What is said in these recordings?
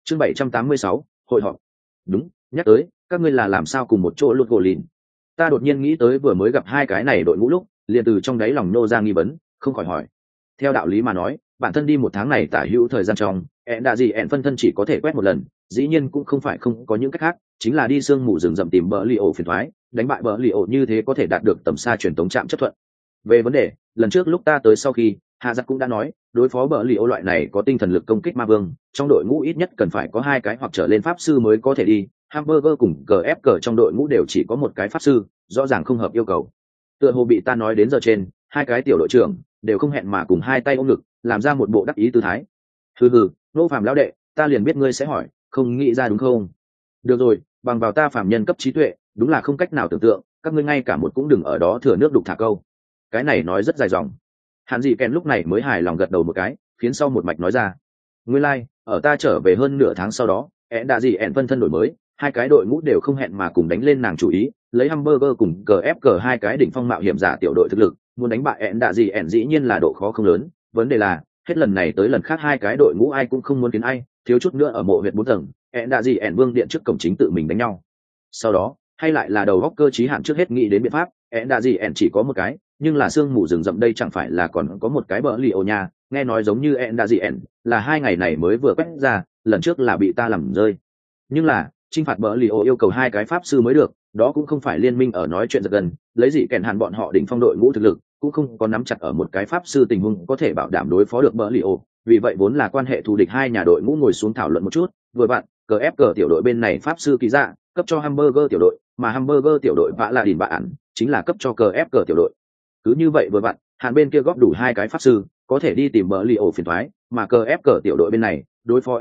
Chương 786, hội họp. Đúng, nhắc tới, các ngươi là làm sao cùng một chỗ lột gỗ lìn? Ta đột nhiên nghĩ tới vừa mới gặp hai cái này đội ngũ lúc, liền từ trong đáy lòng nô ra nghi vấn, không khỏi hỏi. Theo đạo lý mà nói, bản thân đi một tháng này tả hữu thời gian trong, ẹn phân thân chỉ có thể quét một lần, dĩ nhiên cũng không phải không có những cách khác, chính là đi sương mù rừng rậm tìm bờ li ổ phiền thoái, đánh bại bờ li ổ như thế có thể đạt được tầm xa truyền tống trạm chấp thuận. Về vấn đề, lần trước lúc ta tới sau khi, Hạ Giặc cũng đã nói, đối phó bờ li ổ loại này có tinh thần lực công kích ma vương, trong đội ngũ ít nhất cần phải có hai cái hoặc trở lên pháp sư mới có thể đi. Hamburger cùng GFG trong đội ngũ đều chỉ có một cái pháp sư, rõ ràng không hợp yêu cầu. Tựa hồ bị ta nói đến giờ trên, hai cái tiểu đội trưởng đều không hẹn mà cùng hai tay ôm ngực, làm ra một bộ đắc ý tư thái. Hừ hừ, Nô Phàm lão đệ, ta liền biết ngươi sẽ hỏi, không nghĩ ra đúng không? Được rồi, bằng vào ta phàm nhân cấp trí tuệ, đúng là không cách nào tưởng tượng, các ngươi ngay cả một cũng đừng ở đó thừa nước đục thả câu. Cái này nói rất dài dòng. Hàn Dị Kèn lúc này mới hài lòng gật đầu một cái, khiến sau một mạch nói ra. Nguyên lai, ở ta trở về hơn nửa tháng sau đó, ẹn phân thân đổi mới, hai cái đội ngũ đều không hẹn mà cùng đánh lên nàng chủ ý, lấy Hamburger cùng GFG hai cái đỉnh phong mạo hiểm giả tiểu đội thực lực, muốn đánh bại ẹn dĩ nhiên là độ khó không lớn, vấn đề là hết lần này tới lần khác hai cái đội ngũ ai cũng không muốn tiến ai, thiếu chút nữa ở mộ huyệt 4 tầng, ẹn vương điện trước cổng chính tự mình đánh nhau. Sau đó, hay lại là đầu góc cơ trí hạn trước hết nghĩ đến biện pháp, ẹn chỉ có một cái, nhưng là sương mù rừng rậm đây chẳng phải là còn có một cái bờ lì ổ nhà, nghe nói giống như ẹn là 2 ngày này mới vừa quét ra, lần trước là bị ta làm rơi. Nhưng là chinh phạt bờ lì ổ yêu cầu hai cái pháp sư mới được, đó cũng không phải liên minh ở nói chuyện giật gần, lấy gì kèn hàn bọn họ đỉnh phong đội ngũ thực lực cũng không có nắm chặt ở một cái pháp sư tình huống có thể bảo đảm đối phó được bờ lì ổ, vì vậy vốn là quan hệ thù địch hai nhà đội ngũ ngồi xuống thảo luận một chút, vừa bạn cờ tiểu đội bên này pháp sư ký dạ cấp cho Hamburger tiểu đội, mà Hamburger tiểu đội vạ là đỉnh bạn chính là cấp cho cờ tiểu đội. Cứ như vậy vừa bạn hàn bên kia góp đủ hai cái pháp sư có thể đi tìm bờ lì ổ phiền thoái, mà cờ tiểu đội bên này đối phó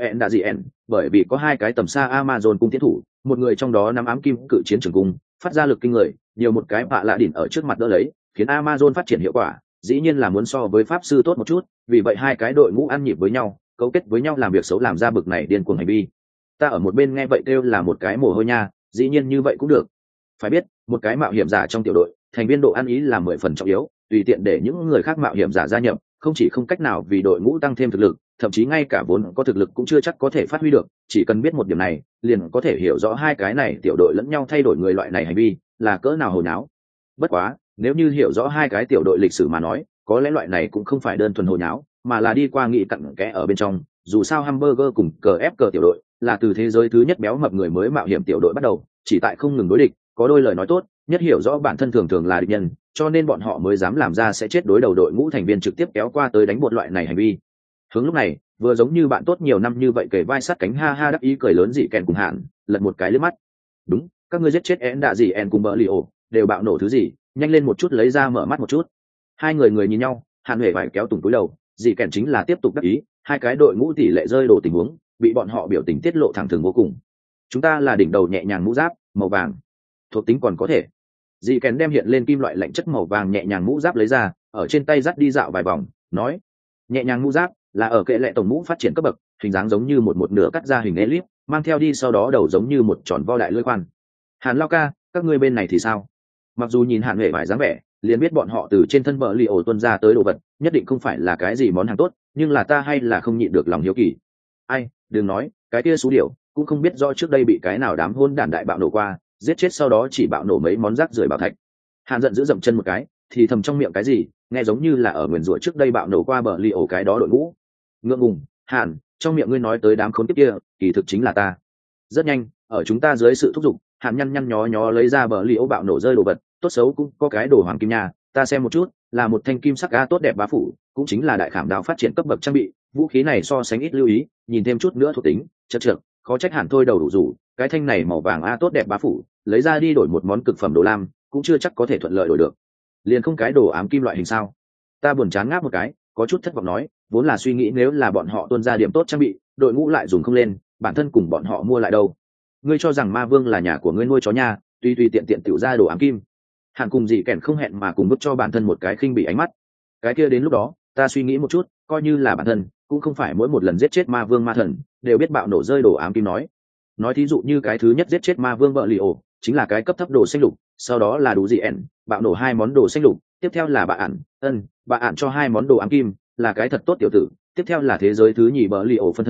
bởi vì có hai cái tầm xa Amazon cung tiến thủ, một người trong đó nắm ám kim cự chiến trường cung phát ra lực kinh người, nhiều một cái vạ lạ đỉnh ở trước mặt đỡ lấy, khiến Amazon phát triển hiệu quả dĩ nhiên là muốn so với pháp sư tốt một chút, vì vậy hai cái đội ngũ ăn nhịp với nhau, cấu kết với nhau làm việc xấu, làm ra bực này điên cuồng hành vi. Ta ở một bên nghe vậy kêu là một cái mồ hôi nha, dĩ nhiên như vậy cũng được. Phải biết, một cái mạo hiểm giả trong tiểu đội, thành viên độ ăn ý là 10 phần trọng yếu, tùy tiện để những người khác mạo hiểm giả gia nhập, không chỉ không cách nào vì đội ngũ tăng thêm thực lực, thậm chí ngay cả vốn có thực lực cũng chưa chắc có thể phát huy được, chỉ cần biết một điểm này, liền có thể hiểu rõ hai cái này tiểu đội lẫn nhau thay đổi người loại này hành vi là cỡ nào hồ nháo. Bất quá, nếu như hiểu rõ hai cái tiểu đội lịch sử mà nói, có lẽ loại này cũng không phải đơn thuần hồ nháo, mà là đi qua nghị cặn kẽ ở bên trong, dù sao Hamburger cùng cờ tiểu đội là từ thế giới thứ nhất béo mập người mới mạo hiểm tiểu đội bắt đầu, chỉ tại không ngừng đối địch, có đôi lời nói tốt, nhất hiểu rõ bản thân thường thường là địch nhân, cho nên bọn họ mới dám làm ra sẽ chết đối đầu đội ngũ thành viên trực tiếp kéo qua tới đánh bột loại này hành vi. Hướng lúc này, vừa giống như bạn tốt nhiều năm như vậy kề vai sát cánh ha ha đắc ý cười lớn dị kèn cùng hạn, lật một cái lướt mắt. Đúng, các ngươi giết chết cùng bỡ lì ổ, đều bạo nổ thứ gì, nhanh lên một chút lấy ra mở mắt một chút. Hai người nhìn nhau, hạn huệ vải kéo tùng túi đầu, dị kèn chính là tiếp tục đắc ý, hai cái đội ngũ tỷ lệ rơi đổ tình huống, bị bọn họ biểu tình tiết lộ thẳng thừng vô cùng. Chúng ta là đỉnh đầu nhẹ nhàng mũ giáp màu vàng, thuộc tính còn có thể. Dị kèn đem hiện lên kim loại lạnh chất màu vàng nhẹ nhàng mũ giáp lấy ra, ở trên tay dắt đi dạo vài vòng, nói: nhẹ nhàng mũ giáp là ở kệ lệ tổng mũ phát triển cấp bậc, hình dáng giống như một nửa cắt ra hình elip, mang theo đi sau đó đầu giống như một tròn vo đại lưỡi khoan. Hàn Lao ca, các ngươi bên này thì sao? Mặc dù nhìn Hàn Huệ vải dáng vẻ, liền biết bọn họ từ trên thân bờ li ổ tuân ra tới đồ vật, nhất định không phải là cái gì món hàng tốt, nhưng là ta hay là không nhịn được lòng hiếu kỳ. Ai, đừng nói, cái kia số điểu, cũng không biết do trước đây bị cái nào đám hôn đản đại bạo nổ qua, giết chết sau đó chỉ bạo nổ mấy món rác rưởi bảo thạch. Hàn giận dữ dậm chân một cái, thì thầm trong miệng cái gì, nghe giống như là ở nguyền rủa trước đây bạo nổ qua bờ li ổ cái đó đội ngũ. Ngượng ngùng, Hàn, trong miệng ngươi nói tới đám khốn kiếp kia, kỳ thực chính là ta. Rất nhanh, ở chúng ta dưới sự thúc giục, Hàn nhăn nhó lấy ra bờ li ổ bạo nổ rơi đồ vật, tốt xấu cũng có cái đồ hoàng kim nha, ta xem một chút, là một thanh kim sắc ga tốt đẹp bá phủ, cũng chính là đại khảm đao phát triển cấp bậc trang bị, vũ khí này so sánh ít lưu ý, nhìn thêm chút nữa thuộc tính, chật trượt, khó trách Hàn thôi đầu đủ rủ, cái thanh này màu vàng a tốt đẹp bá phủ, lấy ra đi đổi một món cực phẩm đồ lam, cũng chưa chắc có thể thuận lợi đổi được. Liền không cái đồ ám kim loại hình sao? Ta buồn chán ngáp một cái, có chút thất vọng nói, vốn là suy nghĩ nếu là bọn họ tuân ra điểm tốt trang bị, đội ngũ lại dùng không lên, bản thân cùng bọn họ mua lại đâu. Ngươi cho rằng ma vương là nhà của ngươi nuôi chó nha, tuy tiện tiểu ra đồ ám kim. Hàn cùng dị kèn không hẹn mà cùng bức cho bản thân một cái khinh bỉ ánh mắt. Cái kia đến lúc đó, ta suy nghĩ một chút, coi như là bản thân, cũng không phải mỗi một lần giết chết ma vương ma thần đều biết bạo nổ rơi đồ ám kim nói thí dụ như cái thứ nhất giết chết ma vương vợ lì ổ chính là cái cấp thấp đồ xanh lục, sau đó là đủ dị ẻn bạo nổ 2 món đồ xanh lục, tiếp theo là bà ản cho 2 món đồ ám kim, là cái thật tốt tiểu tử, tiếp theo là thế giới thứ nhì bờ lì ổ phân thân,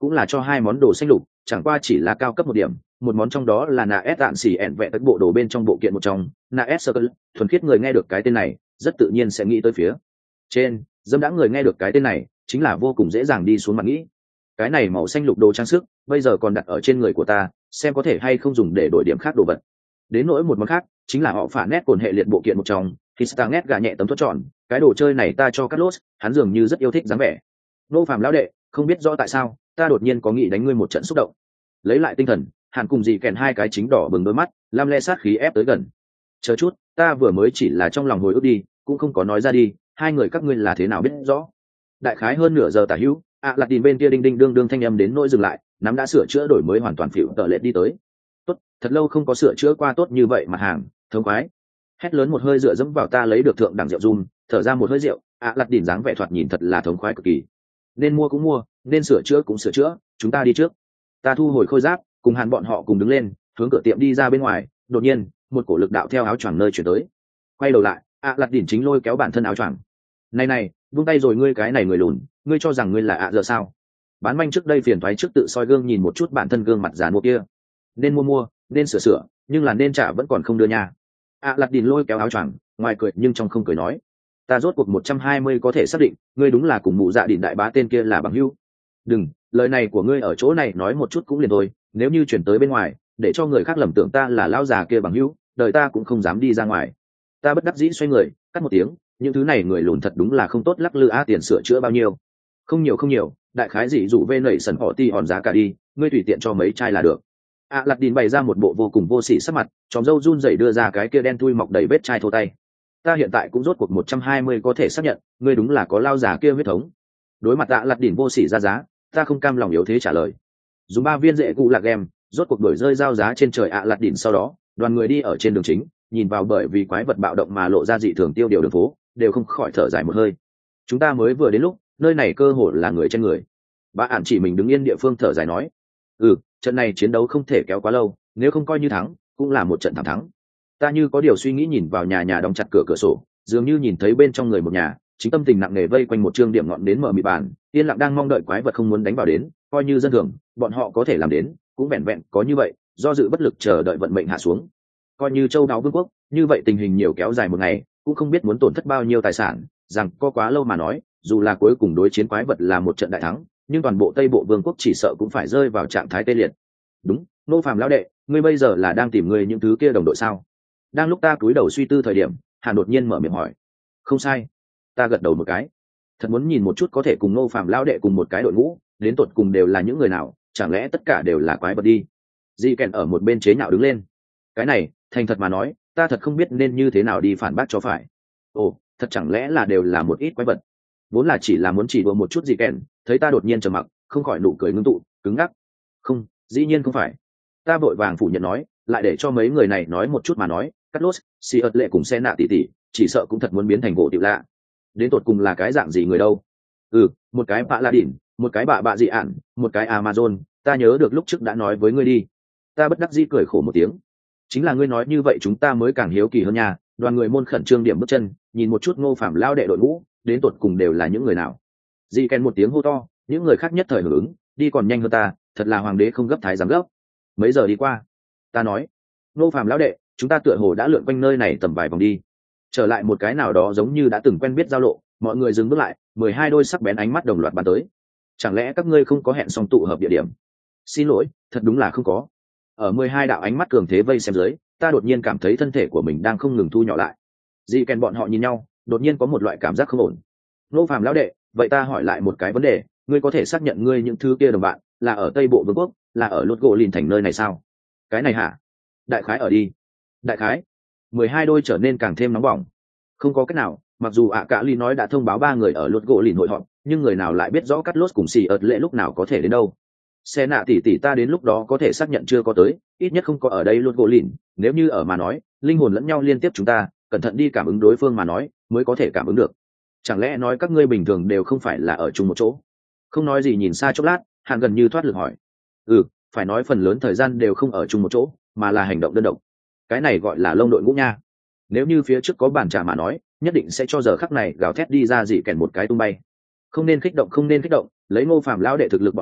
cũng là cho hai món đồ xanh lục, chẳng qua chỉ là cao cấp một điểm, một món trong đó là na s đạn xì ẹn vẹn tất bộ đồ bên trong bộ kiện một trong na s circle. Thuần khiết người nghe được cái tên này rất tự nhiên sẽ nghĩ tới phía trên, dâm đã người nghe được cái tên này chính là vô cùng dễ dàng đi xuống mặt nghĩ. Cái này màu xanh lục đồ trang sức bây giờ còn đặt ở trên người của ta, xem có thể hay không dùng để đổi điểm khác đồ vật. Đến nỗi một món khác chính là họ phả nét cồn hệ liệt bộ kiện một trong Histanet gà nhẹ tấm thuốc tròn, cái đồ chơi này ta cho Carlos, hắn dường như rất yêu thích dáng vẻ. Nô Phạm lão đệ, không biết rõ tại sao, ta đột nhiên có nghĩ đánh ngươi một trận xúc động. Lấy lại tinh thần, Hàn cùng dì kèn hai cái chính đỏ bừng đôi mắt, lam le sát khí ép tới gần. Chờ chút, ta vừa mới chỉ là trong lòng hồi ức đi, cũng không có nói ra đi, hai người các ngươi là thế nào biết rõ. Đại khái hơn nửa giờ tả hữu, lạt đìn bên kia đinh đinh đương đương thanh âm đến nỗi dừng lại, nắm đã sửa chữa đổi mới hoàn toàn phỉu tợ lệ đi tới. Tốt, thật lâu không có sửa chữa qua tốt như vậy mặt hàng, thống khoái. Hét lớn một hơi dựa dẫm vào ta lấy được thượng đẳng rượu rum, thở ra một hơi rượu, lạt đìn dáng vẻ thoạt nhìn thật là thống khoái cực kỳ. Nên mua cũng mua, nên sửa chữa cũng sửa chữa, chúng ta đi trước. Ta thu hồi khôi giáp, cùng Hàn bọn họ cùng đứng lên, hướng cửa tiệm đi ra bên ngoài. Đột nhiên, một cổ lực đạo theo áo choàng nơi chuyển tới. Quay đầu lại, lạt đìn chính lôi kéo bản thân áo choàng. Này, buông tay rồi ngươi cái này người lùn, ngươi cho rằng ngươi là giờ sao? Bán manh trước đây phiền thoái trước tự soi gương nhìn một chút bản thân gương mặt già mua kia. Nên mua, nên sửa, nhưng là nên trả vẫn còn không đưa nha. Lạt đìn lôi kéo áo choàng, ngoài cười nhưng trong không cười nói, ta rốt cuộc 120 có thể xác định, ngươi đúng là cùng mụ dạ đỉnh đại bá tên kia là bằng hữu. Đừng, lời này của ngươi ở chỗ này nói một chút cũng liền thôi, nếu như chuyển tới bên ngoài, để cho người khác lầm tưởng ta là lão già kia bằng hữu, đời ta cũng không dám đi ra ngoài. Ta bất đắc dĩ xoay người, cắt một tiếng, những thứ này người lùn thật đúng là không tốt lắc lư tiền sửa chữa bao nhiêu. Không nhiều, đại khái gì dụ vê nảy sần họ ti hòn giá cả đi, ngươi tùy tiện cho mấy chai là được. Lạt đìn bày ra một bộ vô cùng vô sỉ sắc mặt, chóm râu run rẩy đưa ra cái kia đen thui mọc đầy vết chai thô tay. Ta hiện tại cũng rốt cuộc 120 có thể xác nhận, ngươi đúng là có lao già kia huyết thống. Đối mặt lạt đìn vô sỉ ra giá, ta không cam lòng yếu thế trả lời. Dùng 3 viên dễ cụ lạc em, rốt cuộc đuổi rơi giao giá trên trời lạt đìn. Sau đó, đoàn người đi ở trên đường chính, nhìn vào bởi vì quái vật bạo động mà lộ ra dị thường tiêu điều đường phố, đều không khỏi thở dài một hơi. Chúng ta mới vừa đến lúc, nơi này cơ hội là người trên người. Bà ản chỉ mình đứng yên địa phương thở dài nói, trận này chiến đấu không thể kéo quá lâu, nếu không coi như thắng cũng là một trận thảm thắng. Ta như có điều suy nghĩ nhìn vào nhà đóng chặt cửa sổ, dường như nhìn thấy bên trong người một nhà chính tâm tình nặng nề vây quanh một trương điểm ngọn đến mở mịt bàn, yên lặng đang mong đợi quái vật không muốn đánh vào đến. Coi như dân thường bọn họ có thể làm đến, cũng vẹn vẹn có như vậy, do dự bất lực chờ đợi vận mệnh hạ xuống. Coi như châu đáo vương quốc, như vậy tình hình nhiều kéo dài một ngày cũng không biết muốn tổn thất bao nhiêu tài sản, rằng có quá lâu mà nói, dù là cuối cùng đối chiến quái vật là một trận đại thắng, nhưng toàn bộ Tây Bộ Vương quốc chỉ sợ cũng phải rơi vào trạng thái tê liệt. Đúng, Nô Phàm lão đệ, ngươi bây giờ là đang tìm ngươi những thứ kia đồng đội sao? Đang lúc ta cúi đầu suy tư thời điểm, Hàn đột nhiên mở miệng hỏi. Không sai. Ta gật đầu một cái. Thật muốn nhìn một chút có thể cùng Nô Phàm lão đệ cùng một cái đội ngũ, đến tột cùng đều là những người nào, chẳng lẽ tất cả đều là quái vật đi? Di Kèn ở một bên chế nhạo đứng lên. Cái này, thành thật mà nói, ta thật không biết nên như thế nào đi phản bác cho phải. Ồ, thật chẳng lẽ là đều là một ít quái vật? Vốn là chỉ là muốn chỉ đùa một chút Di Kèn, thấy ta đột nhiên trầm mặc, không khỏi nụ cười ngưng tụ, cứng ngắc. Không, dĩ nhiên không phải. Ta vội vàng phủ nhận nói, lại để cho mấy người này nói một chút mà nói. Carlos, si ớt lệ cùng xe nạ tỉ tỉ, chỉ sợ cũng thật muốn biến thành gỗ tiểu lạ. Đến tột cùng là cái dạng gì người đâu? Một cái bạ la đỉnh, một cái bạ dị ản, một cái Amazon, ta nhớ được lúc trước đã nói với ngươi đi. Ta bất đắc dĩ cười khổ một tiếng. Chính là ngươi nói như vậy chúng ta mới càng hiếu kỳ hơn nha. Đoàn người môn khẩn trương điểm bước chân, nhìn một chút Ngô Phàm lao đệ đội ngũ, đến tột cùng đều là những người nào? Di Ken một tiếng hô to, những người khác nhất thời hưởng ứng, đi còn nhanh hơn ta, thật là hoàng đế không gấp thái giám gấp. Mấy giờ đi qua? Ta nói, Ngô Phàm lão đệ, chúng ta tựa hồ đã lượn quanh nơi này tầm vài vòng đi. Trở lại một cái nào đó giống như đã từng quen biết giao lộ, mọi người dừng bước lại, 12 đôi sắc bén ánh mắt đồng loạt bắn tới. Chẳng lẽ các ngươi không có hẹn xong tụ hợp địa điểm? Xin lỗi, thật đúng là không có. Ở 12 đạo ánh mắt cường thế vây xem dưới, ta đột nhiên cảm thấy thân thể của mình đang không ngừng thu nhỏ lại. Dị Kèn bọn họ nhìn nhau, đột nhiên có một loại cảm giác không ổn. Ngô Phàm lão đệ, vậy ta hỏi lại một cái vấn đề, ngươi có thể xác nhận ngươi những thứ kia đồng bạn là ở Tây Bộ Vương quốc, là ở Lốt Gỗ Lìn thành nơi này sao? Cái này hả? Đại khái ở đi. Đại khái. 12 đôi trở nên càng thêm nóng bỏng. Không có cách nào, mặc dù cả ly nói đã thông báo 3 người ở Lốt Gỗ Lìn hội họp, nhưng người nào lại biết rõ cắt lốt cùng xì ợt lệ lúc nào có thể đến đâu? Xe nạ tỷ ta đến lúc đó có thể xác nhận chưa có tới, ít nhất không có ở đây Lốt Gỗ Lìn. Nếu như ở mà nói, linh hồn lẫn nhau liên tiếp chúng ta, cẩn thận đi cảm ứng đối phương mà nói, mới có thể cảm ứng được. Chẳng lẽ nói các ngươi bình thường đều không phải là ở chung một chỗ? Không nói gì nhìn xa chốc lát, Hàn gần như thoát lực hỏi. Phải nói phần lớn thời gian đều không ở chung một chỗ, mà là hành động đơn độc. Cái này gọi là lông đội ngũ nha. Nếu như phía trước có bàn trà mà nói, nhất định sẽ cho giờ khắc này gào thét đi ra Dị Kèn một cái tung bay. Không nên kích động, lấy Ngô Phàm lão đệ thực lực bọn hắn,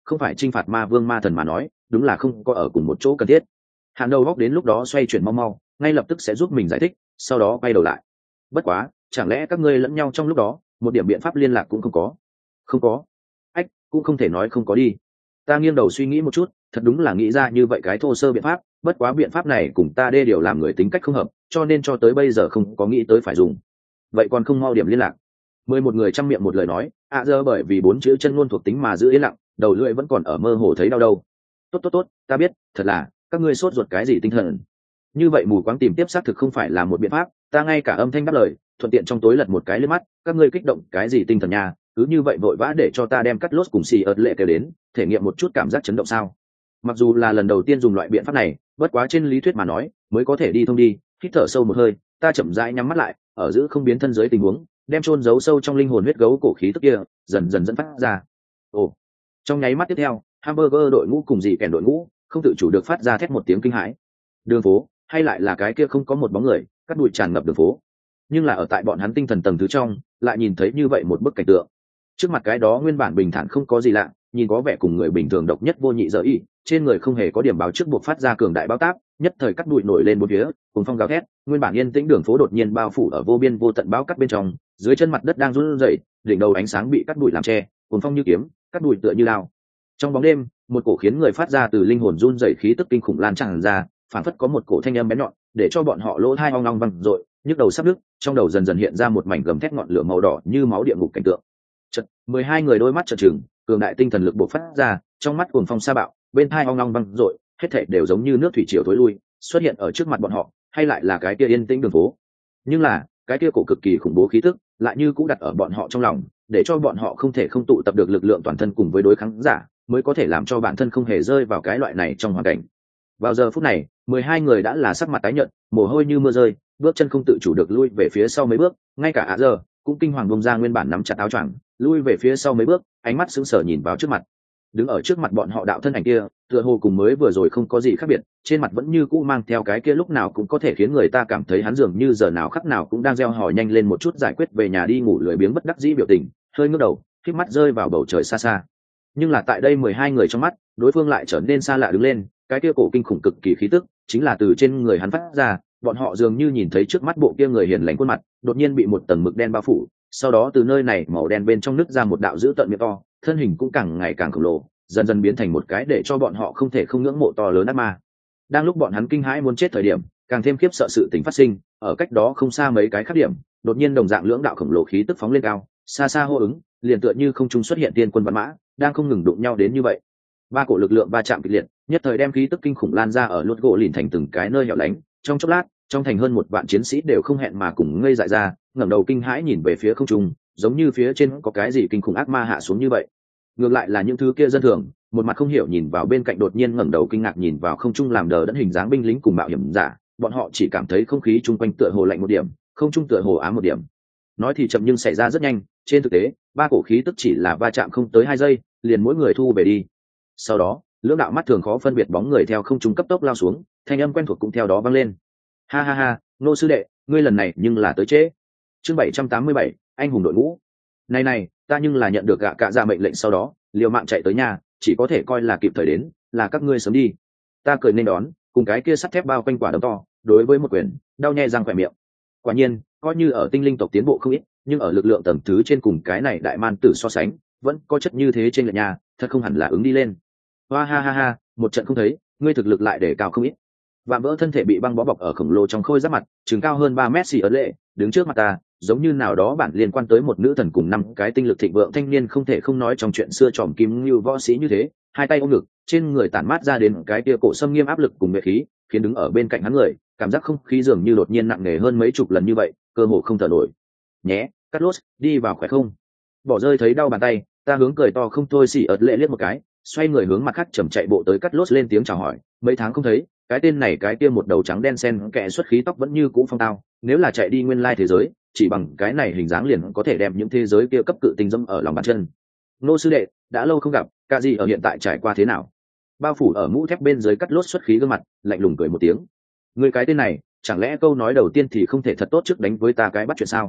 không phải chinh phạt ma vương ma thần mà nói đúng là không có ở cùng một chỗ cần thiết. Hàn đầu góc đến lúc đó xoay chuyển mau mau, ngay lập tức sẽ giúp mình giải thích, sau đó quay đầu lại. Bất quá chẳng lẽ các ngươi lẫn nhau trong lúc đó một điểm biện pháp liên lạc cũng không có? Không có. Ách, cũng không thể nói không có đi. Ta nghiêng đầu suy nghĩ một chút, thật đúng là nghĩ ra như vậy cái thô sơ biện pháp, bất quá biện pháp này cùng ta đê điều làm người tính cách không hợp, cho nên cho tới bây giờ không có nghĩ tới phải dùng. Vậy còn không mau điểm liên lạc. 11 người chăm miệng một lời nói, giờ bởi vì 4 chữ chân ngôn thuộc tính mà giữ yên lặng, đầu lưỡi vẫn còn ở mơ hồ thấy đau đâu. Tốt, ta biết, thật là, các ngươi sốt ruột cái gì tinh thần? Như vậy mù quáng tìm tiếp xác thực không phải là một biện pháp, ta ngay cả âm thanh đáp lời, thuận tiện trong tối lật một cái lên mắt, các ngươi kích động cái gì tinh thần nha, cứ như vậy vội vã để cho ta đem cắt lốt cùng xì ớt lệ kêu đến, thể nghiệm một chút cảm giác chấn động sao? Mặc dù là lần đầu tiên dùng loại biện pháp này, bất quá trên lý thuyết mà nói, mới có thể đi thông đi, hít thở sâu một hơi, ta chậm rãi nhắm mắt lại, ở giữ không biến thân dưới tình huống, đem chôn giấu sâu trong linh hồn huyết gấu cổ khí tức kia, dần dần dẫn phát ra. Ồ, trong nháy mắt tiếp theo, hamburger đội ngũ cùng dị kèn đội ngũ, không tự chủ được phát ra thét một tiếng kinh hãi. Đường phố, hay lại là cái kia không có một bóng người, cắt bụi tràn ngập đường phố. Nhưng là ở tại bọn hắn tinh thần tầng thứ trong, lại nhìn thấy như vậy một bức cảnh tượng. Trước mặt cái đó nguyên bản bình thản không có gì lạ, nhìn có vẻ cùng người bình thường độc nhất vô nhị dở y, trên người không hề có điểm báo trước buộc phát ra cường đại báo táp, nhất thời cắt bụi nổi lên bốn phía, cùng phong gào thét, nguyên bản yên tĩnh đường phố đột nhiên bao phủ ở vô biên vô tận báo cắt bên trong, dưới chân mặt đất đang run rẩy, đỉnh đầu ánh sáng bị cắt bụi làm che, cùng phong như kiếm, cắt bụi tựa như lao. Trong bóng đêm, một cổ khiến người phát ra từ linh hồn run rẩy khí tức kinh khủng lan tràn ra, phản phất có một cổ thanh âm bén nhọn, để cho bọn họ lỗ tai ong ong vang dội, nhức đầu sắp đứt, trong đầu dần dần hiện ra một mảnh gầm thét ngọn lửa màu đỏ như máu địa ngục cảnh tượng. Chợt, 12 người đôi mắt trợn trừng, cường đại tinh thần lực bộc phát ra, trong mắt cuồng phong sa bạo, bên tai ong ong vang dội, hết thảy đều giống như nước thủy triều thối lui, xuất hiện ở trước mặt bọn họ, hay lại là cái kia yên tĩnh đường phố. Nhưng là, cái kia cổ cực kỳ khủng bố khí tức, lại như cũ đặt ở bọn họ trong lòng, để cho bọn họ không thể không tụ tập được lực lượng toàn thân cùng với đối kháng giả, mới có thể làm cho bản thân không hề rơi vào cái loại này trong hoàn cảnh. Vào giờ phút này, 12 người đã là sắc mặt tái nhợt, mồ hôi như mưa rơi, bước chân không tự chủ được lui về phía sau mấy bước, ngay cả giờ cũng kinh hoàng bông ra nguyên bản nắm chặt áo choàng, lui về phía sau mấy bước, ánh mắt sững sờ nhìn vào trước mặt. Đứng ở trước mặt bọn họ đạo thân ảnh kia, tựa hồ cùng mới vừa rồi không có gì khác biệt, trên mặt vẫn như cũ mang theo cái kia lúc nào cũng có thể khiến người ta cảm thấy hắn dường như giờ nào khắc nào cũng đang reo hò nhanh lên một chút giải quyết về nhà đi ngủ lười biếng bất đắc dĩ biểu tình, hơi ngước đầu, khép mắt rơi vào bầu trời xa xa. Nhưng là tại đây 12 người trong mắt, đối phương lại trở nên xa lạ đứng lên, cái kia cổ kinh khủng cực kỳ khí tức, chính là từ trên người hắn phát ra, bọn họ dường như nhìn thấy trước mắt bộ kia người hiền lành khuôn mặt, đột nhiên bị một tầng mực đen bao phủ, sau đó từ nơi này màu đen bên trong nứt ra một đạo dữ tợn miệng to, thân hình cũng càng ngày càng khổng lồ, dần dần biến thành một cái để cho bọn họ không thể không ngưỡng mộ to lớn ác ma. Đang lúc bọn hắn kinh hãi muốn chết thời điểm, càng thêm khiếp sợ sự tình phát sinh, ở cách đó không xa mấy cái khác điểm, đột nhiên đồng dạng lưỡng đạo khổng lồ khí tức phóng lên cao, xa xa hô ứng, liền tựa như không trung xuất hiện tiên quân văn mã, đang không ngừng đụng nhau đến như vậy. Ba cổ lực lượng va chạm kịch liệt, nhất thời đem khí tức kinh khủng lan ra ở lốt gỗ lìn thành từng cái nơi hẻo lánh, trong chốc lát, trong thành hơn 1 vạn chiến sĩ đều không hẹn mà cùng ngây dại ra, ngẩng đầu kinh hãi nhìn về phía không trung, giống như phía trên có cái gì kinh khủng ác ma hạ xuống như vậy. Ngược lại là những thứ kia dân thường, một mặt không hiểu nhìn vào bên cạnh đột nhiên ngẩng đầu kinh ngạc nhìn vào không trung làm đờ đẫn hình dáng binh lính cùng mạo hiểm giả, bọn họ chỉ cảm thấy không khí chung quanh tựa hồ lạnh một điểm, không trung tựa hồ ám một điểm. Nói thì chậm nhưng xảy ra rất nhanh, trên thực tế, ba cổ khí tức chỉ là va chạm không tới 2 giây, liền mỗi người thu về đi. Sau đó, lưỡng đạo mắt thường khó phân biệt bóng người theo không trung cấp tốc lao xuống, thanh âm quen thuộc cũng theo đó vang lên. Ha ha ha, Nô sư đệ, ngươi lần này nhưng là tới trễ. Chương 787, anh hùng đội ngũ. Này, ta nhưng là nhận được gạ cạ ra mệnh lệnh sau đó, liều mạng chạy tới nhà, chỉ có thể coi là kịp thời đến, là các ngươi sớm đi. Ta cười nên đón, cùng cái kia sắt thép bao quanh quả đấm to, đối với một quyền, đau nhè răng khỏe miệng. Quả nhiên, coi như ở tinh linh tộc tiến bộ không ít, nhưng ở lực lượng tầng thứ trên cùng cái này đại man tử so sánh, vẫn có chất như thế trên lệch nhà, thật không hẳn là ứng đi lên. Hoa ha ha ha, một trận không thấy, ngươi thực lực lại để cao không ít. Vạm vỡ thân thể bị băng bó bọc ở khổng lồ trong khôi giáp mặt, chừng cao hơn 3 mét xì ớt lệ, đứng trước mặt ta, giống như nào đó bản liên quan tới một nữ thần cùng 5 cái tinh lực thịnh vượng thanh niên không thể không nói trong chuyện xưa tròm kim như võ sĩ như thế, hai tay ôm ngực, trên người tản mát ra đến cái kia cổ xâm nghiêm áp lực cùng nhuệ khí, khiến đứng ở bên cạnh hắn người, cảm giác không khí dường như đột nhiên nặng nề hơn mấy chục lần như vậy, cơ hồ không thở nổi. Nhé, cắt lốt, đi vào khỏe không? Bỏ rơi thấy đau bàn tay, ta hướng cười to không thôi xì ớt lệ liếc một cái, xoay người hướng mặt khác chậm chạy bộ tới cắt lốt lên tiếng chào hỏi, mấy tháng không thấy, cái tên này cái kia một đầu trắng đen sen kẽ xuất khí tóc vẫn như cũ phong tao, nếu là chạy đi nguyên lai thế giới, chỉ bằng cái này hình dáng liền có thể đem những thế giới kia cấp cự tinh dâm ở lòng bàn chân. Nô sư đệ, đã lâu không gặp, cả gì ở hiện tại trải qua thế nào? Bao phủ ở mũ thép bên dưới cắt lốt xuất khí gương mặt, lạnh lùng cười một tiếng. Người cái tên này, chẳng lẽ câu nói đầu tiên thì không thể thật tốt trước đánh với ta cái bắt chuyện sao?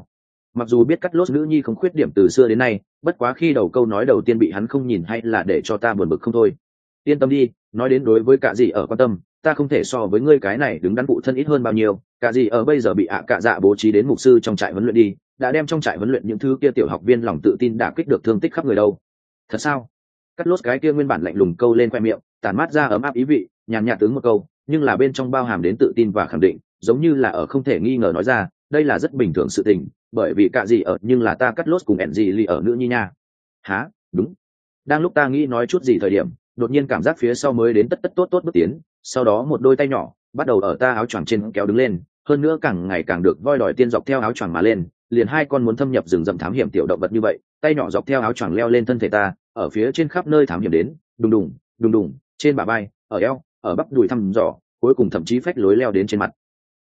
Mặc dù biết cắt lốt nữ nhi không khuyết điểm từ xưa đến nay, bất quá khi đầu câu nói đầu tiên bị hắn không nhìn hay là để cho ta buồn bực không thôi. Yên tâm đi, nói đến đối với cả gì ở quan tâm, ta không thể so với ngươi cái này đứng đắn phụ thân ít hơn bao nhiêu. Cả gì ở bây giờ bị cả dạ bố trí đến mục sư trong trại huấn luyện đi, đã đem trong trại huấn luyện những thứ kia tiểu học viên lòng tự tin đả kích được thương tích khắp người đâu. Thật sao? Cắt lốt cái kia nguyên bản lạnh lùng câu lên khoe miệng, tản mát ra ấm áp ý vị, nhàn nhạt tướng một câu, nhưng là bên trong bao hàm đến tự tin và khẳng định, giống như là ở không thể nghi ngờ nói ra, đây là rất bình thường sự tình, bởi vì cả gì ở nhưng là ta cắt lốt cùng ẻn gì lì ở nữ nhi nha. Hả? Đúng. Đang lúc ta nghĩ nói chút gì thời điểm, đột nhiên cảm giác phía sau mới đến tất tất tốt tốt bước tiến, sau đó một đôi tay nhỏ bắt đầu ở ta áo choàng trên kéo đứng lên, hơn nữa càng ngày càng được voi đòi tiên dọc theo áo choàng mà lên, liền hai con muốn thâm nhập rừng rậm thám hiểm tiểu động vật như vậy, tay nhỏ dọc theo áo choàng leo lên thân thể ta, ở phía trên khắp nơi thám hiểm đến, đùng đùng đùng đùng, trên bả vai, ở eo, ở bắp đùi thăm dò, cuối cùng thậm chí phách lối leo đến trên mặt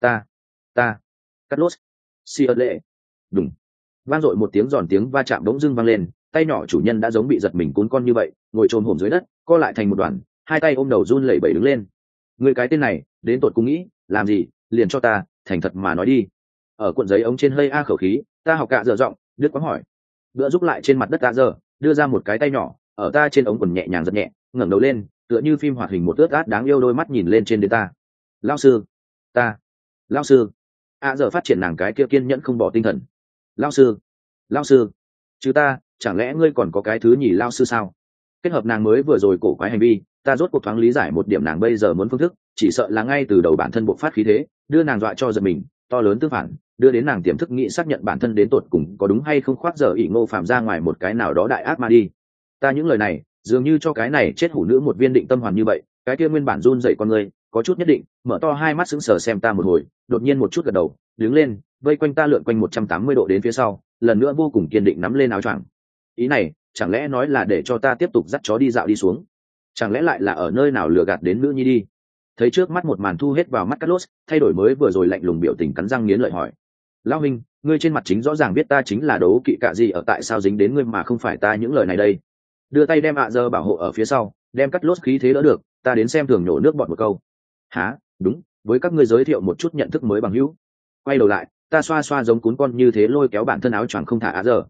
ta cắt lốt si ớt lệ đùng, vang dội một tiếng giòn, tiếng va chạm bỗng dưng vang lên, tay nhỏ chủ nhân đã giống bị giật mình cuốn con như vậy, ngồi chôn hổm dưới đất, co lại thành một đoàn, hai tay ôm đầu run lẩy bẩy đứng lên. Người cái tên này đến tột cùng nghĩ làm gì, liền cho ta thành thật mà nói đi. Ở cuộn giấy ống trên hơi a khẩu khí, ta học cạ dở giọng đứt quãng hỏi. Bữa giúp lại trên mặt đất cạ dở đưa ra một cái tay nhỏ ở ta trên ống quần nhẹ nhàng giật nhẹ, ngẩng đầu lên tựa như phim hoạt hình, một ướt át đáng yêu đôi mắt nhìn lên trên đến ta. Lao sư. Lao sư. Giờ phát triển nàng cái kia kiên nhẫn không bỏ tinh thần. Lao sư chứ ta chẳng lẽ ngươi còn có cái thứ nhì lao sư sao? Kết hợp nàng mới vừa rồi cổ quái hành vi, ta rốt cuộc thoáng lý giải một điểm, nàng bây giờ muốn phương thức chỉ sợ là ngay từ đầu bản thân bộc phát khí thế, đưa nàng dọa cho giật mình, to lớn tương phản đưa đến nàng tiềm thức nghĩ xác nhận bản thân đến tột cùng có đúng hay không, khoác giờ ỷ Ngô Phạm ra ngoài một cái nào đó đại ác ma đi. Ta những lời này dường như cho cái này chết hủ nữ một viên định tâm hoàn như vậy, cái kia nguyên bản run dậy con người có chút nhất định, mở to hai mắt sững sờ xem ta một hồi, đột nhiên một chút gật đầu, đứng lên, vây quanh ta lượn quanh 180 độ đến phía sau, lần nữa vô cùng kiên định nắm lên áo choàng. Ý này chẳng lẽ nói là để cho ta tiếp tục dắt chó đi dạo đi xuống? Chẳng lẽ lại là ở nơi nào lừa gạt đến nữ nhi đi? Thấy trước mắt một màn thu hết vào mắt Carlos, thay đổi mới vừa rồi lạnh lùng biểu tình, cắn răng nghiến lợi hỏi: Lão huynh, ngươi trên mặt chính rõ ràng biết ta chính là đấu kỵ cạ gì, ở tại sao dính đến ngươi mà không phải ta những lời này đây? Đưa tay đem giờ bảo hộ ở phía sau, đem Carlos khí thế đỡ được, ta đến xem thường nhổ nước bọt một câu. Hả? Đúng, với các ngươi giới thiệu một chút nhận thức mới bằng hữu. Quay đầu lại, ta xoa xoa giống cún con như thế lôi kéo bản thân áo choàng không thả giờ.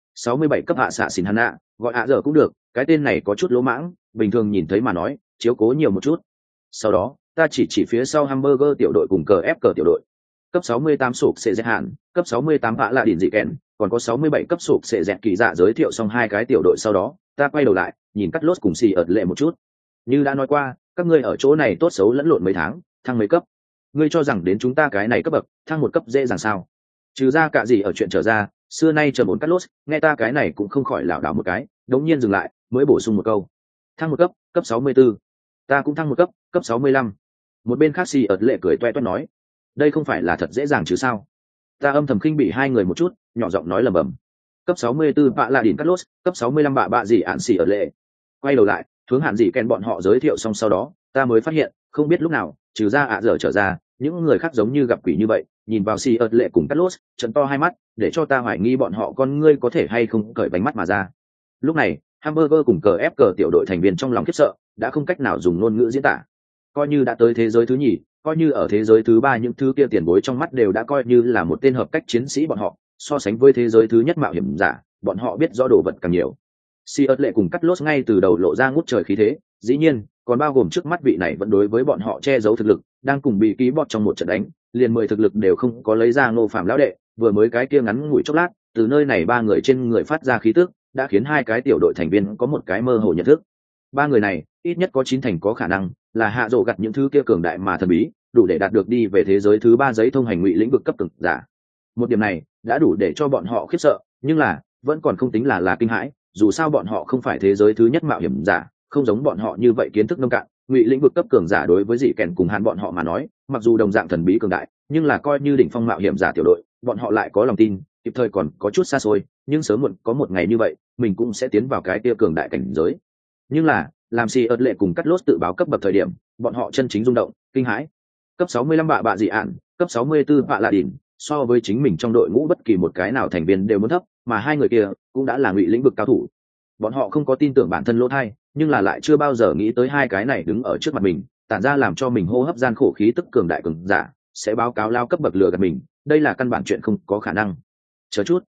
67 cấp hạ xạ xỉn hắn ạ, gọi giờ cũng được, cái tên này có chút lỗ mãng, bình thường nhìn thấy mà nói, chiếu cố nhiều một chút. Sau đó, ta chỉ phía sau hamburger tiểu đội cùng cờ ép cờ tiểu đội. Cấp 68 sụp sẽ dẹt hạn, cấp 68 vạ là đỉnh dị kèn, còn có 67 cấp sụp sẽ dẹt kỳ dạ, giới thiệu xong hai cái tiểu đội sau đó, ta quay đầu lại, nhìn cắt lốt cùng xì ợt lệ một chút. Như đã nói qua, các ngươi ở chỗ này tốt xấu lẫn lộn mấy tháng, thăng mấy cấp. Ngươi cho rằng đến chúng ta cái này cấp bậc, thăng một cấp dễ dàng sao? Trừ ra cả gì ở chuyện trở ra, xưa nay chờ bốn cắt lốt, nghe ta cái này cũng không khỏi lảo đảo một cái, đống nhiên dừng lại, mới bổ sung một câu. Thăng một cấp, cấp 64. Ta cũng thăng một cấp, cấp 65. Một bên khác xì ợt lệ cười toe toét nói, đây không phải là thật dễ dàng chứ sao? Ta âm thầm khinh bỉ hai người một chút, nhỏ giọng nói lầm bầm. Cấp 64 bạ là đỉnh cắt lốt, cấp 65 bạ gì ạn xì ợt lệ. Quay đầu lại, hướng hạn gì kèn bọn họ giới thiệu xong sau đó, ta mới phát hiện, không biết lúc nào, trừ ra giờ trở ra, những người khác giống như gặp quỷ như vậy, nhìn vào xì ợt lệ cùng cắt lốt, trận to hai mắt, để cho ta hoài nghi bọn họ con ngươi có thể hay không cởi bánh mắt mà ra. Lúc này, hamburger cùng cờ ép cờ tiểu đội thành viên trong lòng khiếp sợ, đã không cách nào dùng ngôn ngữ diễn tả. Coi như đã tới thế giới thứ nhì, coi như ở thế giới thứ ba, những thứ kia tiền bối trong mắt đều đã coi như là một tên hợp cách chiến sĩ bọn họ, so sánh với thế giới thứ nhất mạo hiểm giả, bọn họ biết rõ đồ vật càng nhiều. Si ớt lệ cùng cắt lốt ngay từ đầu lộ ra ngút trời khí thế, dĩ nhiên còn bao gồm trước mắt vị này vẫn đối với bọn họ che giấu thực lực, đang cùng bị ký bọt trong một trận đánh, liền 10 thực lực đều không có lấy ra. Ngô Phạm lão đệ vừa mới cái kia ngắn ngủi chốc lát, từ nơi này ba người trên người phát ra khí tức, đã khiến hai cái tiểu đội thành viên có một cái mơ hồ nhận thức. Ba người này ít nhất có 9 thành có khả năng là hạ rộ gặt những thứ kia cường đại mà thần bí, đủ để đạt được đi về thế giới thứ ba giấy thông hành ngụy lĩnh vực cấp cực giả. Một điểm này đã đủ để cho bọn họ khiếp sợ, nhưng là vẫn còn không tính là kinh hãi, dù sao bọn họ không phải thế giới thứ nhất mạo hiểm giả, không giống bọn họ như vậy kiến thức nông cạn. Ngụy lĩnh vực cấp cường giả đối với dị kèn cùng hàn bọn họ mà nói, mặc dù đồng dạng thần bí cường đại, nhưng là coi như đỉnh phong mạo hiểm giả tiểu đội, bọn họ lại có lòng tin, kịp thời còn có chút xa xôi, nhưng sớm muộn có một ngày như vậy, mình cũng sẽ tiến vào cái kia cường đại cảnh giới. Nhưng là làm si ớt lệ cùng cắt lốt tự báo cấp bậc thời điểm, bọn họ chân chính rung động, kinh hãi. Cấp 65 bạ dị ạn, cấp 64 bạ là đỉnh, so với chính mình trong đội ngũ bất kỳ một cái nào thành viên đều muốn thấp, mà hai người kia cũng đã là ngụy lĩnh vực cao thủ. Bọn họ không có tin tưởng bản thân lỗ thai, nhưng là lại chưa bao giờ nghĩ tới hai cái này đứng ở trước mặt mình, tản ra làm cho mình hô hấp gian khổ khí tức cường đại cường giả, sẽ báo cáo lao cấp bậc lừa gạt mình, đây là căn bản chuyện không có khả năng. Chờ chút,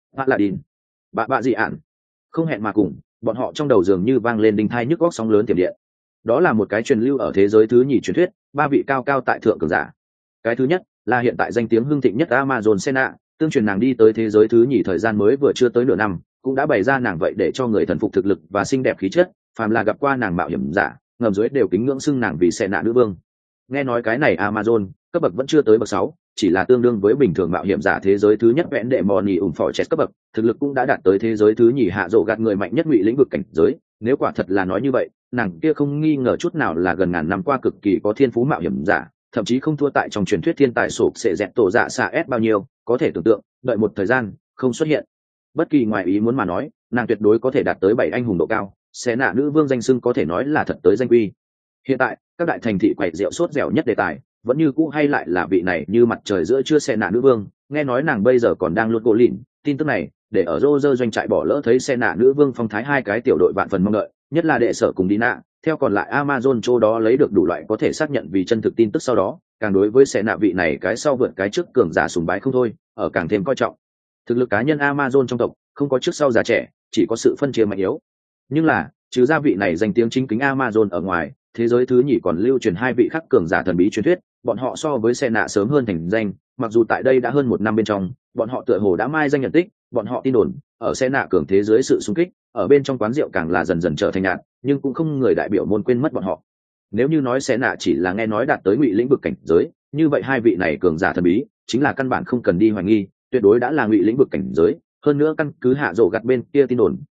Bạ lạ đìn, bạ dị ạn. Không hẹn mà cùng, bọn họ trong đầu dường như vang lên đinh thai nhức góc sóng lớn tiềm điện. Đó là một cái truyền lưu ở thế giới thứ nhì truyền thuyết, ba vị cao cao tại thượng cường giả. Cái thứ nhất là hiện tại danh tiếng hưng thịnh nhất Amazon Senna, tương truyền nàng đi tới thế giới thứ nhì thời gian mới vừa chưa tới nửa năm, cũng đã bày ra nàng vậy để cho người thần phục thực lực và xinh đẹp khí chất, phàm là gặp qua nàng mạo hiểm giả, ngầm dưới đều kính ngưỡng xưng nàng vì Senna nữ vương. Nghe nói cái này Amazon cấp bậc vẫn chưa tới bậc 6, chỉ là tương đương với bình thường mạo hiểm giả thế giới thứ nhất vẽn đệ Moni phò chết cấp bậc, thực lực cũng đã đạt tới thế giới thứ nhì hạ rộ gạt người mạnh nhất ngụy lĩnh vực cảnh giới. Nếu quả thật là nói như vậy, nàng kia không nghi ngờ chút nào là gần ngàn năm qua cực kỳ có thiên phú mạo hiểm giả, thậm chí không thua tại trong truyền thuyết thiên tài sổ sẽ dẹt tổ dạ xạ s bao nhiêu. Có thể tưởng tượng, đợi một thời gian không xuất hiện bất kỳ ngoài ý muốn mà nói, nàng tuyệt đối có thể đạt tới 7 anh hùng độ cao, sẽ nạ nữ vương danh xưng có thể nói là thật tới danh quy. Hiện tại các đại thành thị quậy rượu sốt dẻo nhất đề tài vẫn như cũ hay lại là vị này như mặt trời giữa trưa sẽ nạ nữ vương. Nghe nói nàng bây giờ còn đang luôn gỗ lìn, tin tức này để ở Roger doanh trại bỏ lỡ thấy sẽ nạ nữ vương phong thái hai cái tiểu đội vạn phần mong đợi, nhất là đệ sở cùng đi nạ. Theo còn lại Amazon chỗ đó lấy được đủ loại có thể xác nhận vì chân thực tin tức sau đó, càng đối với sẽ nạ vị này cái sau vượt cái trước cường giả sùng bái không thôi, ở càng thêm coi trọng thực lực cá nhân. Amazon trong tộc không có trước sau già trẻ, chỉ có sự phân chia mạnh yếu. Nhưng là trừ gia vị này danh tiếng chính kính Amazon ở ngoài, thế giới thứ nhì còn lưu truyền hai vị khắc cường giả thần bí truyền thuyết, bọn họ so với xe nạ sớm hơn thành danh, mặc dù tại đây đã hơn 1 năm bên trong, bọn họ tựa hồ đã mai danh nhận tích. Bọn họ tin đồn ở xe nạ cường thế dưới sự xung kích, ở bên trong quán rượu càng là dần dần trở thành nhạt, nhưng cũng không người đại biểu môn quên mất bọn họ. Nếu như nói xe nạ chỉ là nghe nói đạt tới ngụy lĩnh vực cảnh giới, như vậy hai vị này cường giả thần bí chính là căn bản không cần đi hoài nghi, tuyệt đối đã là ngụy lĩnh vực cảnh giới. Hơn nữa căn cứ hạ rổ gặt bên kia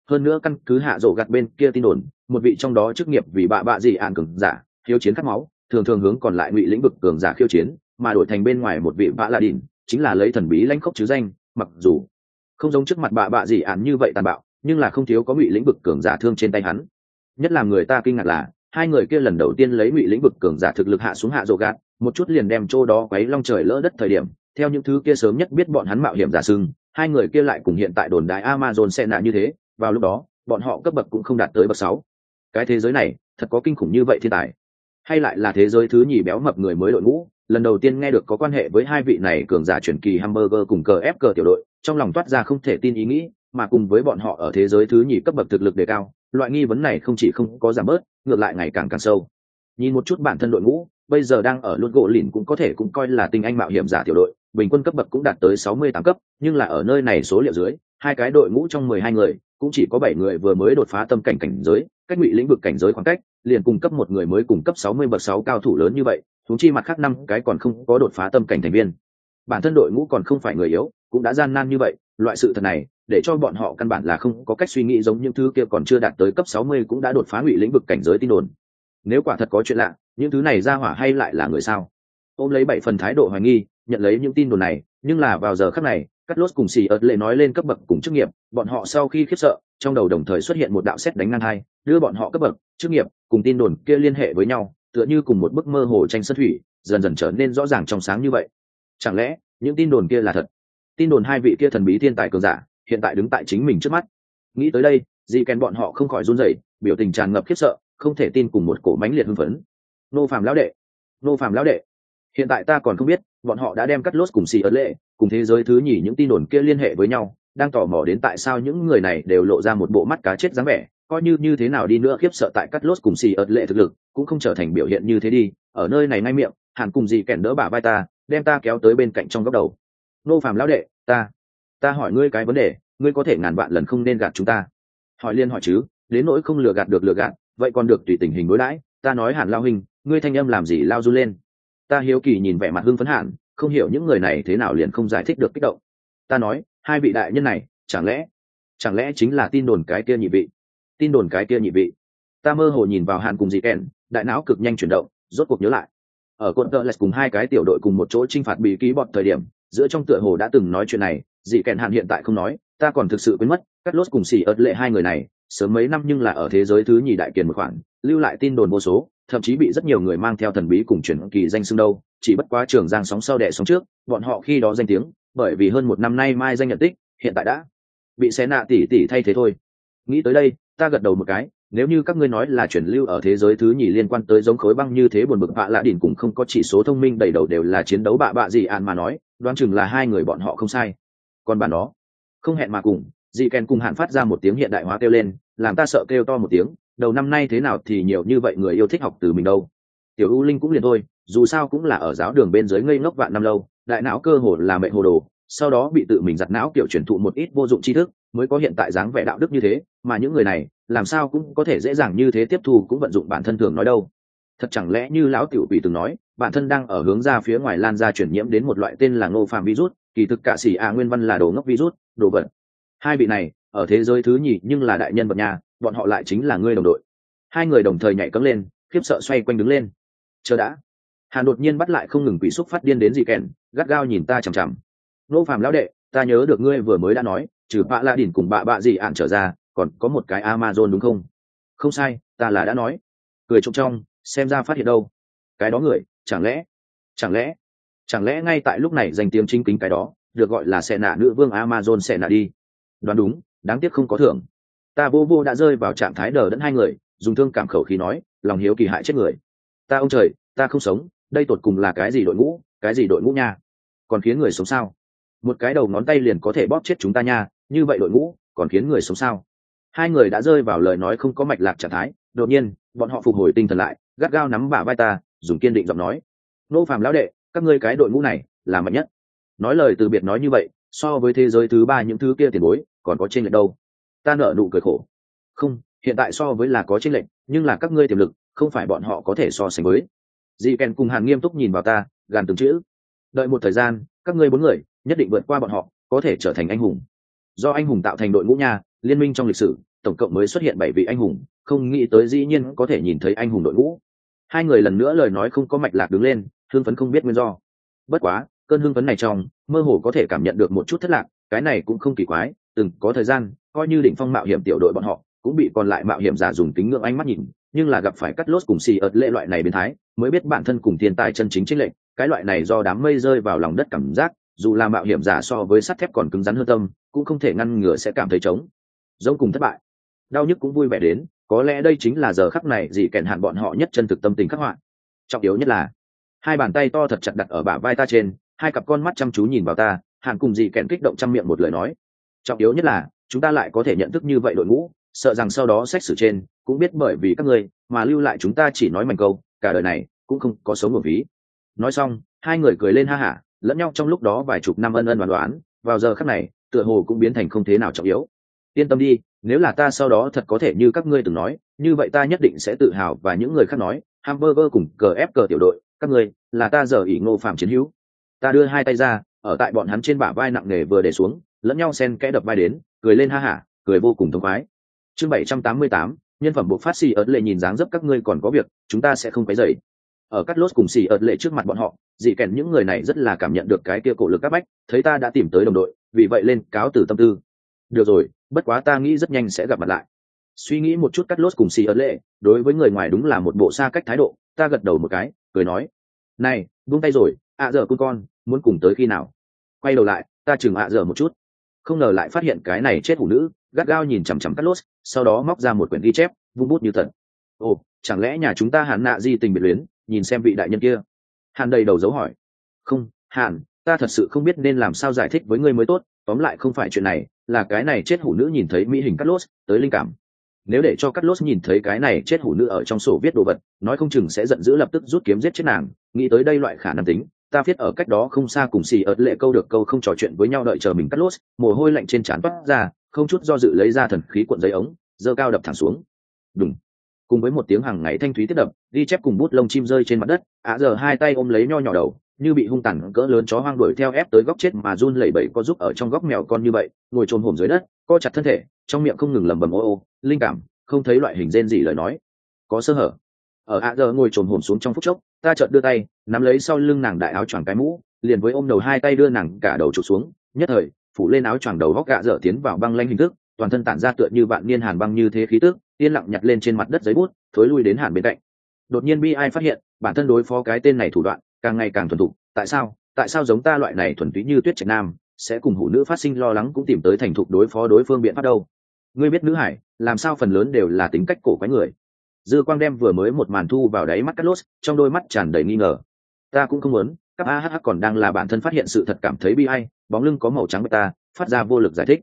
tin đồn, một vị trong đó chức nghiệp vì bạ dị ạn cường giả khiêu chiến khát máu, thường thường hướng còn lại ngụy lĩnh vực cường giả khiêu chiến, mà đổi thành bên ngoài một vị bạ la đỉnh, chính là lấy thần bí lãnh khốc chứ danh. Mặc dù không giống trước mặt bạ dị ạn như vậy tàn bạo, nhưng là không thiếu có ngụy lĩnh vực cường giả thương trên tay hắn. Nhất là người ta kinh ngạc là hai người kia lần đầu tiên lấy ngụy lĩnh vực cường giả thực lực hạ xuống hạ rổ gạt, một chút liền đem chỗ đó quấy long trời lỡ đất thời điểm, theo những thứ kia sớm nhất biết bọn hắn mạo hiểm giả sưng, hai người kia lại cùng hiện tại đồn đại Amazon Senna như thế, vào lúc đó bọn họ cấp bậc cũng không đạt tới bậc 6. Cái thế giới này thật có kinh khủng như vậy thiên tài, hay lại là thế giới thứ nhì béo mập người mới đội ngũ? Lần đầu tiên nghe được có quan hệ với hai vị này cường giả truyền kỳ hamburger cùng cờ ép cờ tiểu đội, trong lòng toát ra không thể tin ý nghĩ, mà cùng với bọn họ ở thế giới thứ nhì cấp bậc thực lực đề cao, loại nghi vấn này không chỉ không có giảm bớt, ngược lại ngày càng sâu. Nhìn một chút bản thân đội ngũ bây giờ đang ở luôn gỗ lìn cũng có thể cũng coi là tinh anh mạo hiểm giả tiểu đội, bình quân cấp bậc cũng đạt tới 68 cấp, nhưng là ở nơi này số liệu dưới, hai cái đội ngũ trong 12 người cũng chỉ có 7 người vừa mới đột phá tâm cảnh cảnh giới, cách ngụy lĩnh vực cảnh giới khoảng cách liền cùng cấp một người mới cùng cấp 60 bậc 6 cao thủ lớn như vậy, huống chi mặt khác 5 cái còn không có đột phá tâm cảnh thành viên. Bản thân đội ngũ còn không phải người yếu, cũng đã gian nan như vậy, loại sự thật này để cho bọn họ căn bản là không có cách suy nghĩ giống những thứ kia còn chưa đạt tới cấp 60 cũng đã đột phá ngụy lĩnh vực cảnh giới tin đồn. Nếu quả thật có chuyện lạ, những thứ này ra hỏa hay lại là người sao? Ôm lấy 7 phần thái độ hoài nghi, nhận lấy những tin đồn này, nhưng là vào giờ khắc này, Cắt Lốt cùng Xì ớt lệ nói lên cấp bậc cùng chức nghiệp, bọn họ sau khi khiếp sợ, trong đầu đồng thời xuất hiện một đạo sét đánh ngang hai, đưa bọn họ cấp bậc, chức nghiệp cùng tin đồn kia liên hệ với nhau, tựa như cùng một bức mơ hồ tranh sơn thủy, dần dần trở nên rõ ràng trong sáng như vậy. Chẳng lẽ những tin đồn kia là thật? Tin đồn hai vị kia thần bí thiên tài cường giả, hiện tại đứng tại chính mình trước mắt. Nghĩ tới đây, Dị Kèn bọn họ không khỏi run rẩy, biểu tình tràn ngập khiếp sợ, không thể tin cùng một cổ mãnh liệt hưng phấn. Nô Phàm lão đệ, hiện tại ta còn không biết bọn họ đã đem Cắt Lốt cùng Xì ớt lệ cùng thế giới thứ nhì những tin đồn kia liên hệ với nhau, đang tò mò đến tại sao những người này đều lộ ra một bộ mắt cá chết dáng vẻ, coi như thế nào đi nữa khiếp sợ tại Cắt Lốt cùng Xì ớt lệ thực lực cũng không trở thành biểu hiện như thế đi. Ở nơi này ngay miệng, Hàn cùng Dị Kèn đỡ bả vai ta, đem ta kéo tới bên cạnh trong góc đầu. Nô Phàm lão đệ, ta hỏi ngươi cái vấn đề, ngươi có thể ngàn vạn lần không nên gạt chúng ta. Hỏi liên hỏi chứ, đến nỗi không lừa gạt được lừa gạt, vậy còn được tùy tình hình đối đãi. Ta nói Hàn lao huynh, ngươi thanh âm làm gì lao run lên? Ta hiếu kỳ nhìn vẻ mặt hưng phấn Hàn, không hiểu những người này thế nào liền không giải thích được kích động. Ta nói, hai vị đại nhân này, chẳng lẽ chính là tin đồn cái kia nhị vị? Ta mơ hồ nhìn vào Hàn cùng Dị Kèn, đại não cực nhanh chuyển động, rốt cuộc nhớ lại. Ở Côn Tơ Lẹt cùng hai cái tiểu đội cùng một chỗ chinh phạt bị ký bọt thời điểm, giữa trong tựa hồ đã từng nói chuyện này, Dị Kèn Hàn hiện tại không nói, ta còn thực sự quên mất, Cắt Lốt cùng Xì ớt lệ hai người này, sớm mấy năm nhưng là ở thế giới thứ nhì đại kiền một khoản, lưu lại tin đồn vô số, thậm chí bị rất nhiều người mang theo thần bí cùng truyền kỳ danh xưng đâu, chỉ bất quá trường giang sóng sau đẻ sóng trước, bọn họ khi đó danh tiếng, bởi vì hơn 1 năm nay mai danh nhận tích, hiện tại đã bị xé nạ tỷ thay thế thôi. Nghĩ tới đây, ta gật đầu một cái, nếu như các ngươi nói là truyền lưu ở thế giới thứ nhì liên quan tới giống khối băng như thế buồn bực bạ lạ đỉnh cũng không có chỉ số thông minh đầy đầu đều là chiến đấu bạ gì ạn mà nói, đoán chừng là hai người bọn họ không sai. Còn bản đó, Không hẹn mà cùng, dị kèn cùng Hàn phát ra một tiếng hiện đại hóa kêu lên, làm ta sợ kêu to một tiếng, đầu năm nay thế nào thì nhiều như vậy người yêu thích học từ mình đâu. Tiểu U Linh cũng liền thôi, dù sao cũng là ở giáo đường bên dưới ngây ngốc vạn năm lâu, đại não cơ hồ là mẹ hồ đồ, sau đó bị tự mình giặt não kiểu truyền thụ một ít vô dụng tri thức, mới có hiện tại dáng vẻ đạo đức như thế, mà những người này, làm sao cũng có thể dễ dàng như thế tiếp thu cũng vận dụng bản thân thường nói đâu. Thật chẳng lẽ như lão tiểu quỷ từng nói, bản thân đang ở hướng ra phía ngoài lan ra chuyển nhiễm đến một loại tên là Ngô Phàm virus, kỳ thực cả sĩ nguyên văn là đồ ngốc virus, đồ vật. Hai vị này, ở thế giới thứ nhì nhưng là đại nhân vật nhà, bọn họ lại chính là ngươi đồng đội. Hai người đồng thời nhảy cẫng lên, khiếp sợ xoay quanh đứng lên. Chờ đã. Hàn đột nhiên bắt lại không ngừng quỷ xúc phát điên đến dị kèn, gắt gao nhìn ta chằm chằm. Ngô Phàm lão đệ, ta nhớ được ngươi vừa mới đã nói, trừ bạ la đỉnh cùng bạ gì ạn trở ra, còn có một cái Amazon đúng không? Không sai, ta là đã nói. Cười trông trong, xem ra phát hiện đâu. Cái đó người, chẳng lẽ ngay tại lúc này danh tiếng chính kính cái đó, được gọi là xẻ nạ nữ vương Amazon xẻ nạ đi. Đoán đúng, đáng tiếc không có thưởng. Ta vô đã rơi vào trạng thái đờ đẫn hai người, dùng thương cảm khẩu khí nói, lòng hiếu kỳ hại chết người. Ta ông trời, ta không sống, đây tột cùng là cái gì đội ngũ, cái gì đội ngũ nha? Còn khiến người sống sao? Một cái đầu ngón tay liền có thể bóp chết chúng ta nha, như vậy đội ngũ, còn khiến người sống sao? Hai người đã rơi vào lời nói không có mạch lạc trạng thái, đột nhiên, bọn họ phục hồi tinh thần lại, gắt gao nắm bả vai ta, dùng kiên định giọng nói: Nô Phàm lão đệ, các ngươi cái đội ngũ này là mạnh nhất. Nói lời từ biệt nói như vậy, so với thế giới thứ ba những thứ kia tiền bối, còn có chênh lệch đâu? Ta nở nụ cười khổ. Không, hiện tại so với là có chênh lệch, nhưng là các ngươi tiềm lực, không phải bọn họ có thể so sánh với. Dị Kèn cùng Hàn nghiêm túc nhìn vào ta, gàn từng chữ. Đợi một thời gian, các ngươi bốn người nhất định vượt qua bọn họ, có thể trở thành anh hùng. Do anh hùng tạo thành đội ngũ nha, liên minh trong lịch sử, tổng cộng mới xuất hiện 7 vị anh hùng, không nghĩ tới dĩ nhiên có thể nhìn thấy anh hùng đội ngũ. Hai người lần nữa lời nói không có mạch lạc đứng lên, hưng phấn không biết nguyên do. Bất quá, cơn hưng phấn này trong, mơ hồ có thể cảm nhận được một chút thất lạc, cái này cũng không kỳ quái, từng có thời gian, coi như đỉnh phong mạo hiểm tiểu đội bọn họ, cũng bị còn lại mạo hiểm giả dùng kính ngưỡng ánh mắt nhìn, nhưng là gặp phải cắt lốt cùng xì ợt lệ loại này biến thái, mới biết bản thân cùng thiên tài chân chính chênh lệch, cái loại này do đám mây rơi vào lòng đất cảm giác, dù là mạo hiểm giả so với sắt thép còn cứng rắn hơn tâm, cũng không thể ngăn ngừa sẽ cảm thấy trống rỗng cùng thất bại. Đau nhức cũng vui vẻ đến, có lẽ đây chính là giờ khắc này Dị Kèn Hàn bọn họ nhất chân thực tâm tình khắc họa. Trọng yếu nhất là hai bàn tay to thật chặt đặt ở bả vai ta trên, hai cặp con mắt chăm chú nhìn vào ta, Hàn cùng Dị Kèn kích động trăm miệng một lời nói. Trọng yếu nhất là chúng ta lại có thể nhận thức như vậy đội ngũ, sợ rằng sau đó xét xử trên cũng biết bởi vì các ngươi mà lưu lại chúng ta chỉ nói mảnh câu, cả đời này cũng không có sống một ví. Nói xong, hai người cười lên ha hả, lẫn nhau trong lúc đó vài chục năm ân ân đoán đoán, vào giờ khắc này, tựa hồ cũng biến thành không thế nào trọng yếu. Yên tâm đi, nếu là ta sau đó thật có thể như các ngươi từng nói, như vậy ta nhất định sẽ tự hào và những người khác nói, hamburger cùng cờ ép cờ tiểu đội, các ngươi là ta giờ ỷ Ngô Phàm chiến hữu. Ta đưa hai tay ra, ở tại bọn hắn trên bả vai nặng nề vừa để xuống, lẫn nhau xen kẽ đập vai đến, cười lên ha hả, cười vô cùng thông khoái. Chương 788, nhân phẩm bộ phát xì ớt lệ nhìn dáng dấp các ngươi còn có việc, chúng ta sẽ không quấy rầy. Ở cắt lốt cùng xì ớt lệ trước mặt bọn họ, Dị Kèn những người này rất là cảm nhận được cái kia cổ lực áp bách, thấy ta đã tìm tới đồng đội, vì vậy lên cáo từ tâm tư. Được rồi, bất quá ta nghĩ rất nhanh sẽ gặp mặt lại. Suy nghĩ một chút cắt lốt cùng xì ớt lệ, đối với người ngoài đúng là một bộ xa cách thái độ, ta gật đầu một cái, cười nói: này, buông tay rồi, giờ con, muốn cùng tới khi nào? Quay đầu lại, ta chừng giờ một chút, không ngờ lại phát hiện cái này chết hủ nữ, gắt gao nhìn chằm chằm cắt lốt, sau đó móc ra một quyển ghi chép, vung bút như thật. Ồ, chẳng lẽ nhà chúng ta Hàn nạ di tình biệt luyến, nhìn xem vị đại nhân kia. Hàn đầy đầu dấu hỏi. Không, Hàn, ta thật sự không biết nên làm sao giải thích với ngươi mới tốt, tóm lại không phải chuyện này, là cái này chết hủ nữ nhìn thấy mỹ hình cắt lốt, tới linh cảm. Nếu để cho cắt lốt nhìn thấy cái này chết hủ nữ ở trong sổ viết đồ vật, nói không chừng sẽ giận dữ lập tức rút kiếm giết chết nàng. Nghĩ tới đây loại khả năng tính, ta viết ở cách đó không xa cùng xì ớt lệ câu được câu không trò chuyện với nhau đợi chờ mình cắt lốt, mồ hôi lạnh trên trán toát ra, không chút do dự lấy ra thần khí cuộn giấy ống, giơ cao đập thẳng xuống. Đùng. Cùng với một tiếng hàng ngày thanh thúy tiếp đập, ghi chép cùng bút lông chim rơi trên mặt đất, giờ hai tay ôm lấy nho nhỏ đầu, như bị hung tàn cỡ lớn chó hoang đuổi theo ép tới góc chết mà run lẩy bẩy có giúp ở trong góc mèo con như vậy, ngồi chôn hổm dưới đất, co chặt thân thể, trong miệng không ngừng lẩm bẩm ô ô, linh cảm, không thấy loại hình rên gì lời nói, có sơ hở. Ở giờ ngồi chôn hổm xuống trong phút chốc, ta chợt đưa tay, nắm lấy sau lưng nàng đại áo choàng cái mũ, liền với ôm đầu hai tay đưa nàng cả đầu trục xuống, nhất thời, phủ lên áo choàng đầu góc dở tiến vào băng lanh hình thức, toàn thân tản ra tựa như vạn niên hàn băng như thế khí tức, yên lặng nhặt lên trên mặt đất giấy bút, thối lui đến Hàn bên cạnh. Đột nhiên bi ai phát hiện, bản thân đối phó cái tên này thủ đoạn càng ngày càng thuần thục. Tại sao giống ta loại này thuần túy như tuyết trạch nam sẽ cùng hủ nữ phát sinh lo lắng cũng tìm tới thành thục đối phó đối phương biện pháp đâu? Ngươi biết nữ hải làm sao phần lớn đều là tính cách cổ quái người. Dư quang đem vừa mới một màn thu vào đáy mắt Carlos, trong đôi mắt tràn đầy nghi ngờ. Ta cũng không muốn, các AHH còn đang là bản thân phát hiện sự thật cảm thấy bi ai, bóng lưng có màu trắng beta, phát ra vô lực giải thích.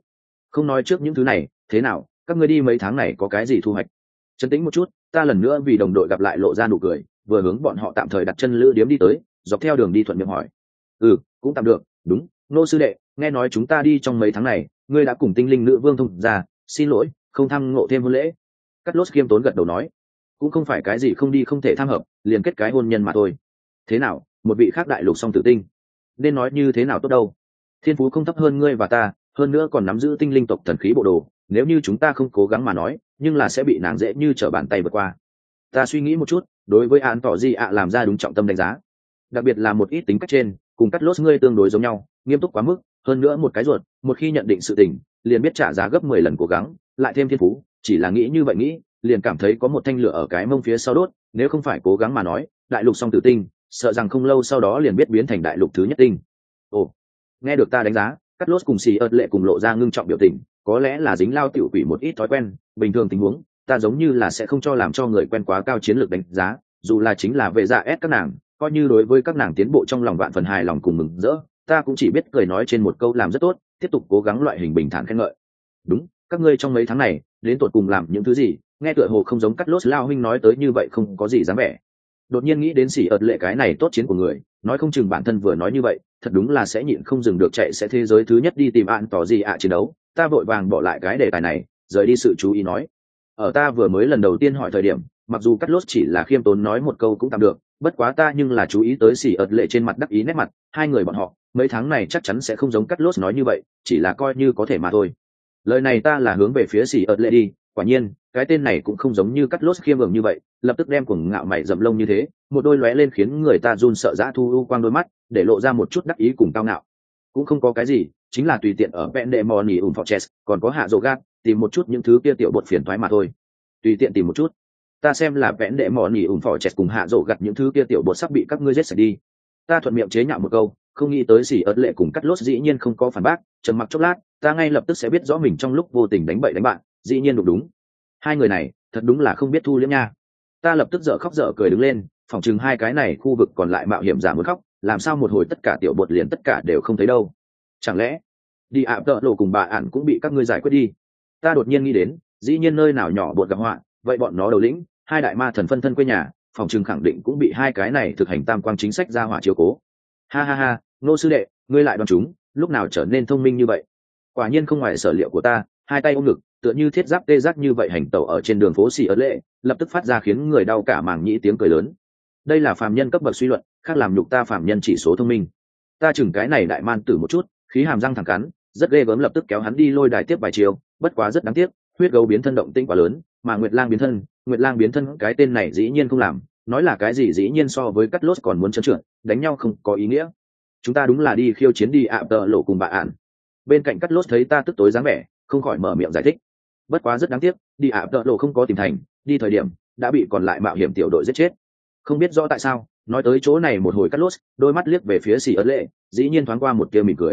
không nói trước những thứ này, thế nào, các ngươi đi mấy tháng này có cái gì thu hoạch? Trấn tĩnh một chút, ta lần nữa vì đồng đội gặp lại lộ ra nụ cười, vừa hướng bọn họ tạm thời đặt chân lữ điếm đi tới, dọc theo đường đi thuận miệng hỏi. Cũng tạm được, đúng, Ngô sư đệ, nghe nói chúng ta đi trong mấy tháng này, ngươi đã cùng tinh linh nữ vương thông ra, xin lỗi, không tham ngộ thêm hôn lễ. Cắt lốt khiêm tốn gật đầu nói, cũng không phải cái gì không đi không thể tham hợp, liền kết cái hôn nhân mà thôi. Thế nào, một vị khác đại lục song tử tinh, nên nói như thế nào tốt đâu? Thiên phú không thấp hơn ngươi và ta, hơn nữa còn nắm giữ tinh linh tộc thần khí bộ đồ, nếu như chúng ta không cố gắng mà nói, nhưng là sẽ bị nàng dễ như trở bàn tay vượt qua. Ta suy nghĩ một chút, đối với án tỏ gì ạ làm ra đúng trọng tâm đánh giá, đặc biệt là một ít tính cách trên cùng cắt lốt ngươi tương đối giống nhau, nghiêm túc quá mức, hơn nữa một cái ruột, một khi nhận định sự tình liền biết trả giá gấp 10 lần cố gắng, lại thêm thiên phú, chỉ là nghĩ như vậy nghĩ liền cảm thấy có một thanh lửa ở cái mông phía sau đốt, nếu không phải cố gắng mà nói, đại lục song tử tinh sợ rằng không lâu sau đó liền biết biến thành đại lục thứ nhất tinh. Ồ, nghe được ta đánh giá, cắt lốt cùng xì ớt lệ cùng lộ ra ngưng trọng biểu tình, có lẽ là dính lao tiểu quỷ một ít thói quen, bình thường tình huống ta giống như là sẽ không cho làm cho người quen quá cao chiến lược đánh giá, dù là chính là vệ dạ ép các nàng, coi như đối với các nàng tiến bộ trong lòng vạn phần hài lòng cùng mừng rỡ, ta cũng chỉ biết cười nói trên một câu làm rất tốt, tiếp tục cố gắng loại hình bình thản khen ngợi. Đúng, các ngươi trong mấy tháng này đến tụt cùng làm những thứ gì, nghe tựa hồ không giống cắt lốt lao huynh nói tới như vậy, không có gì dám vẻ. Đột nhiên nghĩ đến xỉ ợt lệ cái này tốt chiến của người, nói không chừng bản thân vừa nói như vậy, thật đúng là sẽ nhịn không dừng được chạy sẽ thế giới thứ nhất đi tìm án tỏ gì ạ chiến đấu. Ta vội vàng bỏ lại cái đề tài này, rời đi sự chú ý nói. Ở ta vừa mới lần đầu tiên hỏi thời điểm, mặc dù cắt lốt chỉ là khiêm tốn nói một câu cũng tạm được, bất quá ta nhưng là chú ý tới xỉ ợt lệ trên mặt đắc ý nét mặt, hai người bọn họ mấy tháng này chắc chắn sẽ không giống cắt lốt nói như vậy, chỉ là coi như có thể mà thôi. Lời này ta là hướng về phía xỉ ợt lệ đi, quả nhiên cái tên này cũng không giống như cắt lốt khiêm ường như vậy, lập tức đem cuồng ngạo mày rậm lông như thế, một đôi lóe lên khiến người ta run sợ dã thu u quang đôi mắt, để lộ ra một chút đắc ý cùng cao ngạo. Cũng không có cái gì, chính là tùy tiện ở vẹn đệ mò nỉ ủng fortress, còn có hạ rộ gác, tìm một chút những thứ kia tiểu bột phiền thoái mà thôi. Tùy tiện tìm một chút, ta xem là vẹn đệ mò nỉ ủng fortress cùng hạ rộ gặt những thứ kia tiểu bột sắp bị các ngươi giết sạch đi. Ta thuận miệng chế nhạo một câu, không nghĩ tới xỉ ớt lệ cùng cắt lốt dĩ nhiên không có phản bác, trầm mặc chốc lát, ta ngay lập tức sẽ biết rõ mình trong lúc vô tình đánh bậy đánh bạn, dĩ nhiên đúng. Hai người này thật đúng là không biết thu liễm nha. Ta lập tức dở khóc dở cười đứng lên, phỏng chừng hai cái này khu vực còn lại mạo hiểm giả muốn khóc, làm sao một hồi tất cả tiểu bột liền tất cả đều không thấy đâu. Chẳng lẽ đi ạ tợ lộ cùng bà ản cũng bị các ngươi giải quyết đi? Ta đột nhiên nghĩ đến, dĩ nhiên nơi nào nhỏ bột gặp họa, vậy bọn nó đầu lĩnh hai đại ma thần phân thân quê nhà, phỏng chừng khẳng định cũng bị hai cái này thực hành tam quang chính sách ra hỏa chiếu cố. Ha ha ha, Ngô sư đệ, ngươi lại đoán chúng, lúc nào trở nên thông minh như vậy? Quả nhiên không ngoài sở liệu của ta. Hai tay ôm ngực, tựa như thiết giáp tê giác như vậy hành tẩu ở trên đường phố xì ớt lệ, lập tức phát ra khiến người đau cả màng nhĩ tiếng cười lớn. Đây là phàm nhân cấp bậc suy luận, khác làm nhục ta phàm nhân chỉ số thông minh. Ta chừng cái này đại man tử một chút, khí hàm răng thẳng cắn, rất ghê gớm, lập tức kéo hắn đi lôi đài tiếp vài chiều, bất quá rất đáng tiếc, huyết gấu biến thân động tĩnh quá lớn, mà Nguyệt Lang biến thân cái tên này dĩ nhiên không làm, nói là cái gì dĩ nhiên so với cắt lốt còn muốn trơn trượt, đánh nhau không có ý nghĩa. Chúng ta đúng là đi khiêu chiến đi ạ tợ lộ cùng bà ản. Bên cạnh cắt lốt thấy ta tức tối dáng vẻ, không khỏi mở miệng giải thích. Bất quá rất đáng tiếc, đi ạ tợ lộ không có tìm thành, đi thời điểm đã bị còn lại mạo hiểm tiểu đội giết chết. Không biết rõ tại sao, nói tới chỗ này một hồi cắt lốt, đôi mắt liếc về phía xì ớt lệ, dĩ nhiên thoáng qua một tia mỉm cười.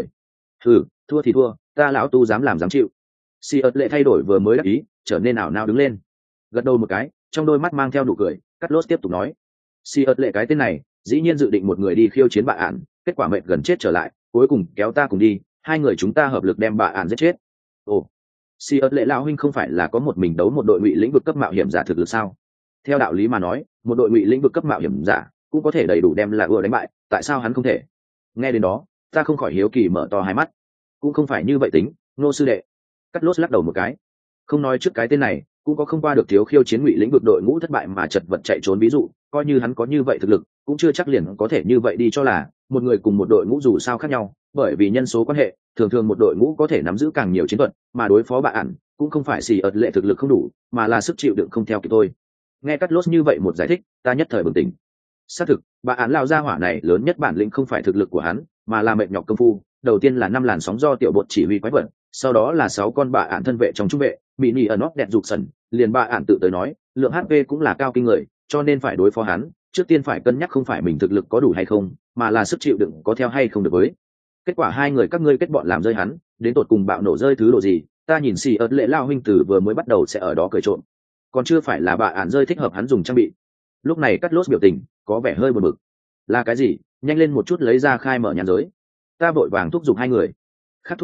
Thua thì thua, ta lão tu dám làm dám chịu. Xì ớt lệ thay đổi vừa mới đắc ý, trở nên ảo nao đứng lên, gật đầu một cái, trong đôi mắt mang theo nụ cười. Cắt lốt tiếp tục nói, xì ớt lệ cái tên này dĩ nhiên dự định một người đi khiêu chiến bà ản, kết quả mệt gần chết trở lại, cuối cùng kéo ta cùng đi, hai người chúng ta hợp lực đem bà ản giết chết. Ồ, xì ớt lệ lão huynh không phải là có một mình đấu một đội ngụy lĩnh vực cấp mạo hiểm giả thực lực sao? Theo đạo lý mà nói, một đội ngụy lĩnh vực cấp mạo hiểm giả cũng có thể đầy đủ đem là ưa đánh bại, tại sao hắn không thể? Nghe đến đó, ta không khỏi hiếu kỳ mở to hai mắt. Cũng không phải như vậy tính, Ngô sư đệ. Cắt lốt lắc đầu một cái, không nói trước cái tên này cũng có không qua được thiếu khiêu chiến ngụy lĩnh vực đội ngũ thất bại mà chật vật chạy trốn ví dụ, coi như hắn có như vậy thực lực cũng chưa chắc liền có thể như vậy đi, cho là một người cùng một đội ngũ dù sao khác nhau, bởi vì nhân số quan hệ, thường thường một đội ngũ có thể nắm giữ càng nhiều chiến thuật, mà đối phó bà ản cũng không phải xì ợt lệ thực lực không đủ, mà là sức chịu đựng không theo kịp thôi. Nghe cắt lốt như vậy một giải thích, ta nhất thời bừng tỉnh. Xác thực, bà ản lao ra hỏa này lớn nhất bản lĩnh không phải thực lực của hắn, mà là mệt nhọc công phu. Đầu tiên là 5 làn sóng do tiểu bột chỉ huy quái vật, sau đó là 6 con bà ản thân vệ trong trung vệ, mỹ nỉ ở nóc đẹp dục sần, liền bà ản tự tới nói, lượng HP cũng là cao kinh người, cho nên phải đối phó hắn, trước tiên phải cân nhắc không phải mình thực lực có đủ hay không, mà là sức chịu đựng có theo hay không được với. Kết quả hai người các ngươi kết bọn làm rơi hắn, đến tột cùng bạo nổ rơi thứ đồ gì, ta nhìn xì ớt lệ lao huynh tử vừa mới bắt đầu sẽ ở đó cười trộm, còn chưa phải là bà ản rơi thích hợp hắn dùng trang bị. Lúc này cắt lốt biểu tình có vẻ hơi buồn bực. Là cái gì, nhanh lên một chút lấy ra khai mở nhãn giới. Ta vội vàng thúc giục hai người. Khác thúc giục,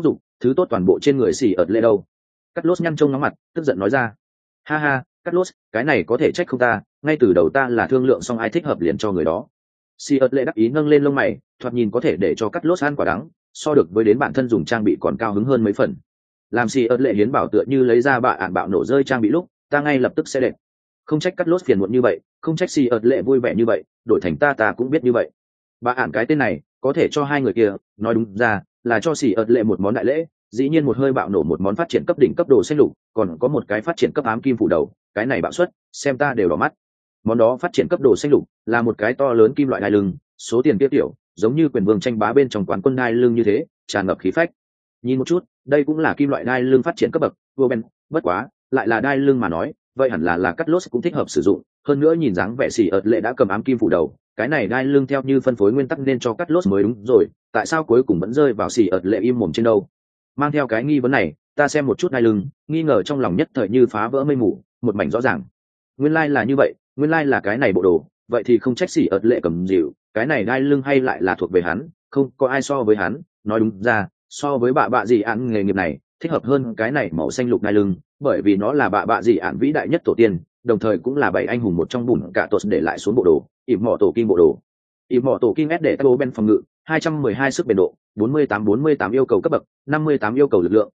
thứ tốt toàn bộ trên người xì ợt lệ đâu. Cắt lốt nhăn trông nóng mặt tức giận nói ra. Ha ha, cắt lốt, cái này có thể trách không ta, ngay từ đầu ta là thương lượng xong ai thích hợp liền cho người đó. Xì ợt lệ đắc ý nâng lên lông mày, thoạt nhìn có thể để cho cắt lốt ăn quả đắng, so được với đến bản thân dùng trang bị còn cao hứng hơn mấy phần. Làm xì ợt lệ hiến bảo tựa như lấy ra bạ ạn bạo nổ rơi trang bị lúc, ta ngay lập tức sẽ đẹp. Không trách cắt lốt phiền muộn như vậy, không trách xì ợt lệ vui vẻ như vậy, đổi thành ta cũng biết như vậy. Bạ ạn cái tên này có thể cho hai người kia, nói đúng ra là cho xì ợt lệ một món đại lễ, dĩ nhiên một hơi bạo nổ một món phát triển cấp đỉnh cấp đồ xanh lục, còn có một cái phát triển cấp ám kim phủ đầu, cái này bạo suất xem ta đều đỏ mắt. Món đó phát triển cấp đồ xanh lục là một cái to lớn kim loại đai lưng, số tiền kia tiểu giống như quyền vương tranh bá bên trong quán quân đai lưng như thế, tràn ngập khí phách. Nhìn một chút, đây cũng là kim loại đai lưng phát triển cấp bậc vô ben, bất quá lại là đai lưng mà nói vậy hẳn là cắt lốt cũng thích hợp sử dụng, hơn nữa nhìn dáng vẻ xỉ ợt lệ đã cầm ám kim phủ đầu, cái này đai lưng theo như phân phối nguyên tắc nên cho cắt lốt mới đúng rồi, tại sao cuối cùng vẫn rơi vào xỉ ợt lệ im mồm trên đâu. Mang theo cái nghi vấn này, ta xem một chút đai lưng, nghi ngờ trong lòng nhất thời như phá vỡ mây mù, một mảnh rõ ràng. Nguyên lai là như vậy, nguyên lai là cái này bộ đồ, vậy thì không trách xỉ ợt lệ cầm dịu, cái này đai lưng hay lại là thuộc về hắn, không có ai so với hắn, nói đúng ra so với bạ gì ạn nghề nghiệp này thích hợp hơn cái này màu xanh lục đai lưng, bởi vì nó là bạ gì ạn vĩ đại nhất tổ tiên, đồng thời cũng là bảy anh hùng một trong bùn cả tột để lại xuống bộ đồ ỉm mỏ tổ kim bộ đồ. Ỉm mỏ tổ kim S để tao bên phòng ngự 212 sức bền độ, 48 yêu cầu cấp bậc, 58 yêu cầu lực lượng,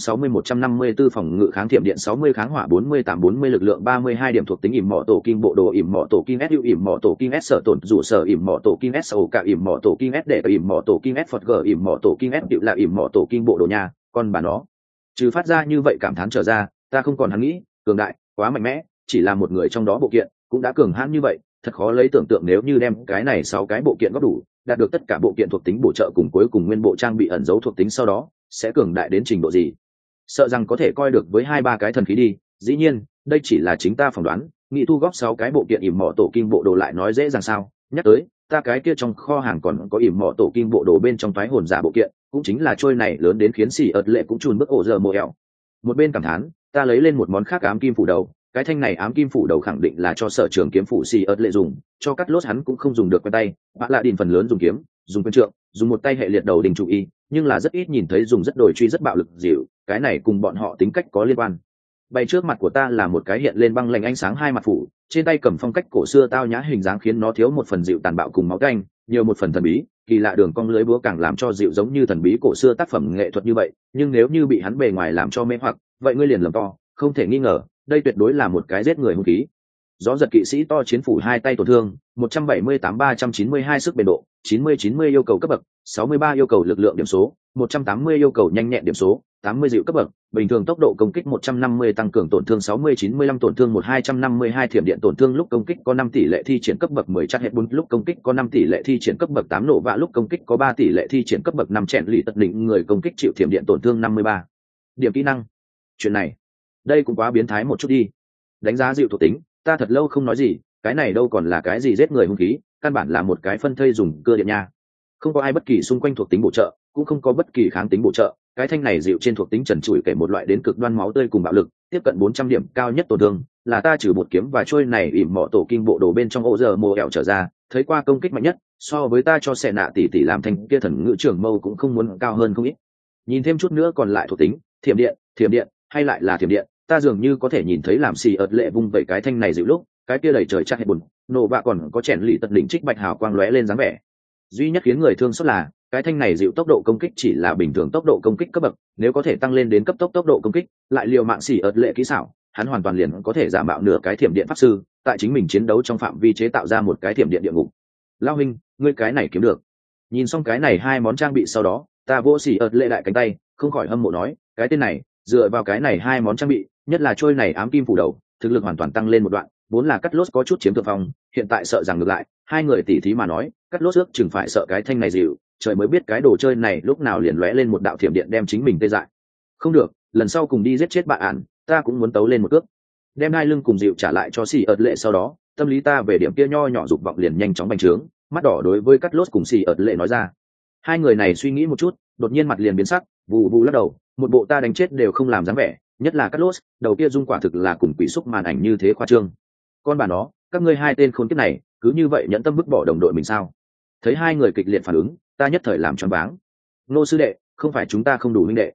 160-154 phòng ngự kháng thiểm điện, 60 kháng hỏa, 48-40 lực lượng, 32 điểm thuộc tính. Ỉm mỏ tổ kim bộ đồ, ỉm mỏ tổ kim S hữu, ỉm mỏ tổ kim S sở tổn rủ sở, ỉm mỏ tổ kim S ổ cả, ỉm mỏ tổ kim S để, ỉm mỏ tổ kim S phật g, ỉm mỏ tổ kim S hữu là ỉm mỏ tổ kim bộ đồ nha. Còn bà nó trừ phát ra như vậy cảm thán trở ra, ta không còn hắn nghĩ cường đại quá mạnh mẽ, chỉ là một người trong đó bộ kiện cũng đã cường hãn như vậy, thật khó lấy tưởng tượng nếu như đem cái này 6 cái bộ kiện góp đủ, đạt được tất cả bộ kiện thuộc tính bổ trợ cùng cuối cùng nguyên bộ trang bị ẩn dấu thuộc tính sau đó sẽ cường đại đến trình độ gì, sợ rằng có thể coi được với 2-3 cái thần khí đi. Dĩ nhiên đây chỉ là chính ta phỏng đoán, nghĩ thu góp 6 cái bộ kiện ỉm mỏ tổ kim bộ đồ lại nói dễ dàng sao. Nhắc tới ta cái kia trong kho hàng còn có ỉm mỏ tổ kim bộ đồ bên trong toái hồn giả bộ kiện, cũng chính là trôi này lớn đến khiến xì ợt lệ cũng chùn bước ổ giờ mồ ẻo. Một bên cảm thán, ta lấy lên một món khác ám kim phủ đầu, cái thanh này ám kim phủ đầu khẳng định là cho sở trường kiếm phủ xì ợt lệ dùng, cho cắt lốt hắn cũng không dùng được quen tay, bạn lạ đìn phần lớn dùng kiếm, dùng quyền trượng, dùng một tay hệ liệt đầu đình chủ y, nhưng là rất ít nhìn thấy dùng rất đổi truy rất bạo lực dịu, cái này cùng bọn họ tính cách có liên quan. Bày trước mặt của ta là một cái hiện lên băng lạnh ánh sáng hai mặt phủ, trên tay cầm phong cách cổ xưa tao nhã hình dáng khiến nó thiếu một phần dịu tàn bạo cùng máu canh, nhiều một phần thần bí, kỳ lạ đường cong lưới búa càng làm cho dịu giống như thần bí cổ xưa tác phẩm nghệ thuật như vậy, nhưng nếu như bị hắn bề ngoài làm cho mê hoặc, vậy ngươi liền lầm to, không thể nghi ngờ, đây tuyệt đối là một cái giết người hung khí. Gió giật kỵ sĩ to chiến phủ hai tay tổn thương 178-392 sức bền độ, 90 yêu cầu cấp bậc, 63 yêu cầu lực lượng điểm số, 180 yêu cầu nhanh nhẹn điểm số, 80 dịu cấp bậc, bình thường tốc độ công kích 150 tăng cường tổn thương 60-95 tổn thương 1252 thiểm điện tổn thương lúc công kích có 5 tỷ lệ thi triển cấp bậc 10 chắc hết 4 lúc công kích có 5 tỷ lệ thi triển cấp bậc 8 nổ vạ lúc công kích có 3 tỷ lệ thi triển cấp bậc 5 chèn lì tật định người công kích chịu thiểm điện tổn thương 53. Điểm kỹ năng. Chuyện này, đây cũng quá biến thái một chút đi. Đánh giá dịu thuộc tính, ta thật lâu không nói gì, cái này đâu còn là cái gì giết người hung khí, căn bản là một cái phân thây dùng cơ điện nha. Không có ai bất kỳ xung quanh thuộc tính bổ trợ, cũng không có bất kỳ kháng tính bổ trợ, cái thanh này dịu trên thuộc tính trần trụi kể một loại đến cực đoan máu tươi cùng bạo lực, tiếp cận 400 điểm cao nhất tổn thương, là ta trừ một kiếm và trôi này ỉm mọ tổ kim bộ đồ bên trong ô giờ mồ ẻo trở ra, thấy qua công kích mạnh nhất, so với ta cho xẻ nạ tỷ làm thành kia thần ngữ trưởng mâu cũng không muốn cao hơn không ít. Nhìn thêm chút nữa còn lại thuộc tính, thiểm điện, hay lại là thiểm điện, ta dường như có thể nhìn thấy làm xì ợt lệ vung vẩy cái thanh này dịu lúc, cái kia đầy trời chắc hết buồn, nổ bạ còn có chèn lì tật đỉnh trích bạch hào quang lóe lên dáng vẻ. Duy nhất khiến người thương xót là cái thanh này dịu tốc độ công kích chỉ là bình thường tốc độ công kích cấp bậc, nếu có thể tăng lên đến cấp tốc độ công kích, lại liều mạng xỉ ợt lệ kỹ xảo, hắn hoàn toàn liền có thể giả mạo nửa cái thiểm điện pháp sư, tại chính mình chiến đấu trong phạm vi chế tạo ra một cái thiểm điện địa ngục. Lao huynh, ngươi cái này kiếm được. Nhìn xong cái này hai món trang bị sau đó, ta vỗ xỉ ợt lệ đại cánh tay, không khỏi hâm mộ nói, cái tên này, dựa vào cái này hai món trang bị, nhất là trôi này ám kim phủ đầu, thực lực hoàn toàn tăng lên một đoạn, vốn là cắt lốt có chút chiếm thượng phong, hiện tại sợ rằng ngược lại, hai người tỉ thí mà nói, cắt lốt ước chừng phải sợ cái thanh này dịu, trời mới biết cái đồ chơi này lúc nào liền lóe lên một đạo thiểm điện đem chính mình tê dại. Không được, lần sau cùng đi giết chết bạn ản, ta cũng muốn tấu lên một cước. Đem hai lưng cùng dịu trả lại cho xì ợt lệ sau đó, tâm lý ta về điểm kia nho nhỏ dục vọng liền nhanh chóng bành trướng, mắt đỏ đối với cắt lốt cùng xì ợt lệ nói ra. Hai người này suy nghĩ một chút, đột nhiên mặt liền biến sắc, vù vù lắc đầu, một bộ ta đánh chết đều không làm dáng vẻ, nhất là cắt lốt, đầu kia dung quả thực là cùng quỷ xúc màn ảnh như thế khoa trương. Con bà nó, các ngươi hai tên khốn kiếp này, cứ như vậy nhẫn tâm vứt bỏ đồng đội mình sao? Thấy hai người kịch liệt phản ứng, ta nhất thời làm choáng váng. Nô sư đệ, không phải chúng ta không đủ huynh đệ,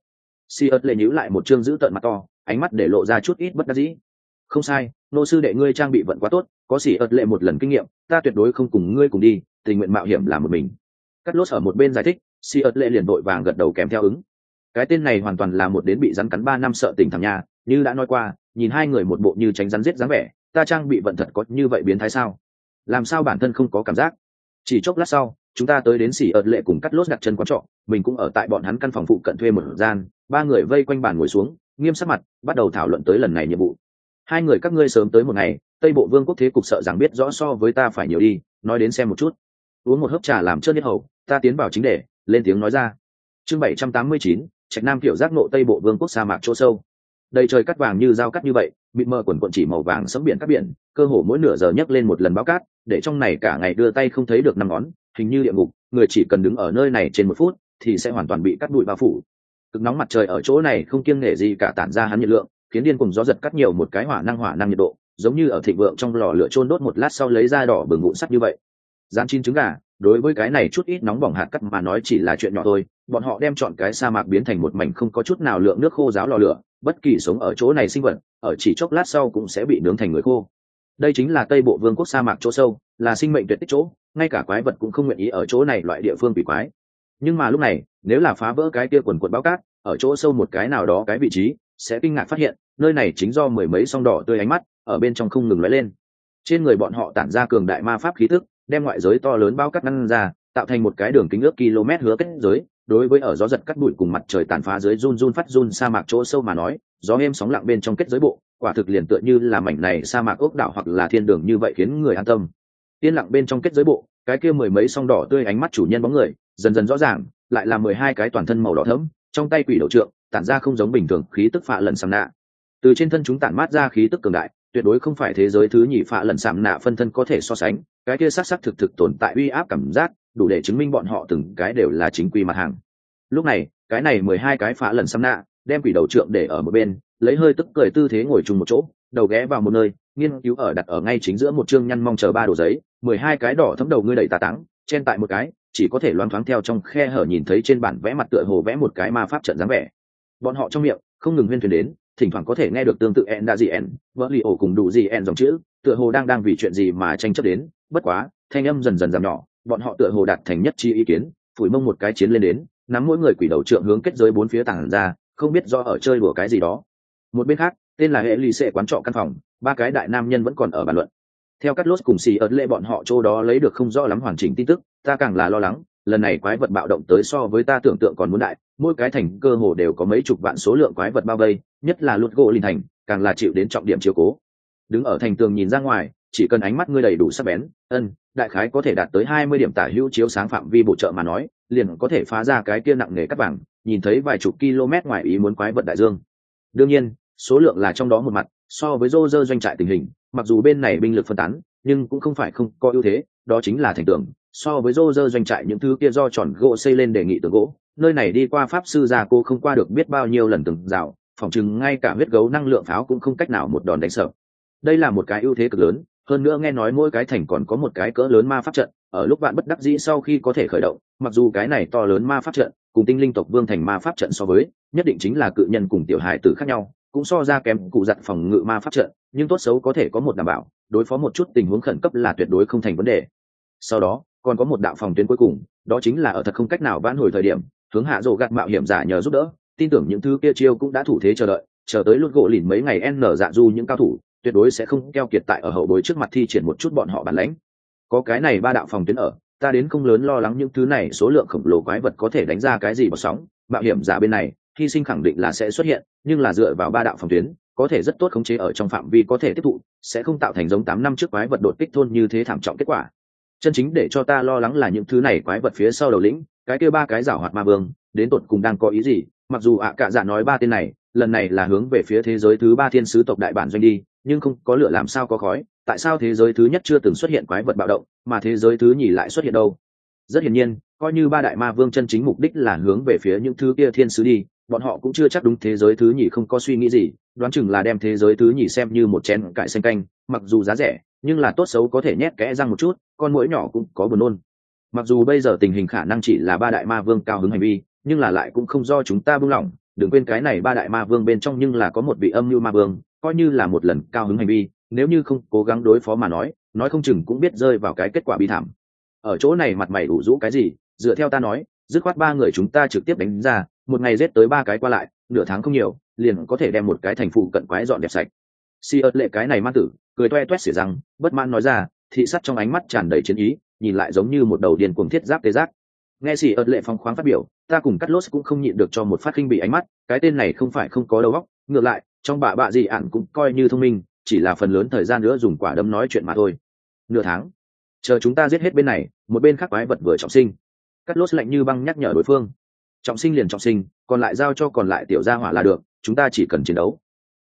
Si ớt lệ nhíu lại một chương giữ tợn mặt to, ánh mắt để lộ ra chút ít bất đắc dĩ. Không sai, nô sư đệ ngươi trang bị vận quá tốt, có Si ớt lệ một lần kinh nghiệm, ta tuyệt đối không cùng ngươi cùng đi, tình nguyện mạo hiểm làm một mình. Cắt lốt ở một bên giải thích, Si ớt lệ liền vội vàng gật đầu kèm theo ứng. Cái tên này hoàn toàn là một đến bị rắn cắn 3 năm sợ tỉnh thằng nhà, như đã nói qua, nhìn hai người một bộ như tránh rắn giết dáng vẻ, ta trang bị vận thật có như vậy biến thái sao? Làm sao bản thân không có cảm giác? Chỉ chốc lát sau, chúng ta tới đến xỉ ợt lệ cùng cắt lốt đặt chân quán trọ, mình cũng ở tại bọn hắn căn phòng phụ cận thuê một gian, ba người vây quanh bàn ngồi xuống, nghiêm sắc mặt, bắt đầu thảo luận tới lần này nhiệm vụ. Hai người các ngươi sớm tới một ngày, Tây Bộ Vương quốc thế cục sợ rằng biết rõ so với ta phải nhiều đi, nói đến xem một chút. Uống một hớp trà làm trơn nhất hầu, ta tiến vào chính đề, lên tiếng nói ra. Chương 789, Trạch Nam tiểu giác nộ Tây Bộ Vương quốc sa mạc chỗ sâu. Đầy trời cát vàng như dao cắt như vậy, mịt mờ quần quần chỉ màu vàng sẫm biển cát biển, cơ hồ mỗi nửa giờ nhấc lên một lần báo cát, để trong này cả ngày đưa tay không thấy được năm ngón, hình như địa ngục, người chỉ cần đứng ở nơi này trên 1 phút thì sẽ hoàn toàn bị cát bụi bao phủ. Cực nóng mặt trời ở chỗ này không kiêng nể gì cả tản ra hắn nhiệt lượng, khiến điên cùng gió giật cắt nhiều một cái hỏa năng nhiệt độ, giống như ở thịnh vượng trong lò lửa chôn đốt một lát sau lấy ra đỏ bừng vụn sắt như vậy. Rán chín trứng gà, đối với cái này chút ít nóng bỏng hạt cắt mà nói chỉ là chuyện nhỏ thôi, bọn họ đem chọn cái sa mạc biến thành một mảnh không có chút nào lượng nước khô ráo lò lửa, bất kỳ sống ở chỗ này sinh vật, ở chỉ chốc lát sau cũng sẽ bị nướng thành người khô. Đây chính là Tây Bộ Vương quốc sa mạc chỗ sâu, là sinh mệnh tuyệt tích chỗ, ngay cả quái vật cũng không nguyện ý ở chỗ này loại địa phương quỷ quái. Nhưng mà lúc này, nếu là phá vỡ cái kia quần quần báo cát, ở chỗ sâu một cái nào đó cái vị trí, sẽ kinh ngạc phát hiện, nơi này chính do mười mấy song đỏ tươi ánh mắt ở bên trong không ngừng lóe lên. Trên người bọn họ tản ra cường đại ma pháp khí tức, đem ngoại giới to lớn bao cát ngăn ra, tạo thành một cái đường kính ước km hứa kết giới. Đối với ở gió giật cắt bụi cùng mặt trời tàn phá dưới run phát run sa mạc chỗ sâu mà nói, gió êm sóng lặng bên trong kết giới bộ, quả thực liền tựa như là mảnh này sa mạc ốc đảo hoặc là thiên đường như vậy khiến người an tâm. Yên lặng bên trong kết giới bộ, cái kia mười mấy song đỏ tươi ánh mắt chủ nhân bóng người, dần dần rõ ràng, lại là 12 cái toàn thân màu đỏ thẫm, trong tay quỷ đầu trượng, tản ra không giống bình thường khí tức phạ lần sầm nạ. Từ trên thân chúng tản mát ra khí tức cường đại, tuyệt đối không phải thế giới thứ nhì phạ lần sầm nạ phân thân có thể so sánh, cái kia sắc thực tồn tại uy áp cảm giác, đủ để chứng minh bọn họ từng cái đều là chính quy mặt hàng. Lúc này, cái này 12 cái phạ lần sầm nạ, đem quỷ đầu trượng để ở một bên, lấy hơi tức cười tư thế ngồi chung một chỗ, đầu ghé vào một nơi, nghiên cứu ở đặt ở ngay chính giữa một chương nhăn mong chờ 3 đồ giấy, 12 cái đỏ thấm đầu ngươi đầy tà táng, trên tại một cái, chỉ có thể loáng thoáng theo trong khe hở nhìn thấy trên bản vẽ mặt tựa hồ vẽ một cái ma pháp trận dáng vẻ. Bọn họ trong miệng không ngừng huyên thuyên đến, thỉnh thoảng có thể nghe được tương tự en đa gì en, vỡ lì ổ cùng đủ gì en dòng chữ, tựa hồ đang vì chuyện gì mà tranh chấp đến, bất quá, thanh âm dần dần giảm nhỏ, bọn họ tựa hồ đạt thành nhất chi ý kiến, phủi mông một cái chiến lên đến, nắm mỗi người quỷ đầu trượng hướng kết giới 4 phía tản ra, không biết do ở chơi đùa cái gì đó. Một bên khác, tên là hệ lì xệ quán trọ căn phòng, 3 cái đại nam nhân vẫn còn ở bàn luận. Theo Cắt Lốt cùng xì ớt lệ bọn họ chỗ đó lấy được không rõ lắm hoàn chỉnh tin tức, ta càng là lo lắng, lần này quái vật bạo động tới so với ta tưởng tượng còn muốn đại, mỗi cái thành cơ hồ đều có mấy chục vạn số lượng quái vật bao vây, nhất là Lút gỗ linh thành, càng là chịu đến trọng điểm chiếu cố. Đứng ở thành tường nhìn ra ngoài, chỉ cần ánh mắt ngươi đầy đủ sắc bén, đại khái có thể đạt tới 20 điểm tả hữu chiếu sáng phạm vi bổ trợ mà nói, liền có thể phá ra cái kia nặng nề cắt vàng, nhìn thấy vài chục km ngoài ý muốn quái vật đại dương. Đương nhiên, số lượng là trong đó một mặt, so với Roger doanh trại tình hình, mặc dù bên này binh lực phân tán, nhưng cũng không phải không có ưu thế, đó chính là thành tường. So với Roger doanh trại những thứ kia do tròn gỗ xây lên đề nghị tường gỗ, nơi này đi qua pháp sư già cô không qua được biết bao nhiêu lần từng rào, phỏng chừng ngay cả huyết gấu năng lượng pháo cũng không cách nào một đòn đánh sập. Đây là một cái ưu thế cực lớn, hơn nữa nghe nói mỗi cái thành còn có một cái cỡ lớn ma pháp trận, ở lúc bạn bất đắc dĩ sau khi có thể khởi động, mặc dù cái này to lớn ma pháp trận cùng tinh linh tộc vương thành ma pháp trận so với, nhất định chính là cự nhân cùng tiểu hài tử khác nhau, cũng so ra kém cụ giặt phòng ngự ma pháp trận, nhưng tốt xấu có thể có một đảm bảo, đối phó một chút tình huống khẩn cấp là tuyệt đối không thành vấn đề. Sau đó còn có một đạo phòng tuyến cuối cùng, đó chính là ở thật không cách nào vãn hồi thời điểm, hướng hạ rồ gạt mạo hiểm giả nhờ giúp đỡ, tin tưởng những thứ kia chiêu cũng đã thủ thế chờ đợi, chờ tới Lút gỗ lìn mấy ngày n dạ du những cao thủ tuyệt đối sẽ không keo kiệt tại ở hậu bối trước mặt thi triển một chút bọn họ bản lãnh. Có cái này 3 đạo phòng tuyến ở, ta đến không lớn lo lắng những thứ này số lượng khổng lồ quái vật có thể đánh ra cái gì bọt sóng, mạo hiểm giả bên này hy sinh khẳng định là sẽ xuất hiện, nhưng là dựa vào 3 đạo phòng tuyến có thể rất tốt khống chế ở trong phạm vi có thể tiếp thụ, sẽ không tạo thành giống 8 năm trước quái vật đột kích thôn như thế thảm trọng kết quả. Chân chính để cho ta lo lắng là những thứ này quái vật phía sau đầu lĩnh, cái kia 3 cái giảo hoạt ma vương đến tột cùng đang có ý gì. Mặc dù cả dạ nói 3 tên này lần này là hướng về phía thế giới thứ 3 thiên sứ tộc đại bản doanh đi, nhưng không có lửa làm sao có khói, tại sao thế giới thứ nhất chưa từng xuất hiện quái vật bạo động mà thế giới thứ nhì lại xuất hiện đâu? Rất hiển nhiên, coi như 3 đại ma vương chân chính mục đích là hướng về phía những thứ kia thiên sứ đi, bọn họ cũng chưa chắc đúng thế giới thứ nhì không có suy nghĩ gì, đoán chừng là đem thế giới thứ nhì xem như một chén cải xanh canh, mặc dù giá rẻ nhưng là tốt xấu có thể nhét kẽ răng một chút, con muỗi nhỏ cũng có buồn nôn. Mặc dù bây giờ tình hình khả năng chỉ là 3 đại ma vương cao hứng hành vi, nhưng là lại cũng không do chúng ta buông lỏng, đừng quên cái này ba đại ma vương bên trong nhưng là có một vị âm mưu ma vương, coi như là một lần cao hứng hành vi, nếu như không cố gắng đối phó mà nói không chừng cũng biết rơi vào cái kết quả bi thảm. Ở chỗ này mặt mày ủ rũ cái gì, dựa theo ta nói, dứt khoát ba người chúng ta trực tiếp đánh ra, một ngày giết tới ba cái qua lại, nửa tháng không nhiều, liền có thể đem một cái thành phụ cận quái dọn đẹp sạch. Si ớt lệ cái này ma tử, cười toe toét xỉa răng, bất mãn nói ra, thị sắt trong ánh mắt tràn đầy chiến ý, nhìn lại giống như một đầu điên cuồng thiết giáp tê giác. Nghe Si ớt lệ phong khoáng phát biểu, ta cùng Cắt Lốt cũng không nhịn được cho một phát khinh bị ánh mắt, cái tên này không phải không có đầu óc, ngược lại, trong bạ gì ạn cũng coi như thông minh, chỉ là phần lớn thời gian nữa dùng quả đấm nói chuyện mà thôi. Nửa tháng, chờ chúng ta giết hết bên này, một bên khác quái vật vừa trọng sinh. Cắt Lốt lạnh như băng nhắc nhở đối phương. Trọng sinh liền trọng sinh, còn lại giao cho còn lại tiểu gia hỏa là được, chúng ta chỉ cần chiến đấu.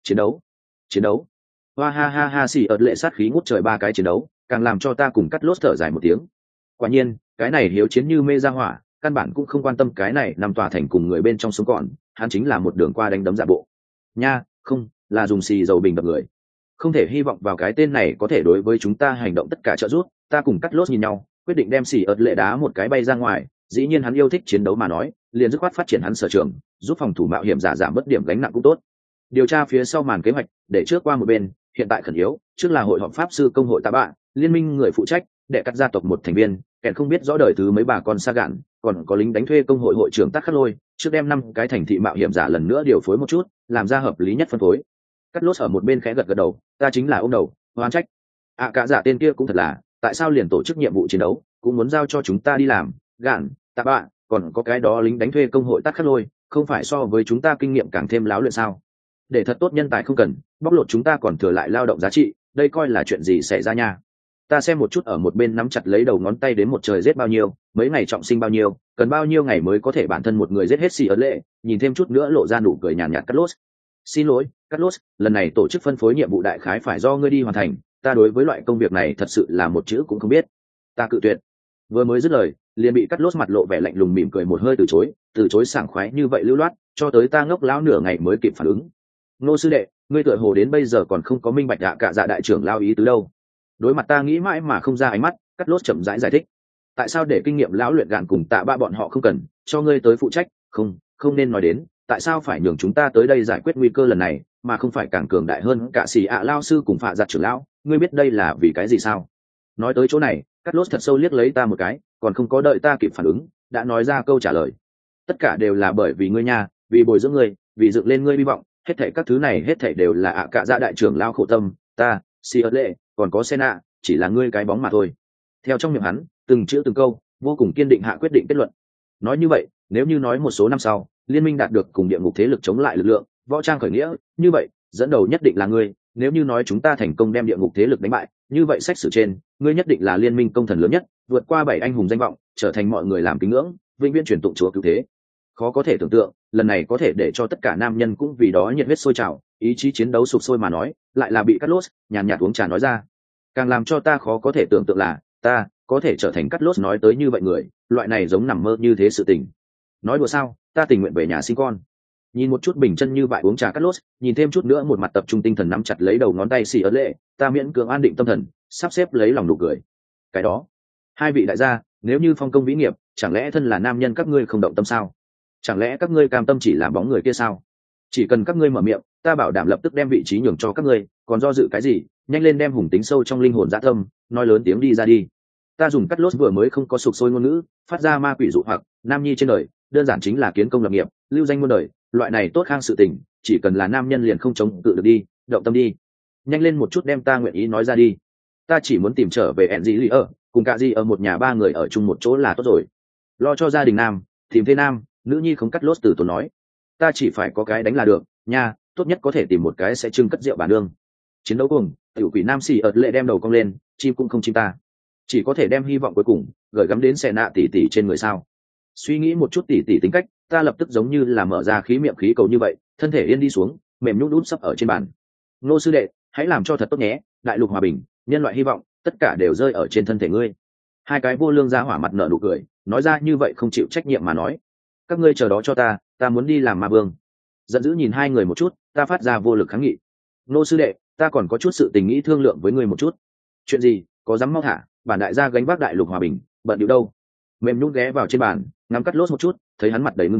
Chiến đấu. Hoa ha ha ha, xì ợt lệ sát khí ngút trời ba cái chiến đấu, càng làm cho ta cùng Cắt Lốt thở dài một tiếng. Quả nhiên, cái này hiếu chiến như mê gia hỏa, căn bản cũng không quan tâm cái này nằm tòa thành cùng người bên trong sống còn, hắn chính là một đường qua đánh đấm giả bộ. Nha, không, là dùng xì dầu bình đập người. Không thể hy vọng vào cái tên này có thể đối với chúng ta hành động tất cả trợ giúp. Ta cùng Cắt Lốt nhìn nhau, quyết định đem xì ợt lệ đá một cái bay ra ngoài. Dĩ nhiên hắn yêu thích chiến đấu mà nói, liền dứt khoát phát triển hắn sở trường, giúp phòng thủ mạo hiểm giả giảm bớt điểm gánh nặng cũng tốt. Điều tra phía sau màn kế hoạch, để trước qua một bên, hiện tại khẩn yếu, trước là hội họp pháp sư công hội tạ bạ, liên minh người phụ trách, để cắt gia tộc một thành viên, kẻn không biết rõ đời thứ mấy bà con sa gạn, còn có lính đánh thuê công hội hội trưởng Tắc Khắc Lôi, trước đem 5 cái thành thị mạo hiểm giả lần nữa điều phối một chút, làm ra hợp lý nhất phân phối. Cắt Lốt ở một bên khẽ gật gật đầu, ta chính là ông đầu, oan trách. Cả giả tên kia cũng thật là, tại sao liền tổ chức nhiệm vụ chiến đấu, cũng muốn giao cho chúng ta đi làm, gạn, tạ bạ, còn có cái đó lính đánh thuê công hội Tắc Khắc Lôi, không phải so với chúng ta kinh nghiệm càng thêm láo luyện sao? Để thật tốt nhân tài không cần, bóc lột chúng ta còn thừa lại lao động giá trị, đây coi là chuyện gì xảy ra nha. Ta xem một chút ở một bên nắm chặt lấy đầu ngón tay đến một trời giết bao nhiêu, mấy ngày trọng sinh bao nhiêu, cần bao nhiêu ngày mới có thể bản thân một người giết hết xì ớt lệ, nhìn thêm chút nữa lộ ra nụ cười nhàn nhạt Cắt Lốt. Xin lỗi, Cắt Lốt, lần này tổ chức phân phối nhiệm vụ đại khái phải do ngươi đi hoàn thành, ta đối với loại công việc này thật sự là một chữ cũng không biết. Ta cự tuyệt. Vừa mới dứt lời, liền bị Cắt Lốt mặt lộ vẻ lạnh lùng mỉm cười một hơi từ chối sảng khoái như vậy lưu loát, cho tới ta ngốc lão nửa ngày mới kịp phản ứng. Ngô sư đệ, ngươi tựa hồ đến bây giờ còn không có minh bạch cả dạ đại trưởng lao ý tứ đâu. Đối mặt ta nghĩ mãi mà không ra ánh mắt, Cắt Lốt chậm rãi giải thích. Tại sao để kinh nghiệm lão luyện gạn cùng tạ ba bọn họ không cần, cho ngươi tới phụ trách, không nên nói đến, tại sao phải nhường chúng ta tới đây giải quyết nguy cơ lần này, mà không phải càng cường đại hơn cả xì lao sư cùng phạ giặt trưởng lão, ngươi biết đây là vì cái gì sao? Nói tới chỗ này, Cắt Lốt thật sâu liếc lấy ta một cái, còn không có đợi ta kịp phản ứng, đã nói ra câu trả lời. Tất cả đều là bởi vì ngươi nha, vì bồi dưỡng ngươi, vì dựng lên ngươi hy vọng, hết thảy các thứ này hết thảy đều là cả dạ đại trưởng lao khổ tâm, ta, si ớt lệ, còn có Senna, chỉ là ngươi cái bóng mà thôi. Theo trong miệng hắn, từng chữ từng câu, vô cùng kiên định hạ quyết định kết luận. Nói như vậy, nếu như nói một số năm sau, liên minh đạt được cùng địa ngục thế lực chống lại lực lượng, võ trang khởi nghĩa, như vậy, dẫn đầu nhất định là ngươi, nếu như nói chúng ta thành công đem địa ngục thế lực đánh bại, như vậy sách sử trên, ngươi nhất định là liên minh công thần lớn nhất, vượt qua 7 anh hùng danh vọng, trở thành mọi người làm kính ngưỡng, vĩnh viễn truyền tụng chúa cứu thế. Khó có thể tưởng tượng, lần này có thể để cho tất cả nam nhân cũng vì đó nhiệt huyết sôi trào, ý chí chiến đấu sục sôi mà nói, lại là bị Cắt Lốt nhàn nhạt uống trà nói ra. Càng làm cho ta khó có thể tưởng tượng là, ta có thể trở thành Cắt Lốt nói tới như vậy người, loại này giống nằm mơ như thế sự tình. Nói đùa sao, ta tình nguyện về nhà sinh con. Nhìn một chút bình chân như vậy uống trà Cắt Lốt, nhìn thêm chút nữa một mặt tập trung tinh thần nắm chặt lấy đầu ngón tay xì ớt lệ, ta miễn cưỡng an định tâm thần, sắp xếp lấy lòng nụ cười. Cái đó, hai vị đại gia, nếu như phong công vĩ nghiệp, chẳng lẽ thân là nam nhân các ngươi không động tâm sao? Chẳng lẽ các ngươi cam tâm chỉ làm bóng người kia sao? Chỉ cần các ngươi mở miệng, ta bảo đảm lập tức đem vị trí nhường cho các ngươi, còn do dự cái gì, nhanh lên đem hùng tính sâu trong linh hồn dã tâm, nói lớn tiếng đi ra đi. Ta dùng Cắt Lốt vừa mới không có sục sôi ngôn ngữ, phát ra ma quỷ dụ hoặc, nam nhi trên đời, đơn giản chính là kiến công lập nghiệp, lưu danh muôn đời, loại này tốt khang sự tình, chỉ cần là nam nhân liền không chống cự được đi, động tâm đi. Nhanh lên một chút đem ta nguyện ý nói ra đi. Ta chỉ muốn tìm trở về ẹn dĩ lì ở, cùng cả gì ở một nhà ba người ở chung một chỗ là tốt rồi. Lo cho gia đình nam, tìm thế nam, nữ nhi không Cắt Lốt từ tốn nói. Ta chỉ phải có cái đánh là được, nha, tốt nhất có thể tìm một cái sẽ trưng cất rượu bản đương. Chiến đấu cùng, tiểu quỷ nam xì ợt lệ đem đầu cong lên, chim cũng không chim ta. Chỉ có thể đem hy vọng cuối cùng gửi gắm đến xe nạ tỉ tỉ trên người sao. Suy nghĩ một chút tỉ tỉ tính cách, ta lập tức giống như là mở ra khí miệng khí cầu như vậy, thân thể yên đi xuống, mềm nhũn đút sấp ở trên bàn. Ngô sư đệ, hãy làm cho thật tốt nhé, đại lục hòa bình, nhân loại hy vọng, tất cả đều rơi ở trên thân thể ngươi. Hai cái vô lương ra hỏa mặt nở nụ cười, nói ra như vậy không chịu trách nhiệm mà nói. Các ngươi chờ đó cho ta muốn đi làm ma vương. Giận dữ nhìn hai người một chút, ta phát ra vô lực kháng nghị. Ngô sư đệ, ta còn có chút sự tình nghĩ thương lượng với ngươi một chút. Chuyện gì? Có dám mau thả, bản đại gia gánh vác đại lục hòa bình, bận điệu đâu. Mềm nhún ghé vào trên bàn, ngắm Cắt Lốt một chút, thấy hắn mặt đầy ngưng trọng,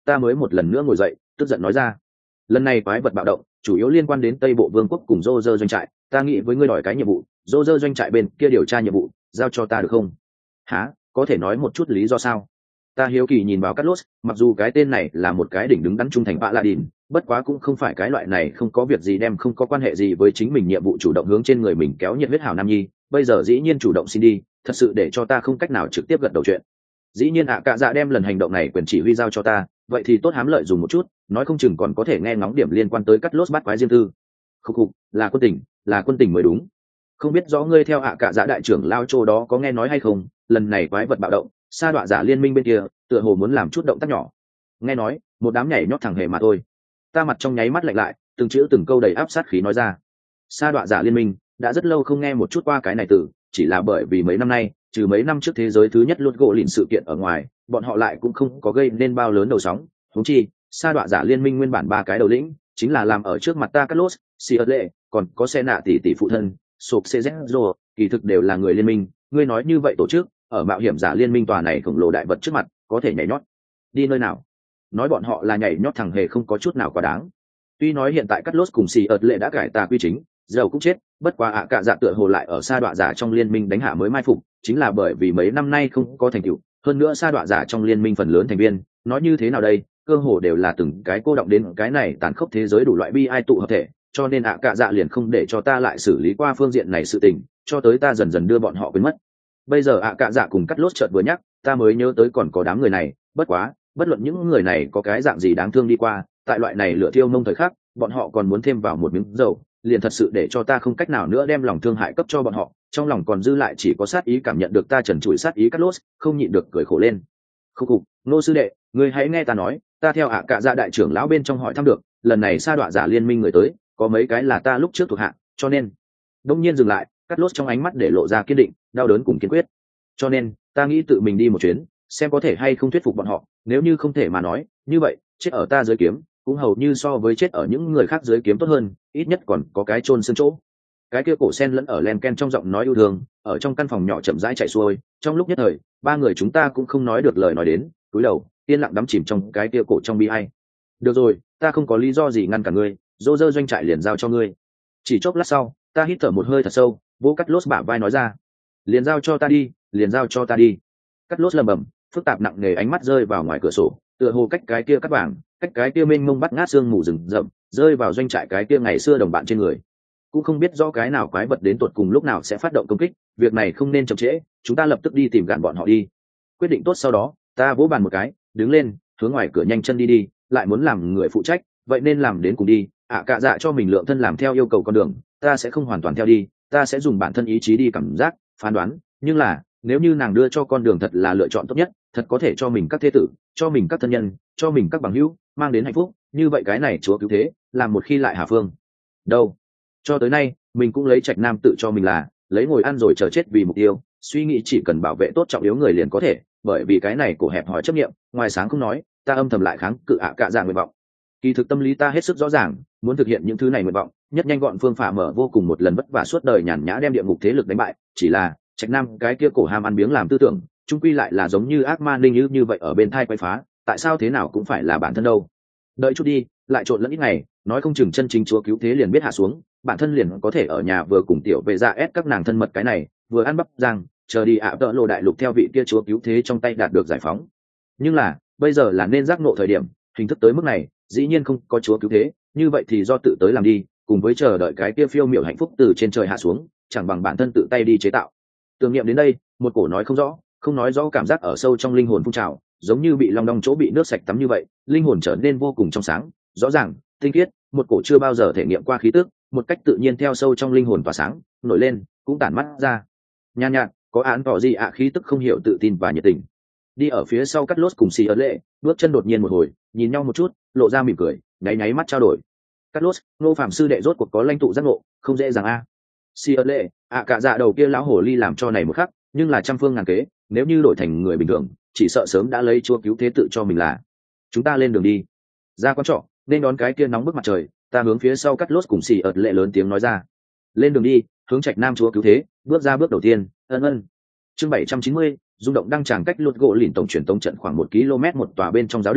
ta mới một lần nữa ngồi dậy tức giận nói ra, lần này quái vật bạo động chủ yếu liên quan đến Tây Bộ Vương quốc cùng Dô Dơ doanh trại, ta nghĩ với ngươi đòi cái nhiệm vụ, Dô Dơ doanh trại bên kia điều tra nhiệm vụ giao cho ta được không? Hả? Có thể nói một chút lý do sao? Ta hiếu kỳ nhìn vào Cát Lốt, mặc dù cái tên này là một cái đỉnh đứng đắn trung thành Paladin, bất quá cũng không phải cái loại này không có việc gì đem không có quan hệ gì với chính mình nhiệm vụ chủ động hướng trên người mình kéo nhiệt huyết hảo nam nhi, bây giờ dĩ nhiên chủ động xin đi, thật sự để cho ta không cách nào trực tiếp gật đầu chuyện. Dĩ nhiên cạ dạ đem lần hành động này quyền chỉ huy giao cho ta, vậy thì tốt hám lợi dùng một chút, nói không chừng còn có thể nghe ngóng điểm liên quan tới Cát Lốt bắt quái riêng tư. Khục khục, là quân tình mới đúng. Không biết rõ ngươi theo cạ dạ đại trưởng lao Trô đó có nghe nói hay không, lần này quái vật bạo động, sa đọa giả liên minh bên kia tựa hồ muốn làm chút động tác nhỏ. Nghe nói một đám nhảy nhót thẳng hề mà thôi. Ta mặt trong nháy mắt lạnh lại, từng chữ từng câu đầy áp sát khí nói ra. Sa đọa giả liên minh đã rất lâu không nghe một chút qua cái này từ, chỉ là bởi vì mấy năm nay trừ mấy năm trước thế giới thứ nhất luôn gỗ lìn sự kiện ở ngoài, bọn họ lại cũng không có gây nên bao lớn đầu sóng. Huống chi sa đọa giả liên minh nguyên bản ba cái đầu lĩnh chính là làm ở trước mặt ta Cát Lốt, Siele, còn có xe nạ tỷ phụ thân sộp cz, kỳ thực đều là người liên minh. Ngươi nói như vậy tổ chức ở mạo hiểm giả liên minh tòa này khổng lồ đại vật trước mặt có thể nhảy nhót đi nơi nào? Nói bọn họ là nhảy nhót thẳng hề không có chút nào quá đáng. Tuy nói hiện tại Cát Lốt cùng Siele đã cải tà quy chính, dầu cũng chết, bất quá cạ dạ tựa hồ lại ở sa đọa giả trong liên minh đánh hạ mới mai phục, chính là bởi vì mấy năm nay không có thành tựu, hơn nữa sa đọa giả trong liên minh phần lớn thành viên nói như thế nào đây, cơ hồ đều là từng cái cô động đến cái này tàn khốc thế giới đủ loại bi ai tụ hợp thể, cho nên cạ dạ liền không để cho ta lại xử lý qua phương diện này sự tình, cho tới ta dần dần đưa bọn họ quên mất. Bây giờ cạ dạ cùng Cát Lốt chợt vừa nhắc, ta mới nhớ tới còn có đám người này, bất quá bất luận những người này có cái dạng gì đáng thương đi qua, tại loại này lửa thiêu mông thời khắc bọn họ còn muốn thêm vào một miếng dầu, liền thật sự để cho ta không cách nào nữa đem lòng thương hại cấp cho bọn họ, trong lòng còn dư lại chỉ có sát ý. Cảm nhận được ta trần trụi sát ý Cát Lốt không nhịn được cười khổ lên. Khúc khục, Ngô sư đệ, ngươi hãy nghe ta nói, ta theo cạ dạ đại trưởng lão bên trong hỏi thăm được, lần này sa đọa giả liên minh người tới có mấy cái là ta lúc trước thuộc hạ, cho nên đông nhiên dừng lại, Cát Lốt trong ánh mắt để lộ ra kiên định, đau đớn cùng kiên quyết. Cho nên ta nghĩ tự mình đi một chuyến, xem có thể hay không thuyết phục bọn họ, nếu như không thể mà nói, như vậy chết ở ta dưới kiếm cũng hầu như so với chết ở những người khác dưới kiếm tốt hơn, ít nhất còn có cái chôn xương chỗ. Cái kia cổ sen lẫn ở len ken trong giọng nói yêu thương, ở trong căn phòng nhỏ chậm rãi chạy xuôi, trong lúc nhất thời ba người chúng ta cũng không nói được lời nói đến, cúi đầu yên lặng đắm chìm trong cái kia cổ trong bi ai. Được rồi, ta không có lý do gì ngăn cả ngươi, Dô Dơ doanh trại liền giao cho ngươi. Chỉ chốc lát sau, ta hít thở một hơi thật sâu, vỗ Cát Lốt bả vai nói ra, liền giao cho ta đi, liền giao cho ta đi. Cát Lốt lẩm bẩm, phức tạp nặng nề ánh mắt rơi vào ngoài cửa sổ, tựa hồ cách cái kia cắt vàng, cách cái kia mênh mông bắt ngát sương mù rừng rậm, rơi vào doanh trại cái kia ngày xưa đồng bạn trên người. Cũng không biết do cái nào quái vật đến tuột cùng lúc nào sẽ phát động công kích, việc này không nên chậm trễ, chúng ta lập tức đi tìm gạn bọn họ đi. Quyết định tốt sau đó, ta vỗ bàn một cái, đứng lên, hướng ngoài cửa nhanh chân đi, lại muốn làm người phụ trách, vậy nên làm đến cùng đi. Cạ dạ cho mình lượng thân làm theo yêu cầu con đường, ta sẽ không hoàn toàn theo đi, ta sẽ dùng bản thân ý chí đi cảm giác, phán đoán, nhưng là nếu như nàng đưa cho con đường thật là lựa chọn tốt nhất, thật có thể cho mình các thế tử, cho mình các thân nhân, cho mình các bằng hữu mang đến hạnh phúc, như vậy cái này chúa cứu thế làm một khi lại hà phương đâu. Cho tới nay mình cũng lấy Trạch Nam tự cho mình là lấy ngồi ăn rồi chờ chết vì mục tiêu, suy nghĩ chỉ cần bảo vệ tốt trọng yếu người liền có thể, bởi vì cái này cổ hẹp hỏi chấp nghiệm, ngoài sáng không nói, ta âm thầm lại kháng cự cạ dạ nguyện vọng. Kỳ thực tâm lý ta hết sức rõ ràng, muốn thực hiện những thứ này nguyện vọng, nhất nhanh gọn phương pháp mở vô cùng một lần vất vả suốt đời nhàn nhã đem địa ngục thế lực đánh bại, chỉ là Trạch Nam cái kia cổ ham ăn biếng làm tư tưởng, trung quy lại là giống như ác ma linh như vậy ở bên thai quay phá, tại sao thế nào cũng phải là bản thân đâu. Đợi chút đi, lại trộn lẫn ít ngày, nói không chừng chân chính chúa cứu thế liền biết hạ xuống, bản thân liền có thể ở nhà vừa cùng tiểu về ra ép các nàng thân mật cái này, vừa ăn bắp rang, chờ đi tợ lộ đại lục theo vị kia chúa cứu thế trong tay đạt được giải phóng. Nhưng là bây giờ là nên giác ngộ thời điểm, hình thức tới mức này dĩ nhiên không có chúa cứu thế, như vậy thì do tự tới làm đi, cùng với chờ đợi cái kia phiêu miểu hạnh phúc từ trên trời hạ xuống, chẳng bằng bản thân tự tay đi chế tạo. Tưởng niệm đến đây, một cổ nói không nói rõ cảm giác ở sâu trong linh hồn phun trào, giống như bị long đong chỗ bị nước sạch tắm như vậy, linh hồn trở nên vô cùng trong sáng, rõ ràng, tinh khiết, một cổ chưa bao giờ thể nghiệm qua khí tức, một cách tự nhiên theo sâu trong linh hồn tỏa sáng, nổi lên, cũng tản mắt ra. Nhàn nhạt, có án tỏ gì khí tức không hiểu tự tin và nhiệt tình. Đi ở phía sau Cát Lốt cùng Xì Ấn Lệ, bước chân đột nhiên một hồi, nhìn nhau một chút, lộ ra mỉm cười, nháy mắt trao đổi. Cát Lốt, Ngô Phạm sư đệ rốt cuộc có lãnh tụ giác ngộ, không dễ dàng a. Xì Ấn Lệ, cả dạ đầu kia lão hồ ly làm cho này một khắc, nhưng là trăm phương ngàn kế, nếu như đổi thành người bình thường, chỉ sợ sớm đã lấy chúa cứu thế tự cho mình là. Chúng ta lên đường đi. Ra quán trọ, nên đón cái kia nóng bức mặt trời, ta hướng phía sau Cát Lốt cùng Xì Ấn Lệ lớn tiếng nói ra. Lên đường đi, hướng Trạch Nam chúa cứu thế, bước ra bước đầu tiên, ân. Chương 790, rung động đăng tràng cách lột gỗ lìn tổng truyền tống trận khoảng 1 km một tòa bên trong giáo đường,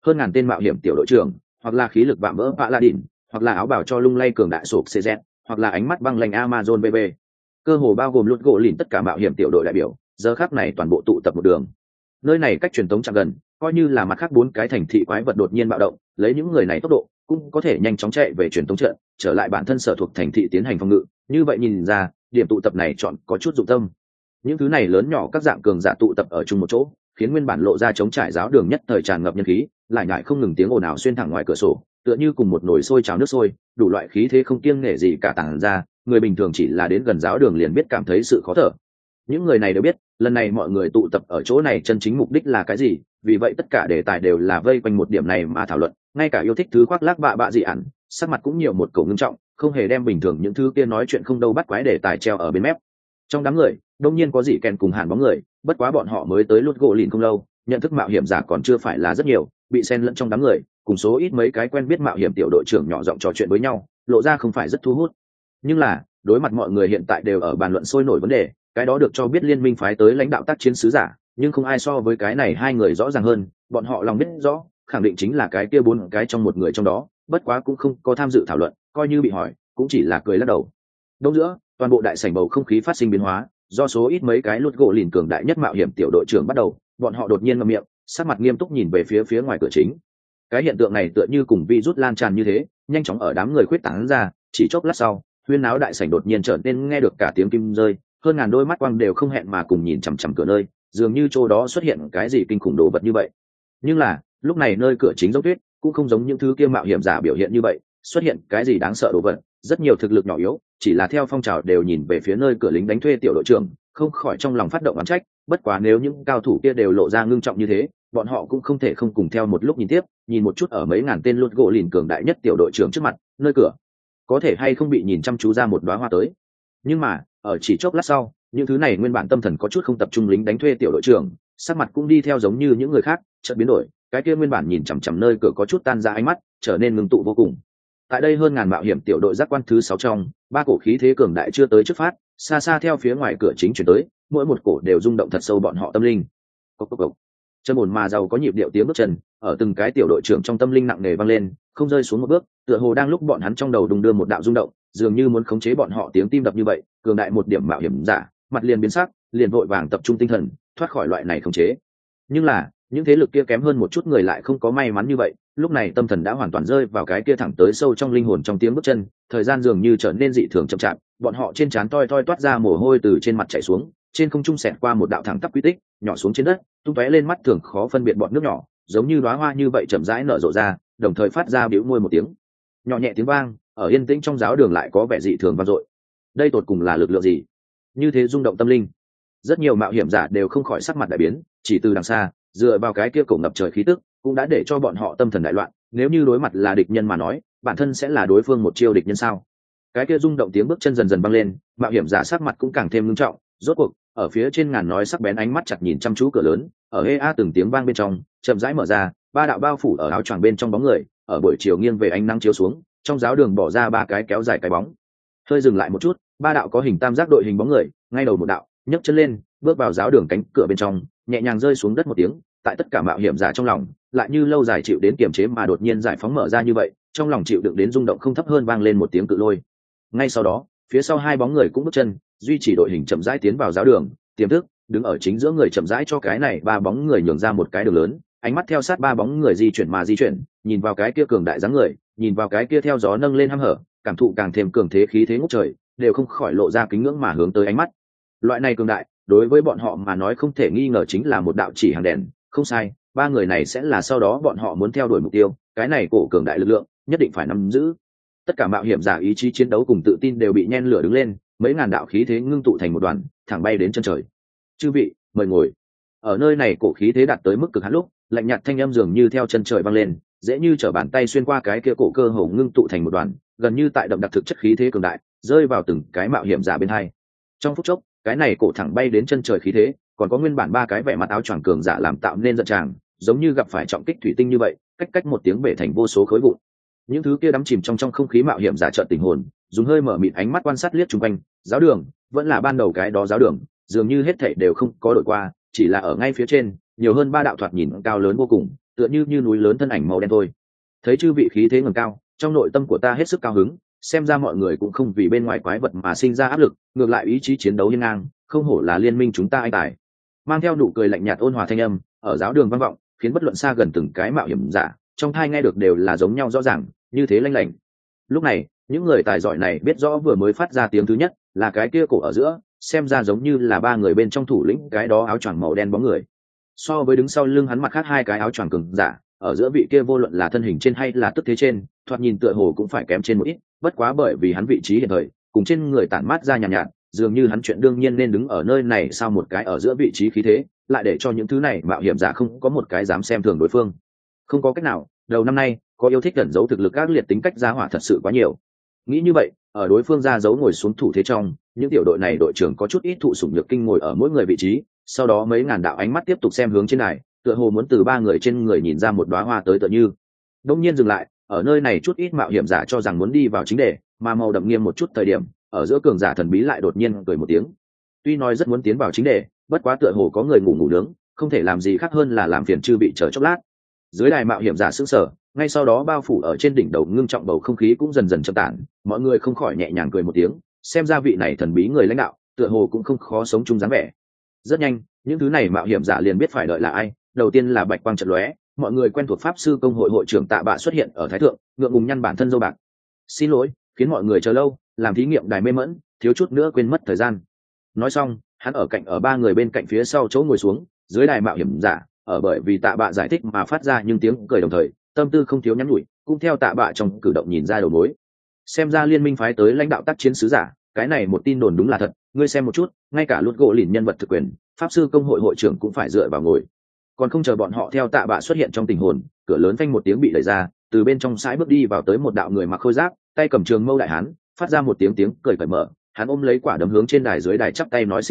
hơn ngàn tên mạo hiểm tiểu đội trưởng, hoặc là khí lực vạm vỡ Paladin, hoặc là áo bào cho lung lay cường đại sộp CZ, hoặc là ánh mắt băng lạnh Amazon BB. Cơ hồ bao gồm lút gỗ lìn tất cả mạo hiểm tiểu đội đại biểu, giờ khắc này toàn bộ tụ tập một đường. Nơi này cách truyền tống chẳng gần, coi như là mặt khác 4 cái thành thị quái vật đột nhiên bạo động, lấy những người này tốc độ, cũng có thể nhanh chóng chạy về truyền tống trận, trở lại bản thân sở thuộc thành thị tiến hành phòng ngự. Như vậy nhìn ra, điểm tụ tập này chọn có chút dụng tâm. Những thứ này lớn nhỏ các dạng cường giả tụ tập ở chung một chỗ, khiến nguyên bản lộ ra chống trải giáo đường nhất thời tràn ngập nhân khí, lại nhại không ngừng tiếng ồn ào xuyên thẳng ngoài cửa sổ, tựa như cùng một nồi sôi trào nước sôi, đủ loại khí thế không kiêng nể gì cả tàng ra, người bình thường chỉ là đến gần giáo đường liền biết cảm thấy sự khó thở. Những người này đều biết, lần này mọi người tụ tập ở chỗ này chân chính mục đích là cái gì, vì vậy tất cả đề tài đều là vây quanh một điểm này mà thảo luận, ngay cả yêu thích thứ khoác lác bạ dị ẩn, sắc mặt cũng nhiều một cầu ngưng trọng, không hề đem bình thường những thứ kia nói chuyện không đâu bắt quái đề tài treo ở bên mép. Trong đám người, đông nhiên có dị kèn cùng hàn bóng người, bất quá bọn họ mới tới lút gỗ lìn không lâu, nhận thức mạo hiểm giả còn chưa phải là rất nhiều, bị xen lẫn trong đám người, cùng số ít mấy cái quen biết mạo hiểm tiểu đội trưởng nhỏ giọng trò chuyện với nhau, lộ ra không phải rất thu hút. Nhưng là, đối mặt mọi người hiện tại đều ở bàn luận sôi nổi vấn đề, cái đó được cho biết liên minh phái tới lãnh đạo tác chiến sứ giả, nhưng không ai so với cái này hai người rõ ràng hơn, bọn họ lòng biết rõ, khẳng định chính là cái kia 4 cái trong một người trong đó, bất quá cũng không có tham dự thảo luận, coi như bị hỏi, cũng chỉ là cười lắc đầu. Đông giữa, toàn bộ đại sảnh bầu không khí phát sinh biến hóa, do số ít mấy cái lút gỗ lìn cường đại nhất mạo hiểm tiểu đội trưởng bắt đầu, bọn họ đột nhiên ngậm miệng, sắc mặt nghiêm túc nhìn về phía ngoài cửa chính. Cái hiện tượng này tựa như cùng virus lan tràn như thế, nhanh chóng ở đám người khuyết tán ra, chỉ chốc lát sau, huyên náo đại sảnh đột nhiên trở nên nghe được cả tiếng kim rơi, hơn ngàn đôi mắt quang đều không hẹn mà cùng nhìn chằm chằm cửa nơi, dường như chỗ đó xuất hiện cái gì kinh khủng đồ vật như vậy. Nhưng là, lúc này nơi cửa chính giống tuyết, cũng không giống những thứ kia mạo hiểm giả biểu hiện như vậy, xuất hiện cái gì đáng sợ đồ vật, rất nhiều thực lực nhỏ yếu, chỉ là theo phong trào đều nhìn về phía nơi cửa lính đánh thuê tiểu đội trưởng, không khỏi trong lòng phát động oán trách, bất quá nếu những cao thủ kia đều lộ ra ngưng trọng như thế, bọn họ cũng không thể không cùng theo một lúc nhìn tiếp, nhìn một chút ở mấy ngàn tên lút gỗ lìn cường đại nhất tiểu đội trưởng trước mặt, nơi cửa có thể hay không bị nhìn chăm chú ra một đóa hoa tới. Nhưng mà, ở chỉ chốc lát sau, những thứ này nguyên bản tâm thần có chút không tập trung lính đánh thuê tiểu đội trưởng, sắc mặt cũng đi theo giống như những người khác, chợt biến đổi, cái kia nguyên bản nhìn chằm chằm nơi cửa có chút tan ra ánh mắt, trở nên ngưng tụ vô cùng. Tại đây hơn ngàn mạo hiểm tiểu đội giác quan thứ 6 trong, 3 cổ khí thế cường đại chưa tới trước phát, xa xa theo phía ngoài cửa chính chuyển tới, mỗi một cổ đều rung động thật sâu bọn họ tâm linh. Cốc cốc cốc. Chân ổn mà giàu có nhịp điệu tiếng bước chân, ở từng cái tiểu đội trưởng trong tâm linh nặng nề vang lên, không rơi xuống một bước, tựa hồ đang lúc bọn hắn trong đầu đung đưa một đạo rung động, dường như muốn khống chế bọn họ tiếng tim đập như vậy, cường đại một điểm mạo hiểm giả, mặt liền biến sắc, liền vội vàng tập trung tinh thần, thoát khỏi loại này khống chế. Nhưng là, những thế lực kia kém hơn một chút người lại không có may mắn như vậy, lúc này tâm thần đã hoàn toàn rơi vào cái kia thẳng tới sâu trong linh hồn trong tiếng bước chân, thời gian dường như trở nên dị thường chậm chạp, bọn họ trên trán toi toi toát ra mồ hôi từ trên mặt chảy xuống, trên không trung xẹt qua một đạo thẳng tắp quy tích, nhỏ xuống trên đất, tung tóe lên mắt thường khó phân biệt bọt nước nhỏ, giống như đóa hoa như vậy chậm rãi nở rộ ra, đồng thời phát ra bĩu môi một tiếng nhỏ nhẹ tiếng vang, ở yên tĩnh trong giáo đường lại có vẻ dị thường vang dội. Đây tột cùng là lực lượng gì? Như thế rung động tâm linh. Rất nhiều mạo hiểm giả đều không khỏi sắc mặt đại biến, chỉ từ đằng xa, dựa vào cái kia cổ ngập trời khí tức, cũng đã để cho bọn họ tâm thần đại loạn, nếu như đối mặt là địch nhân mà nói, bản thân sẽ là đối phương một chiêu địch nhân sao? Cái kia rung động tiếng bước chân dần dần băng lên, mạo hiểm giả sắc mặt cũng càng thêm nghiêm trọng, rốt cuộc, ở phía trên ngàn nói sắc bén ánh mắt chặt nhìn chăm chú cửa lớn, ở hê a từng tiếng vang bên trong, chậm rãi mở ra, 3 đạo bao phủ ở áo choàng bên trong bóng người, ở buổi chiều nghiêng về ánh nắng chiếu xuống, trong giáo đường bỏ ra 3 cái kéo dài cái bóng. Hơi dừng lại một chút, 3 đạo có hình tam giác đội hình bóng người, ngay đầu một đạo, nhấc chân lên, bước vào giáo đường cánh cửa bên trong, nhẹ nhàng rơi xuống đất một tiếng, tại tất cả mạo hiểm giả trong lòng, lại như lâu dài chịu đến kiềm chế mà đột nhiên giải phóng mở ra như vậy, trong lòng chịu đựng đến rung động không thấp hơn vang lên một tiếng cự lôi. Ngay sau đó, phía sau 2 bóng người cũng bước chân, duy trì đội hình chậm rãi tiến vào giáo đường, tiềm thức, đứng ở chính giữa người chậm rãi cho cái này 3 bóng người nhường ra một cái đường lớn, ánh mắt theo sát 3 bóng người di chuyển mà di chuyển, nhìn vào cái kia cường đại dáng người, nhìn vào cái kia theo gió nâng lên hăm hở, cảm thụ càng thêm cường thế khí thế ngút trời, đều không khỏi lộ ra kính ngưỡng mà hướng tới ánh mắt. Loại này cường đại, đối với bọn họ mà nói không thể nghi ngờ chính là một đạo chỉ hàng đèn, không sai, 3 người này sẽ là sau đó bọn họ muốn theo đuổi mục tiêu, cái này cổ cường đại lực lượng, nhất định phải nắm giữ. Tất cả mạo hiểm giả ý chí chiến đấu cùng tự tin đều bị nhen lửa đứng lên, mấy ngàn đạo khí thế ngưng tụ thành một đoàn, thẳng bay đến chân trời. Chư vị, mời ngồi. Ở nơi này cổ khí thế đạt tới mức cực hạn lúc, lạnh nhạt thanh âm dường như theo chân trời vang lên, dễ như trở bàn tay xuyên qua cái kia cổ cơ hồ ngưng tụ thành một đoàn, gần như tại đậm đặc thực chất khí thế cường đại, rơi vào từng cái mạo hiểm giả bên hai. Trong phút chốc, cái này cổ thẳng bay đến chân trời khí thế, còn có nguyên bản 3 cái vẻ mặt áo choàng cường giả làm tạo nên giận tràng, giống như gặp phải trọng kích thủy tinh như vậy, cách cách một tiếng bể thành vô số khối vụn. Những thứ kia đắm chìm trong không khí mạo hiểm giả trợn tình hồn, dùng hơi mở mịt ánh mắt quan sát liếc xung quanh, giáo đường vẫn là ban đầu cái đó giáo đường, dường như hết thảy đều không có đổi qua, chỉ là ở ngay phía trên, nhiều hơn 3 đạo thoạt nhìn cao lớn vô cùng, tựa như núi lớn thân ảnh màu đen thôi. Thấy chư vị khí thế ngẩng cao, trong nội tâm của ta hết sức cao hứng, xem ra mọi người cũng không vì bên ngoài quái vật mà sinh ra áp lực, ngược lại ý chí chiến đấu hiên ngang, không hổ là liên minh chúng ta anh tài. Mang theo nụ cười lạnh nhạt ôn hòa thanh âm ở giáo đường vang vọng, khiến bất luận xa gần từng cái mạo hiểm giả trong tai nghe được đều là giống nhau rõ ràng, như thế lanh lảnh. Lúc này những người tài giỏi này biết rõ vừa mới phát ra tiếng thứ nhất là cái kia cổ ở giữa, xem ra giống như là ba người bên trong thủ lĩnh cái đó áo choàng màu đen bóng người. So với đứng sau lưng hắn mặt khác hai cái áo choàng cường giả, ở giữa vị kia vô luận là thân hình trên hay là tức thế trên, thoạt nhìn tựa hồ cũng phải kém trên một ít, bất quá bởi vì hắn vị trí hiện thời cùng trên người tản mát ra nhàn nhạt, dường như hắn chuyện đương nhiên nên đứng ở nơi này, sao một cái ở giữa vị trí khí thế lại để cho những thứ này mạo hiểm giả không có một cái dám xem thường đối phương. Không có cách nào, đầu năm nay có yêu thích ẩn giấu thực lực các liệt tính cách giá hỏa thật sự quá nhiều. Nghĩ như vậy, ở đối phương ra giấu ngồi xuống thủ thế trong, những tiểu đội này đội trưởng có chút ít thụ sủng nhược kinh ngồi ở mỗi người vị trí, sau đó mấy ngàn đạo ánh mắt tiếp tục xem hướng trên này, tựa hồ muốn từ ba người trên người nhìn ra một đóa hoa tới, tựa như đông nhiên dừng lại. Ở nơi này chút ít mạo hiểm giả cho rằng muốn đi vào chính đề, mà màu đậm nghiêm một chút thời điểm, ở giữa cường giả thần bí lại đột nhiên cười một tiếng. Tuy nói rất muốn tiến vào chính đề, bất quá tựa hồ có người ngủ nướng, không thể làm gì khác hơn là làm phiền chư bị chờ chốc lát. Dưới đài mạo hiểm giả sững sờ, ngay sau đó bao phủ ở trên đỉnh đầu ngưng trọng bầu không khí cũng dần dần chậm tản, mọi người không khỏi nhẹ nhàng cười một tiếng, xem ra vị này thần bí người lãnh đạo tựa hồ cũng không khó sống chung dáng vẻ. Rất nhanh, những thứ này mạo hiểm giả liền biết phải đợi là ai. Đầu tiên là bạch quang chợt lóe, mọi người quen thuộc pháp sư công hội hội trưởng Tạ Bạ xuất hiện ở thái thượng, ngượng ngùng nhăn bản thân dâu bạc. Xin lỗi, khiến mọi người chờ lâu, làm thí nghiệm đài mê mẫn, thiếu chút nữa quên mất thời gian. Nói xong, hắn ở ba người bên cạnh phía sau chỗ ngồi xuống. Dưới đài mạo hiểm giả ở bởi vì Tạ Bạ giải thích mà phát ra nhưng tiếng cười đồng thời, tâm tư không thiếu nhắn nhủi, cũng theo Tạ Bạ trong cử động nhìn ra đầu mối. Xem ra liên minh phái tới lãnh đạo tác chiến sứ giả, cái này một tin đồn đúng là thật. Ngươi xem một chút, ngay cả luật gỗ lìn nhân vật thực quyền, pháp sư công hội hội trưởng cũng phải dựa vào ngồi. Còn không chờ bọn họ theo Tạ Bạ xuất hiện trong tình hồn, cửa lớn phanh một tiếng bị đẩy ra, từ bên trong sải bước đi vào tới một đạo người mặc khôi giáp, tay cầm trường mâu đại hán, phát ra một tiếng cười cởi mở. Hắn ôm lấy quả đấm hướng trên đài dưới đài chắp tay nói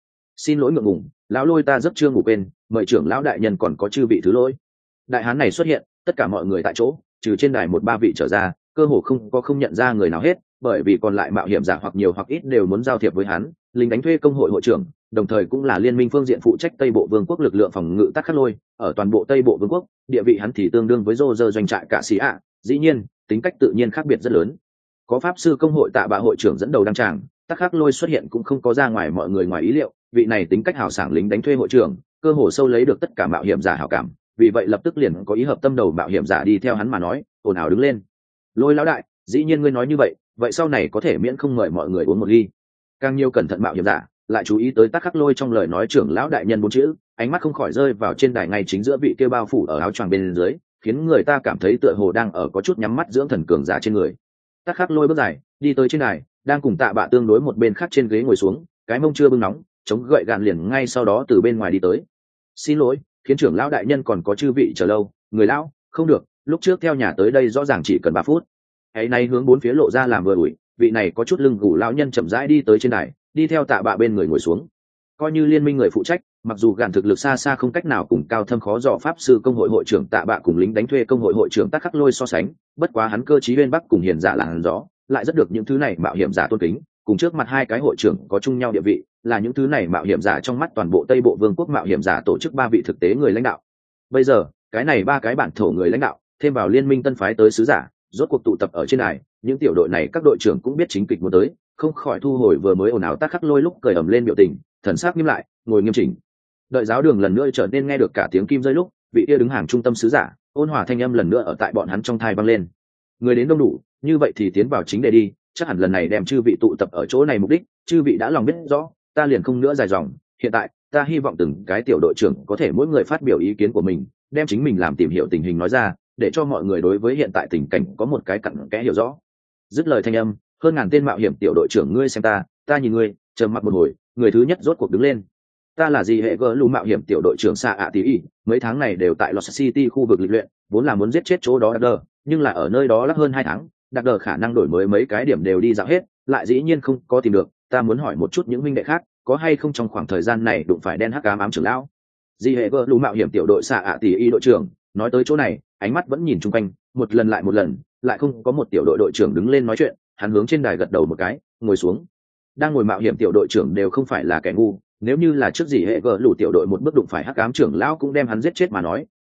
xin lỗi ngượng ngùng, lão Lôi ta rất chưa ngủ quên, mời trưởng lão đại nhân còn có chư vị thứ lỗi. Đại hán này xuất hiện, tất cả mọi người tại chỗ trừ trên đài một ba vị trở ra, cơ hồ không nhận ra người nào hết, bởi vì còn lại mạo hiểm giả hoặc nhiều hoặc ít đều muốn giao thiệp với hắn. Lính đánh thuê công hội hội trưởng, đồng thời cũng là liên minh phương diện phụ trách Tây Bộ Vương quốc lực lượng phòng ngự Tắc Khắc Lôi, ở toàn bộ Tây Bộ Vương quốc, địa vị hắn thì tương đương với Roger doanh trại cả sĩ ạ. Dĩ nhiên, tính cách tự nhiên khác biệt rất lớn. Có pháp sư công hội Tạ Bạ hội trưởng dẫn đầu đăng tràng, Tắc Khắc Lôi xuất hiện cũng không có ra ngoài mọi người ngoài ý liệu. Vị này tính cách hào sảng lính đánh thuê hội trưởng, cơ hồ sâu lấy được tất cả mạo hiểm giả hảo cảm, vì vậy lập tức liền có ý hợp tâm đầu mạo hiểm giả đi theo hắn mà nói, ồn ào đứng lên. Lôi lão đại, dĩ nhiên ngươi nói như vậy, vậy sau này có thể miễn không mời mọi người uống một ly. Càng nhiều cẩn thận mạo hiểm giả lại chú ý tới Tắc Khắc Lôi trong lời nói trưởng lão đại nhân bốn chữ, ánh mắt không khỏi rơi vào trên đài ngay chính giữa vị kia bao phủ ở áo choàng bên dưới, khiến người ta cảm thấy tựa hồ đang ở có chút nhắm mắt dưỡng thần cường giả trên người. Tắc Khắc Lôi bước dài đi tới trên đài, đang cùng Tạ Bạ tương đối một bên khác trên ghế ngồi xuống, cái mông chưa bưng nóng, chống gậy gạn liền ngay sau đó từ bên ngoài đi tới. Xin lỗi, khiến trưởng lão đại nhân còn có chư vị chờ lâu. Người lão, không được, lúc trước theo nhà tới đây rõ ràng chỉ cần 3 phút. Ấy nay hướng bốn phía lộ ra làm vừa ủi, vị này có chút lưng gù lão nhân chậm rãi đi tới trên đài, đi theo Tạ Bạ bên người ngồi xuống. Coi như liên minh người phụ trách, mặc dù gạn thực lực xa xa không cách nào cùng cao thâm khó dò pháp sư công hội hội trưởng Tạ Bạ cùng lính đánh thuê công hội hội trưởng Tắc Khắc Lôi so sánh, bất quá hắn cơ trí bên bắc cùng hiền giả làn gió, lại rất được những thứ này mạo hiểm giả tôn kính, cùng trước mặt hai cái hội trưởng có chung nhau địa vị, là những thứ này mạo hiểm giả trong mắt toàn bộ Tây Bộ Vương quốc mạo hiểm giả tổ chức 3 vị thực tế người lãnh đạo. Bây giờ, cái này 3 cái bản thổ người lãnh đạo, thêm vào liên minh tân phái tới sứ giả, rốt cuộc tụ tập ở trên này, những tiểu đội này các đội trưởng cũng biết chính kịch muốn tới, không khỏi thu hồi vừa mới ồn ào Tắc Khắc Lôi lúc cười ầm lên biểu tình, thần sắc nghiêm lại, ngồi nghiêm chỉnh. Đợi giáo đường lần nữa trở nên nghe được cả tiếng kim rơi lúc, vị kia đứng hàng trung tâm sứ giả, ôn hòa thanh âm lần nữa ở tại bọn hắn trong tai vang lên. Người đến đông đủ, như vậy thì tiến vào chính đề đi, chắc hẳn lần này đem chư vị tụ tập ở chỗ này mục đích, chư vị đã lòng biết rõ, ta liền không nữa dài dòng. Hiện tại, ta hy vọng từng cái tiểu đội trưởng có thể mỗi người phát biểu ý kiến của mình, đem chính mình làm tìm hiểu tình hình nói ra, để cho mọi người đối với hiện tại tình cảnh có một cái cặn kẽ hiểu rõ. Dứt lời thanh âm, hơn ngàn tên mạo hiểm tiểu đội trưởng ngươi xem ta nhìn ngươi, trầm mặc một hồi, người thứ nhất rốt cuộc đứng lên. Ta là gì hệ gỡ lù mạo hiểm tiểu đội trưởng Sa ạ Tí Y, mấy tháng này đều tại Lost City khu vực lịch luyện, vốn là muốn giết chết chỗ đó Đặc, nhưng là ở nơi đó lắc hơn 2 tháng, Đặc khả năng đổi mới mấy cái điểm đều đi dạo hết, lại dĩ nhiên không có tìm được. Ta muốn hỏi một chút những huynh đệ khác, có hay không trong khoảng thời gian này đụng phải đen hắc ám trưởng lão. Di hệ gỡ lù mạo hiểm tiểu đội Sa ạ Tí Y đội trưởng nói tới chỗ này, ánh mắt vẫn nhìn chung quanh, một lần lại không có một tiểu đội đội trưởng đứng lên nói chuyện. Hắn hướng trên đài gật đầu một cái, ngồi xuống. Đang ngồi mạo hiểm tiểu đội trưởng đều không phải là kẻ ngu, nếu như là trước gì hệ gỡ lù tiểu đội một bước đụng phải hắc ám trưởng lão cũng đem hắn giết chết mà nói,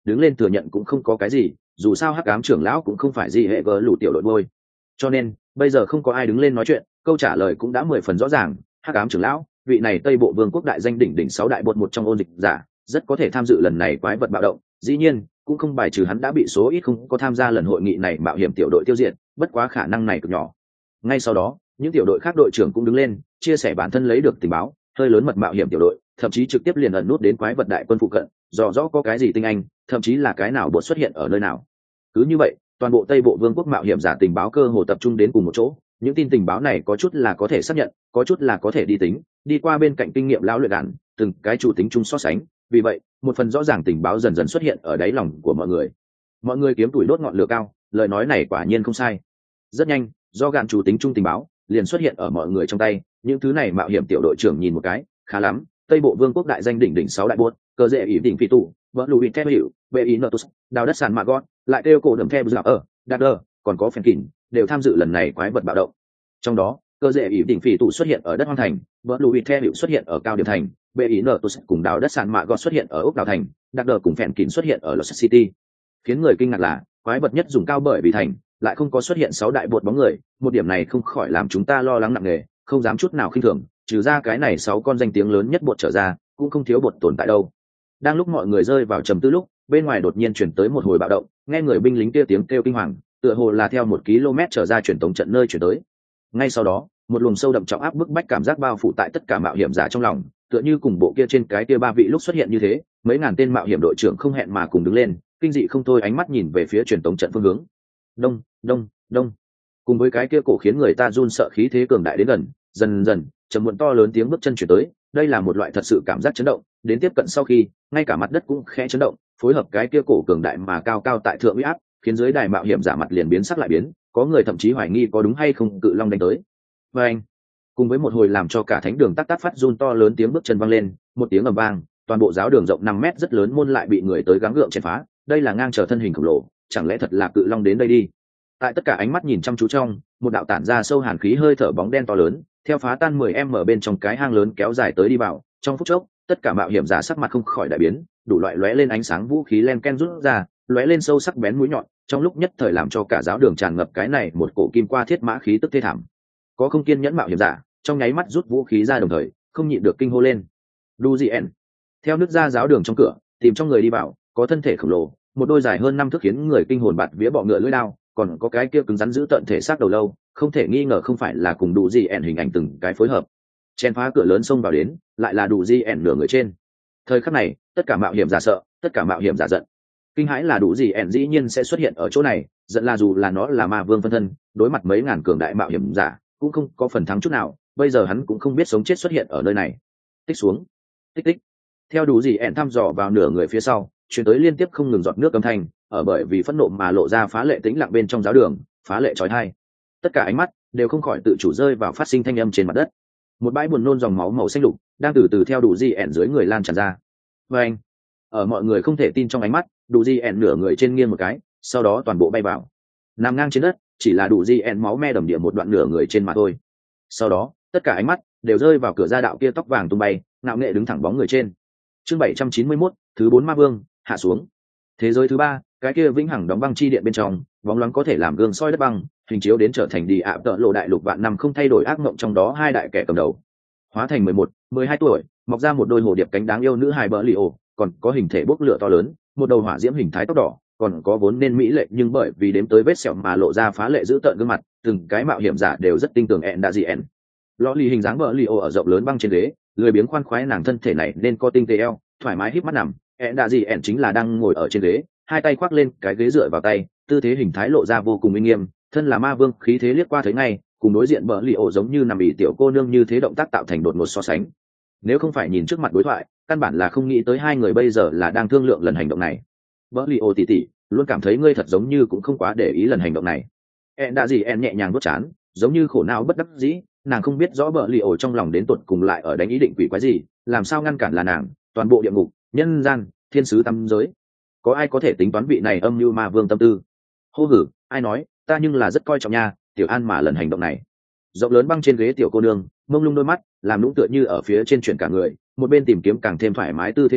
đứng lên thừa nhận cũng không có cái gì, dù sao hắc ám trưởng lão cũng không phải gì hệ gờ lũ tiểu đội bôi. Cho nên bây giờ không có ai đứng lên nói chuyện, câu trả lời cũng đã 10 phần rõ ràng. Hắc ám trưởng lão, vị này Tây Bộ Vương quốc đại danh đỉnh đỉnh 6 đại bột một trong ôn dịch giả, rất có thể tham dự lần này quái vật bạo động. Dĩ nhiên cũng không bài trừ hắn đã bị số ít không có tham gia lần hội nghị này mạo hiểm tiểu đội tiêu diệt, bất quá khả năng này cực nhỏ. Ngay sau đó những tiểu đội khác đội trưởng cũng đứng lên chia sẻ bản thân lấy được tình báo, hơi lớn mật mạo hiểm tiểu đội thậm chí trực tiếp liền ẩn nút đến quái vật đại quân phụ cận, dò rõ có cái gì tinh anh, thậm chí là cái nào bột xuất hiện ở nơi nào. Cứ như vậy toàn bộ Tây Bộ Vương quốc mạo hiểm giả tình báo cơ hồ tập trung đến cùng một chỗ. Những tin tình báo này có chút là có thể xác nhận, có chút là có thể đi tính, đi qua bên cạnh kinh nghiệm lão luyện đạn, từng cái chủ tính chung so sánh. Vì vậy một phần rõ ràng tình báo dần dần xuất hiện ở đáy lòng của mọi người. Mọi người kiếm tuổi đốt ngọn lửa cao, lời nói này quả nhiên không sai. Rất nhanh do gạn chủ tính chung tình báo liền xuất hiện ở mọi người trong tay. Những thứ này mạo hiểm tiểu đội trưởng nhìn một cái, khá lắm, Tây Bộ Vương quốc đại danh đỉnh đỉnh 6 đại buốt, cơ dễ ỷ đỉnh phi tụ, vợ lùi theo hiệu, bệ ý nợ đào đất sàn mạ gót, lại kêu cổ đầm theo dạo ở đạt đờ, còn có phèn kỉnh đều tham dự lần này quái vật bạo động. Trong đó cơ dễ ỷ đỉnh phi tụ xuất hiện ở đất hoang thành, vợ lùi theo hiệu xuất hiện ở cao điểm thành, bệ ý nợ cùng đào đất sàn mạ gót xuất hiện ở ốc đào thành, đạt đờ cùng phèn kỉnh xuất hiện ở Los City. Khiến người kinh ngạc là quái vật nhất dùng cao bởi vì thành lại không có xuất hiện 6 đại bột bóng người, một điểm này không khỏi làm chúng ta lo lắng nặng nề, không dám chút nào khinh thường. Trừ ra cái này 6 con danh tiếng lớn nhất bột trở ra, cũng không thiếu bột tồn tại đâu. Đang lúc mọi người rơi vào trầm tư lúc, bên ngoài đột nhiên chuyển tới một hồi bạo động, nghe người binh lính kia tiếng kêu kinh hoàng, tựa hồ là theo 1 km trở ra truyền tống trận nơi chuyển tới. Ngay sau đó một luồng sâu đậm trọng áp bức bách cảm giác bao phủ tại tất cả mạo hiểm giả trong lòng, tựa như cùng bộ kia trên cái kia 3 vị lúc xuất hiện như thế. Mấy ngàn tên mạo hiểm đội trưởng không hẹn mà cùng đứng lên, kinh dị không thôi, ánh mắt nhìn về phía truyền tống trận phương hướng. Đông đông đông, cùng với cái kia cổ khiến người ta run sợ khí thế cường đại đến gần, dần dần trầm muộn to lớn tiếng bước chân chuyển tới. Đây là một loại thật sự cảm giác chấn động, đến tiếp cận sau khi ngay cả mặt đất cũng khẽ chấn động, phối hợp cái kia cổ cường đại mà cao cao tại thượng uy áp, khiến dưới đài mạo hiểm giả mặt liền biến sắc lại biến, có người thậm chí hoài nghi có đúng hay không cự long đánh tới. Và anh cùng với một hồi làm cho cả thánh đường tắc tắc phát run to lớn tiếng bước chân vang lên, một tiếng ầm vang, toàn bộ giáo đường rộng 5 mét rất lớn môn lại bị người tới gắng gượng chèn phá. Đây là ngang trở thân hình khổng lồ, chẳng lẽ thật là cự long đến đây đi? Tại tất cả ánh mắt nhìn chăm chú trong, một đạo tản ra sâu hàn khí hơi thở bóng đen to lớn theo phá tan 10m bên trong cái hang lớn kéo dài tới đi vào. Trong phút chốc tất cả mạo hiểm giả sắc mặt không khỏi đại biến, đủ loại lóe lên ánh sáng vũ khí len ken rút ra, lóe lên sâu sắc bén mũi nhọn, trong lúc nhất thời làm cho cả giáo đường tràn ngập cái này một cổ kim qua thiết mã khí tức thê thảm. Có không kiên nhẫn mạo hiểm giả trong nháy mắt rút vũ khí ra, đồng thời không nhịn được kinh hô lên Duzien. Theo nước ra giáo đường trong cửa tìm trong người đi vào, có thân thể khổng lồ, một đôi dài hơn 5 thước khiến người kinh hồn bạt vía bọ ngựa lưỡi đao, còn có cái kia cứng rắn giữ tận thể xác đầu lâu, không thể nghi ngờ không phải là cùng Duzien hình ảnh từng cái phối hợp. Chen phá cửa lớn xông vào đến, lại là Duzien nửa người trên. Thời khắc này tất cả mạo hiểm giả sợ, tất cả mạo hiểm giả giận. Kinh hãi là Duzien dĩ nhiên sẽ xuất hiện ở chỗ này, giận là dù là nó là ma vương phân thân, đối mặt mấy ngàn cường đại mạo hiểm giả cũng không có phần thắng chút nào. Bây giờ hắn cũng không biết sống chết xuất hiện ở nơi này. Tích xuống, tích tích. Theo Duzien thăm dò vào nửa người phía sau, chuyển tới liên tiếp không ngừng giọt nước âm thanh, ở bởi vì phẫn nộ mà lộ ra phá lệ tĩnh lặng bên trong giáo đường, phá lệ chói tai. Tất cả ánh mắt đều không khỏi tự chủ rơi vào phát sinh thanh âm trên mặt đất. Một bãi buồn nôn dòng máu màu xanh lục đang từ từ theo Duzien dưới người lan tràn ra. Và anh, ở mọi người không thể tin trong ánh mắt, Duzien nửa người trên nghiêng một cái, sau đó toàn bộ bay vào, nằm ngang trên đất, chỉ là Duzien máu me đầm địa một đoạn nửa người trên mà thôi. Sau đó tất cả ánh mắt đều rơi vào cửa ra đạo kia tóc vàng tung bay, ngạo nghệ đứng thẳng bóng người trên. Chương 791, thứ 4 ma vương hạ xuống. Thế giới thứ 3, cái kia vĩnh hằng đóng băng chi điện bên trong, bóng loáng có thể làm gương soi đất băng, hình chiếu đến trở thành đi ạ tợ lộ đại lục vạn năm không thay đổi ác mộng, trong đó 2 đại kẻ cầm đầu hóa thành 11, 12 tuổi, mọc ra một đôi hồ điệp cánh đáng yêu nữ hài bỡ lì ổ, còn có hình thể bốc lửa to lớn, một đầu hỏa diễm hình thái tóc đỏ, còn có vốn nên mỹ lệ nhưng bởi vì đếm tới vết sẹo mà lộ ra phá lệ dữ tợn gương mặt. Từng cái mạo hiểm giả đều rất tin tưởng Duzien. Lọ lì hình dáng bỡ lì ổ ở rộng lớn băng trên ghế, lười biếng khoan khoái, nàng thân thể này nên có tinh tế eo, thoải mái híp mắt nằm. Duzien chính là đang ngồi ở trên ghế, hai tay khoác lên cái ghế dựa vào tay, tư thế hình thái lộ ra vô cùng uy nghiêm, thân là ma vương khí thế liếc qua thấy ngay, cùng đối diện bỡ lì ổ giống như nằm ỉ tiểu cô nương như thế, động tác tạo thành đột ngột so sánh. Nếu không phải nhìn trước mặt đối thoại, căn bản là không nghĩ tới hai người bây giờ là đang thương lượng lần hành động này. Bỡ lì ổ tỉ tỉ, luôn cảm thấy ngươi thật giống như cũng không quá để ý lần hành động này. Duzien nhẹ nhàng vuốt trán, giống như khổ não bất đắc dĩ, nàng không biết rõ bỡ lì ổ trong lòng đến tột cùng lại ở đánh ý định quỷ quái gì, làm sao ngăn cản là nàng, toàn bộ địa ngục, nhân gian, thiên sứ tam giới, có ai có thể tính toán vị này âm như ma vương tâm tư? Hô hử, ai nói, ta nhưng là rất coi trọng nha, tiểu an mà lần hành động này. Rộng lớn băng trên ghế tiểu cô nương mông lung đôi mắt làm lũng tựa như ở phía trên chuyển cả người, một bên tìm kiếm càng thêm thoải mái tư thế ngủ,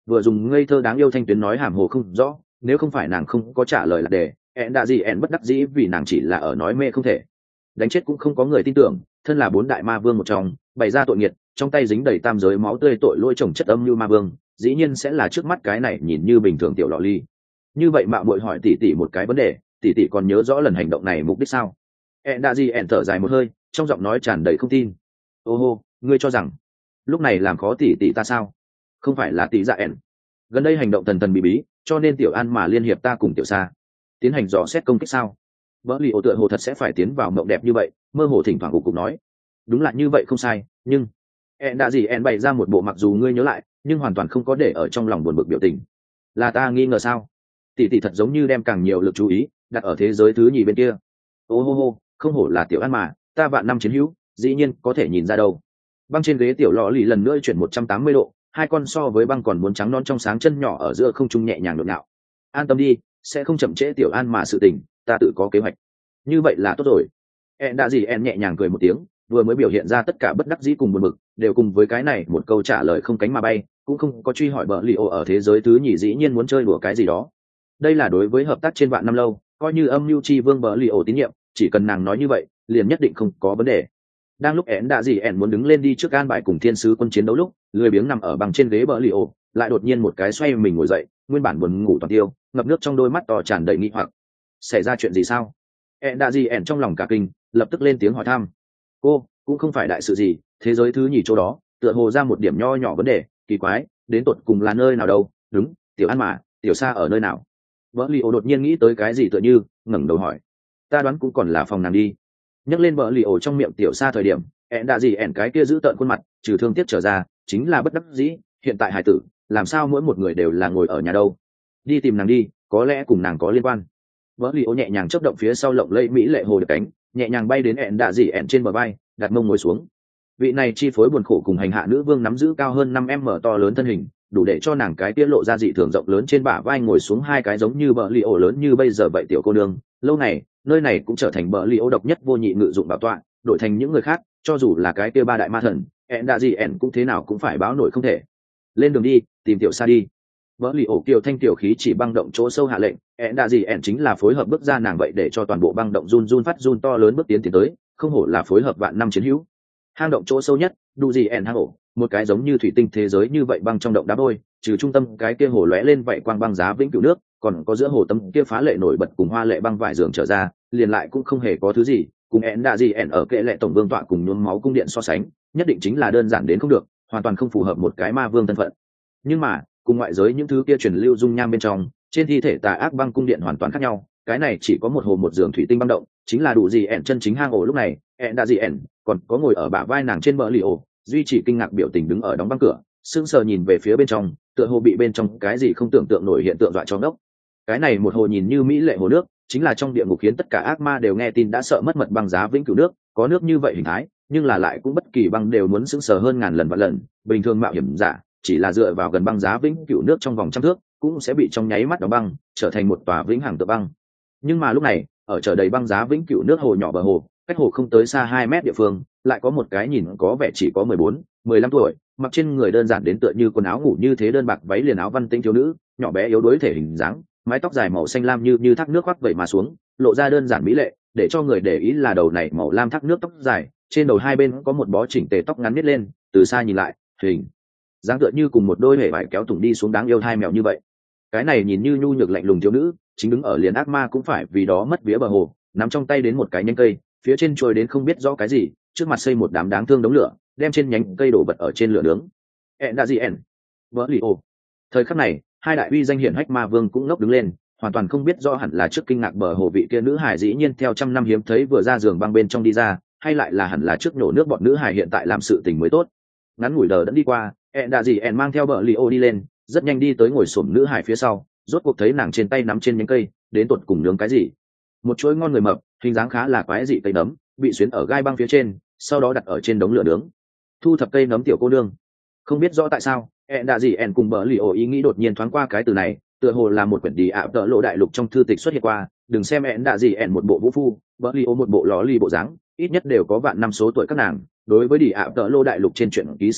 vừa dùng ngây thơ đáng yêu thanh tuyến nói hàm hồ không rõ, nếu không phải nàng không có trả lời là đề, ẹn đã gì ẹn bất đắc dĩ vì nàng chỉ là ở nói mê không thể. Đánh chết cũng không có người tin tưởng, thân là 4 đại ma vương một trong, bày ra tội nghiệt, trong tay dính đầy tam giới máu tươi tội lỗi chồng chất âm như ma vương, dĩ nhiên sẽ là trước mắt cái này nhìn như bình thường tiểu lọ ly. Như vậy mạo muội hỏi tỷ tỷ một cái vấn đề, tỷ tỷ còn nhớ rõ lần hành động này mục đích sao? ẹn đã gì ẹn thở dài một hơi, trong giọng nói tràn đầy không tin. Ô hô, ngươi cho rằng lúc này làm khó tỷ tỷ ta sao? Không phải là tỷ dạ ẹn. Gần đây hành động thần thần bí bí, cho nên tiểu an mà liên hiệp ta cùng tiểu sa tiến hành dò xét công kích sao? Vỡ lì ổ tựa hồ thật sẽ phải tiến vào mộng đẹp như vậy, mơ hồ thỉnh thoảng cục nói. Đúng là như vậy không sai, nhưng ẹn đã gì ẹn bày ra một bộ mặc dù ngươi nhớ lại, nhưng hoàn toàn không có để ở trong lòng buồn bực biểu tình. Là ta nghi ngờ sao? Tỷ tỷ thật giống như đem càng nhiều lực chú ý đặt ở thế giới thứ nhì bên kia. Ô hô hô, không hổ là tiểu an mà, ta vạn năm chiến hữu, dĩ nhiên có thể nhìn ra đâu. Băng trên ghế tiểu lọ lì lần nữa chuyển 180 độ, hai con so với băng còn muốn trắng non trong sáng chân nhỏ ở giữa không trung nhẹ nhàng nhộn nhạo. An tâm đi, sẽ không chậm trễ tiểu an mà sự tình, ta tự có kế hoạch. Như vậy là tốt rồi. En đã gì en nhẹ nhàng cười một tiếng, vừa mới biểu hiện ra tất cả bất đắc dĩ cùng buồn bực, đều cùng với cái này một câu trả lời không cánh mà bay, cũng không có truy hỏi bợ lì ổ ở thế giới thứ nhì dĩ nhiên muốn chơi đùa cái gì đó. Đây là đối với hợp tác trên vạn năm lâu, coi như âm mưu chi vương bợ lì ổ tín nhiệm, chỉ cần nàng nói như vậy, liền nhất định không có vấn đề. Đang lúc En đã gì en muốn đứng lên đi trước an bài cùng thiên sứ quân chiến đấu lúc, lười biếng nằm ở bằng trên ghế bợ lì ổ, lại đột nhiên một cái xoay mình ngồi dậy, nguyên bản buồn ngủ toàn tiêu, ngập nước trong đôi mắt to tràn đầy nghi hoặc. Xảy ra chuyện gì sao? En đã gì en trong lòng cả kinh, lập tức lên tiếng hỏi thăm. Cô cũng không phải đại sự gì, thế giới thứ nhì chỗ đó tựa hồ ra một điểm nho nhỏ vấn đề, kỳ quái, đến tột cùng là nơi nào đâu? Đúng, tiểu an mà, tiểu sa ở nơi nào? Vợ lì ổ đột nhiên nghĩ tới cái gì tựa như ngẩng đầu hỏi. Ta đoán cũng còn là phòng nàng đi. Nhắc lên vợ lì ổ trong miệng tiểu sa thời điểm, ẹn đã gì ẹn cái kia giữ tợn khuôn mặt, trừ thương tiếc trở ra, chính là bất đắc dĩ. Hiện tại hải tử, làm sao mỗi một người đều là ngồi ở nhà đâu? Đi tìm nàng đi, có lẽ cùng nàng có liên quan. Vợ lì ổ nhẹ nhàng chớp động phía sau lộng lẫy mỹ lệ hồ được cánh, nhẹ nhàng bay đến ẹn đã gì ẹn trên bờ vai, đặt mông ngồi xuống. Vị này chi phối buồn khổ cùng hành hạ nữ vương nắm giữ cao hơn 5m to lớn thân hình, đủ để cho nàng cái tiết lộ ra dị thường rộng lớn trên bả vai ngồi xuống hai cái giống như bờ li ổ lớn như bây giờ vậy tiểu cô nương. Lâu này, nơi này cũng trở thành bờ li ổ độc nhất vô nhị ngự dụng bảo tọa, đổi thành những người khác, cho dù là cái kia ba đại ma thần, ẹn đã gì ẹn cũng thế nào cũng phải báo nổi không thể. Lên đường đi, tìm tiểu sa đi. Bờ li ổ kiều thanh tiểu khí chỉ băng động chỗ sâu hạ lệnh, ẹn đã gì ẹn chính là phối hợp bước ra nàng vậy để cho toàn bộ băng động run run phát run to lớn bước tiến tới, không hổ là phối hợp vạn năm chiến hữu. Hang động chỗ sâu nhất, đủ gì ẹn hang ổ, một cái giống như thủy tinh thế giới như vậy băng trong động đá vôi, trừ trung tâm cái kia hồ lóe lên vậy quang băng giá vĩnh cửu nước, còn có giữa hồ tấm kia phá lệ nổi bật cùng hoa lệ băng vải giường trở ra, liền lại cũng không hề có thứ gì, cùng ẹn đã gì ẹn ở kệ lệ tổng vương tọa cùng nhuốm máu cung điện so sánh, nhất định chính là đơn giản đến không được, hoàn toàn không phù hợp một cái ma vương thân phận. Nhưng mà, cùng ngoại giới những thứ kia truyền lưu dung nham bên trong, trên thi thể tà ác băng cung điện hoàn toàn khác nhau, cái này chỉ có một hồ một giường thủy tinh băng động, chính là đủ gì ẹn chân chính hang ổ lúc này, ẹn đã gì ẹn, còn có ngồi ở bả vai nàng trên bờ lì ổ, duy trì kinh ngạc biểu tình đứng ở đóng băng cửa, sững sờ nhìn về phía bên trong, tựa hồ bị bên trong cái gì không tưởng tượng nổi hiện tượng dọa cho ngốc. Cái này một hồ nhìn như mỹ lệ hồ nước, chính là trong địa ngục khiến tất cả ác ma đều nghe tin đã sợ mất mật băng giá vĩnh cửu nước, có nước như vậy hình thái, nhưng là lại cũng bất kỳ băng đều muốn sững sờ hơn ngàn lần vạn lần, bình thường mạo hiểm giả, chỉ là dựa vào gần băng giá vĩnh cửu nước trong vòng trăm thước, cũng sẽ bị trong nháy mắt đóng băng, trở thành một tòa vĩnh hằng tựa băng. Nhưng mà lúc này, ở chở đầy băng giá vĩnh cửu nước hồ nhỏ bờ hồ, cách hồ không tới xa 2 mét địa phương, lại có một cái nhìn có vẻ chỉ có 14, 15 tuổi, mặc trên người đơn giản đến tựa như quần áo ngủ như thế đơn bạc váy liền áo văn tĩnh thiếu nữ, nhỏ bé yếu đuối thể hình dáng, mái tóc dài màu xanh lam như thác nước khoác vậy mà xuống, lộ ra đơn giản mỹ lệ, để cho người để ý là đầu này màu lam thác nước tóc dài, trên đầu hai bên có một bó chỉnh tề tóc ngắn nít lên, từ xa nhìn lại, hình dáng tựa như cùng một đôi hề vải kéo tùng đi xuống đáng yêu hai mèo như vậy. Cái này nhìn như nhu nhược lạnh lùng thiếu nữ, chính đứng ở liền ác ma cũng phải vì đó mất vía bờ hồ, nắm trong tay đến một cái nhánh cây, phía trên trôi đến không biết rõ cái gì, trước mặt xây một đám đáng thương đống lửa, đem trên nhánh cây đổ bật ở trên lửa nướng. ẹn đã gì ẹn, vỡ lì ô. Thời khắc này, hai đại uy danh hiển hách ma vương cũng ngốc đứng lên, hoàn toàn không biết rõ hẳn là trước kinh ngạc bờ hồ vị kia nữ hài dĩ nhiên theo trăm năm hiếm thấy vừa ra giường băng bên trong đi ra, hay lại là hẳn là trước nổ nước bọn nữ hài hiện tại làm sự tình mới tốt. Ngắn ngủi đờ đẫn đi qua, ẹn đã gì ẹn mang theo bờ lì ô đi lên, rất nhanh đi tới ngồi xổm nữ hài phía sau, rốt cuộc thấy nàng trên tay nắm trên nhánh cây, đến tột cùng nướng cái gì. Một chuỗi ngon người mập, hình dáng khá là quái dị cây nấm, bị xuyến ở gai băng phía trên, sau đó đặt ở trên đống lửa nướng. Thu thập cây nấm tiểu cô nương. Không biết rõ tại sao, ẹn đã gì ẹn cùng bờ lì ổ ý nghĩ đột nhiên thoáng qua cái từ này, tựa hồ là một quyển đi ạ tợ lộ đại lục trong thư tịch xuất hiện qua. Đừng xem ẹn đã gì ẹn một bộ vũ phu, bờ lì ổ một bộ ló ly bộ dáng, ít nhất đều có vạn năm số tuổi các nàng. Đối với đi ạ tợ lộ đại lục trên truyện ký sách vở,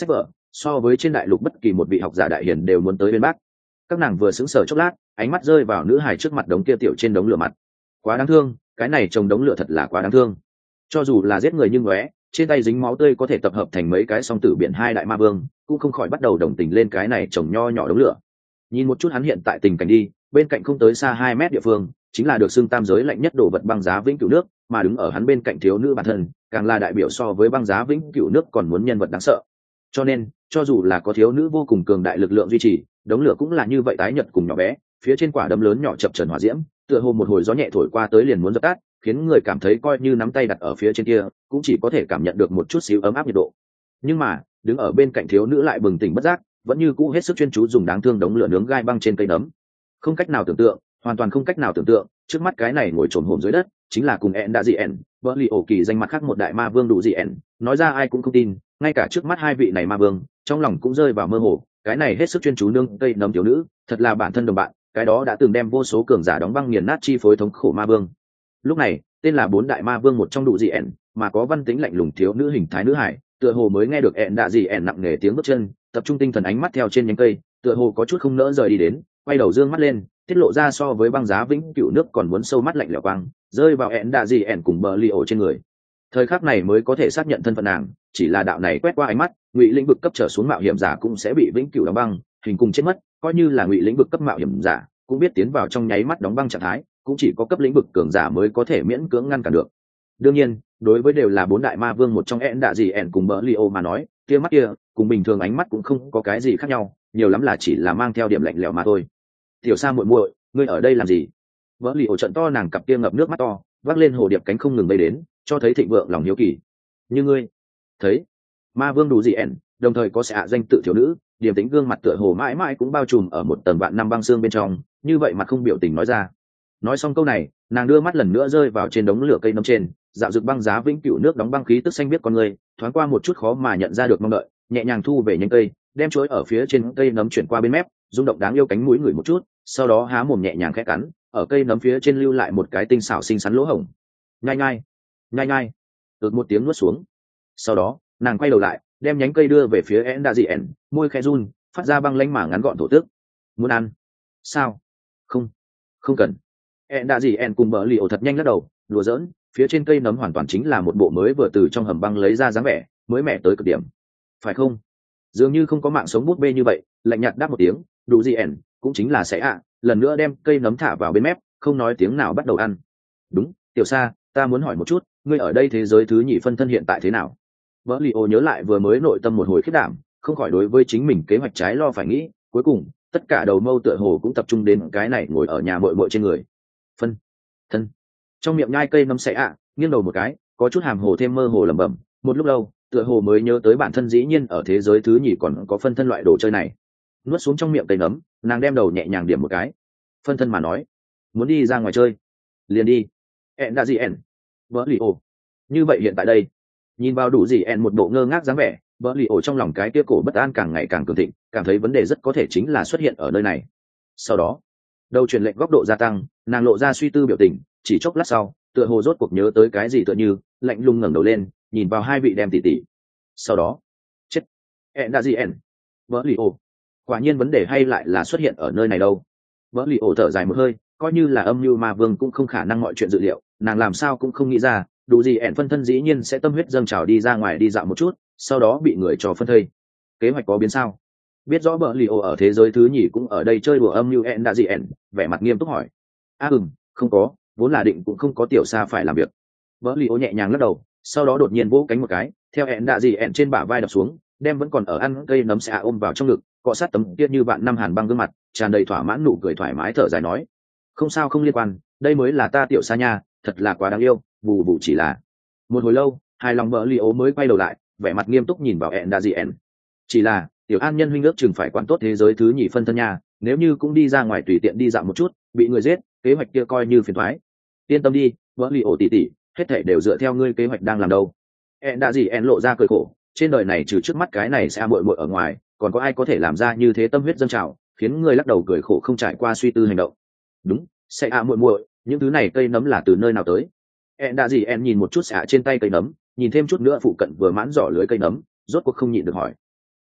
so với trên đại lục bất kỳ một vị học giả đại hiển đều muốn tới bên bác. Các nàng vừa sững sờ chốc lát, ánh mắt rơi vào nữ hài trước mặt đống kia tiểu trên đống lửa mặt. Quá đáng thương, cái này trồng đống lửa thật là quá đáng thương. Cho dù là giết người nhưng ngóe, trên tay dính máu tươi có thể tập hợp thành mấy cái song tử biển hai đại ma vương, cũng không khỏi bắt đầu đồng tình lên cái này trồng nho nhỏ đống lửa. Nhìn một chút hắn hiện tại tình cảnh đi, bên cạnh không tới xa 2 mét địa phương, chính là được xưng tam giới lạnh nhất đồ vật băng giá vĩnh cửu nước, mà đứng ở hắn bên cạnh thiếu nữ bản thân, càng là đại biểu so với băng giá vĩnh cửu nước còn muốn nhân vật đáng sợ. Cho nên, cho dù là có thiếu nữ vô cùng cường đại lực lượng duy trì, đống lửa cũng là như vậy tái nhợt cùng nhỏ bé, phía trên quả đấm lớn nhỏ chập chờn hỏa diễm, tựa hồ một hồi gió nhẹ thổi qua tới liền muốn dập tắt, khiến người cảm thấy coi như nắm tay đặt ở phía trên kia, cũng chỉ có thể cảm nhận được một chút xíu ấm áp nhiệt độ. Nhưng mà, đứng ở bên cạnh thiếu nữ lại bừng tỉnh bất giác, vẫn như cũ hết sức chuyên chú dùng đáng thương đống lửa nướng gai băng trên cây nấm. Không cách nào tưởng tượng, hoàn toàn không cách nào tưởng tượng, trước mắt cái này ngồi trồn hổm dưới đất, chính là cùng ẹn đã dị ẹn, vợ lì ổ kỳ danh mặt khác một đại ma vương đủ dị ẹn, nói ra ai cũng không tin, ngay cả trước mắt hai vị này ma vương, trong lòng cũng rơi vào mơ hồ, cái này hết sức chuyên chú nương cây nấm thiếu nữ, thật là bản thân đồng bạn, cái đó đã từng đem vô số cường giả đóng băng nghiền nát chi phối thống khổ ma vương. Lúc này, tên là bốn đại ma vương một trong đủ dị ẹn, mà có văn tính lạnh lùng thiếu nữ hình thái nữ hải, tựa hồ mới nghe được ẹn đã dị ẹn nặng nề tiếng bước chân, tập trung tinh thần ánh mắt theo trên nhánh cây, tựa hồ có chút không nỡ rời đi đến, quay đầu dương mắt lên, tiết lộ ra so với băng giá vĩnh cửu nước còn muốn sâu mắt lạnh lẽo quang, rơi vào ẹn đạ gì ẹn cùng bờ li ổ trên người. Thời khắc này mới có thể xác nhận thân phận nàng, chỉ là đạo này quét qua ánh mắt, ngụy lĩnh vực cấp trở xuống mạo hiểm giả cũng sẽ bị vĩnh cửu đóng băng, hình cùng chết mất, coi như là ngụy lĩnh vực cấp mạo hiểm giả, cũng biết tiến vào trong nháy mắt đóng băng trạng thái, cũng chỉ có cấp lĩnh vực cường giả mới có thể miễn cưỡng ngăn cản được. Đương nhiên, đối với đều là bốn đại ma vương một trong ẹn đạ gì ẹn cùng bờ li ổ mà nói, kia mắt kia, cùng bình thường ánh mắt cũng không có cái gì khác nhau, nhiều lắm là chỉ là mang theo điểm lạnh lẽo mà thôi. Tiểu Sa muội muội, ngươi ở đây làm gì? Vỡ lì ổ trận to nàng cặp kia ngập nước mắt to, vác lên hồ điệp cánh không ngừng bay đến, cho thấy thịnh vượng lòng hiếu kỳ. Như ngươi thấy, ma vương đủ gì ẻn, đồng thời có xạ danh tự thiếu nữ, điềm tĩnh gương mặt tựa hồ mãi mãi cũng bao trùm ở một tầng vạn năm băng xương bên trong, như vậy mà không biểu tình nói ra. Nói xong câu này, nàng đưa mắt lần nữa rơi vào trên đống lửa cây nấm trên, dạo dực băng giá vĩnh cửu nước đóng băng khí tức xanh biết con người, thoáng qua một chút khó mà nhận ra được mong đợi, nhẹ nhàng thu về nhánh cây, đem chuối ở phía trên cây nấm chuyển qua bên mép, rung động đáng yêu cánh mũi ngửi một chút, sau đó há mồm nhẹ nhàng khẽ cắn, ở cây nấm phía trên lưu lại một cái tinh xảo xinh xắn lỗ hổng. Nhai nhai, nhai nhai, được một tiếng nuốt xuống. Sau đó, nàng quay đầu lại, đem nhánh cây đưa về phía én đa dị ẻn, môi khẽ run, phát ra băng lanh mà ngắn gọn thổ tước. Muốn ăn? Sao? Không, không cần. Én đa dị ẻn cùng bờ lì ổ thật nhanh lắc đầu, đùa giỡn, phía trên cây nấm hoàn toàn chính là một bộ mới vừa từ trong hầm băng lấy ra dáng vẻ, mới mẻ tới cực điểm. Phải không? Dường như không có mạng sống bút bê như vậy, lạnh nhạt đáp một tiếng, đủ dị ẻn, cũng chính là sẽ lần nữa đem cây nấm thả vào bên mép, không nói tiếng nào bắt đầu ăn. Đúng, Tiểu Sa, ta muốn hỏi một chút, ngươi ở đây thế giới thứ nhị phân thân hiện tại thế nào? Vỡ lì ô nhớ lại vừa mới nội tâm một hồi khiết đảm, không khỏi đối với chính mình kế hoạch trái lo phải nghĩ, cuối cùng tất cả đầu mâu tựa hồ cũng tập trung đến cái này ngồi ở nhà muội muội trên người. Phân thân trong miệng nhai cây nấm sẽ nghiêng đầu một cái, có chút hàm hồ thêm mơ hồ lẩm bẩm, một lúc lâu tựa hồ mới nhớ tới bản thân dĩ nhiên ở thế giới thứ nhì còn có phân thân loại đồ chơi này. Nuốt xuống trong miệng cây nấm, nàng đem đầu nhẹ nhàng điểm một cái. Phân thân mà nói, muốn đi ra ngoài chơi liền đi. Ẹn đã gì ẹn? Vỡ lì ổ. Như vậy hiện tại đây, nhìn vào đủ gì ẹn một bộ ngơ ngác dáng vẻ, vỡ lì ổ trong lòng cái kia cổ bất an càng ngày càng cường thịnh, cảm thấy vấn đề rất có thể chính là xuất hiện ở nơi này. Sau đó, đầu truyền lệnh góc độ gia tăng, nàng lộ ra suy tư biểu tình, chỉ chốc lát sau, tựa hồ rốt cuộc nhớ tới cái gì tựa như, lạnh lùng ngẩng đầu lên, nhìn vào hai vị đem tỉ tỉ. Sau đó, chết. Ẹn đã gì ẹn? Vỡ lì ổ. Quả nhiên vấn đề hay lại là xuất hiện ở nơi này đâu. Vỡ lì ổ thở dài một hơi, coi như là âm mưu ma vương cũng không khả năng mọi chuyện dự liệu, nàng làm sao cũng không nghĩ ra, đủ gì ẹn phân thân dĩ nhiên sẽ tâm huyết dâng trào đi ra ngoài đi dạo một chút, sau đó bị người cho phân thây. Kế hoạch có biến sao? Biết rõ vỡ lì ổ ở thế giới thứ nhì cũng ở đây chơi đùa âm mưu ẹn đã gì ẹn, vẻ mặt nghiêm túc hỏi. Không có, vốn là định cũng không có Tiểu Sa phải làm việc. Vỡ lì ổ nhẹ nhàng lắc đầu, sau đó đột nhiên vỗ cánh một cái, theo ẹn đã gì ẹn trên bả vai đập xuống, đem vẫn còn ở ăn cây nấm xạ ôm vào trong ngực, cọ sát tấm kia như bạn năm hàn băng gương mặt, tràn đầy thỏa mãn nụ cười thoải mái thở dài nói, không sao không liên quan, đây mới là ta Tiểu Sa nha, thật là quá đáng yêu, bù bù chỉ là. Một hồi lâu, hài lòng vợ li ố mới quay đầu lại, vẻ mặt nghiêm túc nhìn vào ẹn đa dị ẹn. Chỉ là Tiểu An nhân huynh ước chừng phải quản tốt thế giới thứ nhì phân thân nha, nếu như cũng đi ra ngoài tùy tiện đi dạo một chút, bị người giết, kế hoạch kia coi như phiền toái. Yên tâm đi, vợ li ố tỉ tỉ, hết thảy đều dựa theo ngươi kế hoạch đang làm đâu. Ẹn đa dị ẹn lộ ra cười khổ, trên đời này trừ trước mắt cái này sẽ muội muội ở ngoài, còn có ai có thể làm ra như thế tâm huyết dâng trào, khiến người lắc đầu cười khổ không trải qua suy tư hành động. Đúng, sẽ muội muội, những thứ này cây nấm là từ nơi nào tới? En đã gì en nhìn một chút xạ trên tay cây nấm, nhìn thêm chút nữa phụ cận vừa mãn giỏ lưới cây nấm, rốt cuộc không nhịn được hỏi.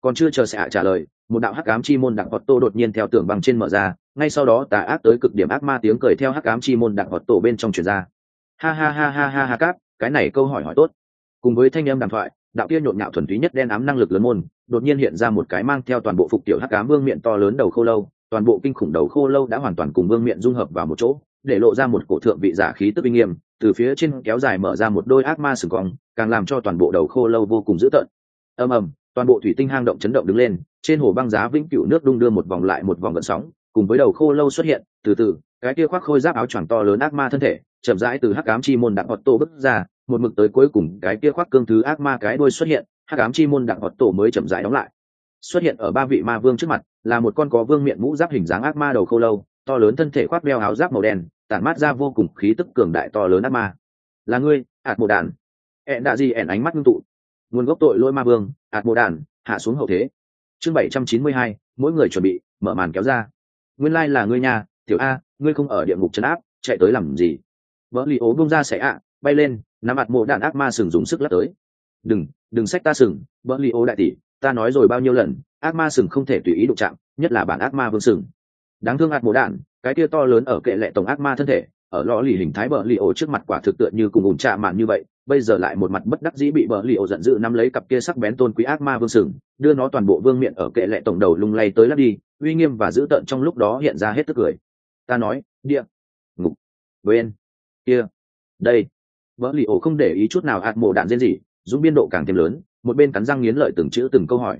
Còn chưa chờ sẽ trả lời, một đạo hắc ám chi môn đặng Otto đột nhiên theo tường băng trên mở ra, ngay sau đó tà ác tới cực điểm ác ma tiếng cười theo hắc ám chi môn đặng Otto bên trong truyền ra. Ha ha ha ha ha ha cáp, cái này câu hỏi tốt. Cùng với thanh âm đàm thoại, đạo kia nhộn nhạo thuần túy nhất đen ám năng lực lớn môn, đột nhiên hiện ra một cái mang theo toàn bộ phục tiểu hắc ám vương miện to lớn đầu khô lâu, toàn bộ kinh khủng đầu khô lâu đã hoàn toàn cùng vương miện dung hợp vào một chỗ, để lộ ra một cổ thượng vị giả khí tức uy nghiêm, từ phía trên kéo dài mở ra một đôi ác ma sừng cong, càng làm cho toàn bộ đầu khô lâu vô cùng dữ tợn. Ầm ầm, toàn bộ thủy tinh hang động chấn động đứng lên, trên hồ băng giá vĩnh cửu nước đung đưa một vòng lại một vòng gợn sóng, cùng với đầu khô lâu xuất hiện, từ từ, cái kia khoác khôi giáp áo choàng to lớn ác ma thân thể, chậm rãi từ hắc ám chi môn đặng Otto bước ra, một mực tới cuối cùng cái kia khoác cương thứ ác ma cái đuôi xuất hiện, hắc ám chi môn đặng Otto mới chậm rãi đóng lại. Xuất hiện ở ba vị ma vương trước mặt, là một con có vương miện mũ giáp hình dáng ác ma đầu khô lâu, to lớn thân thể khoác đeo áo giáp màu đen, tản mát ra vô cùng khí tức cường đại to lớn ác ma. Là ngươi, ạt mộ đàn. Đạ gì ánh mắt ngưng tụ. Nguồn gốc tội lỗi ma vương, ạt mộ đàn, hạ xuống hậu thế. Chương 792, mỗi người chuẩn bị, mở màn kéo ra. Nguyên lai là ngươi nhà, tiểu A, ngươi không ở địa ngục trấn áp, chạy tới làm gì? Vỡ lì ố bung ra sẽ ạ, bay lên, nắm ạt mộ đàn ác ma sừng dùng sức lắc tới. Đừng xách ta sừng, vỡ lì ố đại tỷ, ta nói rồi bao nhiêu lần, ác ma sừng không thể tùy ý đụng chạm, nhất là bản ác ma vương sừng. Đáng thương ạt mộ đàn, cái kia to lớn ở kệ lệ tổng ác ma thân thể, ở lò lì hình thái bờ lì ổ trước mặt quả thực tựa như cùng ủn chạm mạn như vậy, bây giờ lại một mặt bất đắc dĩ bị bờ lì ổ giận dữ nắm lấy cặp kia sắc bén tôn quý ác ma vương sừng, đưa nó toàn bộ vương miện ở kệ lệ tổng đầu lung lay tới lắc đi, uy nghiêm và dữ tợn trong lúc đó hiện ra hết tức cười. Ta nói, địa ngục bên kia đây. Bờ lì ổ không để ý chút nào ạt mộ đạn rên gì, dũng biên độ càng thêm lớn, một bên cắn răng nghiến lợi từng chữ từng câu hỏi.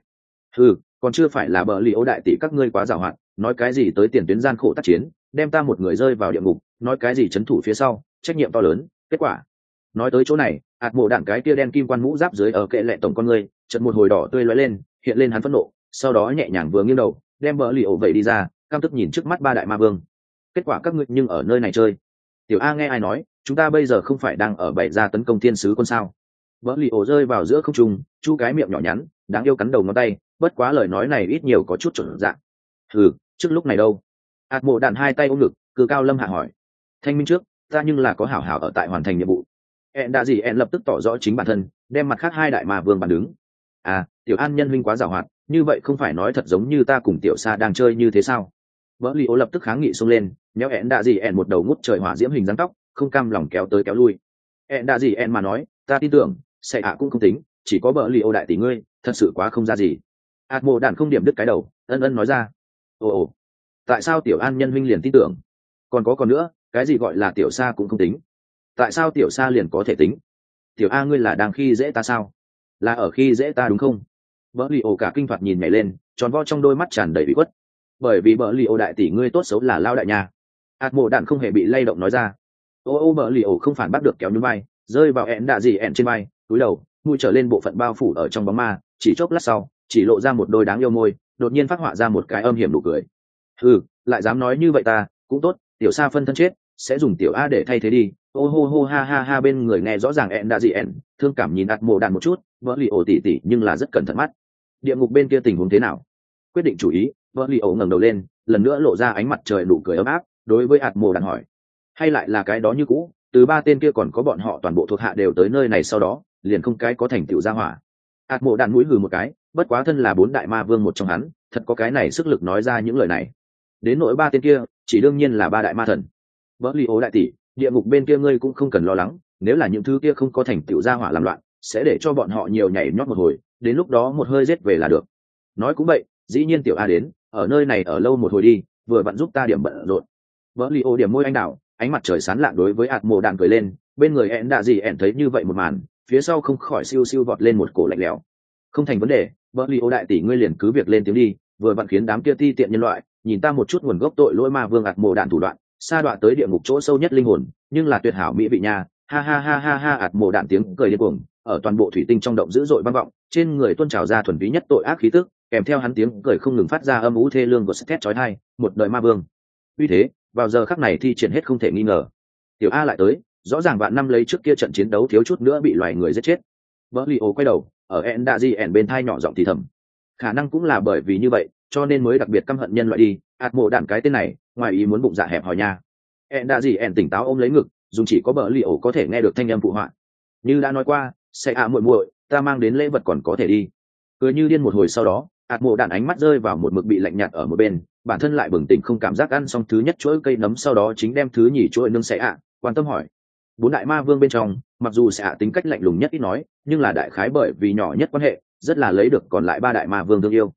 Còn chưa phải là bờ lì ổ đại tỷ các ngươi quá giàu hạn, nói cái gì tới tiền tuyến gian khổ tác chiến, đem ta một người rơi vào địa ngục, nói cái gì trấn thủ phía sau, trách nhiệm to lớn, kết quả. Nói tới chỗ này, ạt mộ đạn cái kia đen kim quan mũ giáp dưới ở kệ lệ tổng con người, chợt một hồi đỏ tươi lóe lên, hiện lên hắn phẫn nộ, sau đó nhẹ nhàng vừa nghiêng đầu, đem bờ lì ổ vậy đi ra, căm tức nhìn trước mắt ba đại ma vương. Kết quả các ngươi nhưng ở nơi này chơi. Tiểu A nghe ai nói, chúng ta bây giờ không phải đang ở bày ra tấn công thiên sứ quân sao? Bờ lì ổ rơi vào giữa không trung, chu cái miệng nhỏ nhắn, đáng yêu cắn đầu ngón tay, bất quá lời nói này ít nhiều có chút chuẩn dạng. Trước lúc này đâu? Ạt mộ đạn hai tay ôm ngực, cử cao lâm hạ hỏi. Thanh minh trước, ta nhưng là có hảo hảo ở tại hoàn thành nhiệm vụ. Đã gì lập tức tỏ rõ chính bản thân, đem mặt khác hai đại ma vương bàn đứng. Tiểu An nhân huynh quá giàu hoạt, như vậy không phải nói thật giống như ta cùng tiểu Sa đang chơi như thế sao? Vỡ Lý Ô lập tức kháng nghị xông lên, méo Đã gì một đầu ngút trời hỏa diễm hình dáng tóc, không cam lòng kéo tới kéo lui. Đã gì mà nói, ta tin tưởng, sẽ cũng không tính, chỉ có Vỡ Lý Ô đại tỷ ngươi, thật sự quá không ra gì. Ạt mộ đạn không điểm đứt cái đầu, ân ân nói ra. Ồ, tại sao tiểu An nhân huynh liền tin tưởng? Còn nữa, cái gì gọi là tiểu Sa cũng không tính? Tại sao tiểu Sa liền có thể tính? Tiểu A ngươi là đang khi dễ ta sao? Là ở khi dễ ta đúng không? Bỡ lì ổ cả kinh thoạt nhìn nhảy lên, tròn vo trong đôi mắt tràn đầy bị khuất. Bởi vì bỡ lì ổ đại tỷ ngươi tốt xấu là lao đại nhà. Ạt mộ đạn không hề bị lay động nói ra. Bỡ lì ổ không phản bắt được kéo nhún vai, rơi vào Đã gì trên vai, cúi đầu, mũi trở lên bộ phận bao phủ ở trong bóng ma, chỉ chốc lát sau, chỉ lộ ra một đôi đáng yêu môi, đột nhiên phát họa ra một cái âm hiểm nụ cười. Lại dám nói như vậy ta, cũng tốt, tiểu Sa phân thân chết, sẽ dùng tiểu A để thay thế đi. Ô hô hô ha ha ha, bên người nghe rõ ràng Đã gì thương cảm nhìn ạt mộ đạn một chút, vỡ lì ổ tỉ tỉ nhưng là rất cẩn thận mắt. Địa ngục bên kia tình huống thế nào? Quyết định chủ ý, vỡ lì ổ ngẩng đầu lên, lần nữa lộ ra ánh mặt trời nụ cười ấm áp, đối với ạt mộ đạn hỏi. Hay lại là cái đó như cũ, từ ba tên kia còn có bọn họ toàn bộ thuộc hạ đều tới nơi này sau đó, liền không cái có thành tựu ra hỏa. Ạt mộ đạn mũi hừ một cái, bất quá thân là bốn đại ma vương một trong hắn, thật có cái này sức lực nói ra những lời này. Đến nỗi ba tên kia, chỉ đương nhiên là ba đại ma thần. Vỡ lì ổ đại tỷ, địa ngục bên kia ngươi cũng không cần lo lắng, nếu là những thứ kia không có thành tựu ra hỏa làm loạn, sẽ để cho bọn họ nhiều nhảy nhót một hồi, đến lúc đó một hơi giết về là được. Nói cũng vậy, dĩ nhiên tiểu A đến, ở nơi này ở lâu một hồi đi, vừa vặn giúp ta điểm bận rộn. Vỡ lì ổ điểm môi anh đào, ánh mặt trời sáng lạng đối với ạt mộ đạn cười lên, bên người Đã gì thấy như vậy một màn, phía sau không khỏi siêu siêu vọt lên một cổ lạnh lẽo. Không thành vấn đề, vỡ lì ổ đại tỷ ngươi liền cứ việc lên tiếng đi, vừa vặn khiến đám kia ti tiện nhân loại nhìn ta một chút nguồn gốc tội lỗi ma vương ạt mộ đạn thủ đoạn, sa đọa tới địa ngục chỗ sâu nhất linh hồn, nhưng là tuyệt hảo mỹ vị nha. Ha ha ha ha ha, ạt mộ đạn tiếng cười điên cuồng ở toàn bộ thủy tinh trong động dữ dội vang vọng, trên người tuôn trào ra thuần túy nhất tội ác khí tức, kèm theo hắn tiếng cười không ngừng phát ra âm u thê lương của sét chói tai, một đời ma vương. Vì thế, vào giờ khắc này thi triển hết không thể nghi ngờ. Tiểu A lại tới, rõ ràng vạn năm lấy trước kia trận chiến đấu thiếu chút nữa bị loài người giết chết. Vỡ lì ổ quay đầu, ở Đã gì bên thai nhỏ giọng thì thầm. Khả năng cũng là bởi vì như vậy, cho nên mới đặc biệt căm hận nhân loại đi. Ạt mộ đạn cái tên này, ngoài ý muốn bụng dạ hẹp hòi nha. Đã gì tỉnh táo ôm lấy ngực, dùng chỉ có bờ lì ổ có thể nghe được thanh âm phụ họa. Như đã nói qua, sẽ muội muội, ta mang đến lễ vật còn có thể đi. Cười như điên một hồi sau đó, ạt mộ đạn ánh mắt rơi vào một mực bị lạnh nhạt ở một bên, bản thân lại bừng tỉnh không cảm giác ăn xong thứ nhất chuỗi cây nấm, sau đó chính đem thứ nhì chuỗi nương sẽ quan tâm hỏi. Bốn đại ma vương bên trong, mặc dù sẽ tính cách lạnh lùng nhất ít nói, nhưng là đại khái bởi vì nhỏ nhất quan hệ, rất là lấy được còn lại ba đại ma vương thương yêu.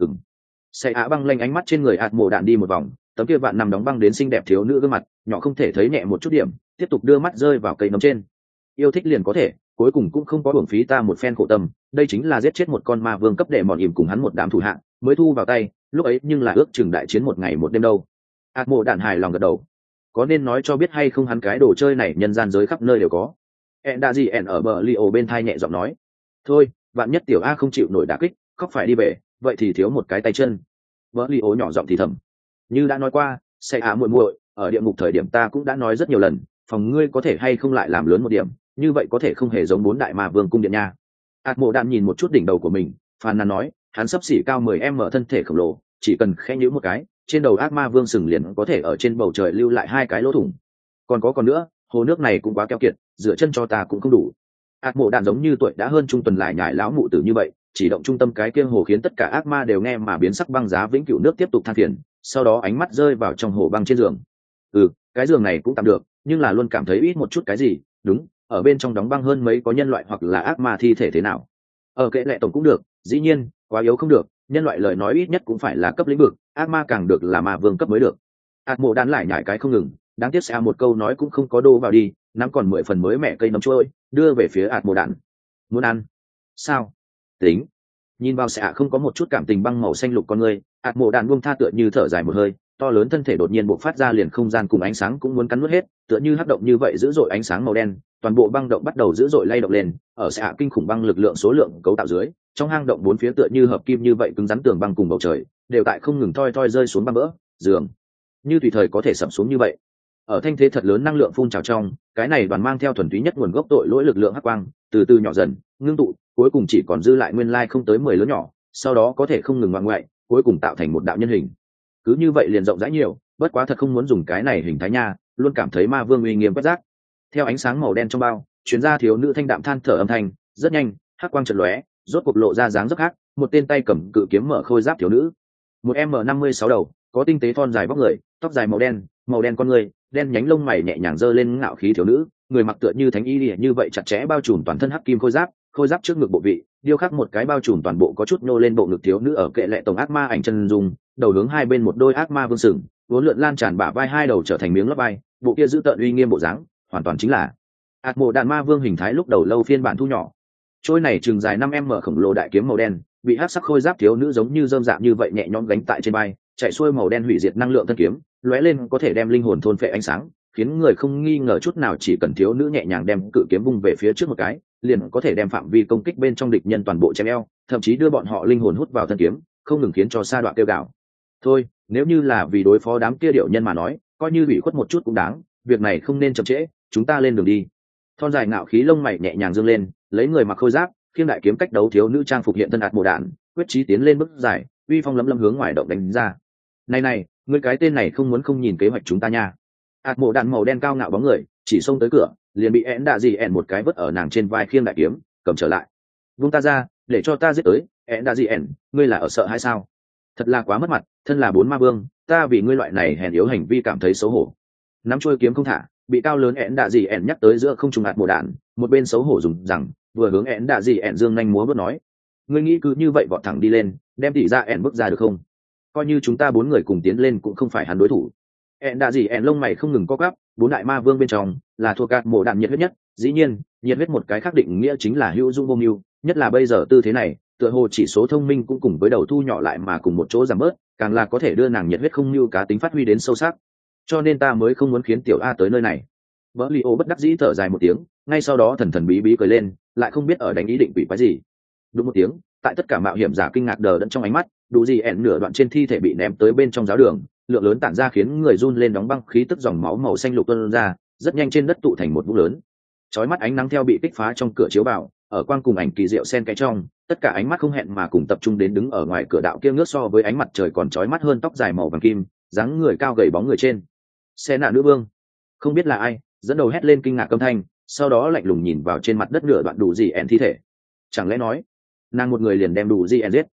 Sẽ băng lanh ánh mắt trên người ạt mộ đạn đi một vòng, tấm kia vạn nằm đóng băng đến xinh đẹp thiếu nữ gương mặt nhỏ không thể thấy nhẹ một chút điểm, tiếp tục đưa mắt rơi vào cây nấm trên. Yêu thích liền có thể, cuối cùng cũng không có hưởng phí ta một phen khổ tâm, đây chính là giết chết một con ma vương cấp để mòn ỉm cùng hắn một đám thủ hạ mới thu vào tay, lúc ấy nhưng là ước chừng đại chiến một ngày một đêm đâu. ạt mộ đạn hài lòng gật đầu. Có nên nói cho biết hay không, hắn cái đồ chơi này nhân gian giới khắp nơi đều có. Đã gì ẻn ở bờ Lio bên thai nhẹ giọng nói. Thôi, vạn nhất tiểu A không chịu nổi đả kích, khóc phải đi về, vậy thì thiếu một cái tay chân. Bờ Lio nhỏ giọng thì thầm. Như đã nói qua, sẽ muội muội, ở địa ngục thời điểm ta cũng đã nói rất nhiều lần, phòng ngươi có thể hay không lại làm lớn một điểm, như vậy có thể không hề giống bốn đại ma vương cung điện nha. ạt mộ đạn nhìn một chút đỉnh đầu của mình, phàn nàn nói, hắn sấp xỉ cao 10m thân thể khổng lồ, chỉ cần khẽ nhíu một cái, trên đầu ác ma vương sừng liền có thể ở trên bầu trời lưu lại hai cái lỗ thủng. Còn nữa, hồ nước này cũng quá keo kiệt, dựa chân cho ta cũng không đủ. ạt mộ đạn giống như tuổi đã hơn trung tuần lại nhải lão mụ tử như vậy, chỉ động trung tâm cái kia hồ khiến tất cả ác ma đều nghe mà biến sắc, băng giá vĩnh cửu nước tiếp tục than phiền, sau đó ánh mắt rơi vào trong hồ băng trên giường. Cái giường này cũng tạm được, nhưng là luôn cảm thấy ít một chút cái gì. Đúng, ở bên trong đóng băng hơn mấy có nhân loại hoặc là ác ma thi thể thế nào. Ở kệ lệ tổng cũng được, dĩ nhiên quá yếu không được, nhân loại lời nói ít nhất cũng phải là cấp lĩnh vực, ác ma càng được là ma vương cấp mới được. ạt mộ đạn lại nhải cái không ngừng, đáng tiếc sẽ một câu nói cũng không có đô vào đi, nắm còn 10 phần mới mẹ cây nấm trôi đưa về phía ạt mộ đạn. Muốn ăn sao? Tính. Nhìn vào sẽ không có một chút cảm tình, băng màu xanh lục con người, ạt mộ đạn buông tha, tựa như thở dài một hơi, to lớn thân thể đột nhiên bộc phát ra liền không gian cùng ánh sáng cũng muốn cắn nuốt hết, tựa như hắc động như vậy dữ dội ánh sáng màu đen, toàn bộ băng động bắt đầu dữ dội lay động lên, ở sẽ kinh khủng băng lực lượng số lượng cấu tạo dưới, trong hang động bốn phía tựa như hợp kim như vậy cứng rắn, tường băng cùng bầu trời đều tại không ngừng thoi rơi xuống băng vỡ, giường như tùy thời có thể sập xuống như vậy. Ở thanh thế thật lớn năng lượng phun trào trong, cái này đoàn mang theo thuần túy nhất nguồn gốc tội lỗi lực lượng hắc quang, từ từ nhỏ dần, ngưng tụ, cuối cùng chỉ còn dư lại nguyên lai không tới 10 lớn nhỏ, sau đó có thể không ngừng ngoại ngoại, cuối cùng tạo thành một đạo nhân hình. Cứ như vậy liền rộng rãi nhiều, bất quá thật không muốn dùng cái này hình thái nha, luôn cảm thấy ma vương uy nghiêm bất giác. Theo ánh sáng màu đen trong bao, chuyến ra thiếu nữ thanh đạm than thở âm thanh, rất nhanh, hắc quang chợt lóe, rốt cuộc lộ ra dáng dấp khác, một tên tay cầm cự kiếm mở khôi giáp thiếu nữ. Một M56 đầu, có tinh tế thon dài vóc người, tóc dài màu đen con người, đen nhánh lông mày nhẹ nhàng giơ lên ngạo khí thiếu nữ, người mặc tựa như thánh y lìa như vậy chặt chẽ bao trùm toàn thân hắc kim khôi giáp trước ngực bộ vị, điêu khắc một cái bao trùm toàn bộ có chút nô lên bộ ngực thiếu nữ ở kệ lệ tổng ác ma ảnh chân dung, đầu hướng hai bên một đôi ác ma vương sừng, uốn lượn lan tràn bả vai hai đầu trở thành miếng lót vai, bộ kia giữ tợn uy nghiêm bộ dáng, hoàn toàn chính là ạt mộ đạn ma vương hình thái lúc đầu lâu phiên bản thu nhỏ. Trôi này chừng dài 5m khổng lồ đại kiếm màu đen, bị hắc sắc khôi giáp thiếu nữ giống như rơm rạ như vậy nhẹ nhõm gánh tại trên vai, chạy xuôi màu đen hủy diệt năng lượng thân kiếm, lóe lên có thể đem linh hồn thôn phệ ánh sáng, khiến người không nghi ngờ chút nào chỉ cần thiếu nữ nhẹ nhàng đem cự kiếm vung về phía trước một cái, liền có thể đem phạm vi công kích bên trong địch nhân toàn bộ chém eo, thậm chí đưa bọn họ linh hồn hút vào thân kiếm, không ngừng khiến cho sa đoạn kêu gào. Thôi, nếu như là vì đối phó đám kia điệu nhân mà nói, coi như bị khuất một chút cũng đáng, việc này không nên chậm trễ, chúng ta lên đường đi. Thon dài ngạo khí lông mày nhẹ nhàng dương lên, lấy người mặc khôi giáp, khiêng đại kiếm cách đấu thiếu nữ trang phục hiện thân ạt mộ đạn, quyết chí tiến lên bước dài, uy phong lấm lấm hướng ngoài động đánh ra. Này, ngươi cái tên này không muốn không nhìn kế hoạch chúng ta nha. ạt mộ đạn màu đen cao ngạo bóng người, chỉ xông tới cửa, liền bị én đạ gì ẻn một cái vứt ở nàng trên vai khiêng đại kiếm, cầm trở lại. Vung ta ra, để cho ta giết tới. Én đạ gì ẻn, ngươi là ở sợ hay sao? Thật là quá mất mặt, thân là 4 ma vương, ta vì ngươi loại này hèn yếu hành vi cảm thấy xấu hổ. Nắm chuôi kiếm không thả, bị cao lớn én đạ gì ẻn nhắc tới giữa không trung ạt mộ đạn, một bên xấu hổ dùng rằng, vừa hướng én đạ gì ẻn dương nhanh múa bước nói, ngươi nghĩ cứ như vậy vọt thẳng đi lên, đem tỷ ra ẻn bước ra được không? Coi như chúng ta 4 người cùng tiến lên cũng không phải hắn đối thủ. Ẹn đạ gì ẹn lông mày không ngừng co gắp, 4 đại ma vương bên trong là thuộc ạt mộ đạn nhiệt huyết nhất, dĩ nhiên nhiệt huyết một cái khác định nghĩa chính là hữu dung vô mưu, nhất là bây giờ tư thế này, tựa hồ chỉ số thông minh cũng cùng với đầu thu nhỏ lại mà cùng một chỗ giảm bớt, càng là có thể đưa nàng nhiệt huyết không mưu cá tính phát huy đến sâu sắc. Cho nên ta mới không muốn khiến tiểu A tới nơi này. Vỡ Lio bất đắc dĩ thở dài một tiếng, ngay sau đó thần thần bí bí cười lên, lại không biết ở đánh ý định quỷ quái gì. Đúng một tiếng, tại tất cả mạo hiểm giả kinh ngạc đờ đẫn trong ánh mắt, đủ gì ẹn nửa đoạn trên thi thể bị ném tới bên trong giáo đường, lượng lớn tản ra khiến người run lên, đóng băng khí tức dòng máu màu xanh lục tuôn ra, rất nhanh trên đất tụ thành một vũng lớn. Chói mắt ánh nắng theo bị kích phá trong cửa chiếu vào, ở quang cùng ảnh kỳ diệu xen kẽ trong, tất cả ánh mắt không hẹn mà cùng tập trung đến đứng ở ngoài cửa đạo kia ngước so với ánh mặt trời còn chói mắt hơn tóc dài màu vàng kim, dáng người cao gầy bóng người trên. Xe nạ nữ vương, không biết là ai, dẫn đầu hét lên kinh ngạc âm thanh, sau đó lạnh lùng nhìn vào trên mặt đất nửa đoạn đủ gì ẹn thi thể. Chẳng lẽ nói, nàng một người liền đem đủ gì ẹn giết?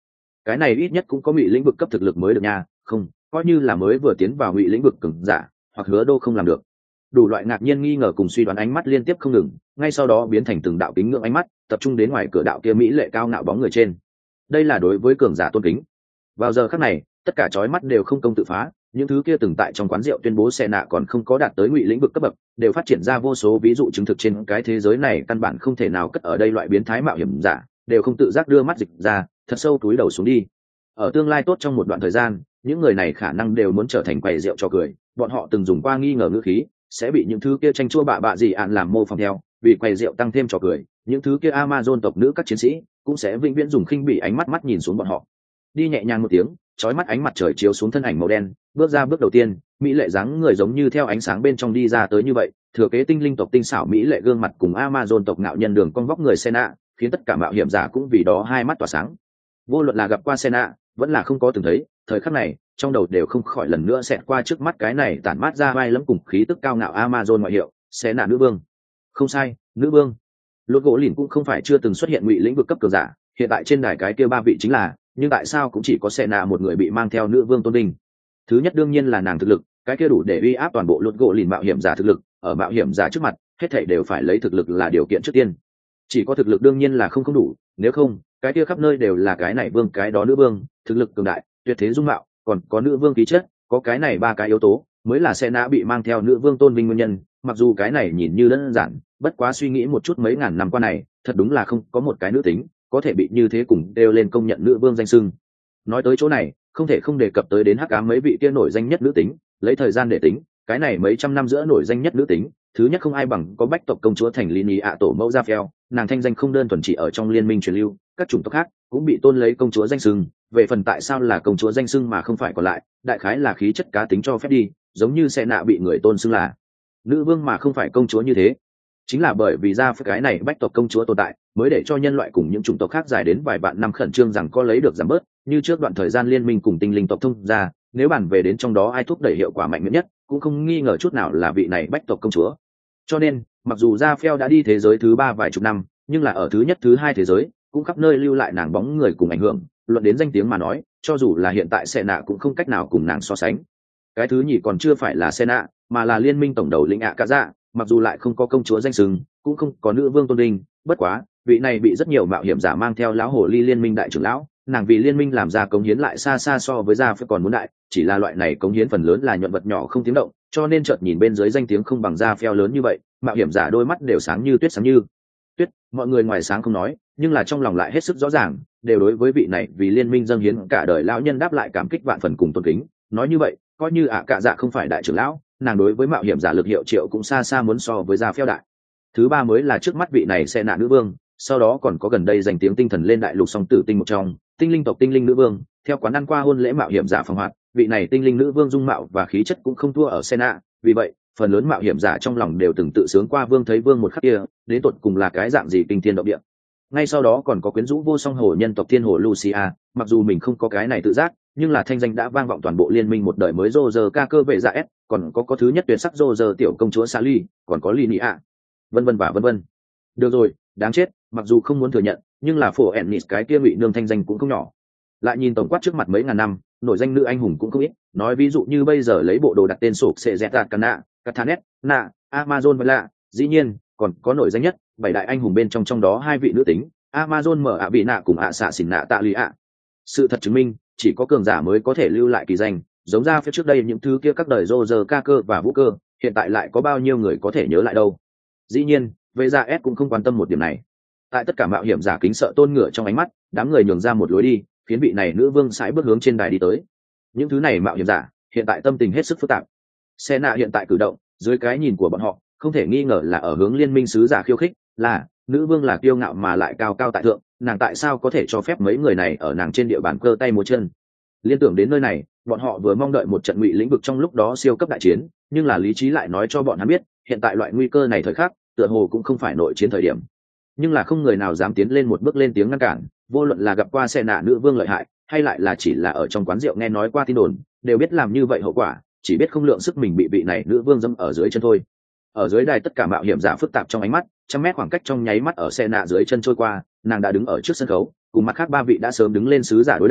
cái này ít nhất cũng có ngụy lĩnh vực cấp thực lực mới được nha, không coi như là mới vừa tiến vào ngụy lĩnh vực cường giả hoặc hứa đô không làm được. Đủ loại ngạc nhiên nghi ngờ cùng suy đoán ánh mắt liên tiếp không ngừng, ngay sau đó biến thành từng đạo kính ngưỡng ánh mắt tập trung đến ngoài cửa đạo kia mỹ lệ cao ngạo bóng người trên. Đây là đối với cường giả tôn kính. Vào giờ khắc này, tất cả chói mắt đều không công tự phá, những thứ kia từng tại trong quán rượu tuyên bố xe nạ còn không có đạt tới ngụy lĩnh vực cấp bậc, đều phát triển ra vô số ví dụ chứng thực trên cái thế giới này căn bản không thể nào cất ở đây loại biến thái mạo hiểm giả, đều không tự giác đưa mắt dịch ra, thật sâu túi đầu xuống đi. Ở tương lai tốt trong một đoạn thời gian, những người này khả năng đều muốn trở thành quầy rượu cho cười, bọn họ từng dùng qua nghi ngờ ngữ khí, sẽ bị những thứ kia tranh chua bạ gì ạn làm mô phỏng theo, vì quầy rượu tăng thêm trò cười, những thứ kia Amazon tộc nữ các chiến sĩ cũng sẽ vĩnh viễn dùng khinh bỉ ánh mắt nhìn xuống bọn họ. Đi nhẹ nhàng một tiếng, chói mắt ánh mặt trời chiếu xuống thân ảnh màu đen, bước ra bước đầu tiên, mỹ lệ dáng người giống như theo ánh sáng bên trong đi ra tới như vậy, thừa kế tinh linh tộc tinh xảo mỹ lệ gương mặt cùng Amazon tộc ngạo nhân đường cong vóc người Senna, khiến tất cả mạo hiểm giả cũng vì đó hai mắt tỏa sáng. Vô luận là gặp qua Senna, vẫn là không có từng thấy, thời khắc này, trong đầu đều không khỏi lần nữa xẹt qua trước mắt cái này tản mát ra vai lẫm cùng khí tức cao ngạo Amazon ngoại hiệu, Senna nữ vương. Không sai, nữ vương. Lột gỗ lìn cũng không phải chưa từng xuất hiện ngụy lĩnh vực cấp cường giả, hiện tại trên đài cái kia ba vị chính là, nhưng tại sao cũng chỉ có Senna một người bị mang theo nữ vương tôn vinh? Thứ nhất đương nhiên là nàng thực lực, cái kia đủ để uy áp toàn bộ lột gỗ lìn mạo hiểm giả thực lực, ở mạo hiểm giả trước mặt, hết thảy đều phải lấy thực lực là điều kiện trước tiên. Chỉ có thực lực đương nhiên là không đủ, nếu không, cái kia khắp nơi đều là cái này vương cái đó nữ vương, thực lực cường đại, tuyệt thế dung mạo, còn có nữ vương khí chất, có cái này ba cái yếu tố, mới là Senna bị mang theo nữ vương tôn vinh nguyên nhân. Mặc dù cái này nhìn như đơn giản, bất quá suy nghĩ một chút mấy ngàn năm qua này, thật đúng là không có một cái nữ tính có thể bị như thế cùng đều lên công nhận nữ vương danh xưng. Nói tới chỗ này, không thể không đề cập tới đến hắc ám mấy vị kia nổi danh nhất nữ tính, lấy thời gian để tính, cái này mấy trăm năm giữa nổi danh nhất nữ tính, thứ nhất không ai bằng có bách tộc công chúa thành Lini ạ tổ mẫu Raphael, nàng thanh danh không đơn thuần chỉ ở trong liên minh truyền lưu, các chủng tộc khác cũng bị tôn lấy công chúa danh xưng. Về phần tại sao là công chúa danh xưng mà không phải còn lại, đại khái là khí chất cá tính cho phép đi, giống như Senna bị người tôn xưng là nữ vương mà không phải công chúa như thế, chính là bởi vì ra cái này bách tộc công chúa tồn tại, mới để cho nhân loại cùng những chủng tộc khác dài đến vài vạn năm khẩn trương rằng có lấy được giảm bớt. Như trước đoạn thời gian liên minh cùng tinh linh tộc thông ra, nếu bàn về đến trong đó ai thúc đẩy hiệu quả mạnh mẽ nhất, cũng không nghi ngờ chút nào là vị này bách tộc công chúa. Cho nên, mặc dù Raphael đã đi thế giới thứ 3 vài chục năm, nhưng là ở thứ nhất thứ hai thế giới, cũng khắp nơi lưu lại nàng bóng người cùng ảnh hưởng. Luận đến danh tiếng mà nói, cho dù là hiện tại Senna cũng không cách nào cùng nàng so sánh. Cái thứ nhì còn chưa phải là Senna, mà là liên minh tổng đầu lĩnh ạ cả dạ, mặc dù lại không có công chúa danh xưng, cũng không có nữ vương tôn vinh, bất quá vị này bị rất nhiều mạo hiểm giả mang theo lão hồ ly liên minh đại trưởng lão, nàng vì liên minh làm ra cống hiến lại xa xa so với gia phải còn muốn đại, chỉ là loại này cống hiến phần lớn là nhuận vật nhỏ không tiếng động, cho nên chợt nhìn bên dưới danh tiếng không bằng gia phèo lớn như vậy, mạo hiểm giả đôi mắt đều sáng như tuyết, sáng như tuyết. Mọi người ngoài sáng không nói, nhưng là trong lòng lại hết sức rõ ràng, đều đối với vị này vì liên minh dâng hiến cả đời lão nhân đáp lại cảm kích vạn phần cùng tôn kính. Nói như vậy, coi như ạ cả dạ không phải đại trưởng lão, nàng đối với mạo hiểm giả lực hiệu triệu cũng xa xa muốn so với gia phèo đại. Thứ ba mới là trước mắt vị này sẽ nạn nữ vương, sau đó còn có gần đây danh tiếng tinh thần lên đại lục song tử tinh một trong tinh linh tộc tinh linh nữ vương. Theo quán ăn qua hôn lễ mạo hiểm giả phong hoạt, vị này tinh linh nữ vương dung mạo và khí chất cũng không thua ở Senna, vì vậy phần lớn mạo hiểm giả trong lòng đều từng tự sướng qua vương thấy vương một khắc kia đến tột cùng là cái dạng gì kinh thiên động địa. Ngay sau đó còn có quyến rũ vô song hồ nhân tộc thiên hồ Lucia, mặc dù mình không có cái này tự giác, nhưng là thanh danh đã vang vọng toàn bộ liên minh một đời mới. Roger ca cơ vệ dạ s, còn có thứ nhất tuyệt sắc Roger tiểu công chúa Sally, còn có Linia, vân vân và vân vân. Được rồi, đáng chết, mặc dù không muốn thừa nhận, nhưng là phổ Ennis cái kia ngụy nương thanh danh cũng không nhỏ. Lại nhìn tổng quát trước mặt mấy ngàn năm, nổi danh nữ anh hùng cũng không ít, nói ví dụ như bây giờ lấy bộ đồ đặt tên sổ sẽ dẹt đạt cana Kathanet, na Amazon và lạ, dĩ nhiên còn có nổi danh nhất bảy đại anh hùng bên trong đó hai vị nữ tính Amazon mở ạ bị nạ cùng ạ xạ xỉn nạ tạ lì ạ. Sự thật chứng minh chỉ có cường giả mới có thể lưu lại kỳ danh, giống ra phía trước đây những thứ kia các đời Roger ca cơ và vũ cơ, hiện tại lại có bao nhiêu người có thể nhớ lại đâu. Dĩ nhiên về ra s cũng không quan tâm một điểm này. Tại tất cả mạo hiểm giả kính sợ tôn ngựa trong ánh mắt, đám người nhường ra một lối đi, khiến vị này nữ vương sải bước hướng trên đài đi tới. Những thứ này mạo hiểm giả hiện tại tâm tình hết sức phức tạp. Senna hiện tại cử động, dưới cái nhìn của bọn họ, không thể nghi ngờ là ở hướng liên minh sứ giả khiêu khích, là nữ vương là kiêu ngạo mà lại cao cao tại thượng, nàng tại sao có thể cho phép mấy người này ở nàng trên địa bàn cơ tay múa chân. Liên tưởng đến nơi này, bọn họ vừa mong đợi một trận ngụy lĩnh vực trong lúc đó siêu cấp đại chiến, nhưng là lý trí lại nói cho bọn hắn biết, hiện tại loại nguy cơ này thời khắc, tựa hồ cũng không phải nội chiến thời điểm. Nhưng là không người nào dám tiến lên một bước lên tiếng ngăn cản, vô luận là gặp qua Senna nữ vương lợi hại, hay lại là chỉ là ở trong quán rượu nghe nói qua tin đồn, đều biết làm như vậy hậu quả, chỉ biết không lượng sức mình bị vị này nữ vương dẫm ở dưới chân thôi. Ở dưới đài tất cả mạo hiểm giả phức tạp trong ánh mắt, trăm mét khoảng cách trong nháy mắt ở Senna dưới chân trôi qua, nàng đã đứng ở trước sân khấu, cùng mặt khác ba vị đã sớm đứng lên sứ giả đối đầu,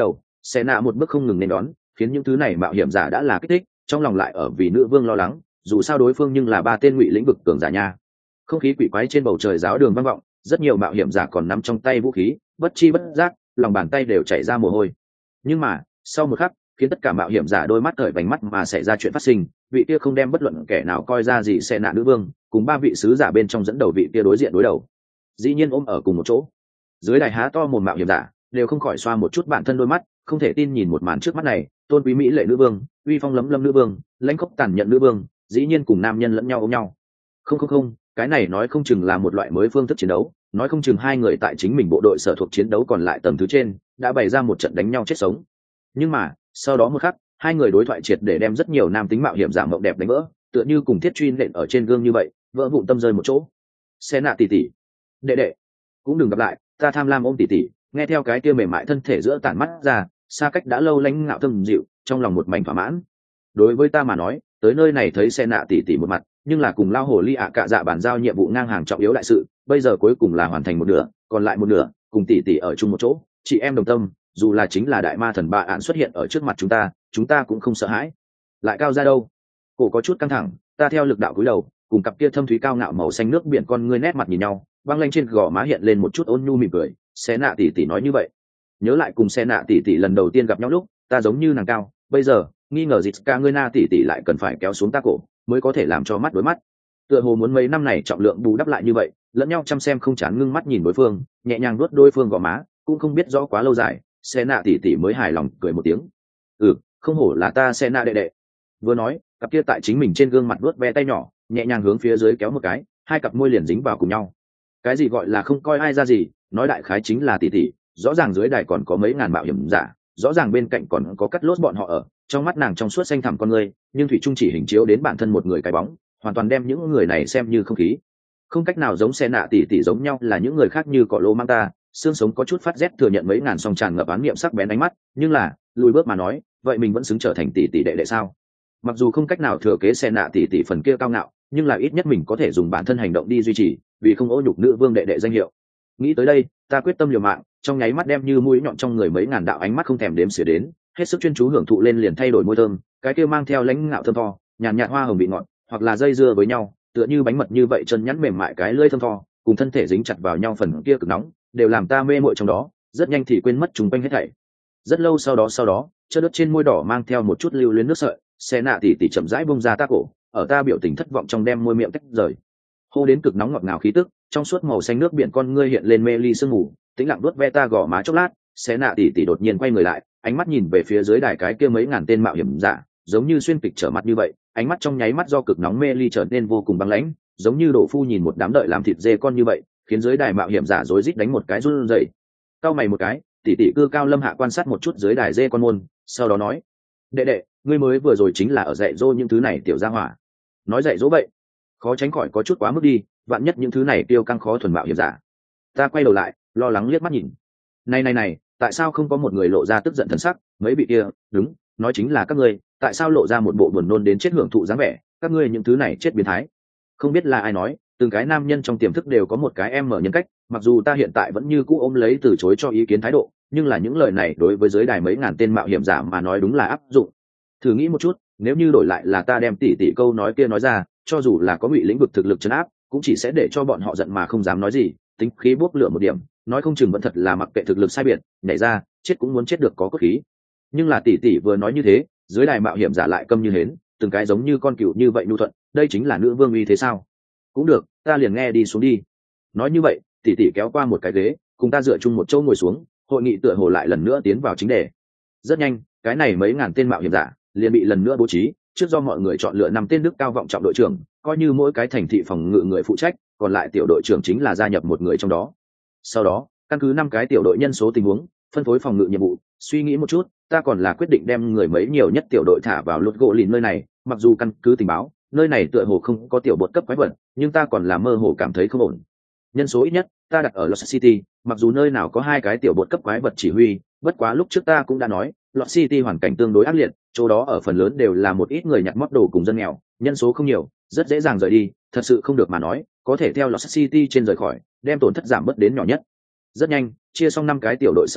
Xê nạ một bước không ngừng nên đón, khiến những thứ này mạo hiểm giả đã là kích thích, trong lòng lại ở vì nữ vương lo lắng, dù sao đối phương nhưng là 3 tên ngụy lĩnh vực cường giả nha. Không khí quỷ quái trên bầu trời giáo đường vang vọng, rất nhiều mạo hiểm giả còn nắm trong tay vũ khí, bất chi bất giác, lòng bàn tay đều chảy ra mồ hôi. Nhưng mà, sau một khắc, khiến tất cả mạo hiểm giả đôi mắt cởi vành mắt mà xảy ra chuyện phát sinh, vị kia không đem bất luận kẻ nào coi ra gì Xê nạ nữ vương, cùng 3 vị sứ giả bên trong dẫn đầu vị kia đối diện đối đầu. Dĩ nhiên ôm ở cùng một chỗ. Dưới đài há to mồm mạo hiểm giả, đều không khỏi xoa một chút bản thân đôi mắt, không thể tin nhìn một màn trước mắt này, tôn quý mỹ lệ nữ vương, uy phong lấm lâm nữ vương, lãnh khốc tàn nhẫn nữ vương, dĩ nhiên cùng nam nhân lẫn nhau ôm nhau. Không, cái này nói không chừng là một loại mới phương thức chiến đấu, nói không chừng hai người tại chính mình bộ đội sở thuộc chiến đấu còn lại tầng thứ trên, đã bày ra một trận đánh nhau chết sống. Nhưng mà, sau đó một khắc, hai người đối thoại triệt để đem rất nhiều nam tính mạo hiểm giả mộng đẹp đánh vỡ, tựa như cùng thiết truy nện ở trên gương như vậy, vỡ vụn tâm rơi một chỗ. Xê nạ tỷ tỷ, đệ đệ, cũng đừng gặp lại, ta tham lam ôm tỷ tỷ, nghe theo cái kia mềm mại thân thể giữa tản mắt ra, xa cách đã lâu lãnh ngạo thâm dịu, trong lòng một mảnh thỏa mãn. Đối với ta mà nói, tới nơi này thấy Xê nạ tỷ tỷ một mặt, nhưng là cùng lao hồ ly ạ cạ dạ bàn giao nhiệm vụ ngang hàng trọng yếu đại sự, bây giờ cuối cùng là hoàn thành một nửa, còn lại một nửa, cùng tỷ tỷ ở chung một chỗ, chị em đồng tâm, dù là chính là đại ma thần bạ ạn xuất hiện ở trước mặt chúng ta cũng không sợ hãi. Lại cao ra đâu? Cổ có chút căng thẳng, ta theo lực đạo cúi đầu, cùng cặp kia thâm thúy cao ngạo màu xanh nước biển con ngươi nét mặt nhìn nhau, băng lanh trên gò má hiện lên một chút ôn nhu mỉm cười. Xé nạ tỷ tỷ nói như vậy, nhớ lại cùng Xé nạ tỷ tỷ lần đầu tiên gặp nhau lúc, ta giống như nàng cao, bây giờ nghi ngờ dịch ca ngươi na tỷ tỷ lại cần phải kéo xuống ta cổ mới có thể làm cho mắt đối mắt. Tựa hồ muốn mấy năm này trọng lượng bù đắp lại như vậy, lẫn nhau chăm xem không chán ngưng mắt nhìn đối phương, nhẹ nhàng nuốt đối phương gò má, cũng không biết rõ quá lâu dài, Xé nạ tỷ tỷ mới hài lòng cười một tiếng. Không hổ là ta Xé nạ đệ đệ. Vừa nói, cặp kia tại chính mình trên gương mặt nuốt ve tay nhỏ, nhẹ nhàng hướng phía dưới kéo một cái, hai cặp môi liền dính vào cùng nhau. Cái gì gọi là không coi ai ra gì, nói đại khái chính là tỷ tỷ, rõ ràng dưới đài còn có mấy ngàn mạo hiểm giả, rõ ràng bên cạnh còn có cắt lốt bọn họ ở, trong mắt nàng trong suốt xanh thẳm con người, nhưng thủy trung chỉ hình chiếu đến bản thân một người cái bóng, hoàn toàn đem những người này xem như không khí. Không cách nào giống Xé nạ tỷ tỷ giống nhau là những người khác như cỏ lô mang ta, xương sống có chút phát rét thừa nhận mấy ngàn song tràn ngập án niệm sắc bén ánh mắt, nhưng là, lùi bước mà nói, vậy mình vẫn xứng trở thành tỷ tỷ đệ đệ sao? Mặc dù không cách nào thừa kế Xé nạ tỷ tỷ phần kia cao ngạo, nhưng là ít nhất mình có thể dùng bản thân hành động đi duy trì, vì không ô nhục nữ vương đệ đệ danh hiệu. Nghĩ tới đây, ta quyết tâm liều mạng, trong nháy mắt đem như mũi nhọn trong người mấy ngàn đạo ánh mắt không thèm đếm xỉa đến, hết sức chuyên chú hưởng thụ lên liền thay đổi môi thơm, cái kia mang theo lãnh ngạo thơm tho, nhàn nhạt hoa hồng vị ngọt, hoặc là dây dưa với nhau, tựa như bánh mật như vậy chân nhẵn mềm mại cái lưỡi thơm tho, cùng thân thể dính chặt vào nhau phần kia cực nóng, đều làm ta mê muội trong đó, rất nhanh thì quên mất chúng quanh hết thảy. Rất lâu sau đó, chớp đất trên môi đỏ mang theo một chút lưu luyến nước sợi, Xé nạ tỷ tỷ chậm rãi bung ra ta cổ, ở ta biểu tình thất vọng trong đem môi miệng tách rời. Hô đến cực nóng ngọt ngào khí tức, trong suốt màu xanh nước biển con ngươi hiện lên mê ly sương mù, tĩnh lặng đuốt ve ta gò má chốc lát, Xé nạ tỷ tỷ đột nhiên quay người lại, ánh mắt nhìn về phía dưới đài cái kia mấy ngàn tên mạo hiểm giả, giống như xuyên kịch trở mặt như vậy, ánh mắt trong nháy mắt do cực nóng mê ly trở nên vô cùng băng lãnh, giống như đổ phu nhìn một đám đợi làm thịt dê con như vậy, khiến dưới đài mạo hiểm giả rối rít đánh một cái run rẩy. Cao mày một cái, tỷ tỷ cư cao lâm hạ quan sát một chút dưới đài dê con môn, sau đó nói: "Đệ đệ, ngươi mới vừa rồi chính là ở dạy dỗ những thứ này tiểu gia hỏa." Nói dạy dỗ vậy, khó tránh khỏi có chút quá mức đi, vạn nhất những thứ này tiêu căng khó thuần mạo hiểm giả. Ta quay đầu lại, lo lắng liếc mắt nhìn. Này, tại sao không có một người lộ ra tức giận thần sắc, mấy vị kia, đúng, nói chính là các ngươi, tại sao lộ ra một bộ buồn nôn đến chết hưởng thụ dáng vẻ, các ngươi những thứ này chết biến thái. Không biết là ai nói, từng cái nam nhân trong tiềm thức đều có một cái em mở nhân cách, mặc dù ta hiện tại vẫn như cũ ôm lấy từ chối cho ý kiến thái độ, nhưng là những lời này đối với dưới đài mấy ngàn tên mạo hiểm giả mà nói đúng là áp dụng. Thử nghĩ một chút, nếu như đổi lại là ta đem tỷ câu nói kia nói ra, cho dù là có ngụy lĩnh vực thực lực trấn áp, cũng chỉ sẽ để cho bọn họ giận mà không dám nói gì, tính khí bốc lửa một điểm, nói không chừng vẫn thật là mặc kệ thực lực sai biệt, nhảy ra, chết cũng muốn chết được có cốt khí. Nhưng là tỷ vừa nói như thế, dưới đài mạo hiểm giả lại câm như hến, từng cái giống như con cừu như vậy nhu thuận, đây chính là nữ vương uy thế sao? Cũng được, ta liền nghe đi xuống đi. Nói như vậy, tỷ kéo qua một cái ghế, cùng ta dựa chung một chỗ ngồi xuống, hội nghị tựa hồ lại lần nữa tiến vào chính đề. Rất nhanh, cái này mấy ngàn tên mạo hiểm giả liền bị lần nữa bố trí, trước do mọi người chọn lựa 5 tên đức cao vọng trọng đội trưởng, coi như mỗi cái thành thị phòng ngự người phụ trách, còn lại tiểu đội trưởng chính là gia nhập một người trong đó. Sau đó, căn cứ 5 cái tiểu đội nhân số tình huống, phân phối phòng ngự nhiệm vụ, suy nghĩ một chút, ta còn là quyết định đem người mấy nhiều nhất tiểu đội thả vào lột gỗ lìn nơi này, mặc dù căn cứ tình báo, nơi này tựa hồ không có tiểu bột cấp quái vật, nhưng ta còn là mơ hồ cảm thấy không ổn. Nhân số ít nhất, ta đặt ở Lost City, mặc dù nơi nào có 2 cái tiểu bột cấp quái vật chỉ huy, bất quá lúc trước ta cũng đã nói, Lost City hoàn cảnh tương đối ác liệt, chỗ đó ở phần lớn đều là một ít người nhặt mót đồ cùng dân nghèo, nhân số không nhiều, rất dễ dàng rời đi, thật sự không được mà nói, có thể theo Lost City trên rời khỏi, đem tổn thất giảm bớt đến nhỏ nhất. Rất nhanh, chia xong 5 cái tiểu đội sau đó,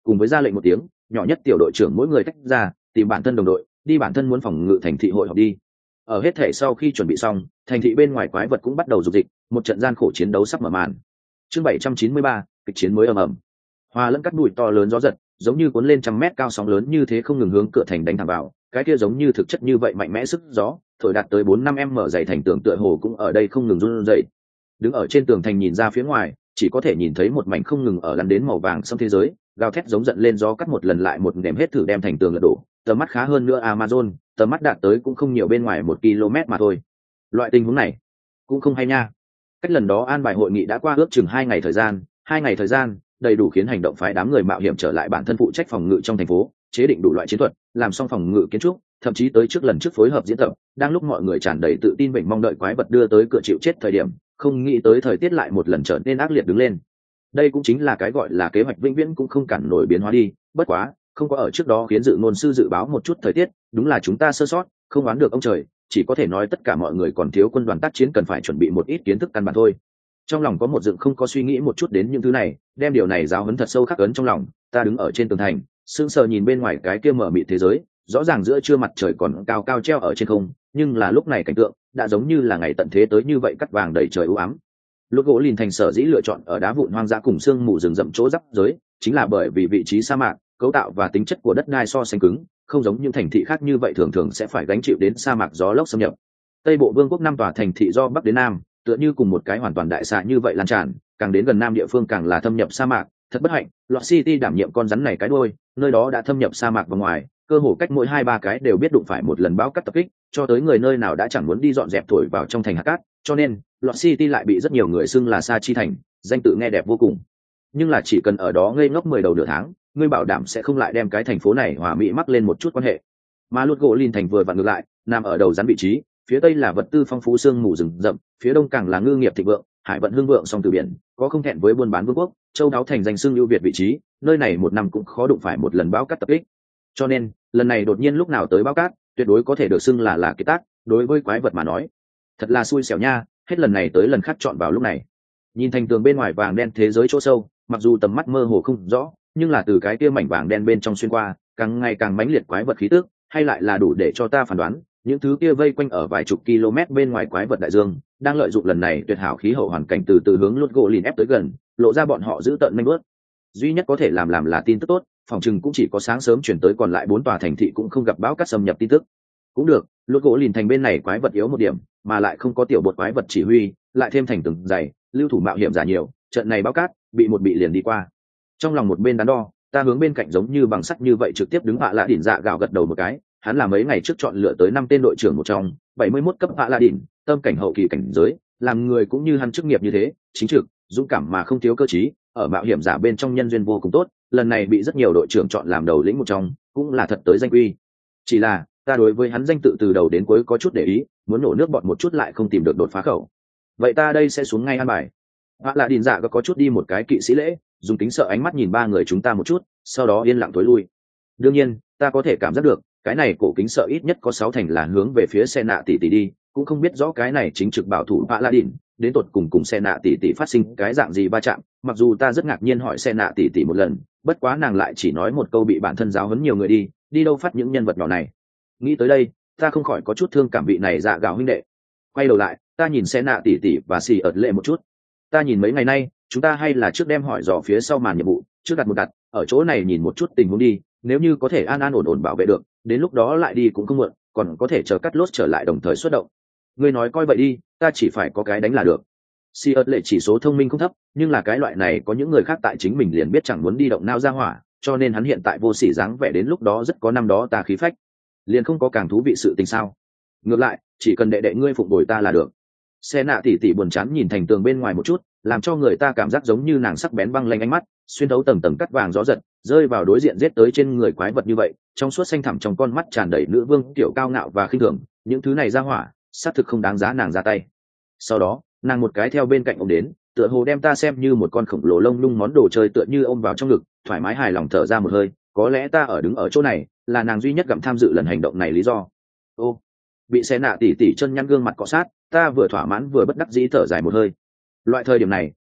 cùng với ra lệnh một tiếng, nhỏ nhất tiểu đội trưởng mỗi người tách ra, tìm bản thân đồng đội, đi bản thân muốn phòng ngự thành thị hội họp đi. Ở hết thể sau khi chuẩn bị xong, thành thị bên ngoài quái vật cũng bắt đầu dục dịch, một trận gian khổ chiến đấu sắp mở màn. Chương 793, kịch chiến mới ầm ầm. Hoa lẫn cắt bụi to lớn gió giật, giống như cuốn lên trăm mét cao sóng lớn như thế không ngừng hướng cửa thành đánh thẳng vào, cái kia giống như thực chất như vậy mạnh mẽ sức gió, thổi đạt tới 4-5 m dày thành tường tựa hồ cũng ở đây không ngừng run rẩy. Đứng ở trên tường thành nhìn ra phía ngoài, chỉ có thể nhìn thấy một mảnh không ngừng ở lăn đến màu vàng sông thế giới, gào thét giống giận lên gió cắt một lần lại một ném hết thử đem thành tường lật đổ. Tầm mắt khá hơn nữa Amazon, tầm mắt đạt tới cũng không nhiều bên ngoài 1 km mà thôi. Loại tình huống này cũng không hay nha. Cách lần đó an bài hội nghị đã qua ước chừng 2 ngày thời gian, 2 ngày thời gian đầy đủ khiến hành động phái đám người mạo hiểm trở lại bản thân phụ trách phòng ngự trong thành phố, chế định đủ loại chiến thuật, làm xong phòng ngự kiến trúc, thậm chí tới trước lần trước phối hợp diễn tập. Đang lúc mọi người tràn đầy tự tin bệnh mong đợi quái vật đưa tới cửa chịu chết thời điểm, không nghĩ tới thời tiết lại một lần trở nên ác liệt đứng lên. Đây cũng chính là cái gọi là kế hoạch vĩnh viễn cũng không cản nổi biến hóa đi. Bất quá không có ở trước đó khiến dự ngôn sư dự báo một chút thời tiết, đúng là chúng ta sơ sót, không oán được ông trời, chỉ có thể nói tất cả mọi người còn thiếu quân đoàn tác chiến cần phải chuẩn bị một ít kiến thức căn bản thôi. Trong lòng có một dựng không có suy nghĩ một chút đến những thứ này, đem điều này giáo huấn thật sâu khắc ấn trong lòng. Ta đứng ở trên tường thành, sững sờ nhìn bên ngoài cái kia mở mịt thế giới, rõ ràng giữa trưa mặt trời còn cao cao treo ở trên không, nhưng là lúc này cảnh tượng đã giống như là ngày tận thế tới như vậy, cắt vàng đầy trời u ám. Lốt gỗ lìn thành sở dĩ lựa chọn ở đá vụn hoang dã cùng sương mù rừng rậm chỗ giáp giới, chính là bởi vì vị trí sa mạc, cấu tạo và tính chất của đất đai so sánh cứng, không giống những thành thị khác như vậy thường thường sẽ phải gánh chịu đến sa mạc gió lốc xâm nhập. Tây bộ vương quốc 5 tòa thành thị do bắc đến nam, tựa như cùng một cái hoàn toàn đại xạ như vậy lan tràn, càng đến gần nam địa phương càng là thâm nhập sa mạc. Thật bất hạnh, Lost City đảm nhiệm con rắn này cái đuôi, nơi đó đã thâm nhập sa mạc vào ngoài, cơ hồ cách mỗi 2-3 cái đều biết đụng phải một lần bão cát tập kích, cho tới người nơi nào đã chẳng muốn đi dọn dẹp thổi vào trong thành hạt cát, cho nên Lost City lại bị rất nhiều người xưng là sa chi thành, danh tự nghe đẹp vô cùng. Nhưng là chỉ cần ở đó ngây ngốc 10 đầu nửa tháng, ngươi bảo đảm sẽ không lại đem cái thành phố này hòa mỹ mắc lên một chút quan hệ. Mà Lốt gỗ lìn thành vừa vặn ngược lại, nằm ở đầu rắn vị trí, phía tây là vật tư phong phú sương mù rừng rậm, phía đông càng là ngư nghiệp thịnh vượng, hải vận hưng vượng song từ biển, có không thẹn với buôn bán vương quốc, châu đáo thành danh xưng ưu việt vị trí, nơi này một năm cũng khó đụng phải một lần bão cát tập kích. Cho nên lần này đột nhiên lúc nào tới bão cát, tuyệt đối có thể được xưng là kiệt tác. Đối với quái vật mà nói, thật là xui xẻo nha, hết lần này tới lần khác chọn vào lúc này. Nhìn thành tường bên ngoài vàng đen thế giới chỗ sâu, mặc dù tầm mắt mơ hồ không rõ, nhưng là từ cái kia mảnh vàng đen bên trong xuyên qua, càng ngày càng mãnh liệt quái vật khí tức, hay lại là đủ để cho ta phán đoán, những thứ kia vây quanh ở vài chục km bên ngoài quái vật đại dương, đang lợi dụng lần này tuyệt hảo khí hậu hoàn cảnh từ từ hướng Lốt gỗ lìn ép tới gần, lộ ra bọn họ giữ tận nhanh bước. Duy nhất có thể làm là tin tức tốt, phòng chừng cũng chỉ có sáng sớm chuyển tới còn lại 4 tòa thành thị cũng không gặp bão cát xâm nhập tin tức. Cũng được, Lốt gỗ lìn thành bên này quái vật yếu một điểm, mà lại không có tiểu bột quái vật chỉ huy, lại thêm thành tường dày, lưu thủ mạo hiểm giả nhiều, trận này bão cát bị liền đi qua. Trong lòng một bên đắn đo, ta hướng bên cạnh giống như bằng sắt như vậy trực tiếp đứng hạ lạ đỉnh dạ gạo gật đầu một cái. Hắn là mấy ngày trước chọn lựa tới 5 tên đội trưởng một trong 71 cấp hạ lạ đỉnh, tâm cảnh hậu kỳ cảnh giới, làm người cũng như hắn chức nghiệp như thế, chính trực, dũng cảm mà không thiếu cơ trí, ở mạo hiểm giả bên trong nhân duyên vô cùng tốt, lần này bị rất nhiều đội trưởng chọn làm đầu lĩnh một trong, cũng là thật tới danh quy. Chỉ là ta đối với hắn danh tự từ đầu đến cuối có chút để ý, muốn nổ nước bọt một chút lại không tìm được đột phá khẩu. Vậy ta đây sẽ xuống ngay an bài. Hạ lạ đỉnh dạ có chút đi một cái kỵ sĩ lễ, dùng kính sợ ánh mắt nhìn 3 người chúng ta một chút, sau đó yên lặng tối lui. Đương nhiên ta có thể cảm giác được cái này cổ kính sợ ít nhất có 6 thành là hướng về phía xe nạ tỷ tỷ đi, cũng không biết rõ cái này chính trực bảo thủ Hạ lạ đỉnh đến tột cùng xe nạ tỷ tỷ phát sinh cái dạng gì va chạm. Mặc dù ta rất ngạc nhiên hỏi xe nạ tỷ tỷ một lần, bất quá nàng lại chỉ nói một câu bị bản thân giáo huấn nhiều người đi đâu phát những nhân vật nhỏ này. Nghĩ tới đây ta không khỏi có chút thương cảm vị này dạ gạo huynh đệ. Quay đầu lại ta nhìn xe nạ tỷ tỷ và xì ợt lệ một chút. Ta nhìn mấy ngày nay chúng ta hay là trước đem hỏi dò phía sau màn nhiệm vụ trước đặt ở chỗ này nhìn một chút tình huống đi, nếu như có thể an ổn bảo vệ được, đến lúc đó lại đi cũng không muộn, còn có thể chờ cắt lốt trở lại đồng thời xuất động. Ngươi nói coi vậy đi, ta chỉ phải có cái đánh là được. Si ớt lệ chỉ số thông minh không thấp, nhưng là cái loại này có những người khác tại chính mình liền biết chẳng muốn đi động nao ra hỏa, cho nên hắn hiện tại vô sỉ dáng vẻ đến lúc đó rất có năm đó ta khí phách, liền không có càng thú vị sự tình sao. Ngược lại chỉ cần đệ ngươi phụng bồi ta là được. Xe nạ tỉ tỉ buồn chán nhìn thành tường bên ngoài một chút, làm cho người ta cảm giác giống như nàng sắc bén băng lanh ánh mắt xuyên thấu tầng tầng cắt vàng gió giật, rơi vào đối diện giết tới trên người quái vật như vậy, trong suốt xanh thẳm trong con mắt tràn đầy nữ vương kiểu cao ngạo và khinh thường. Những thứ này ra hỏa xác thực không đáng giá nàng ra tay. Sau đó nàng một cái theo bên cạnh ông đến, tựa hồ đem ta xem như một con khổng lồ lông lung món đồ chơi, tựa như ôm vào trong ngực, thoải mái hài lòng thở ra một hơi. Có lẽ ta ở đứng ở chỗ này là nàng duy nhất gặm tham dự lần hành động này lý do. Ô, bị xe nạ tỉ tỉ chân nhăn gương mặt cọ sát, ta vừa thỏa mãn vừa bất đắc dĩ thở dài một hơi. Loại thời điểm này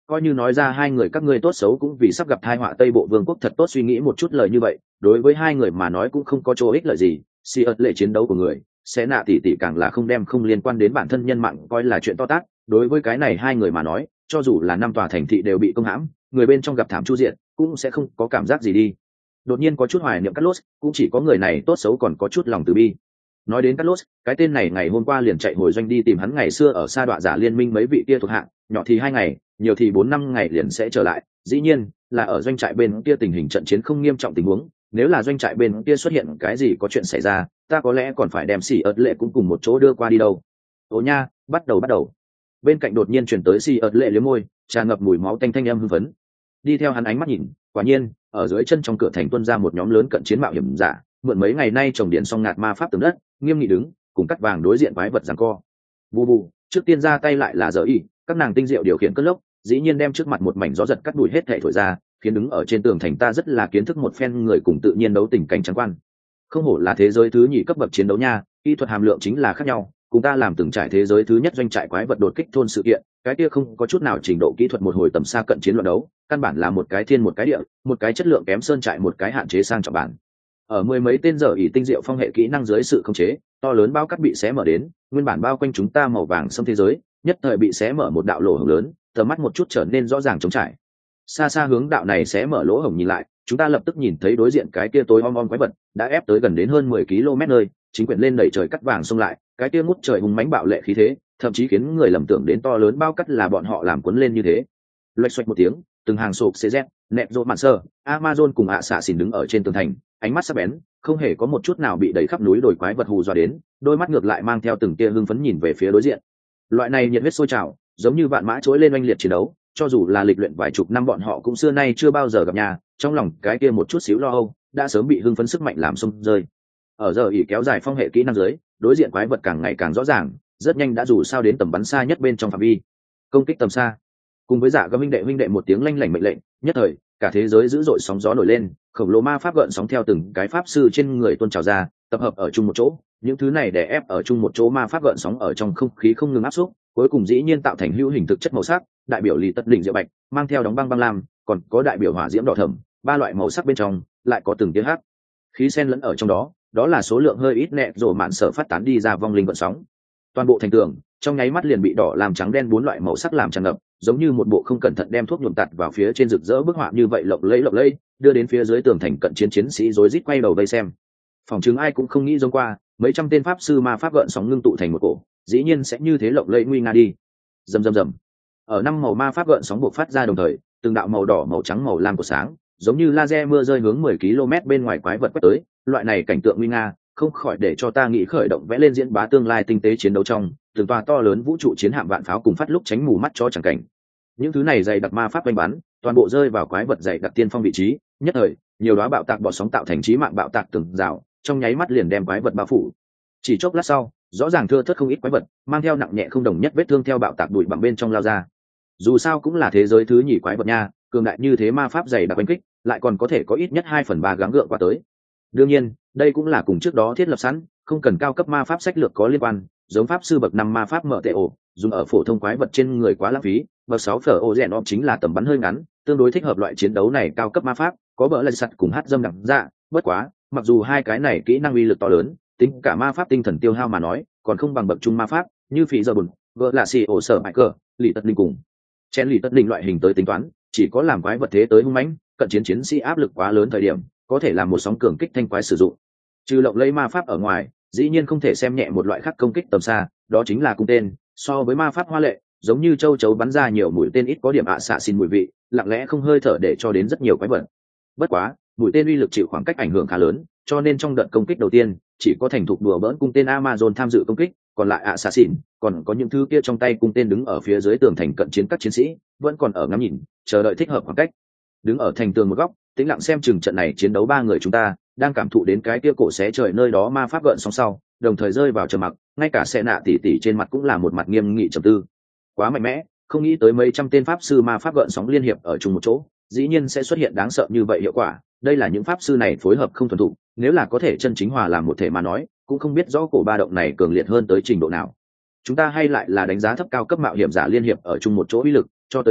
coi như nói ra hai người các ngươi tốt xấu cũng vì sắp gặp tai họa Tây Bộ Vương quốc thật tốt suy nghĩ một chút lời như vậy, đối với hai người mà nói cũng không có chỗ ích lợi gì. Si ớt lệ chiến đấu của người, sẽ nạ tỷ tỷ càng là không đem không liên quan đến bản thân nhân mạng coi là chuyện to tát. Đối với cái này hai người mà nói, cho dù là năm tòa thành thị đều bị công hãm, người bên trong gặp thảm chu diện, cũng sẽ không có cảm giác gì đi. Đột nhiên có chút hoài niệm Carlos, cũng chỉ có người này tốt xấu còn có chút lòng từ bi. Nói đến Carlos, cái tên này ngày hôm qua liền chạy hồi doanh đi tìm hắn ngày xưa ở sa đọa giả liên minh mấy vị kia thuộc hạng, nhỏ thì 2 ngày, nhiều thì 4-5 ngày liền sẽ trở lại. Dĩ nhiên là ở doanh trại bên kia tình hình trận chiến không nghiêm trọng tình huống, nếu là doanh trại bên kia xuất hiện cái gì có chuyện xảy ra, ta có lẽ còn phải đem xỉ ớt lệ cũng cùng một chỗ đưa qua đi đâu. Ồ nha, bắt đầu. Bên cạnh đột nhiên chuyển tới xỉ ớt lệ liếm môi, tràn ngập mùi máu tanh thanh âm hưng phấn. Đi theo hắn ánh mắt nhìn, quả nhiên ở dưới chân trong cửa thành tuôn ra một nhóm lớn cận chiến mạo hiểm giả, mượn mấy ngày nay trồng điện xong ngạt ma pháp tường đất, nghiêm nghị đứng cùng cắt vàng đối diện quái vật giằng co. Bù bù, trước tiên ra tay lại là giờ y, các nàng tinh diệu điều khiển cất lốc, dĩ nhiên đem trước mặt một mảnh gió giật cắt đuổi hết thảy thổi ra, khiến đứng ở trên tường thành ta rất là kiến thức một phen người cùng tự nhiên đấu tình cảnh trắng quan. Không hổ là thế giới thứ nhì cấp bậc chiến đấu nha, kỹ thuật hàm lượng chính là khác nhau, cùng ta làm từng trải thế giới thứ nhất doanh trại quái vật đột kích thôn sự kiện, cái kia không có chút nào trình độ kỹ thuật một hồi tầm xa cận chiến luận đấu, căn bản là một cái thiên một cái địa, một cái chất lượng kém sơn trại một cái hạn chế sang trọng bản. Ở mười mấy tên giờ ỷ tinh diệu phong hệ kỹ năng dưới sự khống chế, to lớn bao cắt bị xé mở đến, nguyên bản bao quanh chúng ta màu vàng xâm thế giới, nhất thời bị xé mở một đạo lỗ hổng lớn, tầm mắt một chút trở nên rõ ràng trống trải. Xa xa hướng đạo này xé mở lỗ hổng nhìn lại, chúng ta lập tức nhìn thấy đối diện cái kia tối om quái vật đã ép tới gần đến hơn 10 km nơi, chính quyền lên đẩy trời cắt vàng xông lại, cái kia ngút trời hùng mãnh bạo lệ khí thế, thậm chí khiến người lầm tưởng đến to lớn bao cắt là bọn họ làm cuốn lên như thế. Loạch xoạch một tiếng, từng hàng sộp CZ, nẹt rộ mạn sơ, Amazon cùng ạ xạ xỉn đứng ở trên tường thành, ánh mắt sắc bén, không hề có một chút nào bị đẩy khắp núi đồi quái vật hù dọa đến, đôi mắt ngược lại mang theo từng tia hưng phấn nhìn về phía đối diện. Loại này nhiệt huyết sôi trào, giống như vạn mã trỗi lên oanh liệt chiến đấu, cho dù là lịch luyện vài chục năm bọn họ cũng xưa nay chưa bao giờ gặp nhà, trong lòng cái kia một chút xíu lo âu đã sớm bị hưng phấn sức mạnh làm xông rơi. Ở giờ ỉ kéo dài phong hệ kỹ năng dưới, đối diện quái vật càng ngày càng rõ ràng, rất nhanh đã dù sao đến tầm bắn xa nhất bên trong phạm vi. Công kích tầm xa. Cùng với Dạ Gâm huynh đệ một tiếng lanh lảnh mệnh lệnh, nhất thời cả thế giới dữ dội sóng gió nổi lên, khổng lồ ma pháp gợn sóng theo từng cái pháp sư trên người tuôn trào ra, tập hợp ở chung một chỗ. Những thứ này đè ép ở chung một chỗ ma pháp gợn sóng ở trong không khí không ngừng áp xúc, cuối cùng dĩ nhiên tạo thành hữu hình thực chất màu sắc, đại biểu lì tất đỉnh diệu bạch, mang theo đóng băng băng lam, còn có đại biểu hỏa diễm đỏ thẫm, ba loại màu sắc bên trong lại có từng tiếng hắc khí xen lẫn ở trong đó, đó là số lượng hơi ít nẹt rổ mạn sở phát tán đi ra vong linh gợn sóng. Toàn bộ thành tường trong nháy mắt liền bị đỏ làm trắng đen bốn loại màu sắc làm tràn ngập, giống như một bộ không cẩn thận đem thuốc nhuộm tạt vào phía trên rực rỡ bức họa như vậy lộng lẫy, đưa đến phía dưới tường thành cận chiến sĩ rối rít quay đầu vây xem. Phòng chứng ai cũng không nghĩ giống qua, mấy trăm tên pháp sư ma pháp gợn sóng ngưng tụ thành một cổ, dĩ nhiên sẽ như thế lộng lẫy nguy nga đi. Rầm. Ở năm màu ma pháp gợn sóng bộc phát ra đồng thời, từng đạo màu đỏ, màu trắng, màu lam của sáng, giống như laser mưa rơi hướng 10 km bên ngoài quái vật quét tới, loại này cảnh tượng nguy nga, không khỏi để cho ta nghĩ khởi động vẽ lên diễn bá tương lai tinh tế chiến đấu trong, từng tòa to lớn vũ trụ chiến hạm vạn pháo cùng phát lúc tránh mù mắt cho chẳng cảnh. Những thứ này dày đặc ma pháp đánh bắn, toàn bộ rơi vào quái vật dày đặc tiên phong vị trí, nhất thời, nhiều đóa bạo tạc bọt sóng tạo thành chí mạng bạo tạc từng rào, trong nháy mắt liền đem quái vật bao phủ. Chỉ chốc lát sau, rõ ràng thưa thớt không ít quái vật, mang theo nặng nhẹ không đồng nhất vết thương theo bạo tạc bụi bằng bên trong lao ra. Dù sao cũng là thế giới thứ nhì quái vật nha, cường đại như thế ma pháp dày đặc đánh kích, lại còn có thể có ít nhất 2/3 gắng gượng qua tới. Đương nhiên, đây cũng là cùng trước đó thiết lập sẵn, không cần cao cấp ma pháp sách lược có liên quan, giống pháp sư bậc 5 ma pháp mở tệ ổ, dùng ở phổ thông quái vật trên người quá lãng phí, bậc 6 phở ô rèn chính là tầm bắn hơi ngắn, tương đối thích hợp loại chiến đấu này cao cấp ma pháp, có bỡ lần sắt cùng hát dâm đẳng dạ, bất quá, mặc dù hai cái này kỹ năng uy lực to lớn, tính cả ma pháp tinh thần tiêu hao mà nói, còn không bằng bậc trung ma pháp, như phỉ giờ bùn, vợ là xì ổ sở bại cờ, lì tất linh cùng. Chén lì tất linh loại hình tới tính toán, chỉ có làm quái vật thế tới hung mãnh, cận chiến sĩ áp lực quá lớn thời điểm, có thể làm một sóng cường kích thanh quái sử dụng. Trừ lộng lẫy ma pháp ở ngoài, dĩ nhiên không thể xem nhẹ một loại khác công kích tầm xa, đó chính là cung tên. So với ma pháp hoa lệ, giống như châu chấu bắn ra nhiều mũi tên ít có điểm xạ xin mùi vị, lặng lẽ không hơi thở để cho đến rất nhiều quái vật. Bất quá, mũi tên uy lực chịu khoảng cách ảnh hưởng khá lớn, cho nên trong đợt công kích đầu tiên, chỉ có thành thục đùa bỡn cung tên Amazon tham dự công kích, còn lại xạ xỉn, còn có những thứ kia trong tay cung tên đứng ở phía dưới tường thành cận chiến các chiến sĩ, vẫn còn ở ngắm nhìn, chờ đợi thích hợp khoảng cách. Đứng ở thành tường một góc, tĩnh lặng xem chừng trận này chiến đấu ba người chúng ta đang cảm thụ đến cái kia cổ xé trời nơi đó ma pháp gợn sóng sau, đồng thời rơi vào trầm mặc, ngay cả xe nạ tỉ trên mặt cũng là một mặt nghiêm nghị trầm tư. Quá mạnh mẽ, không nghĩ tới mấy trăm tên pháp sư ma pháp gợn sóng liên hiệp ở chung một chỗ, dĩ nhiên sẽ xuất hiện đáng sợ như vậy hiệu quả. Đây là những pháp sư này phối hợp không thuần thục, nếu là có thể chân chính hòa làm một thể mà nói, cũng không biết rõ cổ ba động này cường liệt hơn tới trình độ nào. Chúng ta hay lại là đánh giá thấp cao cấp mạo hiểm giả liên hiệp ở chung một chỗ uy lực, cho tới nay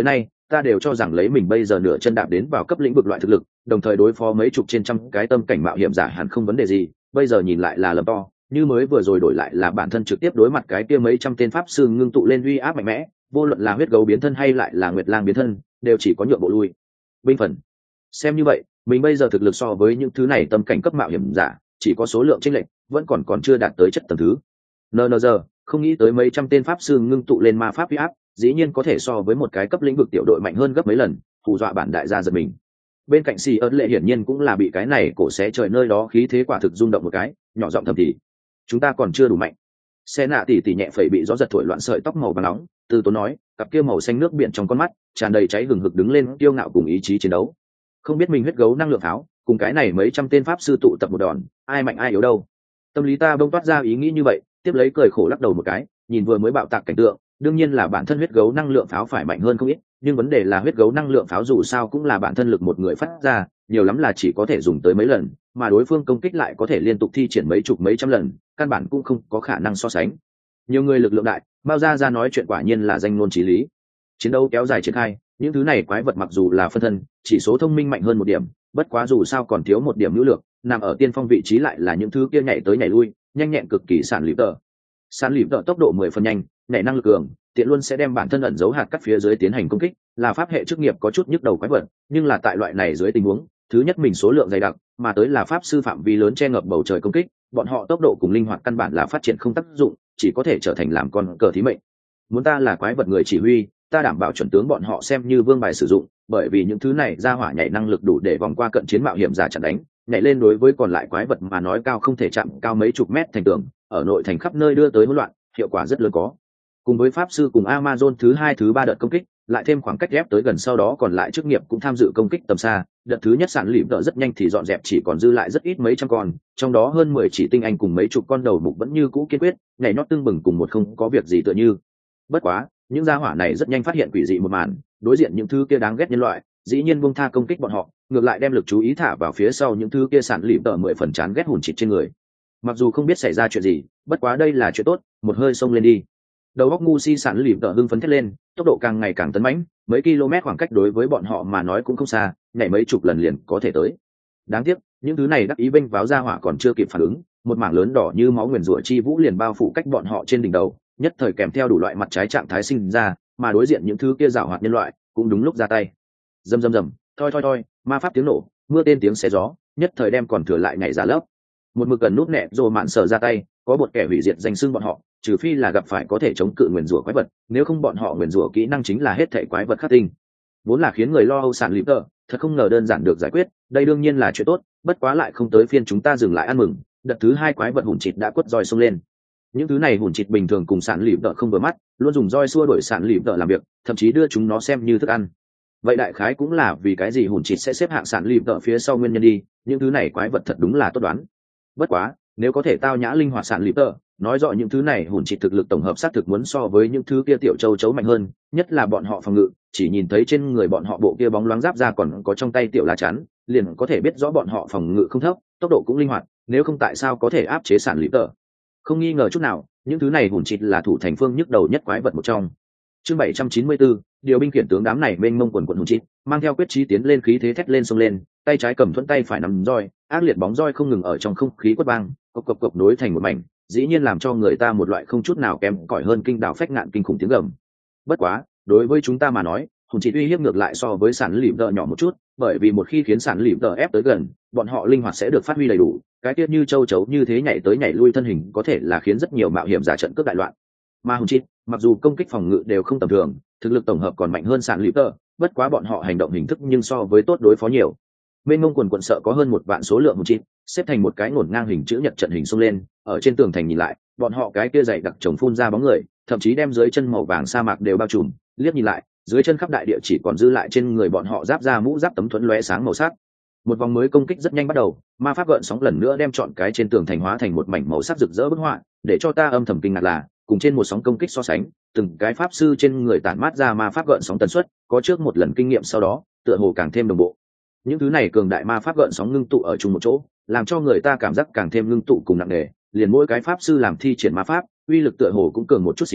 ta đều cho rằng lấy mình bây giờ nửa chân đạp đến vào cấp lĩnh vực loại thực lực, đồng thời đối phó mấy chục trên trăm cái tâm cảnh mạo hiểm giả hẳn không vấn đề gì, bây giờ nhìn lại là lầm to, như mới vừa rồi đổi lại là bản thân trực tiếp đối mặt cái kia mấy trăm tên pháp sư ngưng tụ lên uy áp mạnh mẽ, vô luận là huyết gấu biến thân hay lại là nguyệt lang biến thân, đều chỉ có nhượng bộ lui. Binh phần. Xem như vậy, mình bây giờ thực lực so với những thứ này tâm cảnh cấp mạo hiểm giả, chỉ có số lượng chênh lệch, vẫn còn chưa đạt tới chất tầng thứ. NNZ, không nghĩ tới mấy trăm tên pháp sư ngưng tụ lên ma pháp uy áp, dĩ nhiên có thể so với một cái cấp lĩnh vực tiểu đội mạnh hơn gấp mấy lần, hù dọa bản đại gia giật mình. Bên cạnh Si ớt lệ hiển nhiên cũng là bị cái này cổ xé trời nơi đó khí thế quả thực rung động một cái, nhỏ giọng thầm thì: chúng ta còn chưa đủ mạnh. Xe nạ tỉ nhẹ phẩy bị gió giật thổi loạn sợi tóc màu vàng nóng, từ tốn nói, cặp kia màu xanh nước biển trong con mắt tràn đầy cháy hừng hực đứng lên kiêu ngạo cùng ý chí chiến đấu. Không biết mình huyết gấu năng lượng pháo cùng cái này mấy trăm tên pháp sư tụ tập một đòn, ai mạnh ai yếu đâu. Tâm lý ta bỗng toát ra ý nghĩ như vậy, tiếp lấy cười khổ lắc đầu một cái, nhìn vừa mới bạo tạc cảnh tượng, đương nhiên là bản thân huyết gấu năng lượng pháo phải mạnh hơn không ít, nhưng vấn đề là huyết gấu năng lượng pháo dù sao cũng là bản thân lực một người phát ra, nhiều lắm là chỉ có thể dùng tới mấy lần, mà đối phương công kích lại có thể liên tục thi triển mấy chục mấy trăm lần, căn bản cũng không có khả năng so sánh. Nhiều người lực lượng đại, Mao ra nói chuyện quả nhiên là danh ngôn chí lý. Chiến đấu kéo dài triển khai, những thứ này quái vật mặc dù là phân thân, chỉ số thông minh mạnh hơn một điểm, bất quá dù sao còn thiếu một điểm hữu lược, nằm ở tiên phong vị trí lại là những thứ kia nhảy tới nhảy lui, nhanh nhẹn cực kỳ sản lì tờ. Sản lì tờ tốc độ 10 phần nhanh, nhảy năng lực cường, tiện luôn sẽ đem bản thân ẩn giấu hạt cắt phía dưới tiến hành công kích, là pháp hệ chức nghiệp có chút nhức đầu quái vật, nhưng là tại loại này dưới tình huống, thứ nhất mình số lượng dày đặc, mà tới là pháp sư phạm vi lớn che ngập bầu trời công kích, bọn họ tốc độ cùng linh hoạt căn bản là phát triển không tác dụng, chỉ có thể trở thành làm con cờ thí mệnh. Muốn ta là quái vật người chỉ huy, ta đảm bảo chuẩn tướng bọn họ xem như vương bài sử dụng, bởi vì những thứ này ra hỏa nhảy năng lực đủ để vòng qua cận chiến mạo hiểm giả chặn đánh, nhảy lên đối với còn lại quái vật mà nói cao không thể chạm cao mấy chục mét thành tường, ở nội thành khắp nơi đưa tới hỗn loạn, hiệu quả rất lớn có. Cùng với pháp sư cùng Amazon thứ hai thứ ba đợt công kích, lại thêm khoảng cách ghép tới gần sau đó còn lại chức nghiệp cũng tham dự công kích tầm xa, đợt thứ nhất sản lìm đỡ rất nhanh thì dọn dẹp chỉ còn dư lại rất ít mấy trăm con, trong đó hơn 10 chỉ tinh anh cùng mấy chục con đầu mục vẫn như cũ kiên quyết, nhảy nhót tương bừng cùng một không có việc gì tựa như. Bất quá, những gia hỏa này rất nhanh phát hiện quỷ dị một màn, đối diện những thứ kia đáng ghét nhân loại, dĩ nhiên buông tha công kích bọn họ, ngược lại đem lực chú ý thả vào phía sau những thứ kia sản lìm đỡ 10 phần chán ghét hùn chịt trên người. Mặc dù không biết xảy ra chuyện gì, bất quá đây là chuyện tốt, một hơi xông lên đi. Đầu óc ngu si sản lìm đỡ hưng phấn thét lên, tốc độ càng ngày càng tấn mãnh, mấy km khoảng cách đối với bọn họ mà nói cũng không xa, nhảy mấy chục lần liền có thể tới. Đáng tiếc, những thứ này đắc ý bênh váo ra hỏa còn chưa kịp phản ứng, một mảng lớn đỏ như máu nguyền rủa chi vũ liền bao phủ cách bọn họ trên đỉnh đầu, nhất thời kèm theo đủ loại mặt trái trạng thái sinh ra, mà đối diện những thứ kia giảo hoạt nhân loại cũng đúng lúc ra tay. Rầm rầm rầm, thoi, ma pháp tiếng nổ, mưa tên tiếng xé gió, nhất thời đem còn thừa lại nhảy ra lớp. Một mực gần nút nẹ rồi mạn sở ra tay, có một kẻ hủy diệt danh xưng bọn họ, trừ phi là gặp phải có thể chống cự nguyền rủa quái vật, nếu không bọn họ nguyền rủa kỹ năng chính là hết thảy quái vật khắc tinh. Vốn là khiến người lo âu sản lìm tờ, thật không ngờ đơn giản được giải quyết, đây đương nhiên là chuyện tốt, bất quá lại không tới phiên chúng ta dừng lại ăn mừng, đợt thứ hai quái vật hùn chịt đã quất roi xông lên. Những thứ này hùn chịt bình thường cùng sản lìm tờ không vừa mắt, luôn dùng roi xua đuổi sản lìm tờ làm việc, thậm chí đưa chúng nó xem như thức ăn. Vậy đại khái cũng là vì cái gì hùn chịt sẽ xếp hạng sản lìm tờ phía sau nguyên nhân đi, những thứ này quái vật thật đúng là tốt đoán. Bất quá, nếu có thể tao nhã linh hoạt sản lìm tờ, nói rõ những thứ này hùn chịt thực lực tổng hợp xác thực muốn so với những thứ kia tiểu châu chấu mạnh hơn, nhất là bọn họ phòng ngự, chỉ nhìn thấy trên người bọn họ bộ kia bóng loáng giáp ra còn có trong tay tiểu lá chắn, liền có thể biết rõ bọn họ phòng ngự không thấp, tốc độ cũng linh hoạt, nếu không tại sao có thể áp chế sản lìm tờ. Không nghi ngờ chút nào, những thứ này hùn chịt là thủ thành phương nhức đầu nhất quái vật một trong. Chương 794, điều binh khiển tướng đám này mênh mông quần hùn chịt, mang theo quyết chí tiến lên khí thế thét lên xông lên, tay trái cầm thuẫn tay phải nắm roi, ác liệt bóng roi không ngừng ở trong không khí quất vang, cộc nối thành một mảnh, dĩ nhiên làm cho người ta một loại không chút nào kém cỏi hơn kinh đảo phách ngạn kinh khủng tiếng gầm. Bất quá, đối với chúng ta mà nói, hùn chịt uy hiếp ngược lại so với sản lìm tờ nhỏ một chút, bởi vì một khi khiến sản lìm tờ ép tới gần, bọn họ linh hoạt sẽ được phát huy đầy đủ, cái tiết như châu chấu như thế nhảy tới nhảy lui thân hình có thể là khiến rất nhiều mạo hiểm giả trận cướp đại loạn. Mà hùn chịt, mặc dù công kích phòng ngự đều không tầm thường, thực lực tổng hợp còn mạnh hơn sản lìm tờ, bất quá bọn họ hành động hình thức nhưng so với tốt đối phó nhiều. Mênh mông quần quận sợ có hơn 1 vạn số lượng hùn chịt, xếp thành một cái ngổn ngang hình chữ nhật trận hình xông lên, ở trên tường thành nhìn lại, bọn họ cái kia dày đặc chồng phun ra bóng người, thậm chí đem dưới chân màu vàng sa mạc đều bao trùm, liếc nhìn lại, dưới chân khắp đại địa chỉ còn dư lại trên người bọn họ giáp ra mũ giáp tấm thuẫn lóe sáng màu sắc. Một vòng mới công kích rất nhanh bắt đầu, ma pháp gợn sóng lần nữa đem chọn cái trên tường thành hóa thành một mảnh màu sắc rực rỡ bức họa, để cho ta âm thầm kinh ngạc là, cùng trên một sóng công kích so sánh, từng cái pháp sư trên người tản mát ra ma pháp gợn sóng tần suất, có trước một lần kinh nghiệm sau đó, tựa hồ càng thêm đồng bộ. Những thứ này cường đại ma pháp gợn sóng ngưng tụ ở chung một chỗ, làm cho người ta cảm giác càng thêm ngưng tụ cùng nặng nề, liền mỗi cái pháp sư làm thi triển ma pháp, uy lực tựa hồ cũng cường một chút xíu,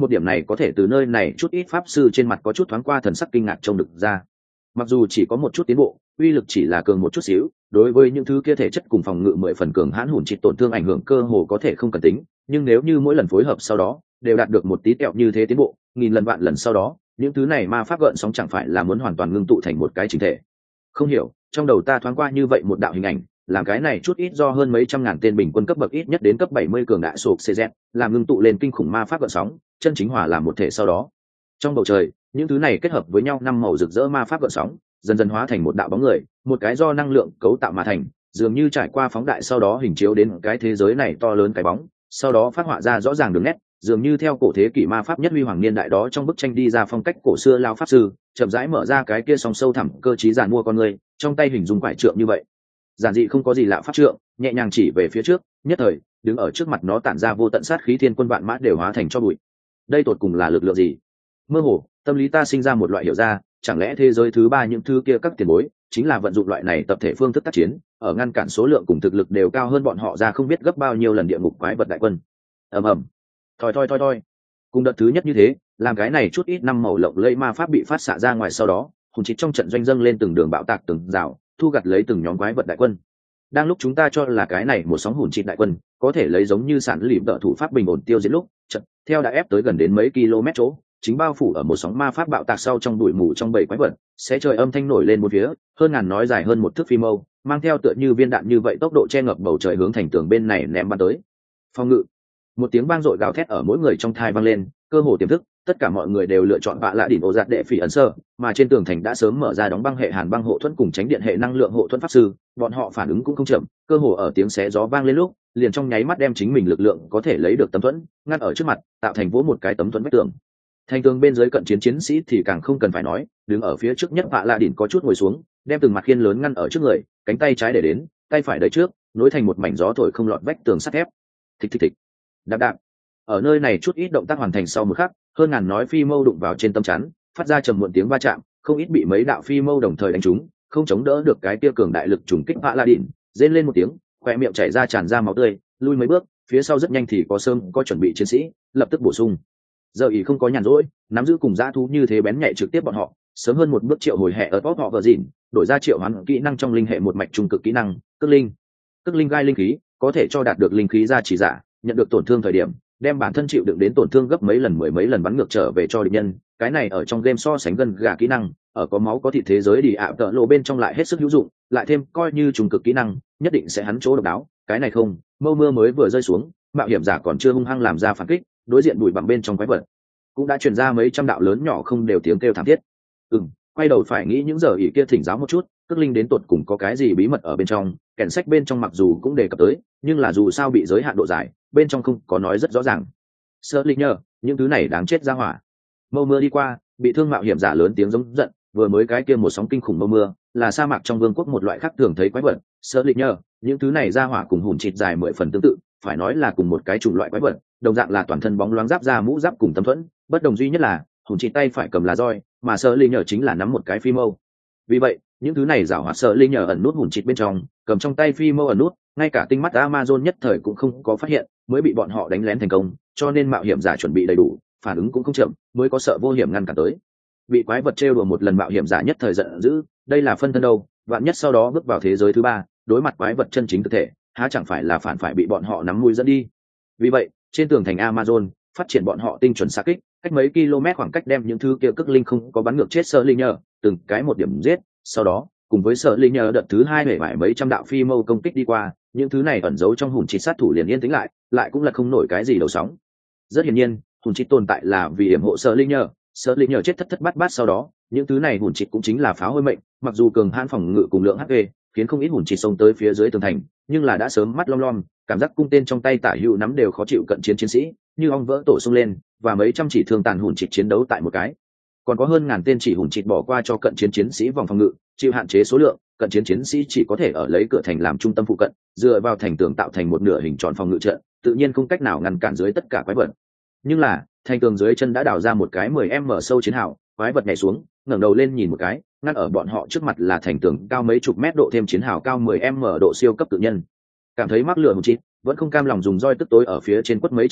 một điểm này có thể từ nơi này chút ít pháp sư trên mặt có chút thoáng qua thần sắc kinh ngạc trông được ra. Mặc dù chỉ có một chút tiến bộ, uy lực chỉ là cường một chút xíu, đối với những thứ kia thể chất cùng phòng ngự 10 phần cường hãn hùn chịt tổn thương ảnh hưởng cơ hồ có thể không cần tính, nhưng nếu như mỗi lần phối hợp sau đó đều đạt được một tí tẹo như thế tiến bộ, nghìn lần vạn lần sau đó, những thứ này ma pháp gợn sóng chẳng phải là muốn hoàn toàn ngưng tụ thành một cái chính thể. Không hiểu, trong đầu ta thoáng qua như vậy một đạo hình ảnh, làm cái này chút ít do hơn mấy trăm ngàn tên bình quân cấp bậc ít nhất đến cấp 70 cường đại sộp CZ, làm ngưng tụ lên kinh khủng ma pháp gợn sóng, chân chính hòa làm một thể sau đó. Trong bầu trời, những thứ này kết hợp với nhau năm màu rực rỡ ma pháp gợn sóng, dần dần hóa thành một đạo bóng người, một cái do năng lượng cấu tạo mà thành, dường như trải qua phóng đại sau đó hình chiếu đến cái thế giới này to lớn cái bóng, sau đó phát họa ra rõ ràng đường nét, dường như theo cổ thế kỷ ma pháp nhất huy hoàng niên đại đó trong bức tranh đi ra phong cách cổ xưa lao pháp sư, chậm rãi mở ra cái kia song sâu thẳm cơ trí giàn mua con người, trong tay hình dung quải trượng như vậy. Giản dị không có gì lạ pháp trượng, nhẹ nhàng chỉ về phía trước, nhất thời, đứng ở trước mặt nó tản ra vô tận sát khí thiên quân vạn mã đều hóa thành cho bụi. Đây tột cùng là lực lượng gì? Mơ hồ, tâm lý ta sinh ra một loại hiểu ra, chẳng lẽ thế giới thứ ba những thứ kia các tiền bối chính là vận dụng loại này tập thể phương thức tác chiến, ở ngăn cản số lượng cùng thực lực đều cao hơn bọn họ ra không biết gấp bao nhiêu lần địa ngục quái vật đại quân. Ầm ầm. Thoi. Cùng đợt thứ nhất như thế, làm cái này chút ít năm màu lộng lẫy ma pháp bị phát xạ ra ngoài sau đó, hùng chỉ trong trận doanh dâng lên từng đường bạo tạc từng rào, thu gặt lấy từng nhóm quái vật đại quân. Đang lúc chúng ta cho là cái này một sóng hùn chịt đại quân có thể lấy giống như sản lìm đỡ thủ pháp bình ổn tiêu diệt lúc trận theo đã ép tới gần đến mấy km chỗ, chính bao phủ ở một sóng ma pháp bạo tạc sau trong bụi mù trong bầy quái vật, sẽ trời âm thanh nổi lên một phía, hơn ngàn nói dài hơn một thước phi mâu, mang theo tựa như viên đạn như vậy tốc độ che ngập bầu trời hướng thành tường bên này ném bắn tới. Phòng ngự. Một tiếng vang dội gào thét ở mỗi người trong thai vang lên, cơ hồ tiềm thức, tất cả mọi người đều lựa chọn vạ lạ đỉnh ô giạt đệ phỉ ẩn sơ, mà trên tường thành đã sớm mở ra đóng băng hệ hàn băng hộ thuẫn cùng tránh điện hệ năng lượng hộ thuẫn pháp sư, bọn họ phản ứng cũng không chậm, cơ hồ ở tiếng xé gió vang lên lúc, liền trong nháy mắt đem chính mình lực lượng có thể lấy được tấm thuẫn ngăn ở trước mặt, tạo thành vỗ một cái tấm thuẫn vách tường. Thành tường bên dưới cận chiến chiến sĩ thì càng không cần phải nói, đứng ở phía trước nhất vạ lạ đỉnh có chút ngồi xuống, đem từng mặt khiên lớn ngăn ở trước người, cánh tay trái để đến, tay phải đẩy trước, nối thành một mảnh gió thổi không lọt vách tường sắt thép. Thịch. Đạp. Ở nơi này chút ít động tác hoàn thành sau một khắc, hơn ngàn nói phi mâu đụng vào trên tâm chắn, phát ra trầm muộn tiếng va chạm, không ít bị mấy đạo phi mâu đồng thời đánh trúng, không chống đỡ được cái kia cường đại lực trùng kích vạ la đỉnh, rên lên một tiếng, khóe miệng chảy ra tràn ra máu tươi, lui mấy bước, phía sau rất nhanh thì có sớm có chuẩn bị chiến sĩ, lập tức bổ sung. Giờ ý không có nhàn rỗi, nắm giữ cùng dã thú như thế bén nhạy trực tiếp bọn họ, sớm hơn một bước triệu hồi hệ ở top họ vợ dịn, đổi ra triệu hoán kỹ năng trong linh hệ một mạch trung cực kỹ năng, cước linh gai linh khí, có thể cho đạt được linh khí ra chỉ giả, nhận được tổn thương thời điểm đem bản thân chịu đựng đến tổn thương gấp mấy lần mười mấy lần bắn ngược trở về cho địch nhân. Cái này ở trong game so sánh gần gà kỹ năng, ở có máu có thịt thế giới đi ạ tợ lộ bên trong lại hết sức hữu dụng, lại thêm coi như trùng cực kỹ năng nhất định sẽ hắn chỗ độc đáo. Cái này không, mâu mưa mới vừa rơi xuống, mạo hiểm giả còn chưa hung hăng làm ra phản kích, đối diện bụi bặm bên trong quái vật cũng đã truyền ra mấy trăm đạo lớn nhỏ không đều tiếng kêu thảm thiết. Quay đầu phải nghĩ những giờ ỉ kia thỉnh giáo một chút, cước linh đến tột cùng có cái gì bí mật ở bên trong. Kèn sách bên trong mặc dù cũng đề cập tới, nhưng là dù sao bị giới hạn độ dài, bên trong không có nói rất rõ ràng. Sợ linh nhờ, những thứ này đáng chết ra hỏa. Mâu mưa đi qua, bị thương mạo hiểm giả lớn tiếng giống giận, vừa mới cái kia một sóng kinh khủng mâu mưa, là sa mạc trong vương quốc một loại khác thường thấy quái vật. Sợ linh nhờ, những thứ này ra hỏa cùng hùn chịt dài 10 phần tương tự, phải nói là cùng một cái chủng loại quái vật, đồng dạng là toàn thân bóng loáng giáp da mũ giáp cùng tấm thuẫn, bất đồng duy nhất là hùn chịt tay phải cầm là roi, mà sợ linh nhờ chính là nắm một cái phi mâu. Vì vậy những thứ này giảo hoạt sợ linh nhờ ẩn nút hùn chịt bên trong, cầm trong tay phi mâu ẩn nút, ngay cả tinh mắt Amazon nhất thời cũng không có phát hiện, mới bị bọn họ đánh lén thành công, cho nên mạo hiểm giả chuẩn bị đầy đủ, phản ứng cũng không chậm, mới có sợ vô hiểm ngăn cản tới. Bị quái vật trêu đùa một lần mạo hiểm giả nhất thời giận dữ, đây là phân thân đâu, vạn nhất sau đó bước vào thế giới thứ ba, đối mặt quái vật chân chính thực thể, há chẳng phải là phản phải bị bọn họ nắm mũi dẫn đi. Vì vậy trên tường thành Amazon phát triển bọn họ tinh chuẩn xạ kích, cách mấy km khoảng cách đem những thứ kia cước linh không có bắn ngược chết sợ linh nhờ, từng cái một điểm giết. Sau đó cùng với sợ linh nhờ đợt thứ hai hể vải mấy trăm đạo phi mâu công kích đi qua, những thứ này ẩn giấu trong hùn chít sát thủ liền yên tĩnh lại cũng là không nổi cái gì đầu sóng. Rất hiển nhiên hùn chít tồn tại là vì yểm hộ sợ linh nhờ chết thất bát bát, sau đó những thứ này hùn chít cũng chính là pháo hôi mệnh, mặc dù cường hãn phòng ngự cùng lượng HP khiến không ít hùn chít xông tới phía dưới tường thành, nhưng là đã sớm mắt lom cảm giác cung tên trong tay tả hữu nắm đều khó chịu cận chiến chiến sĩ như ong vỡ tổ xông lên, và mấy trăm chỉ thương tàn hùn chít chiến đấu tại một cái, còn có hơn ngàn tên chỉ hùn chít bỏ qua cho cận chiến chiến sĩ vòng phòng ngự, chịu hạn chế số lượng, cận chiến chiến sĩ chỉ có thể ở lấy cửa thành làm trung tâm phụ cận, dựa vào thành tường tạo thành một nửa hình tròn phòng ngự trận, tự nhiên không cách nào ngăn cản dưới tất cả quái vật. Nhưng là thành tường dưới chân đã đào ra một cái 10m sâu chiến hào, quái vật nhảy xuống ngẩng đầu lên nhìn một cái, ngăn ở bọn họ trước mặt là thành tường cao mấy chục mét độ thêm chiến hào cao 10m độ siêu cấp tự nhân. Cảm thấy mắc lửa một chút, vẫn không cam lòng dùng roi tức tối ở phía trên quất mấy trăm cái,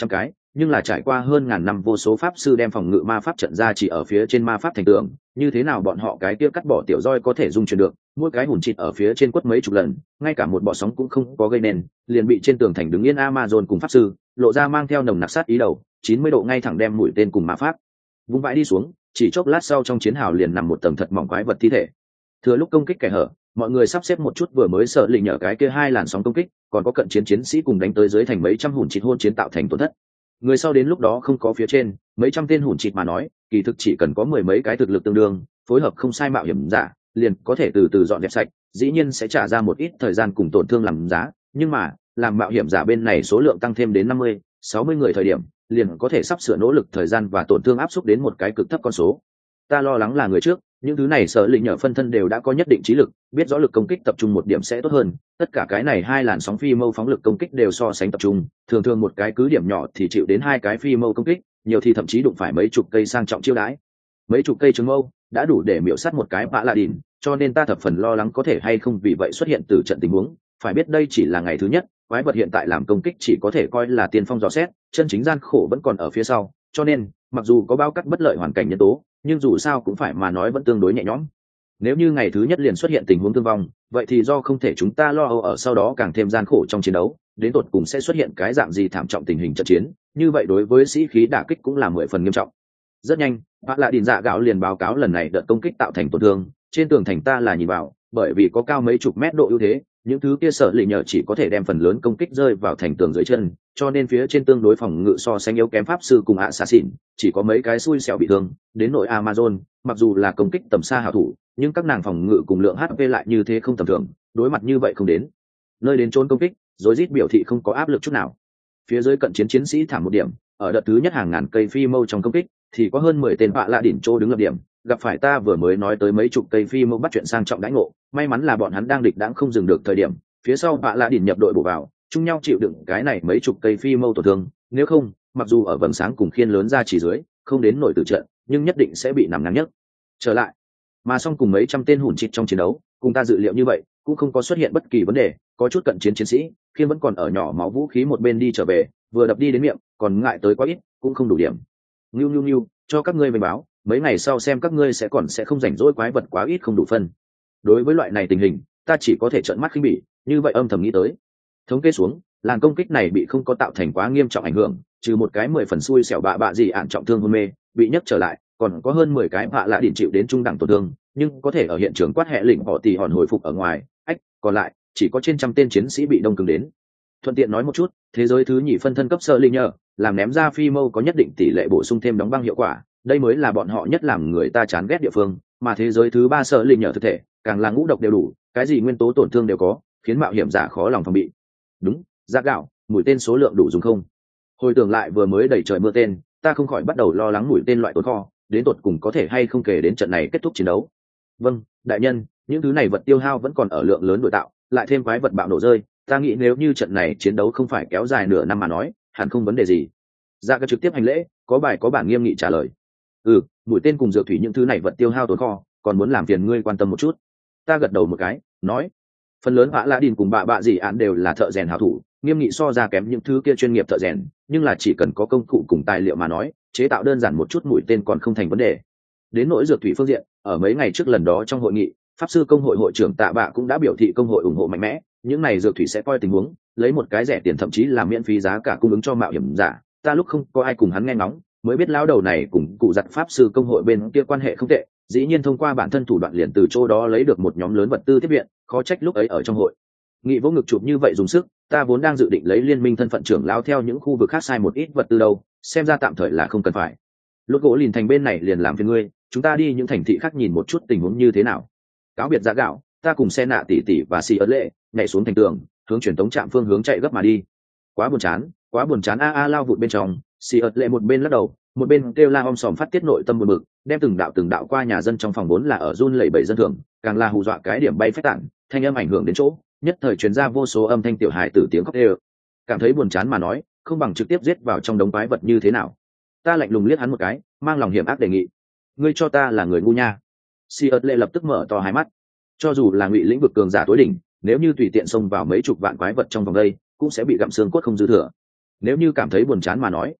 nhưng là trải qua hơn ngàn năm vô số pháp sư đem phòng ngự ma pháp trận ra chỉ ở phía trên ma pháp thành tường, như thế nào bọn họ cái kia cắt bỏ tiểu roi có thể dung chuyển được, mỗi cái hùn chịt ở phía trên quất mấy chục lần, ngay cả một bọ sóng cũng không có gây nên, liền bị trên tường thành đứng yên Amazon cùng pháp sư lộ ra mang theo nồng nặc sát ý đầu 90 độ ngay thẳng đem mũi tên cùng ma pháp vung vãi đi xuống. Chỉ chốc lát sau trong chiến hào liền nằm một tầng thật mỏng quái vật thi thể. Thừa lúc công kích kẻ hở, mọi người sắp xếp một chút vừa mới sợ lì nhờ cái kia hai làn sóng công kích, còn có cận chiến chiến sĩ cùng đánh tới dưới thành mấy trăm hùn chịt hôn chiến tạo thành tổn thất. Người sau đến lúc đó không có phía trên mấy trăm tên hùn chịt mà nói, kỳ thực chỉ cần có mười mấy cái thực lực tương đương, phối hợp không sai mạo hiểm giả, liền có thể từ từ dọn dẹp sạch, dĩ nhiên sẽ trả ra một ít thời gian cùng tổn thương làm giá, nhưng mà làm mạo hiểm giả bên này số lượng tăng thêm đến 50, 60 người thời điểm, liền có thể sắp sửa nỗ lực thời gian và tổn thương áp xúc đến một cái cực thấp con số. Ta lo lắng là người trước, những thứ này sợ lì nhờ phân thân đều đã có nhất định trí lực, biết rõ lực công kích tập trung một điểm sẽ tốt hơn. Tất cả cái này hai làn sóng phi mâu phóng lực công kích đều so sánh tập trung, thường thường một cái cứ điểm nhỏ thì chịu đến hai cái phi mâu công kích, nhiều thì thậm chí đụng phải mấy chục cây sang trọng chiêu đãi. Mấy chục cây trường mâu đã đủ để miểu sát một cái bạ lạ đỉn, cho nên ta thập phần lo lắng có thể hay không vì vậy xuất hiện từ trận tình huống. Phải biết đây chỉ là ngày thứ nhất, quái vật hiện tại làm công kích chỉ có thể coi là tiên phong dò xét, chân chính gian khổ vẫn còn ở phía sau, cho nên mặc dù có bao cắt bất lợi hoàn cảnh nhân tố, nhưng dù sao cũng phải mà nói vẫn tương đối nhẹ nhõm. Nếu như ngày thứ nhất liền xuất hiện tình huống thương vong, vậy thì do không thể chúng ta lo âu ở sau đó càng thêm gian khổ trong chiến đấu, đến tột cùng sẽ xuất hiện cái dạng gì thảm trọng tình hình trận chiến, như vậy đối với sĩ khí đả kích cũng là 10 phần nghiêm trọng. Rất nhanh, Bác Lạ Đỉnh Dạ Gạo liền báo cáo lần này đợt công kích tạo thành tổn thương, trên tường thành ta là nhìn vào, bởi vì có cao mấy chục mét độ ưu thế, những thứ kia sợ lì nhờ chỉ có thể đem phần lớn công kích rơi vào thành tường dưới chân, cho nên phía trên tương đối phòng ngự so sánh yếu kém pháp sư cùng ạ xạ xỉn, chỉ có mấy cái xui xẻo bị thương. Đến nội Amazon, mặc dù là công kích tầm xa hảo thủ, nhưng các nàng phòng ngự cùng lượng HP lại như thế không tầm thường, đối mặt như vậy không đến nơi đến trốn công kích, rối rít biểu thị không có áp lực chút nào. Phía dưới cận chiến chiến sĩ thảm một điểm, ở đợt thứ nhất hàng ngàn cây phi mâu trong công kích thì có hơn 10 tên bạ lạ đỉnh trô đứng lập điểm, gặp phải ta vừa mới nói tới mấy chục cây phi mâu bắt chuyện sang trọng đãi ngộ, may mắn là bọn hắn đang địch đãng không dừng được thời điểm, phía sau bạ lạ đỉnh nhập đội bổ vào, chung nhau chịu đựng cái này mấy chục cây phi mâu tổn thương, nếu không, mặc dù ở vầng sáng cùng khiên lớn ra chỉ dưới, không đến nổi tử trận, nhưng nhất định sẽ bị nằm ngang nhất. Trở lại, mà xong cùng mấy trăm tên hùn chít trong chiến đấu, cùng ta dự liệu như vậy, cũng không có xuất hiện bất kỳ vấn đề, có chút cận chiến chiến sĩ, khiên vẫn còn ở nhỏ máu vũ khí một bên đi trở về, vừa đập đi đến miệng, còn ngại tới quá ít, cũng không đủ điểm. Ngưu, cho các ngươi về báo, mấy ngày sau xem các ngươi sẽ không rảnh rỗi quái vật quá ít không đủ phân. Đối với loại này tình hình, ta chỉ có thể trợn mắt khinh bỉ, như vậy âm thầm nghĩ tới. Thống kê xuống, làn công kích này bị không có tạo thành quá nghiêm trọng ảnh hưởng, trừ một cái 10 phần xui xẻo bạ gì ạn trọng thương hôn mê, bị nhấc trở lại, còn có hơn 10 cái bạ lạ đỉnh chịu đến trung đẳng tổn thương, nhưng có thể ở hiện trường quát hệ lĩnh họ tỷ hòn hồi phục ở ngoài, còn lại chỉ có trên trăm tên chiến sĩ bị đông cứng đến. Thuận tiện nói một chút, thế giới thứ nhì phân thân cấp sơ linh nhờ, làm ném ra phi mâu có nhất định tỷ lệ bổ sung thêm đóng băng hiệu quả, đây mới là bọn họ nhất làm người ta chán ghét địa phương, mà thế giới thứ ba sơ linh nhờ thực thể, càng là ngũ độc đều đủ, cái gì nguyên tố tổn thương đều có, khiến mạo hiểm giả khó lòng phòng bị. Đúng, Dạ Gạo, mũi tên số lượng đủ dùng không? Hồi tưởng lại vừa mới đẩy trời mưa tên, ta không khỏi bắt đầu lo lắng mũi tên loại tồn kho, đến tột cùng có thể hay không kể đến trận này kết thúc chiến đấu. Vâng, đại nhân, những thứ này vật tiêu hao vẫn còn ở lượng lớn đổi tạo, lại thêm quái vật bạo nổ rơi, ta nghĩ nếu như trận này chiến đấu không phải kéo dài nửa năm mà nói, hẳn không vấn đề gì. Dạ Gạo trực tiếp hành lễ, có bài có bản nghiêm nghị trả lời. Mũi tên cùng dược thủy những thứ này vật tiêu hao tồn kho, còn muốn làm phiền ngươi quan tâm một chút. Ta gật đầu một cái, nói, phần lớn bạ lạ đìn cùng bạ gì án đều là thợ rèn hảo thủ, nghiêm nghị so ra kém những thứ kia chuyên nghiệp thợ rèn, nhưng là chỉ cần có công cụ cùng tài liệu mà nói, chế tạo đơn giản một chút mũi tên còn không thành vấn đề. Đến nỗi dược thủy phương diện, ở mấy ngày trước lần đó trong hội nghị, pháp sư công hội hội trưởng Tạ Bạ cũng đã biểu thị công hội ủng hộ mạnh mẽ, những này dược thủy sẽ coi tình huống, lấy một cái rẻ tiền thậm chí là miễn phí giá cả cung ứng cho mạo hiểm giả. Ta lúc không có ai cùng hắn nghe ngóng, mới biết lão đầu này cùng cụ giặt pháp sư công hội bên kia quan hệ không tệ, dĩ nhiên thông qua bản thân thủ đoạn liền từ chỗ đó lấy được một nhóm lớn vật tư tiếp viện, khó trách lúc ấy ở trong hội nghị vỗ ngực chụp như vậy dùng sức. Ta vốn đang dự định lấy liên minh thân phận trưởng lão theo những khu vực khác sai một ít vật tư đâu, xem ra tạm thời là không cần phải. Lúc gỗ lìn thành bên này liền làm phiền ngươi, chúng ta đi những thành thị khác nhìn một chút tình huống như thế nào. Cáo biệt Dạ Gạo, ta cùng xe nạ tỷ tỷ và xì ớt lệ nhảy xuống thành tường, hướng truyền tống trạm phương hướng chạy gấp mà đi. Quá buồn chán a lao vụt bên trong, xì ớt lệ một bên lắc đầu, một bên kêu la om sòm phát tiết nội tâm buồn bực, đem từng đạo qua nhà dân trong phòng vốn là ở run lẩy bẩy dân thường, càng là hù dọa cái điểm bay phách tản, thanh âm ảnh hưởng đến chỗ, nhất thời truyền ra vô số âm thanh tiểu hài tử tiếng khóc ê. Cảm thấy buồn chán mà nói, không bằng trực tiếp giết vào trong đống quái vật như thế nào. Ta lạnh lùng liếc hắn một cái, mang lòng hiểm ác đề nghị. Ngươi cho ta là người ngu nha. Si ớt lệ lập tức mở to hai mắt. Cho dù là ngụy lĩnh vực cường giả tối đỉnh, nếu như tùy tiện xông vào mấy chục vạn quái vật trong vòng đây, cũng sẽ bị gặm xương cốt không dư thừa. Nếu như cảm thấy buồn chán mà nói,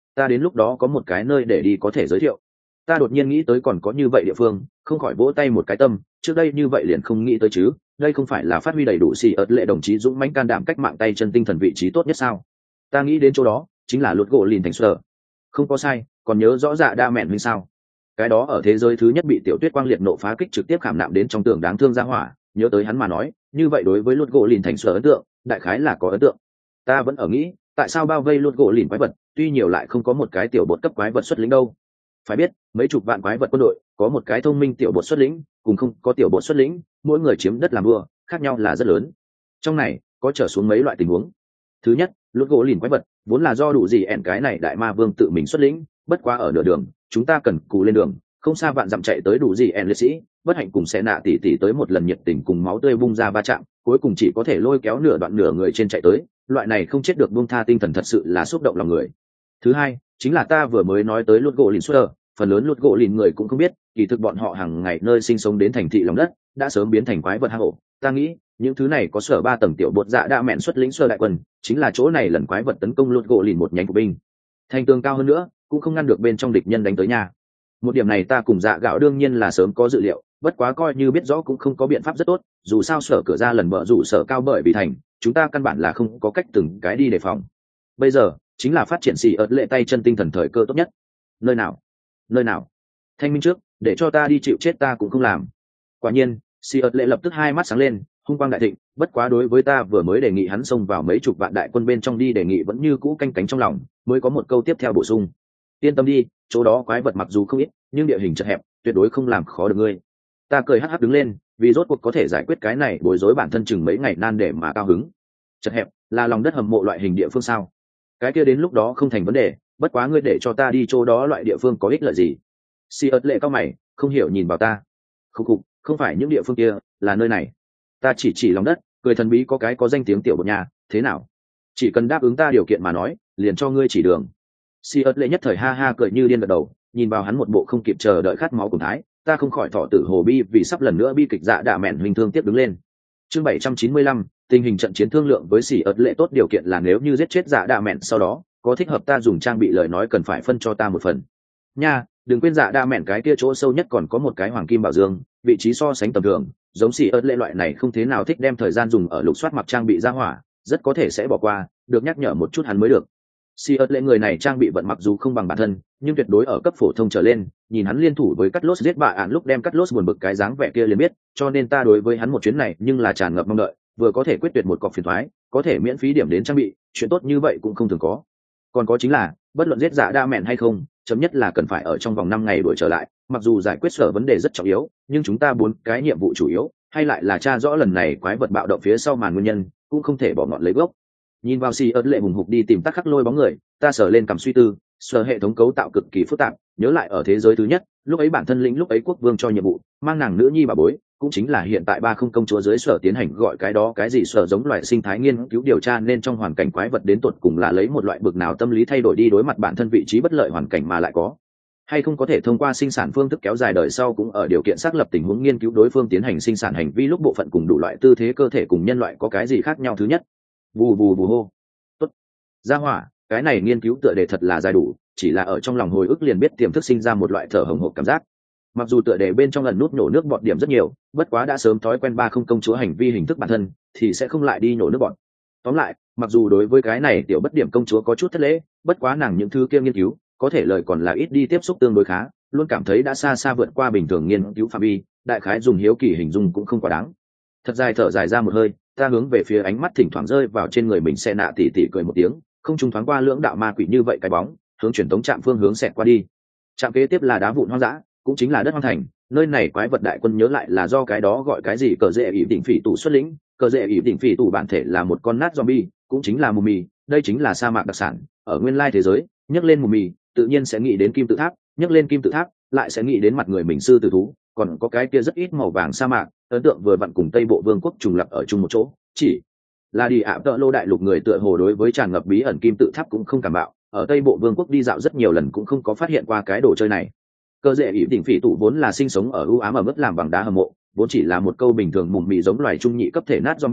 ta đến lúc đó có một cái nơi để đi có thể giới thiệu. Ta đột nhiên nghĩ tới còn có như vậy địa phương, không khỏi vỗ tay một cái tâm, trước đây như vậy liền không nghĩ tới chứ, đây không phải là phát huy đầy đủ xì ớt lệ đồng chí dũng mãnh can đảm cách mạng tay chân tinh thần vị trí tốt nhất sao? Ta nghĩ đến chỗ đó chính là lột gỗ lìn thành sở. Không có sai, còn nhớ rõ dạ đa mẹn huynh sao? Cái đó ở thế giới thứ nhất bị tiểu tuyết quang liệt nộ phá kích trực tiếp khảm nạm đến trong tường đáng thương ra hỏa, nhớ tới hắn mà nói, như vậy đối với lột gỗ lìn thành sở ấn tượng, đại khái là có ấn tượng. Ta vẫn ở nghĩ, tại sao bao vây lột gỗ lìn quái vật, tuy nhiều lại không có một cái tiểu bột cấp quái vật xuất lĩnh đâu. Phải biết, mấy chục vạn quái vật quân đội, có một cái thông minh tiểu bột xuất lĩnh, cùng không có tiểu bột xuất lĩnh, mỗi người chiếm đất làm vua, khác nhau là rất lớn. Trong này, có trở xuống mấy loại tình huống. Thứ nhất, lột gỗ lìn quái vật, vốn là do đủ gì ẻn cái này đại ma vương tự mình xuất lĩnh, bất quá ở nửa đường, chúng ta cần cù lên đường, không xa vạn dặm chạy tới đủ gì ẻn liệt sĩ, bất hạnh cùng xe nạ tỉ tỉ tới một lần nhiệt tình cùng máu tươi bung ra va chạm, cuối cùng chỉ có thể lôi kéo nửa đoạn nửa người trên chạy tới, loại này không chết được buông tha tinh thần thật sự là xúc động lòng người. Thứ hai, chính là ta vừa mới nói tới lột gỗ lìn sutter, phần lớn lột gỗ lìn người cũng không biết, kỳ thực bọn họ hàng ngày nơi sinh sống đến thành thị lòng đất, đã sớm biến thành quái vật hang ổ. Ta nghĩ, những thứ này có sở 3 tầng tiểu bột dạ đã mẹn xuất lĩnh sơ đại quân, chính là chỗ này lần quái vật tấn công lột gỗ lìn một nhánh của binh. Thành tường cao hơn nữa, cũng không ngăn được bên trong địch nhân đánh tới nhà. Một điểm này ta cùng dạ gạo đương nhiên là sớm có dự liệu, bất quá coi như biết rõ cũng không có biện pháp rất tốt, dù sao sở cửa ra lần bờ rủ sở cao bởi vì thành, chúng ta căn bản là không có cách từng cái đi đề phòng. Bây giờ chính là phát triển xì ớt lệ tay chân tinh thần thời cơ tốt nhất. Nơi nào? Nơi nào? Thanh minh trước, để cho ta đi chịu chết ta cũng không làm. Quả nhiên, xì ớt lệ lập tức hai mắt sáng lên, hung quang đại thịnh, bất quá đối với ta vừa mới đề nghị hắn xông vào mấy chục vạn đại quân bên trong đi đề nghị vẫn như cũ canh cánh trong lòng, mới có một câu tiếp theo bổ sung. Yên tâm đi, chỗ đó quái vật mặc dù không ít, nhưng địa hình chật hẹp, tuyệt đối không làm khó được ngươi. Ta cười hắc hắc đứng lên, vì rốt cuộc có thể giải quyết cái này bối rối bản thân chừng mấy ngày nan để mà cao hứng. Chật hẹp là lòng đất hầm mộ loại hình địa phương sao? Cái kia đến lúc đó không thành vấn đề, bất quá ngươi để cho ta đi chỗ đó loại địa phương có ích lợi gì? Si ớt lệ cao mày, không hiểu nhìn vào ta. Không phải những địa phương kia, là nơi này. Ta chỉ lòng đất, cười thần bí có danh tiếng tiểu bột nhà, thế nào? Chỉ cần đáp ứng ta điều kiện mà nói, liền cho ngươi chỉ đường. Si ớt lệ nhất thời ha ha cười như điên gật đầu, nhìn vào hắn một bộ không kịp chờ đợi khát máu cùng thái, ta không khỏi thọ tử hồ bi vì sắp lần nữa bi kịch dạ đạ mẹn huynh thương tiếp đứng lên. Chương 795, tình hình trận chiến thương lượng với Si ớt lệ tốt điều kiện là nếu như giết chết dạ đạ mẹn sau đó, có thích hợp ta dùng trang bị lời nói cần phải phân cho ta một phần. Nha, đừng quên dạ đạ mẹn cái kia chỗ sâu nhất còn có một cái hoàng kim bảo dương, vị trí so sánh tầm thường, giống Si ớt lệ loại này không thế nào thích đem thời gian dùng ở lục soát mặc trang bị ra hỏa, rất có thể sẽ bỏ qua, được nhắc nhở một chút hắn mới được. Si ớt lệ người này trang bị vận mặc dù không bằng bản thân, nhưng tuyệt đối ở cấp phổ thông trở lên, nhìn hắn liên thủ với cắt lốt giết bạ ạn lúc đem cắt lốt buồn bực cái dáng vẻ kia liền biết, cho nên ta đối với hắn một chuyến này nhưng là tràn ngập mong đợi, vừa có thể quyết tuyệt một cọc phiền toái, có thể miễn phí điểm đến trang bị, chuyện tốt như vậy cũng không thường có. Còn có chính là, bất luận giết dạ đa mẹn hay không, chấm nhất là cần phải ở trong vòng 5 ngày đuổi trở lại, mặc dù giải quyết sở vấn đề rất trọng yếu, nhưng chúng ta 4 cái nhiệm vụ chủ yếu, hay lại là tra rõ lần này quái vật bạo động phía sau màn nguyên nhân, cũng không thể bỏ ngọn lấy gốc. Nhìn vào Si ớt lệ hùng hục đi tìm tắc khắc lôi bóng người, ta sờ lên cầm suy tư, sở hệ thống cấu tạo cực kỳ phức tạp, nhớ lại ở thế giới thứ nhất, lúc ấy bản thân lĩnh lúc ấy quốc vương cho nhiệm vụ, mang nàng nữ nhi bà bối, cũng chính là hiện tại 30 công chúa dưới sở tiến hành gọi cái đó cái gì sở giống loại sinh thái nghiên cứu điều tra nên trong hoàn cảnh quái vật đến tột cùng là lấy một loại bực nào tâm lý thay đổi đi đối mặt bản thân vị trí bất lợi hoàn cảnh mà lại có hay không có thể thông qua sinh sản phương thức kéo dài đời sau cũng ở điều kiện xác lập tình huống nghiên cứu đối phương tiến hành sinh sản hành vi lúc bộ phận cùng đủ loại tư thế cơ thể cùng nhân loại có cái gì khác nhau thứ nhất. Vù vù vù hô. Tốt. Gia hỏa, cái này nghiên cứu tựa đề thật là dài đủ, chỉ là ở trong lòng hồi ức liền biết tiềm thức sinh ra một loại thở hồng hộc cảm giác. Mặc dù tựa đề bên trong lần nút nhổ nước bọt điểm rất nhiều, bất quá đã sớm thói quen 30 công chúa hành vi hình thức bản thân, thì sẽ không lại đi nhổ nước bọt. Tóm lại, mặc dù đối với cái này tiểu bất điểm công chúa có chút thất lễ, bất quá nàng những thứ kia nghiên cứu, có thể lời còn là ít đi tiếp xúc tương đối khá, luôn cảm thấy đã xa xa vượt qua bình thường nghiên cứu phạm vi, đại khái dùng hiếu kỳ hình dung cũng không quá đáng. Thật dài thở dài ra một hơi, ta hướng về phía ánh mắt thỉnh thoảng rơi vào trên người mình xe nạ tỉ tỉ cười một tiếng, không trung thoáng qua lưỡng đạo ma quỷ như vậy cái bóng, hướng truyền tống trạm phương hướng xẹt qua đi. Trạm kế tiếp là đá vụn hoang dã, cũng chính là đất hoang thành, nơi này quái vật đại quân nhớ lại là do cái đó gọi cái gì cờ dễ ỷ đỉnh phỉ tủ xuất lĩnh, cờ dễ ỷ đỉnh phỉ tủ bản thể là một con nát zombie, cũng chính là mù mì, đây chính là sa mạc đặc sản, ở nguyên lai thế giới, nhắc lên mù mì, tự nhiên sẽ nghĩ đến kim tự tháp, nhắc lên kim tự tháp, lại sẽ nghĩ đến mặt người mình sư tử thú, còn có cái kia rất ít màu vàng sa mạc, ấn tượng vừa vặn cùng Tây Bộ Vương quốc trùng lập ở chung một chỗ, chỉ là đi ạ tợ lô đại lục người tựa hồ đối với tràn ngập bí ẩn kim tự tháp cũng không cảm bạo, ở Tây Bộ Vương quốc đi dạo rất nhiều lần cũng không có phát hiện qua cái đồ chơi này. Cơ dễ ỷ đỉnh phỉ tủ vốn là sinh sống ở u ám ở mức làm bằng đá hầm mộ, vốn chỉ là một câu bình thường mùm mị giống loài trung nhị cấp thể nát zombie,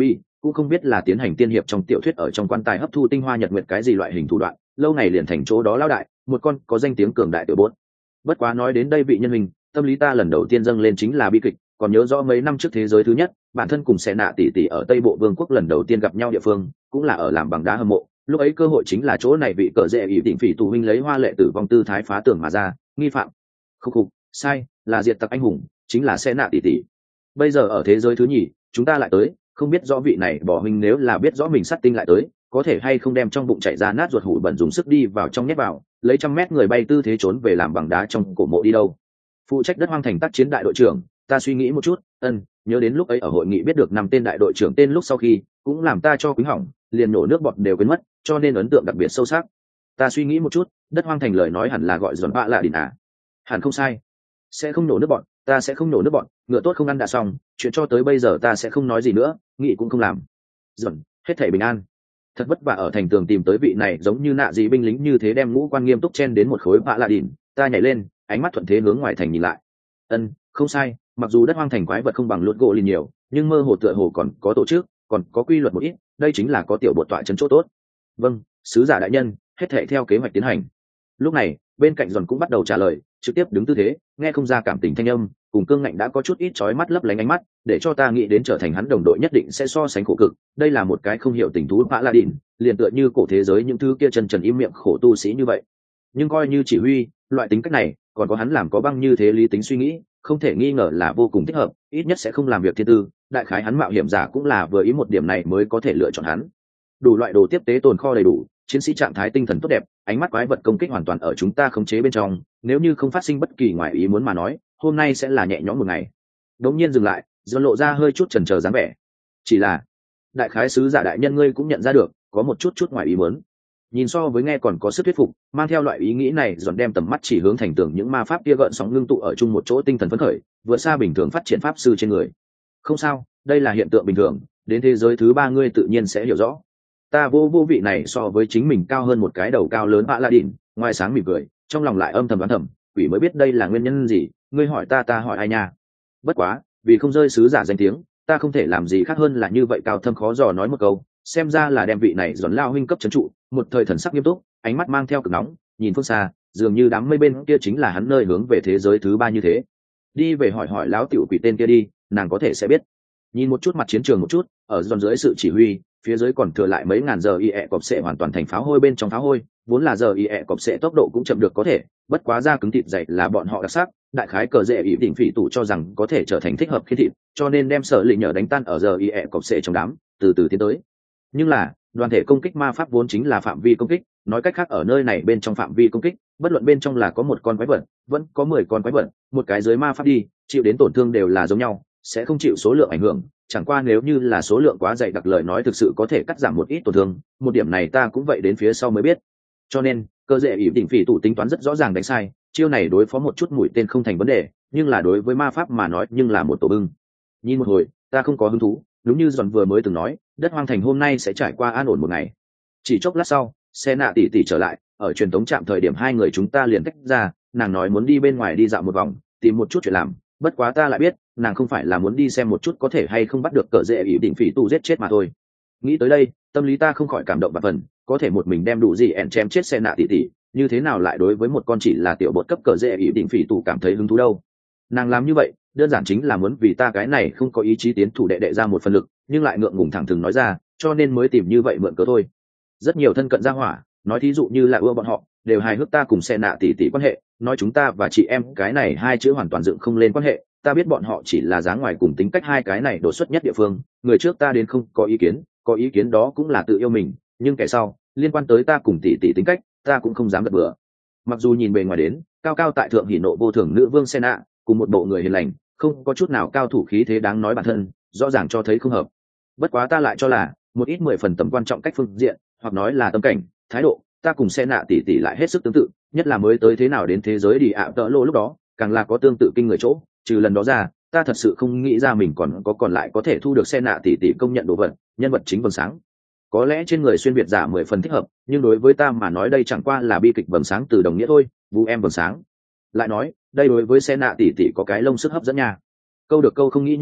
cũng không biết là tiến hành tiên hiệp trong tiểu thuyết ở trong quan tài hấp thu tinh hoa nhật nguyệt cái gì loại hình thủ đoạn, lâu ngày liền thành chỗ đó lao đại, một con có danh tiếng cường đại tiểu bốt. Bất quá nói đến đây vị nhân hình, tâm lý ta lần đầu tiên dâng lên chính là bi kịch, còn nhớ rõ mấy năm trước thế giới thứ nhất, bản thân cùng xe nạ tỷ tỷ ở Tây Bộ Vương quốc lần đầu tiên gặp nhau địa phương, cũng là ở làm bằng đá hầm mộ, lúc ấy cơ hội chính là chỗ này vị cờ rễ ỷ định phỉ tù huynh lấy hoa lệ tử vong tư thái phá tường mà ra, nghi phạm khục sai, là diệt tặc anh hùng, chính là xe nạ tỷ tỷ. Bây giờ ở thế giới thứ nhì, chúng ta lại tới, không biết rõ vị này bỏ huynh nếu là biết rõ mình sát tinh lại tới, có thể hay không đem trong bụng chảy ra nát ruột hủ bẩn dùng sức đi vào trong nhét vào, lấy 100 mét người bay tư thế trốn về làm bằng đá trong cổ mộ đi đâu. Phụ trách đất hoang thành tác chiến đại đội trưởng, ta suy nghĩ một chút, nhớ đến lúc ấy ở hội nghị biết được 5 tên đại đội trưởng tên lúc sau khi, cũng làm ta cho quý hỏng, liền nổ nước bọt đều quên mất, cho nên ấn tượng đặc biệt sâu sắc. Ta suy nghĩ một chút, đất hoang thành lời nói hẳn là gọi dọn bạ lạ đỉnh à. Hẳn không sai. Sẽ không nổ nước bọn, ta sẽ không nổ nước bọn, ngựa tốt không ăn đã xong, chuyện cho tới bây giờ ta sẽ không nói gì nữa, nghĩ cũng không làm. Dần, hết thảy bình an. Thật vất vả ở thành tường tìm tới vị này giống như nạ gì binh lính như thế đem ngũ quan nghiêm túc chen đến một khối bạ lạ đỉnh, ta nhảy lên, ánh mắt thuận thế hướng ngoài thành nhìn lại. Không sai, mặc dù đất hoang thành quái vật không bằng lút gỗ liền nhiều, nhưng mơ hồ tựa hồ còn có tổ chức, còn có quy luật một ít, đây chính là có tiểu bột tọa trấn chỗ tốt. Vâng, sứ giả đại nhân, hết thảy theo kế hoạch tiến hành. Lúc này, bên cạnh Giòn cũng bắt đầu trả lời, trực tiếp đứng tư thế, nghe không ra cảm tình thanh âm, cùng cương ngạnh đã có chút ít chói mắt lấp lánh ánh mắt, để cho ta nghĩ đến trở thành hắn đồng đội nhất định sẽ so sánh khổ cực. Đây là một cái không hiểu tình thú bạ la đỉnh, liền tựa như cổ thế giới những thứ kia chân trần im miệng khổ tu sĩ như vậy. Nhưng coi như chỉ huy, loại tính cách này, còn có hắn làm có băng như thế lý tính suy nghĩ, không thể nghi ngờ là vô cùng thích hợp, ít nhất sẽ không làm việc thiên tư. Đại khái hắn mạo hiểm giả cũng là vừa ý một điểm này mới có thể lựa chọn hắn. Đủ loại đồ tiếp tế tồn kho đầy đủ, chiến sĩ trạng thái tinh thần tốt đẹp, ánh mắt quái vật công kích hoàn toàn ở chúng ta khống chế bên trong, nếu như không phát sinh bất kỳ ngoài ý muốn mà nói, hôm nay sẽ là nhẹ nhõm một ngày. Đống nhiên dừng lại, Giòn lộ ra hơi chút chần chờ dáng vẻ. Chỉ là, đại khái sứ giả đại nhân ngươi cũng nhận ra được, có một chút ngoài ý muốn. Nhìn so với nghe còn có sức thuyết phục, mang theo loại ý nghĩ này, Giòn đem tầm mắt chỉ hướng thành tường những ma pháp kia gợn sóng ngưng tụ ở chung một chỗ tinh thần phấn khởi, vượt xa bình thường phát triển pháp sư trên người. Không sao, đây là hiện tượng bình thường, đến thế giới thứ 3 ngươi tự nhiên sẽ hiểu rõ. Ta vô vị này so với chính mình cao hơn một cái đầu cao lớn bạ la đỉnh, ngoài sáng mỉm cười, trong lòng lại âm thầm đoán thầm, quỷ mới biết đây là nguyên nhân gì, ngươi hỏi ta hỏi ai nha. Bất quá, vì không rơi sứ giả danh tiếng, ta không thể làm gì khác hơn là như vậy cao thâm khó dò nói một câu, xem ra là đem vị này Giòn lao huynh cấp trấn trụ. Một thời thần sắc nghiêm túc, ánh mắt mang theo cực nóng, nhìn phương xa, dường như đám mây bên kia chính là hắn nơi hướng về thế giới thứ 3 như thế. Đi về hỏi lão tiểu quỷ tên kia đi, nàng có thể sẽ biết. Nhìn một chút mặt chiến trường một chút, ở Giòn dưới sự chỉ huy, phía dưới còn thừa lại mấy ngàn giờ IE cọp sệ hoàn toàn thành pháo hôi bên trong pháo hôi, vốn là giờ IE cọp sệ tốc độ cũng chậm được có thể, bất quá da cứng thịt dày là bọn họ đặc sắc, đại khái cờ rễ ỷ đỉnh phỉ tủ cho rằng có thể trở thành thích hợp khi thịt, cho nên đem sở lì nhờ đánh tan ở giờ IE cọp sệ trong đám, từ từ tiến tới. Nhưng là, đoàn thể công kích ma pháp vốn chính là phạm vi công kích, nói cách khác ở nơi này bên trong phạm vi công kích, bất luận bên trong là có một con quái vật, vẫn có 10 con quái vật, một cái dưới ma pháp đi, chịu đến tổn thương đều là giống nhau, sẽ không chịu số lượng ảnh hưởng, chẳng qua nếu như là số lượng quá dày đặc lời nói thực sự có thể cắt giảm một ít tổn thương, một điểm này ta cũng vậy đến phía sau mới biết. Cho nên, cơ dễ ỷ đỉnh phỉ tủ tính toán rất rõ ràng đánh sai, chiêu này đối phó một chút mũi tên không thành vấn đề, nhưng là đối với ma pháp mà nói nhưng là một tổ bưng. Nhìn một hồi, ta không có hứng thú, đúng như Giòn vừa mới từng nói, đất hoang thành hôm nay sẽ trải qua an ổn một ngày. Chỉ chốc lát sau, xe nạ tỷ tỷ trở lại, ở truyền tống trạm thời điểm hai người chúng ta liền tách ra, nàng nói muốn đi bên ngoài đi dạo một vòng, tìm một chút chuyện làm, bất quá ta lại biết, nàng không phải là muốn đi xem một chút có thể hay không bắt được cờ rễ ỷ đỉnh phỉ tù giết chết mà thôi. Nghĩ tới đây, tâm lý ta không khỏi cảm động và phần, có thể một mình đem đủ gì ẻn chém chết xe nạ tỷ tỷ, như thế nào lại đối với một con chỉ là tiểu bột cấp cờ rễ ỷ đỉnh phỉ tù cảm thấy hứng thú đâu. Nàng làm như vậy đơn giản chính là muốn vì ta cái này không có ý chí tiến thủ đệ ra một phần lực, nhưng lại ngượng ngùng thẳng thừng nói ra, cho nên mới tìm như vậy mượn cớ thôi. Rất nhiều thân cận gia hỏa, nói thí dụ như là ưa bọn họ, đều hài hước ta cùng xe nạ tỷ tỷ quan hệ, nói chúng ta và chị em cái này hai chữ hoàn toàn dựng không lên quan hệ. Ta biết bọn họ chỉ là dáng ngoài cùng tính cách hai cái này đột xuất nhất địa phương, người trước ta đến không có ý kiến đó cũng là tự yêu mình, nhưng kẻ sau, liên quan tới ta cùng tỷ tỷ tính cách, ta cũng không dám gật bừa. Mặc dù nhìn bề ngoài đến, cao cao tại thượng hỉ nộ vô thường nữ vương Senna, cùng một bộ người hiền lành, không có chút nào cao thủ khí thế đáng nói bản thân, rõ ràng cho thấy không hợp. Bất quá ta lại cho là, một ít 10 phần tầm quan trọng cách phương diện, hoặc nói là tâm cảnh, thái độ, ta cùng Senna tỷ tỷ lại hết sức tương tự, nhất là mới tới thế nào đến thế giới đi ạ tợ lô lúc đó, càng là có tương tự kinh người chỗ, trừ lần đó ra, ta thật sự không nghĩ ra mình còn lại có thể thu được Senna tỷ tỷ công nhận đồ vật, nhân vật chính vầng sáng. Có lẽ trên người xuyên việt giả 10 phần thích hợp, nhưng đối với ta mà nói đây chẳng qua là bi kịch vầng sáng từ đồng nghĩa thôi, vu em vầng sáng. Lại nói, đây đối với Senna tỷ tỷ có cái lông sức hấp dẫn nha. Câu được câu không nghĩ như vậy,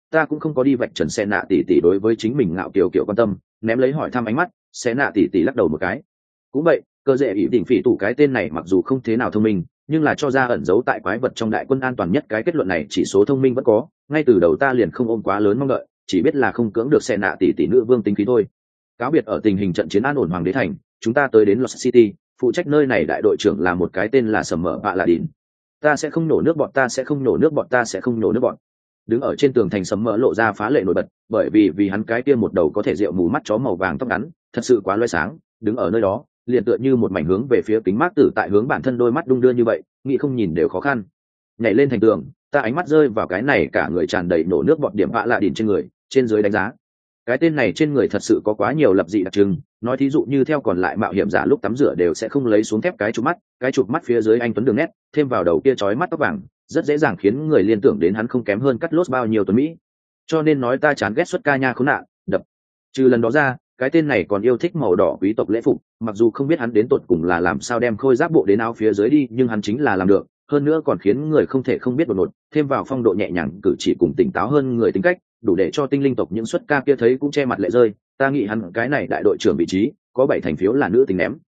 ta cũng không có đi vạch trần xe nạ tỷ tỷ đối với chính mình ngạo kiểu kiểu quan tâm, ném lấy hỏi thăm ánh mắt. Xe nạ tỷ tỷ lắc đầu một cái. Cũng vậy, cơ dễ ý đỉnh phỉ tủ cái tên này mặc dù không thế nào thông minh, nhưng là cho ra ẩn giấu tại quái vật trong đại quân an toàn nhất cái kết luận này chỉ số thông minh vẫn có. Ngay từ đầu ta liền không ôm quá lớn mong đợi, chỉ biết là không cưỡng được xe nạ tỷ tỷ nữ vương tính khí thôi. Cáo biệt ở tình hình trận chiến an ổn hoàng đế thành, chúng ta tới đến Lost City, phụ trách nơi này đại đội trưởng là một cái tên là Sầm Mờ Bạ Lạ Đỉn. Ta sẽ không nổ nước bọt, ta sẽ không nổ nước bọt, ta sẽ không nổ nước bọt. Đứng ở trên tường thành Sầm Mờ lộ ra phá lệ nổi bật, bởi vì hắn cái kia một đầu có thể rượu mù mắt chó màu vàng tóc ngắn, thật sự quá loé sáng, đứng ở nơi đó, liền tựa như một mảnh hướng về phía kính mát tử tại hướng bản thân đôi mắt đung đưa như vậy, nghĩ không nhìn đều khó khăn. Nhảy lên thành tường, ta ánh mắt rơi vào cái này cả người tràn đầy nổ nước bọt điểm Bạ Lạ Đỉn trên người, trên dưới đánh giá. Cái tên này trên người thật sự có quá nhiều lập dị đặc trưng, nói thí dụ như theo còn lại mạo hiểm giả lúc tắm rửa đều sẽ không lấy xuống thép cái chụp mắt phía dưới anh tuấn đường nét, thêm vào đầu kia chói mắt tóc vàng, rất dễ dàng khiến người liên tưởng đến hắn không kém hơn cắt lốt bao nhiêu tuấn mỹ. Cho nên nói ta chán ghét xuất ca nha khốn nạn, đập. Trừ lần đó ra, cái tên này còn yêu thích màu đỏ quý tộc lễ phục, mặc dù không biết hắn đến tột cùng là làm sao đem khôi giáp bộ đến áo phía dưới đi, nhưng hắn chính là làm được, hơn nữa còn khiến người không thể không biết đột ngột, thêm vào phong độ nhẹ nhàng cử chỉ cùng tỉnh táo hơn người tính cách, đủ để cho tinh linh tộc những xuất ca kia thấy cũng che mặt lệ rơi. Ta nghĩ hắn cái này đại đội trưởng vị trí có 7 thành phiếu là nữ tính ném.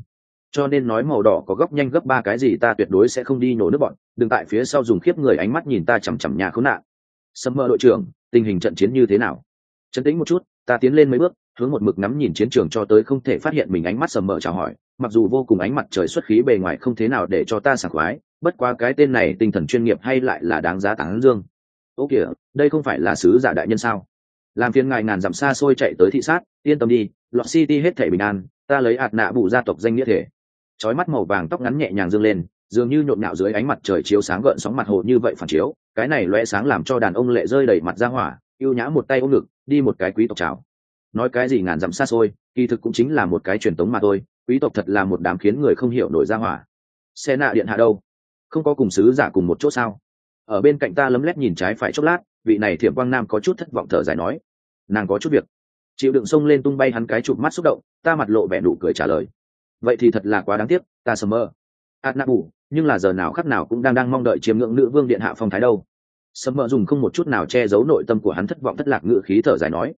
Cho nên nói màu đỏ có góc nhanh gấp 3 cái gì ta tuyệt đối sẽ không đi nổ nước bọn, đừng tại phía sau dùng khiếp người ánh mắt nhìn ta chằm chằm nhà khốn nạn. Sâm Mơ đội trưởng, tình hình trận chiến như thế nào? Trấn tĩnh một chút, ta tiến lên mấy bước, hướng một mực ngắm nhìn chiến trường cho tới không thể phát hiện mình ánh mắt Sâm Mơ chào hỏi, mặc dù vô cùng ánh mặt trời xuất khí bề ngoài không thế nào để cho ta sảng khoái, bất quá cái tên này tinh thần chuyên nghiệp hay lại là đáng giá tán dương. Ô kìa, đây không phải là sứ giả đại nhân sao? Làm phiền ngài ngàn dặm xa xôi chạy tới thị sát, yên tâm đi, Lost City hết thảy bình an, ta lấy ạt nạ bụ gia tộc danh nghĩa thể. Chói mắt màu vàng tóc ngắn nhẹ nhàng dương lên, dường như nhộn nhạo dưới ánh mặt trời chiếu sáng gợn sóng mặt hồ như vậy phản chiếu, cái này lóe sáng làm cho đàn ông lệ rơi đầy mặt ra hỏa, yêu nhã một tay ôm ngực, đi một cái quý tộc chào. Nói cái gì ngàn dặm xa xôi, kỳ thực cũng chính là một cái truyền tống mà thôi, quý tộc thật là một đám khiến người không hiểu nổi ra hỏa. Xe nạ điện hạ đâu? Không có cùng sứ giả cùng một chỗ sao? Ở bên cạnh ta lấm lét nhìn trái phải chốc lát, vị này Thiểm Quang Nam có chút thất vọng thở dài nói, nàng có chút việc. Chịu đựng xông lên tung bay hắn cái chụp mắt xúc động, ta mặt lộ vẻ nụ cười trả lời, vậy thì thật là quá đáng tiếc, ta sờ mơ. Adnabu, nhưng là giờ nào khắc nào cũng đang mong đợi chiếm ngưỡng nữ vương điện hạ phong thái đâu. Sầm mơ dùng không một chút nào che giấu nội tâm của hắn thất vọng thất lạc ngự khí thở dài nói,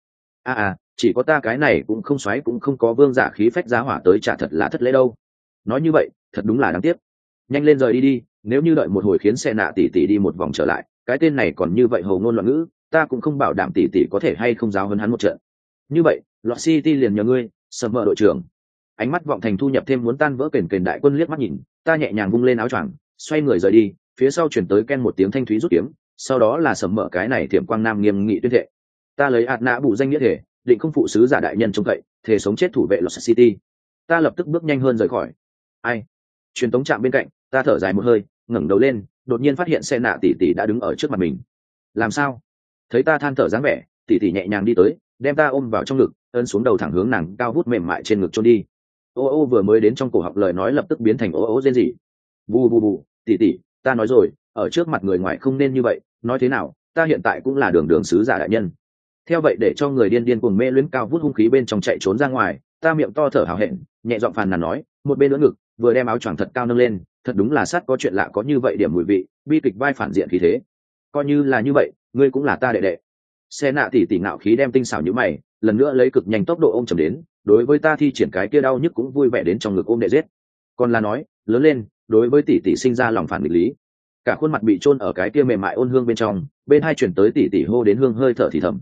chỉ có ta cái này cũng không xoáy cũng không có vương giả khí phách giá hỏa tới trả thật là thất lễ đâu. Nói như vậy, thật đúng là đáng tiếc. Nhanh lên rời đi đi, nếu như đợi một hồi khiến xe nạ tỷ tỷ đi một vòng trở lại, cái tên này còn như vậy hầu ngôn loạn ngữ, ta cũng không bảo đảm tỷ tỷ có thể hay không giáo hơn hắn một trận. Như vậy, Lost City liền nhờ ngươi, Sầm mơ đội trưởng. Ánh mắt vọng thành thu nhập thêm muốn tan vỡ kền kền đại quân liếc mắt nhìn, ta nhẹ nhàng vung lên áo choàng, xoay người rời đi, phía sau chuyển tới ken một tiếng thanh thúy rút kiếm, sau đó là Sầm mơ cái này Thiểm Quang Nam nghiêm nghị tuyên thệ. Ta lấy ạt nã bù danh nghĩa thể, định không phụ sứ giả đại nhân trông cậy, thể sống chết thủ vệ Lost City. Ta lập tức bước nhanh hơn rời khỏi. Ai? Truyền tống trạm bên cạnh, ta thở dài một hơi, ngẩng đầu lên, đột nhiên phát hiện xe nạ tỷ tỷ đã đứng ở trước mặt mình. Làm sao? Thấy ta than thở dáng vẻ, tỷ tỷ nhẹ nhàng đi tới, đem ta ôm vào trong ngực, ấn xuống đầu thẳng hướng nàng cao vút mềm mại trên ngực chôn đi. Ô ô vừa mới đến trong cổ họng lời nói lập tức biến thành ô ô rên rỉ. Bù bù bù, tỷ tỷ, ta nói rồi, ở trước mặt người ngoài không nên như vậy, nói thế nào, ta hiện tại cũng là đường đường sứ giả đại nhân. Theo vậy để cho người điên điên cuồng mê luyến cao vút hung khí bên trong chạy trốn ra ngoài, ta miệng to thở hào hẹn, nhẹ giọng phàn nàn nói, một bên đỡ ngực, vừa đem áo choàng thật cao nâng lên, thật đúng là sát có chuyện lạ có như vậy điểm mùi vị, bi kịch vai phản diện khí thế. Coi như là như vậy, ngươi cũng là ta đệ đệ. Xe nạ tỷ tỷ ngạo khí đem tinh xảo như mày, lần nữa lấy cực nhanh tốc độ ôm chầm đến, đối với ta thi triển cái kia đau nhức cũng vui vẻ đến trong ngực ôm đệ giết. Còn là nói, lớn lên, đối với tỷ tỷ sinh ra lòng phản nghịch lý. Cả khuôn mặt bị chôn ở cái kia mềm mại ôn hương bên trong, bên hai chuyển tới tỷ tỷ hô đến hương hơi thở thì thầm.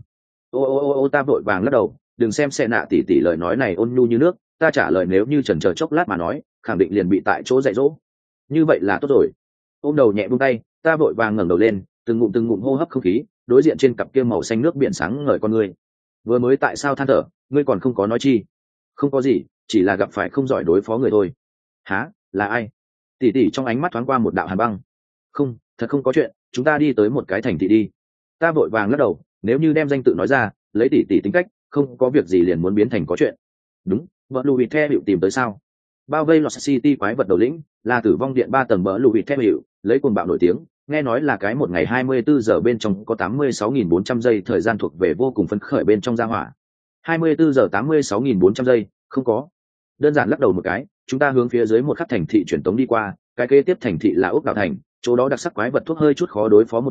Ô ta vội vàng lắc đầu, đừng xem xe nạ tỷ tỷ lời nói này ôn nhu như nước, ta trả lời nếu như chần chờ chốc lát mà nói, khẳng định liền bị tại chỗ dạy dỗ. Như vậy là tốt rồi. Ôm đầu nhẹ buông tay, ta vội vàng ngẩng đầu lên, từng ngụm hô hấp không khí, đối diện trên cặp kia màu xanh nước biển sáng ngời con ngươi. Vừa mới tại sao than thở, ngươi còn không có nói chi? Không có gì, chỉ là gặp phải không giỏi đối phó người thôi. Hả, là ai? Tỷ tỷ trong ánh mắt thoáng qua một đạo hàn băng. Không, thật không có chuyện, chúng ta đi tới một cái thành thị đi. Ta vội vàng lắc đầu, nếu như đem danh tự nói ra, lấy tỷ tỷ tính cách, không có việc gì liền muốn biến thành có chuyện. Đúng, vợ Louis theo hiệu tìm tới sao? Bao vây Lost City quái vật đầu lĩnh, là tử vong điện 3 tầng bờ Louis theo hiệu, lấy cuồng bạo nổi tiếng, nghe nói là cái một ngày 24 giờ bên trong có 86.400 giây thời gian thuộc về vô cùng phấn khởi bên trong gia hỏa. 24 giờ 86.400 giây, không có. Đơn giản lắc đầu một cái, chúng ta hướng phía dưới một khắc thành thị truyền tống đi qua, cái kế tiếp thành thị là Úc Đảo Thành, chỗ đó đặc sắc quái vật thuốc hơi chút khó đối phó một điểm,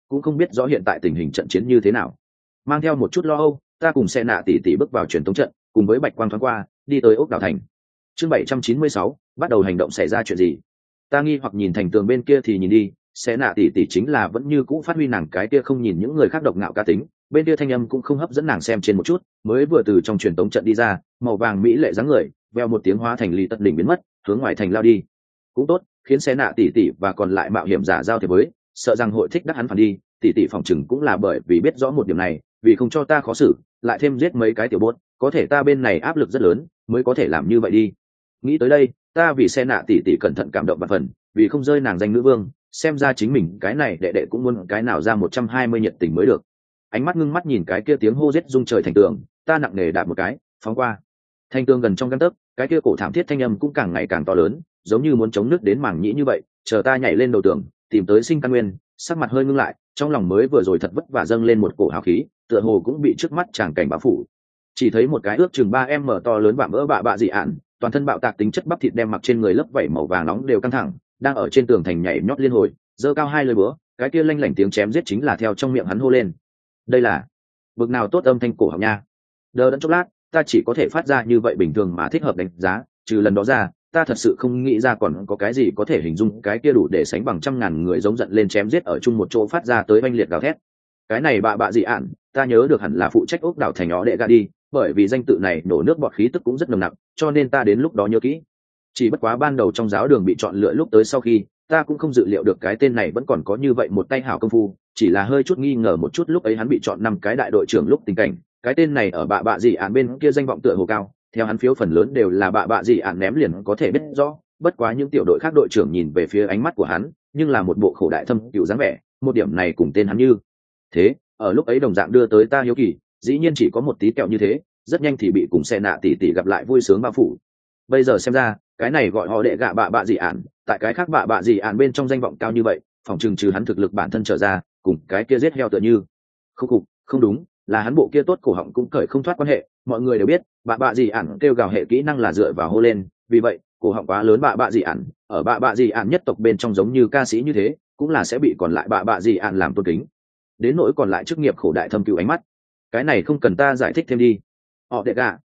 cũng không biết rõ hiện tại tình hình trận chiến như thế nào. Mang theo một chút lo âu, ta cùng xe nạ tỷ tỷ bước vào truyền thống trận, cùng với bạch quang thoáng qua đi tới ốc đảo thành. Chương 796, bắt đầu hành động. Xảy ra chuyện gì? Ta nghi hoặc nhìn thành tường bên kia thì nhìn đi, xe nạ tỷ tỷ chính là vẫn như cũ phát huy nàng cái kia không nhìn những người khác độc ngạo cá tính, bên kia thanh âm cũng không hấp dẫn nàng xem trên một chút, mới vừa từ trong truyền tống trận đi ra, màu vàng mỹ lệ dáng người veo một tiếng hóa thành ly tật đỉnh biến mất, hướng ngoài thành lao đi. Cũng tốt, khiến xe nạ tỷ tỷ và còn lại mạo hiểm giả giao thiệp với, sợ rằng hội thích đắc hắn phản đi, tỷ tỷ phòng chừng cũng là bởi vì biết rõ một điểm này, vì không cho ta khó xử, lại thêm giết mấy cái tiểu bốt, có thể ta bên này áp lực rất lớn, mới có thể làm như vậy đi. Nghĩ tới đây, ta vì xe nạ tỷ tỷ cẩn thận cảm động vạn phần, vì không rơi nàng danh nữ vương, xem ra chính mình cái này đệ đệ cũng muốn cái nào ra 120 nhiệt tình mới được. Ánh mắt ngưng mắt nhìn cái kia tiếng hô giết rung trời thành tường, ta nặng nề đạp một cái, phóng qua. Thành tường gần trong gang tấc, cái kia cổ thảm thiết thanh âm cũng càng ngày càng to lớn, giống như muốn chống nước đến màng nhĩ như vậy. Chờ ta nhảy lên đầu tường, tìm tới sinh căn nguyên, sắc mặt hơi ngưng lại, trong lòng mới vừa rồi thật vất vả dâng lên một cổ hào khí, tựa hồ cũng bị trước mắt tràng cảnh bao phủ. Chỉ thấy một cái ước chừng 3m to lớn vạm vỡ bạ dị ạn, toàn thân bạo tạc tính chất bắp thịt đem mặc trên người lớp vảy màu vàng nóng đều căng thẳng, đang ở trên tường thành nhảy nhót liên hồi, giơ cao hai lưỡi búa, cái kia lanh lảnh tiếng chém giết chính là theo trong miệng hắn hô lên. Đây là bực nào tốt âm thanh cổ họng nha. Đờ đẫn chốc lát, ta chỉ có thể phát ra như vậy bình thường mà thích hợp đánh giá, trừ lần đó ra, ta thật sự không nghĩ ra còn có cái gì có thể hình dung cái kia đủ để sánh bằng trăm ngàn người giống giận lên chém giết ở chung một chỗ phát ra tới oanh liệt gào thét. Cái này bạ dị ạn, ta nhớ được hẳn là phụ trách ốc đảo thành ó đệ gà đi, bởi vì danh tự này nổ nước bọt khí tức cũng rất nồng nặc, cho nên ta đến lúc đó nhớ kỹ. Chỉ bất quá ban đầu trong giáo đường bị chọn lựa lúc tới sau khi, ta cũng không dự liệu được cái tên này vẫn còn có như vậy một tay hảo công phu, chỉ là hơi chút nghi ngờ một chút lúc ấy hắn bị chọn 5 cái đại đội trưởng lúc tình cảnh, cái tên này ở bạ dị ạn bên kia danh vọng tựa hồ cao, theo hắn phiếu phần lớn đều là bạ dị ạn ném liền có thể biết rõ, bất quá những tiểu đội khác đội trưởng nhìn về phía ánh mắt của hắn, nhưng là một bộ khổ đại thâm cựu dáng vẻ, một điểm này cùng tên hắn như thế, ở lúc ấy đồng dạng đưa tới ta hiếu kỳ, dĩ nhiên chỉ có một tí kẹo như thế, rất nhanh thì bị cùng xe nạ tỷ tỷ gặp lại vui sướng bao phủ. Bây giờ xem ra, cái này gọi họ đệ gạ bạ dị ạn, tại cái khác bạ dị ạn bên trong danh vọng cao như vậy, phòng chừng trừ hắn thực lực bản thân trở ra, cùng cái kia giết heo tựa như. Không đúng, là hắn bộ kia tốt cổ họng cũng cởi không thoát quan hệ, mọi người đều biết, bạ dị ạn kêu gào hệ kỹ năng là dựa vào hô lên, vì vậy, cổ họng quá lớn bạ dị ạn, ở bạ dị ạn nhất tộc bên trong giống như ca sĩ như thế, cũng là sẽ bị còn lại bạ dị ạn làm tôn kính. Đến nỗi còn lại chức nghiệp khổ đại thâm cựu ánh mắt, cái này không cần ta giải thích thêm đi. Họ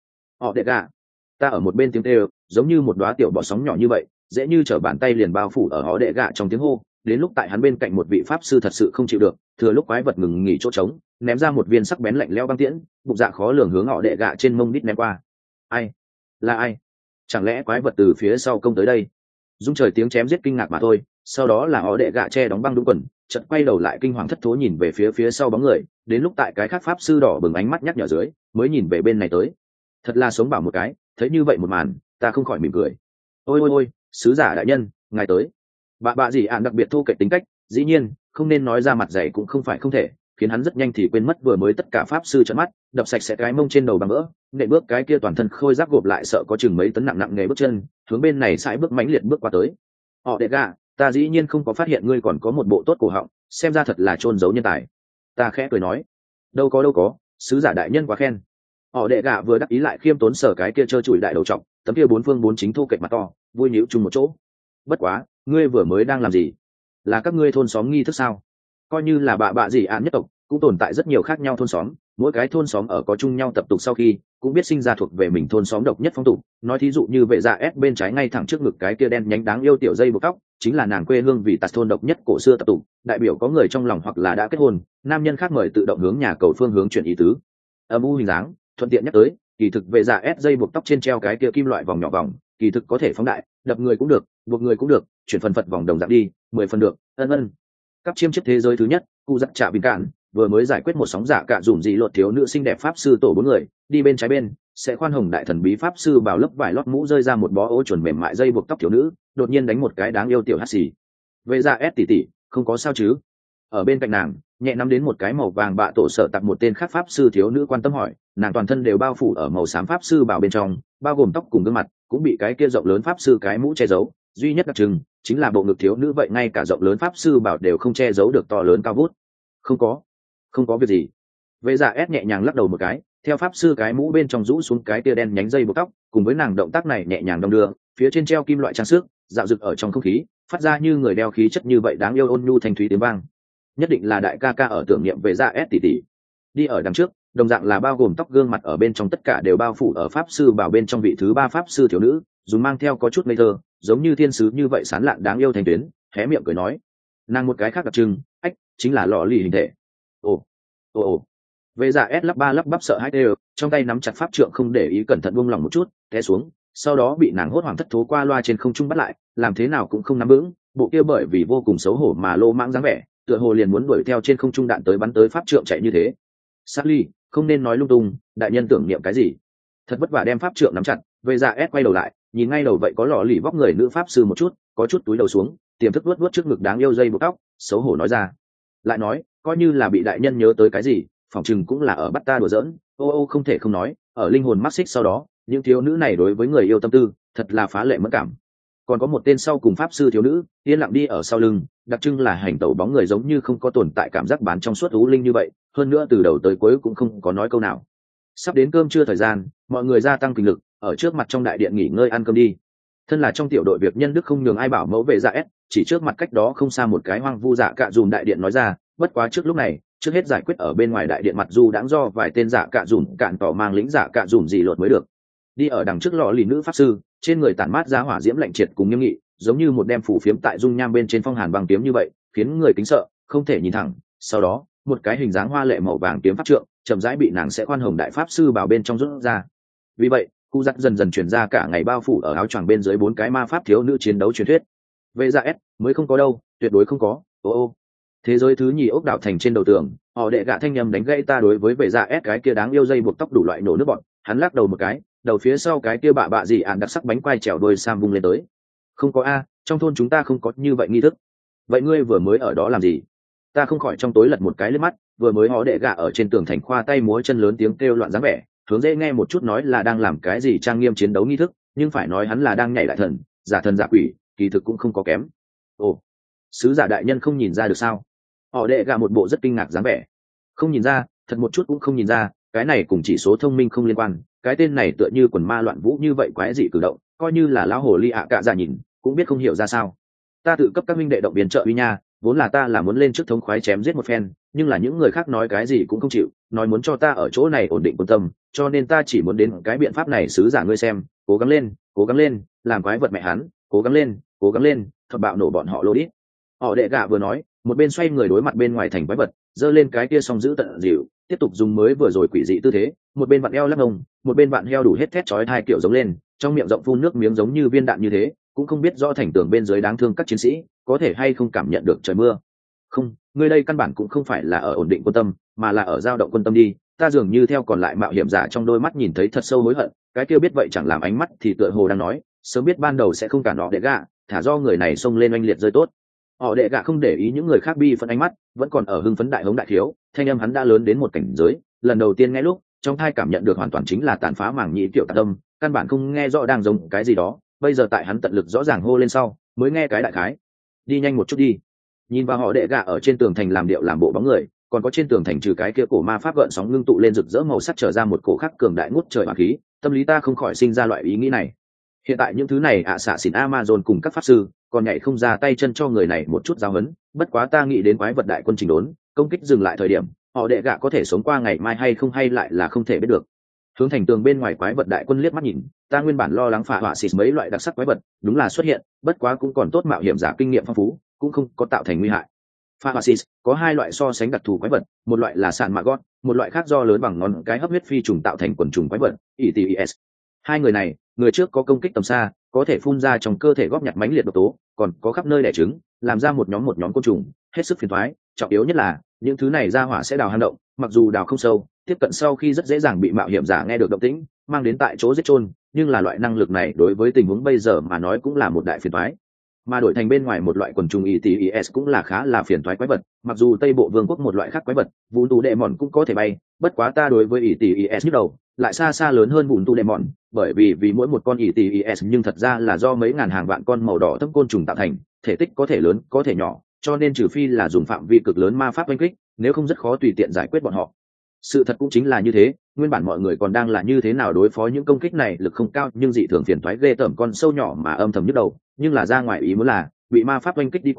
đệ gà, ta ở một bên tiếng kêu, giống như một đóa tiểu bọ sóng nhỏ như vậy, dễ như trở bàn tay liền bao phủ ở họ đệ gà trong tiếng hô. Đến lúc tại hắn bên cạnh một vị pháp sư thật sự không chịu được, thừa lúc quái vật ngừng nghỉ chỗ trống, ném ra một viên sắc bén lạnh lẽo băng tiễn, bụng dạ khó lường hướng họ đệ gà trên mông đít ném qua. Ai? Là ai? Chẳng lẽ quái vật từ phía sau công tới đây? Dung trời tiếng chém giết kinh ngạc mà thôi, sau đó là họ đệ gà che đóng băng đúng quần, chợt quay đầu lại kinh hoàng thất thố nhìn về phía sau bóng người, đến lúc tại cái khác pháp sư đỏ bừng ánh mắt nhắc nhở dưới, mới nhìn về bên này tới. Thật là sống bảo một cái, thấy như vậy một màn, ta không khỏi mỉm cười. Ôi, sứ giả đại nhân, ngài tới. Bạ dị ạn đặc biệt thô kệch tính cách, dĩ nhiên không nên nói ra mặt dày cũng không phải không thể, khiến hắn rất nhanh thì quên mất vừa mới tất cả pháp sư trợn mắt, đập sạch sẽ cái mông trên đầu bằng vỡ, nện bước cái kia toàn thân khôi giáp gộp lại sợ có chừng mấy tấn nặng nghề bước chân, hướng bên này sải bước mãnh liệt bước qua tới. Họ đệ gà, ta dĩ nhiên không có phát hiện ngươi còn có một bộ tốt cổ họng, xem ra thật là chôn giấu nhân tài. Ta khẽ cười nói, đâu có, sứ giả đại nhân quá khen. Họ đệ gà vừa đắc ý lại khiêm tốn sở cái kia trơ trụi đại đầu trọc, tấm kia bốn phương bốn chính thô kệch mặt to, vui nhíu chung một chỗ. Bất quá, ngươi vừa mới đang làm gì? Là các ngươi thôn xóm nghi thức sao? Coi như là bạ dị ạn nhất tộc, cũng tồn tại rất nhiều khác nhau thôn xóm, mỗi cái thôn xóm ở có chung nhau tập tục sau khi, cũng biết sinh ra thuộc về mình thôn xóm độc nhất phong tục. Nói thí dụ như vệ dạ S bên trái ngay thẳng trước ngực cái kia đen nhánh đáng yêu tiểu dây buộc tóc, chính là nàng quê hương vì tạt thôn độc nhất cổ xưa tập tục, đại biểu có người trong lòng hoặc là đã kết hôn, nam nhân khác mời tự động hướng nhà cầu phương hướng chuyển ý tứ. Âm u hình dáng, thuận tiện nhắc tới, kỳ thực vệ dạ S dây buộc tóc trên treo cái kia kim loại vòng nhỏ vòng, kỳ thực có thể phóng đại, đập người cũng được, buộc người cũng được, chuyển phần phật vòng đồng dạng đi, 10 phần được, ân. Cấp chiêm chức thế giới thứ nhất, cụ giặc trạ bình cạn, vừa mới giải quyết một sóng giả cạ dùm dị lột thiếu nữ xinh đẹp pháp sư tổ 4 người, đi bên trái bên, sẽ khoan hồng đại thần bí pháp sư bảo lớp vải lót mũ rơi ra một bó ô chuẩn mềm mại dây buộc tóc thiếu nữ, đột nhiên đánh một cái đáng yêu tiểu hắt xì. Vệ ra S tỷ, không có sao chứ? Ở bên cạnh nàng, nhẹ nắm đến một cái màu vàng bạ tổ sợ tặng một tên khác pháp sư thiếu nữ quan tâm hỏi, nàng toàn thân đều bao phủ ở màu xám pháp sư bảo bên trong, bao gồm tóc cùng gương mặt, cũng bị cái kia rộng lớn pháp sư cái mũ che giấu, duy nhất đặc trưng chính là bộ ngực thiếu nữ vậy ngay cả rộng lớn pháp sư bảo đều không che giấu được to lớn cao vút. Không có việc gì. Vệ dạ S nhẹ nhàng lắc đầu một cái, theo pháp sư cái mũ bên trong rũ xuống cái tia đen nhánh dây buộc tóc, cùng với nàng động tác này nhẹ nhàng đong đưa, phía trên treo kim loại trang sức, dạo rực ở trong không khí, phát ra như người đeo khí chất như vậy đáng yêu ôn nhu thanh thúy tiếng vang. nhất định là đại ca ca ở tưởng niệm về dạ s tỷ tỷ. Đi ở đằng trước đồng dạng là bao gồm tóc gương mặt ở bên trong tất cả đều bao phủ ở pháp sư bảo bên trong vị thứ ba pháp sư thiếu nữ, dùng mang theo có chút ngây thơ giống như thiên sứ như vậy sán lạn đáng yêu thành tuyến, hé miệng cười nói. Nàng một cái khác đặc trưng, ách, chính là lọ lì hình thể. Ồ về dạ s lắp ba lắp bắp sợ hãi đều, trong tay nắm chặt pháp trượng không để ý cẩn thận buông lỏng một chút té xuống, sau đó bị nàng hốt hoảng thất thố qua loa trên không trung bắt lại, làm thế nào cũng không nắm vững, bộ kia bởi vì vô cùng xấu hổ mà lô mãng dáng vẻ, tựa hồ liền muốn đuổi theo trên không trung đạn tới bắn tới pháp trượng chạy như thế. Charlie, không nên nói lung tung, đại nhân tưởng niệm cái gì? Thật vất vả đem pháp trượng nắm chặt, về dạ s quay đầu lại, nhìn ngay đầu vậy có lọ lì vóc người nữ pháp sư một chút, có chút túi đầu xuống, tiềm thức vuốt trước ngực đáng yêu dây buộc tóc, xấu hổ nói ra. Lại nói, coi như là bị đại nhân nhớ tới cái gì, phỏng chừng cũng là ở bắt ta đùa giỡn. Không thể không nói, ở linh hồn mắc xích sau đó, những thiếu nữ này đối với người yêu tâm tư thật là phá lệ mất cảm. Còn có một tên sau cùng pháp sư thiếu nữ yên lặng đi ở sau lưng, đặc trưng là hành tẩu bóng người giống như không có tồn tại cảm giác bán trong suốt ú linh như vậy, hơn nữa từ đầu tới cuối cũng không có nói câu nào. Sắp đến cơm trưa thời gian, mọi người gia tăng kinh lực, ở trước mặt trong đại điện nghỉ ngơi ăn cơm đi. Thân là trong tiểu đội việc nhân đức không nhường ai bảo mẫu về dạ s, chỉ trước mặt cách đó không xa một cái hoang vu dạ cạ dùm đại điện nói ra, bất quá trước lúc này trước hết giải quyết ở bên ngoài đại điện mặt dù đáng do vài tên dạ cạ dùm cạn tỏ mang lính dạ cạ dùm gì lột mới được. Đi ở đằng trước lọ lì nữ pháp sư, trên người tản mát ra hỏa diễm lạnh triệt cùng nghiêm nghị, giống như một đem phủ phiếm tại dung nham bên trên phong hàn bằng kiếm như vậy, khiến người kính sợ không thể nhìn thẳng. Sau đó một cái hình dáng hoa lệ màu vàng kiếm pháp trượng chậm rãi bị nàng sẽ khoan hồng đại pháp sư bảo bên trong rút ra. Vì vậy khu giặc dần dần chuyển ra cả ngày bao phủ ở áo choàng bên dưới bốn cái ma pháp thiếu nữ chiến đấu truyền thuyết. Về ra s mới không có đâu, tuyệt đối không có. Thế giới thứ nhì ốc đảo thành trên đầu tường, họ đệ gạ thanh nhầm đánh gãy ta đối với về ra s cái kia đáng yêu dây buộc tóc đủ loại nổ nước bọn. Hắn lắc đầu một cái, đầu phía sau cái kia bạ gì ạn đặc sắc bánh quai trèo đôi sam vung lên tới. Không có a, trong thôn chúng ta không có như vậy nghi thức. Vậy ngươi vừa mới ở đó làm gì? Ta không khỏi trong tối lật một cái lên mắt, vừa mới họ đệ gạ ở trên tường thành khoa tay múa chân lớn tiếng kêu loạn dáng vẻ, hướng dễ nghe một chút nói là đang làm cái gì trang nghiêm chiến đấu nghi thức, nhưng phải nói hắn là đang nhảy đại thần giả quỷ, kỳ thực cũng không có kém. Sứ giả đại nhân không nhìn ra được sao? Họ đệ gạ một bộ rất kinh ngạc dáng vẻ. Không nhìn ra, thật một chút cũng không nhìn ra, cái này cùng chỉ số thông minh không liên quan, cái tên này tựa như quần ma loạn vũ như vậy quái dị cử động, coi như là lão hồ ly ạ cạ già nhìn cũng biết không hiểu ra sao. Ta tự cấp các minh đệ động viên trợ uy nha, vốn là ta là muốn lên trước thống khoái chém giết một phen, nhưng là những người khác nói cái gì cũng không chịu, nói muốn cho ta ở chỗ này ổn định quân tâm, cho nên ta chỉ muốn đến cái biện pháp này. Sứ giả ngươi xem, cố gắng lên, làm quái vật mẹ hắn, cố gắng lên, thật bạo nổ bọn họ lô đít. Họ đệ gạ vừa nói, một bên xoay người đối mặt bên ngoài thành quái vật, giơ lên cái kia song giữ tận dịu, tiếp tục dùng mới vừa rồi quỷ dị tư thế, một bên vặn eo lắc ngông, một bên vặn heo đủ hết thét chói tai kiểu giống lên, trong miệng rộng phun nước miếng giống như viên đạn như thế, cũng không biết rõ thành tường bên dưới đáng thương các chiến sĩ có thể hay không cảm nhận được trời mưa. Không, ngươi đây căn bản cũng không phải là ở ổn định quân tâm, mà là ở dao động quân tâm đi. Ta dường như theo còn lại mạo hiểm giả trong đôi mắt nhìn thấy thật sâu hối hận, cái kia biết vậy chẳng làm ánh mắt thì tựa hồ đang nói, sớm biết ban đầu sẽ không cản họ đệ gạ, thả do người này xông lên oanh liệt rơi tốt. Họ đệ gạ không để ý những người khác bi phẫn ánh mắt, vẫn còn ở hưng phấn đại hống đại thiếu, thanh âm hắn đã lớn đến một cảnh giới, lần đầu tiên nghe lúc trong thai cảm nhận được hoàn toàn chính là tàn phá màng nhĩ tiểu tạc tâm, căn bản không nghe rõ đang giống cái gì đó. Bây giờ tại hắn tận lực rõ ràng hô lên sau mới nghe cái đại khái. Đi nhanh một chút đi. Nhìn vào họ đệ gạ ở trên tường thành làm điệu làm bộ bóng người, còn có trên tường thành trừ cái kia cổ ma pháp gợn sóng ngưng tụ lên rực rỡ màu sắc trở ra một cổ khắc cường đại ngút trời hỏa khí, tâm lý ta không khỏi sinh ra loại ý nghĩ này. Hiện tại những thứ này xạ xỉn Amazon cùng các pháp sư còn nhảy không ra tay chân cho người này một chút giáo huấn, bất quá ta nghĩ đến quái vật đại quân chỉnh đốn công kích dừng lại thời điểm, họ đệ gạ có thể sống qua ngày mai hay không hay lại là không thể biết được. Hướng thành tường bên ngoài quái vật đại quân liếc mắt nhìn, ta nguyên bản lo lắng phá hỏa xịt mấy loại đặc sắc quái vật đúng là xuất hiện, bất quá cũng còn tốt mạo hiểm giả kinh nghiệm phong phú, cũng không có tạo thành nguy hại. Phá hỏa xịt có hai loại so sánh đặc thù quái vật, một loại là sạn mạ gót, một loại khác do lớn bằng ngón cái hấp huyết phi trùng tạo thành quần trùng quái vật ETS. Hai người này, người trước có công kích tầm xa, có thể phun ra trong cơ thể góp nhặt mãnh liệt độc tố, còn có khắp nơi đẻ trứng, làm ra một nhóm côn trùng, hết sức phiền toái. Trọng yếu nhất là những thứ này ra hỏa sẽ đào hang động, mặc dù đào không sâu, tiếp cận sau khi rất dễ dàng bị mạo hiểm giả nghe được động tĩnh, mang đến tại chỗ giết chôn, nhưng là loại năng lực này đối với tình huống bây giờ mà nói cũng là một đại phiền toái. Mà đổi thành bên ngoài một loại quần trùng ETS cũng là khá là phiền toái quái vật, mặc dù Tây Bộ Vương quốc một loại khác quái vật, vụn tù đệ mòn cũng có thể bay, bất quá ta đối với ETS nhức đầu, lại xa xa lớn hơn vụn tù đệ mòn, bởi vì mỗi một con ETS nhưng thật ra là do mấy ngàn hàng vạn con màu đỏ thâm côn trùng tạo thành, thể tích có thể lớn, có thể nhỏ, cho nên trừ phi là dùng phạm vi cực lớn ma pháp oanh kích, nếu không rất khó tùy tiện giải quyết bọn họ. Sự thật cũng chính là như thế, nguyên bản mọi người còn đang là như thế nào đối phó những công kích này lực không cao nhưng dị thường phiền toái ghê tởm con sâu nhỏ mà âm thầm nhức đầu, nhưng là ra ngoài ý muốn là bị ma pháp oanh kích đi qua,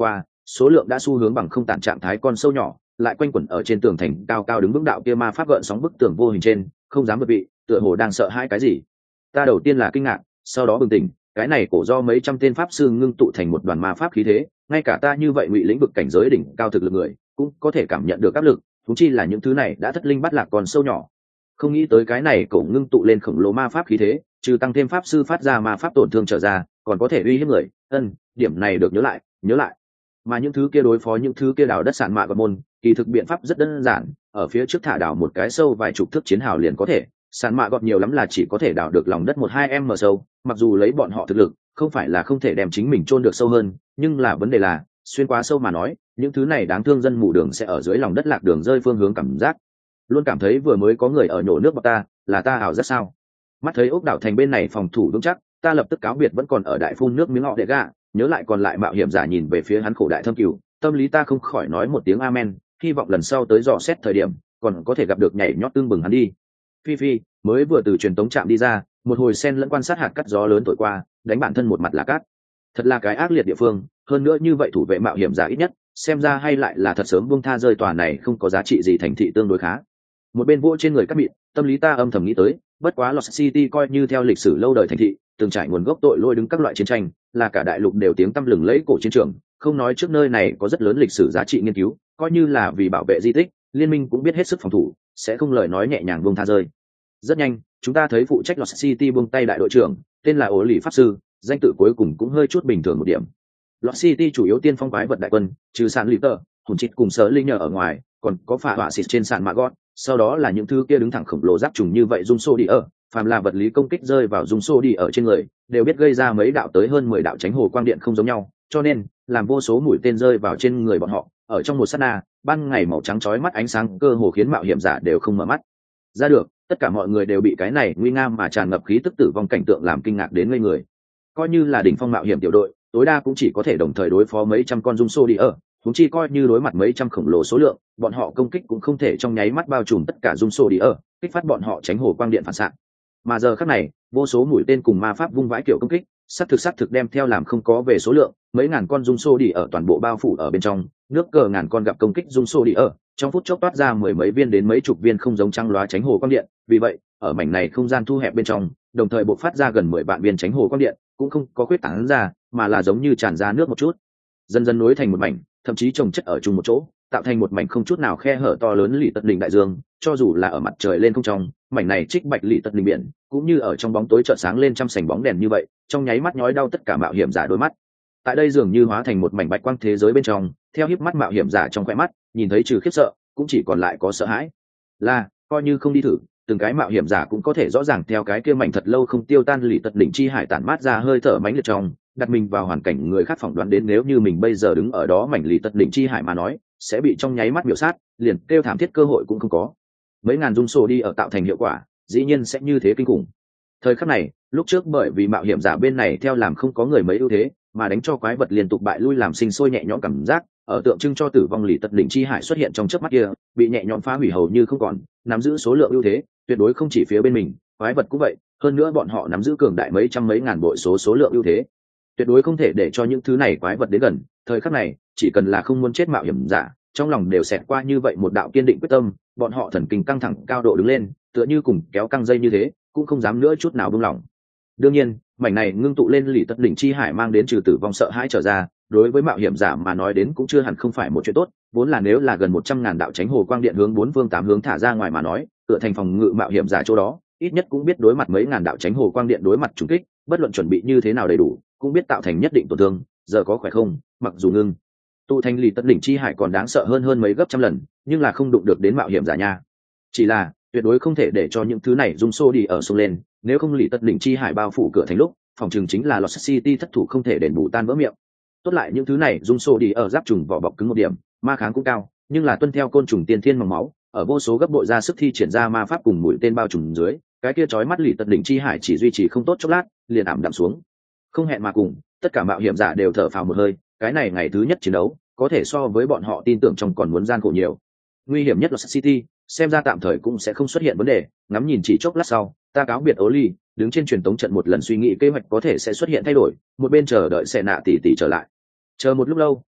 số lượng đã xu hướng bằng không tản trạng thái con sâu nhỏ lại quanh quẩn ở trên tường thành cao cao đứng vững đạo kia ma pháp gợn sóng bức tường vô hình trên, không dám bật vị, tựa hồ đang sợ hãi cái gì. Ta đầu tiên là kinh ngạc, sau đó bừng tỉnh, cái này cổ do mấy trăm tên pháp sư ngưng tụ thành một đoàn ma pháp khí thế, ngay cả ta như vậy ngụy lĩnh vực cảnh giới đỉnh cao thực lực người cũng có thể cảm nhận được áp lực, thúng chi là những thứ này đã thất linh bắt lạc còn sâu nhỏ. Không nghĩ tới cái này cổ ngưng tụ lên khổng lồ ma pháp khí thế, trừ tăng thêm pháp sư phát ra ma pháp tổn thương trở ra, còn có thể uy hiếp người. Điểm này được nhớ lại. Mà những thứ kia đối phó những thứ kia đào đất sản mạ gọt môn, kỳ thực biện pháp rất đơn giản, ở phía trước thả đào một cái sâu vài chục thước chiến hào liền có thể. Sản mạ gọt nhiều lắm là chỉ có thể đào được lòng đất 1-2 m sâu, mặc dù lấy bọn họ thực lực không phải là không thể đem chính mình chôn được sâu hơn, nhưng là vấn đề là xuyên quá sâu mà nói, những thứ này đáng thương dân mù đường sẽ ở dưới lòng đất lạc đường rơi phương hướng cảm giác. Luôn cảm thấy vừa mới có người ở nhổ nước vào ta, là ta ảo rất sao? Mắt thấy ốc đảo thành bên này phòng thủ vững chắc, ta lập tức cáo biệt vẫn còn ở đại phun nước miếng họ đệ gạ, nhớ lại còn lại mạo hiểm giả nhìn về phía hắn khổ đại thâm cửu, tâm lý ta không khỏi nói một tiếng amen, hy vọng lần sau tới dò xét thời điểm còn có thể gặp được nhảy nhót tương bừng hắn đi. Phi mới vừa từ truyền tống trạm đi ra, một hồi sen lẫn quan sát hạt cắt gió lớn thổi qua, đánh bản thân một mặt là cát. Thật là cái ác liệt địa phương, hơn nữa như vậy thủ vệ mạo hiểm giả ít nhất, xem ra hay lại là thật sớm buông tha rơi tòa này không có giá trị gì thành thị tương đối khá. Một bên vỗ trên người cắt mịn, tâm lý ta âm thầm nghĩ tới, bất quá Lost City coi như theo lịch sử lâu đời thành thị, từng trải nguồn gốc tội lỗi đứng các loại chiến tranh, là cả đại lục đều tiếng tăm lừng lẫy cổ chiến trường, không nói trước nơi này có rất lớn lịch sử giá trị nghiên cứu, coi như là vì bảo vệ di tích, liên minh cũng biết hết sức phòng thủ, sẽ không lời nói nhẹ nhàng buông tha rơi. Rất nhanh, chúng ta thấy phụ trách Lost City buông tay đại đội trưởng, tên là Ổ Lì pháp sư, danh tự cuối cùng cũng hơi chút bình thường một điểm. Lost City chủ yếu tiên phong quái vật đại quân, trừ sàn lì tờ, hồn chít cùng sở linh nhờ ở ngoài, còn có phả hỏa xịt trên sàn Maggot, sau đó là những thứ kia đứng thẳng khổng lồ giáp trùng như vậy dung xô đi ở, phàm là vật lý công kích rơi vào dung xô đi ở trên người, đều biết gây ra mấy đạo tới hơn 10 đạo tránh hồ quang điện không giống nhau, cho nên làm vô số mũi tên rơi vào trên người bọn họ, ở trong một sát na, ban ngày màu trắng chói mắt ánh sáng cơ hồ khiến mạo hiểm giả đều không mở mắt ra được. Tất cả mọi người đều bị cái này nguy nga mà tràn ngập khí tức tử vong cảnh tượng làm kinh ngạc đến ngây người. Coi như là đỉnh phong mạo hiểm tiểu đội, tối đa cũng chỉ có thể đồng thời đối phó mấy trăm con dung xô đi ở, huống chi coi như đối mặt mấy trăm khổng lồ số lượng, bọn họ công kích cũng không thể trong nháy mắt bao trùm tất cả dung xô đi ở, kích phát bọn họ tránh hồ quang điện phản xạ. Mà giờ khắc này, vô số mũi tên cùng ma pháp vung vãi kiểu công kích, sát thực đem theo làm không có về số lượng, mấy ngàn con dung xô đi ở toàn bộ bao phủ ở bên trong, nước cờ ngàn con gặp công kích dung xô đi ở, trong phút chốc toát ra mười mấy viên đến mấy chục viên không giống trăng lóa tránh hồ quang điện, vì vậy, ở mảnh này không gian thu hẹp bên trong, đồng thời bộc phát ra gần 10 vạn viên tránh hồ quang điện, cũng không có khuyết tán ra, mà là giống như tràn ra nước một chút, dần dần nối thành một mảnh, thậm chí chồng chất ở chung một chỗ, tạo thành một mảnh không chút nào khe hở to lớn lì tật đỉnh đại dương. Cho dù là ở mặt trời lên không trong, mảnh này trích bạch lì tật đỉnh biển cũng như ở trong bóng tối chợt sáng lên trăm sành bóng đèn như vậy, trong nháy mắt nhói đau tất cả mạo hiểm giả đôi mắt. Tại đây dường như hóa thành một mảnh bạch quang thế giới bên trong, theo híp mắt mạo hiểm giả trong khóe mắt, nhìn thấy trừ khiếp sợ, cũng chỉ còn lại có sợ hãi. Là, coi như không đi thử, từng cái mạo hiểm giả cũng có thể rõ ràng theo cái kia mảnh thật lâu không tiêu tan lì tật đỉnh chi hải tản mát ra hơi thở mãnh liệt trong, đặt mình vào hoàn cảnh người khác phỏng đoán đến nếu như mình bây giờ đứng ở đó mảnh lì tật đỉnh chi hải mà nói, sẽ bị trong nháy mắt biểu sát, liền kêu thảm thiết cơ hội cũng không có. Mấy ngàn dung sổ đi ở tạo thành hiệu quả, dĩ nhiên sẽ như thế kinh khủng. Thời khắc này, lúc trước bởi vì mạo hiểm giả bên này theo làm không có người mấy ưu thế, mà đánh cho quái vật liên tục bại lui làm sinh sôi nhẹ nhõm cảm giác, ở tượng trưng cho tử vong lì tật đỉnh chi hải xuất hiện trong chớp mắt kia, bị nhẹ nhõm phá hủy hầu như không còn, nắm giữ số lượng ưu thế, tuyệt đối không chỉ phía bên mình, quái vật cũng vậy, hơn nữa bọn họ nắm giữ cường đại mấy trăm mấy ngàn bội số lượng ưu thế. Tuyệt đối không thể để cho những thứ này quái vật đến gần. Thời khắc này, chỉ cần là không muốn chết mạo hiểm giả, trong lòng đều xẹt qua như vậy một đạo kiên định quyết tâm, bọn họ thần kinh căng thẳng cao độ đứng lên, tựa như cùng kéo căng dây như thế, cũng không dám nữa chút nào buông lỏng. Đương nhiên, mảnh này ngưng tụ lên lì tật đỉnh chi hải mang đến trừ tử vong sợ hãi trở ra, đối với mạo hiểm giả mà nói đến cũng chưa hẳn không phải một chuyện tốt, vốn là nếu là gần 100.000 đạo tránh hồ quang điện hướng bốn phương tám hướng thả ra ngoài mà nói, tựa thành phòng ngự mạo hiểm giả chỗ đó, ít nhất cũng biết đối mặt mấy ngàn đạo tránh hồ quang điện đối mặt trùng kích, bất luận chuẩn bị như thế nào đầy đủ, cũng biết tạo thành nhất định tổn thương. Giờ có khỏe không, mặc dù ngưng tụ thành lì tật đỉnh chi hải còn đáng sợ hơn mấy gấp trăm lần, nhưng là không đụng được đến mạo hiểm giả nha. Chỉ là tuyệt đối không thể để cho những thứ này dung xô đi ở sông lên, nếu không lì tật đỉnh chi hải bao phủ cửa thành lúc, phòng trường chính là Lost City thất thủ không thể đền bù tan vỡ miệng. Tốt lại những thứ này dung xô đi ở giáp trùng vỏ bọc cứng một điểm, ma kháng cũng cao, nhưng là tuân theo côn trùng tiên thiên mỏng máu, ở vô số gấp bội ra sức thi triển ra ma pháp cùng mũi tên bao trùm dưới, cái kia chói mắt lì tật đỉnh chi hải chỉ duy trì không tốt chốc lát, liền ảm đạm xuống. Không hẹn mà cùng, tất cả mạo hiểm giả đều thở phào một hơi, cái này ngày thứ nhất chiến đấu, có thể so với bọn họ tin tưởng trong còn muốn gian khổ nhiều. Nguy hiểm nhất là City, xem ra tạm thời cũng sẽ không xuất hiện vấn đề. Ngắm nhìn chỉ chốc lát sau, ta cáo biệt Oli, đứng trên truyền tống trận một lần suy nghĩ kế hoạch có thể sẽ xuất hiện thay đổi, một bên chờ đợi sẽ nạ tỷ tỷ trở lại. Chờ một lúc lâu,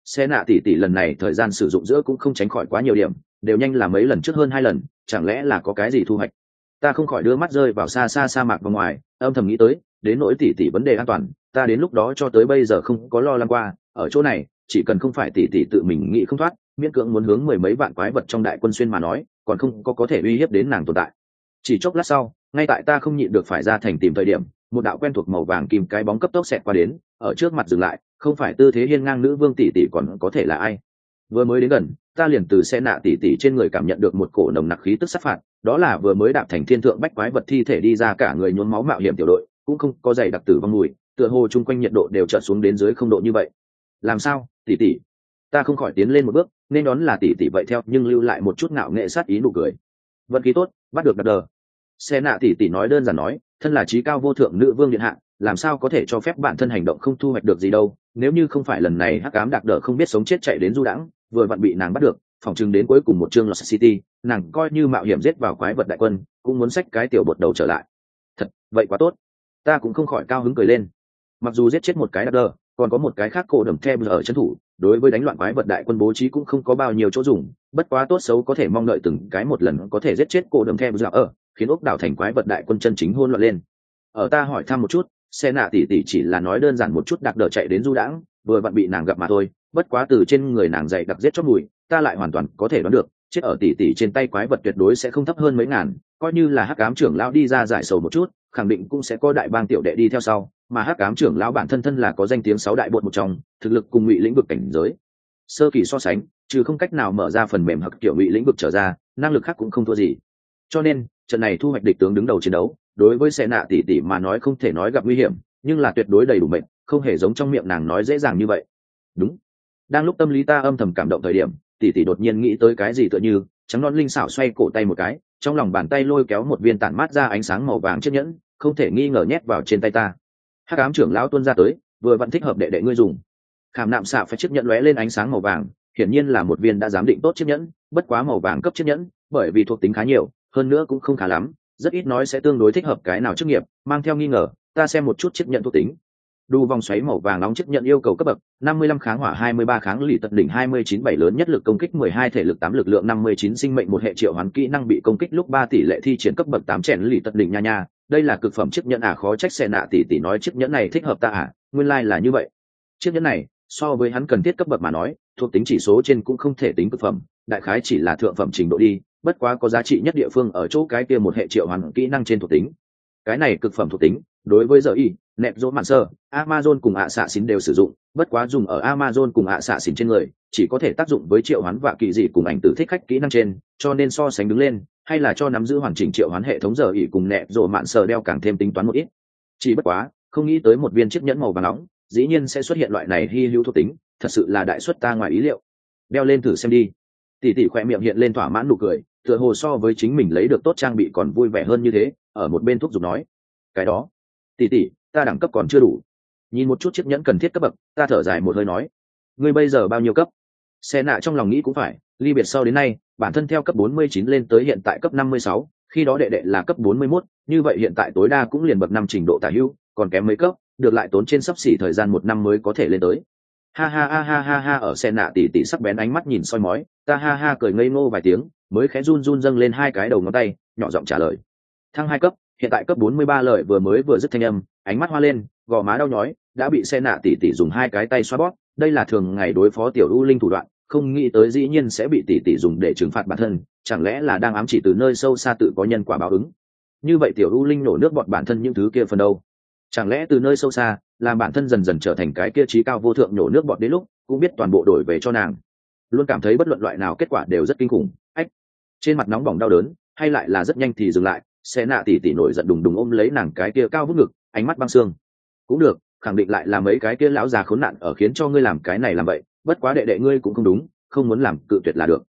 Xe nạ tỷ tỷ lần này thời gian sử dụng giữa cũng không tránh khỏi quá nhiều điểm, đều nhanh là mấy lần trước hơn 2 lần, chẳng lẽ là có cái gì thu hoạch. Ta không khỏi đưa mắt rơi vào xa xa sa mạc bên ngoài, âm thầm nghĩ tới, đến nỗi tỷ tỷ vấn đề an toàn, ta đến lúc đó cho tới bây giờ không có lo lắng qua, ở chỗ này, chỉ cần không phải tỷ tỷ tự mình nghĩ không thoát, miễn cưỡng muốn hướng 10 mấy vạn quái vật trong đại quân xuyên mà nói, còn không có thể uy hiếp đến nàng tồn tại. Chỉ chốc lát sau, ngay tại ta không nhịn được phải ra thành tìm thời điểm, một đạo quen thuộc màu vàng kim cái bóng cấp tốc xẹt qua đến, ở trước mặt dừng lại, không phải tư thế hiên ngang nữ vương tỷ tỷ còn có thể là ai. Vừa mới đến gần, ta liền từ xe nạ tỷ tỷ trên người cảm nhận được một cổ nồng nặc khí tức sát phạt, đó là vừa mới đạp thành thiên thượng bách quái vật thi thể đi ra cả người nhuốm máu mạo hiểm tiểu đội, cũng không có dày đặc tử vong mùi, tựa hồ chung quanh nhiệt độ đều chợt xuống đến dưới 0 độ như vậy. Làm sao, tỷ tỷ? Ta không khỏi tiến lên một bước, nên đón là tỷ tỷ vậy theo, nhưng lưu lại một chút ngạo nghệ sát ý nụ cười. Vận khí tốt, bắt được đặc đờ. Xe nạ tỷ tỷ nói đơn giản nói, thân là trí cao vô thượng nữ vương điện hạ, làm sao có thể cho phép bản thân hành động không thu hoạch được gì đâu, nếu như không phải lần này hắc ám đặc đờ không biết sống chết chạy đến du đãng, vừa vặn bị nàng bắt được, phỏng chừng đến cuối cùng một chương Lost City, nàng coi như mạo hiểm giết vào quái vật đại quân, cũng muốn xách cái tiểu bột đầu trở lại. Thật, vậy quá tốt. Ta cũng không khỏi cao hứng cười lên. Mặc dù giết chết một cái đặc đờ, còn có một cái khác cổ đầm theo ở trấn thủ, đối với đánh loạn quái vật đại quân bố trí cũng không có bao nhiêu chỗ dùng, bất quá tốt xấu có thể mong đợi từng cái một lần có thể giết chết cổ đầm theo ở, khiến ốc đảo thành quái vật đại quân chân chính hỗn loạn lên. Ở ta hỏi thăm một chút, xe nạ tỷ tỷ chỉ là nói đơn giản một chút đặc đờ chạy đến du đãng, vừa vặn bị nàng gặp mà thôi, bất quá từ trên người nàng dày đặc giết chóc mùi, ta lại hoàn toàn có thể đoán được, chết ở tỷ tỷ trên tay quái vật tuyệt đối sẽ không thấp hơn mấy ngàn, coi như là hắc ám trưởng lão đi ra giải sầu một chút, khẳng định cũng sẽ có đại bang tiểu đệ đi theo sau, mà hắc ám trưởng lão bản thân là có danh tiếng 6 đại bột một trong, thực lực cùng ngụy lĩnh vực cảnh giới sơ kỳ so sánh, trừ không cách nào mở ra phần mềm hắc kiểu ngụy lĩnh vực trở ra, năng lực khác cũng không thua gì. Cho nên trận này thu hoạch địch tướng đứng đầu chiến đấu, đối với xe nạ tỷ tỷ mà nói không thể nói gặp nguy hiểm, nhưng là tuyệt đối đầy đủ mệnh, không hề giống trong miệng nàng nói dễ dàng như vậy. Đúng, đang lúc tâm lý ta âm thầm cảm động thời điểm, tỷ tỷ đột nhiên nghĩ tới cái gì, tựa như trắng non linh xảo xoay cổ tay một cái, trong lòng bàn tay lôi kéo một viên tản mát ra ánh sáng màu vàng chiếc nhẫn, không thể nghi ngờ nhét vào trên tay ta. Hắc ám trưởng lão tuôn ra tới, vừa vặn thích hợp đệ đệ ngươi dùng. Khảm nạm xạ phải chiếc nhẫn lóe lên ánh sáng màu vàng, hiển nhiên là một viên đã giám định tốt chiếc nhẫn, bất quá màu vàng cấp chiếc nhẫn, bởi vì thuộc tính khá nhiều, hơn nữa cũng không khá lắm, rất ít nói sẽ tương đối thích hợp cái nào chức nghiệp, mang theo nghi ngờ, ta xem một chút chiếc nhẫn thuộc tính. Đu vòng xoáy màu vàng nóng chiếc nhẫn yêu cầu cấp bậc 55 kháng hỏa, 23 kháng lì tật đỉnh, 29 7 lớn nhất lực công kích, 12 thể lực, 8 lực lượng, 59 sinh mệnh, một hệ triệu hoán kỹ năng bị công kích lúc 3 tỷ lệ thi triển cấp bậc 8 chèn lì tật đỉnh nha. Đây là cực phẩm chiếc nhẫn à, khó trách xe nạ tỷ tỷ nói chiếc nhẫn này thích hợp ta à, nguyên lai là như vậy. Chiếc nhẫn này so với hắn cần thiết cấp bậc mà nói, thuộc tính chỉ số trên cũng không thể tính cực phẩm, đại khái chỉ là thượng phẩm trình độ đi, bất quá có giá trị nhất địa phương ở chỗ cái kia một hệ triệu hoán kỹ năng trên thuộc tính. Cái này cực phẩm thuộc tính, đối với giờ y, nẹp dỗ mạn sơ, Amazon cùng ạ xạ xín đều sử dụng, bất quá dùng ở Amazon cùng ạ xạ xín trên người, chỉ có thể tác dụng với triệu hoán và kỳ dị cùng ảnh tử thích khách kỹ năng trên, cho nên so sánh đứng lên, hay là cho nắm giữ hoàn chỉnh triệu hoán hệ thống giờ y cùng nẹp dỗ mạn sơ đeo càng thêm tính toán một ít. Chỉ bất quá, không nghĩ tới một viên chiếc nhẫn màu vàng nóng, dĩ nhiên sẽ xuất hiện loại này hy hữu thuộc tính, thật sự là đại xuất ta ngoài ý liệu. Đeo lên thử xem đi. Tỷ tỷ khỏe miệng hiện lên thỏa mãn nụ cười, tựa hồ so với chính mình lấy được tốt trang bị còn vui vẻ hơn như thế, ở một bên thúc giục nói, cái đó, tỷ tỷ, ta đẳng cấp còn chưa đủ. Nhìn một chút chiếc nhẫn cần thiết cấp bậc, ta thở dài một hơi nói, ngươi bây giờ bao nhiêu cấp? Xe nạ trong lòng nghĩ cũng phải, ly biệt sau đến nay, bản thân theo cấp 49 lên tới hiện tại cấp 56, khi đó đệ đệ là cấp 41, như vậy hiện tại tối đa cũng liền bậc 5 trình độ tả hữu, còn kém mấy cấp, được lại tốn trên sắp xỉ thời gian 1 năm mới có thể lên tới. Ha ha ha ha ha ha, ở xe nạ tỷ tỷ sắc bén ánh mắt nhìn soi mói, ta ha ha cười ngây ngô vài tiếng, mới khẽ run run dâng lên 2 cái đầu ngón tay, nhỏ giọng trả lời. Thăng 2 cấp, hiện tại cấp 43 lời vừa dứt thanh âm, ánh mắt hoa lên, gò má đau nhói, đã bị xe nạ tỷ tỷ dùng 2 cái tay xoa bóp, đây là thường ngày đối phó tiểu u linh thủ đoạn, không nghĩ tới dĩ nhiên sẽ bị tỷ tỷ dùng để trừng phạt bản thân, chẳng lẽ là đang ám chỉ từ nơi sâu xa tự có nhân quả báo ứng. Như vậy tiểu u linh nổ nước bọt bản thân những thứ kia phần đâu? Chẳng lẽ từ nơi sâu xa, làm bản thân dần dần trở thành cái kia trí cao vô thượng nổ nước bọt đến lúc cũng biết toàn bộ đổi về cho nàng. Luôn cảm thấy bất luận loại nào kết quả đều rất kinh khủng. Ách, trên mặt nóng bỏng đau đớn, hay lại là rất nhanh thì dừng lại, xe nạ tỷ tỷ nổi giận đùng đùng ôm lấy nàng cái kia cao vút ngực, ánh mắt băng xương. Cũng được, khẳng định lại là mấy cái kia lão già khốn nạn ở khiến cho ngươi làm cái này làm vậy, bất quá đệ đệ ngươi cũng không đúng, không muốn làm cự tuyệt là được.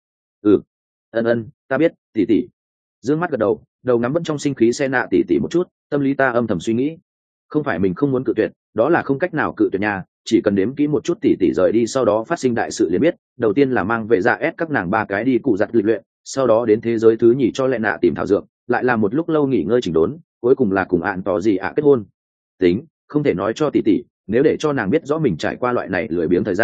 Ân, ta biết, tỷ tỷ. Dương mắt gật đầu, đầu ngắm vẫn trong sinh khí xe nạ tỷ tỷ một chút, tâm lý ta âm thầm suy nghĩ, không phải mình không muốn cự tuyệt, đó là không cách nào cự tuyệt nhà, chỉ cần đếm kỹ một chút tỷ tỷ rời đi sau đó phát sinh đại sự liền biết, đầu tiên là mang về dạ ép các nàng 3 cái đi cụ giặt lịch luyện, sau đó đến thế giới thứ nhì cho lệ nạ tìm thảo dược, lại là một lúc lâu nghỉ ngơi chỉnh đốn, cuối cùng là cùng ạn tỏ gì kết hôn. Tính, không thể nói cho tỷ tỷ, nếu để cho nàng biết rõ mình trải qua loại này lười biếng thời gian,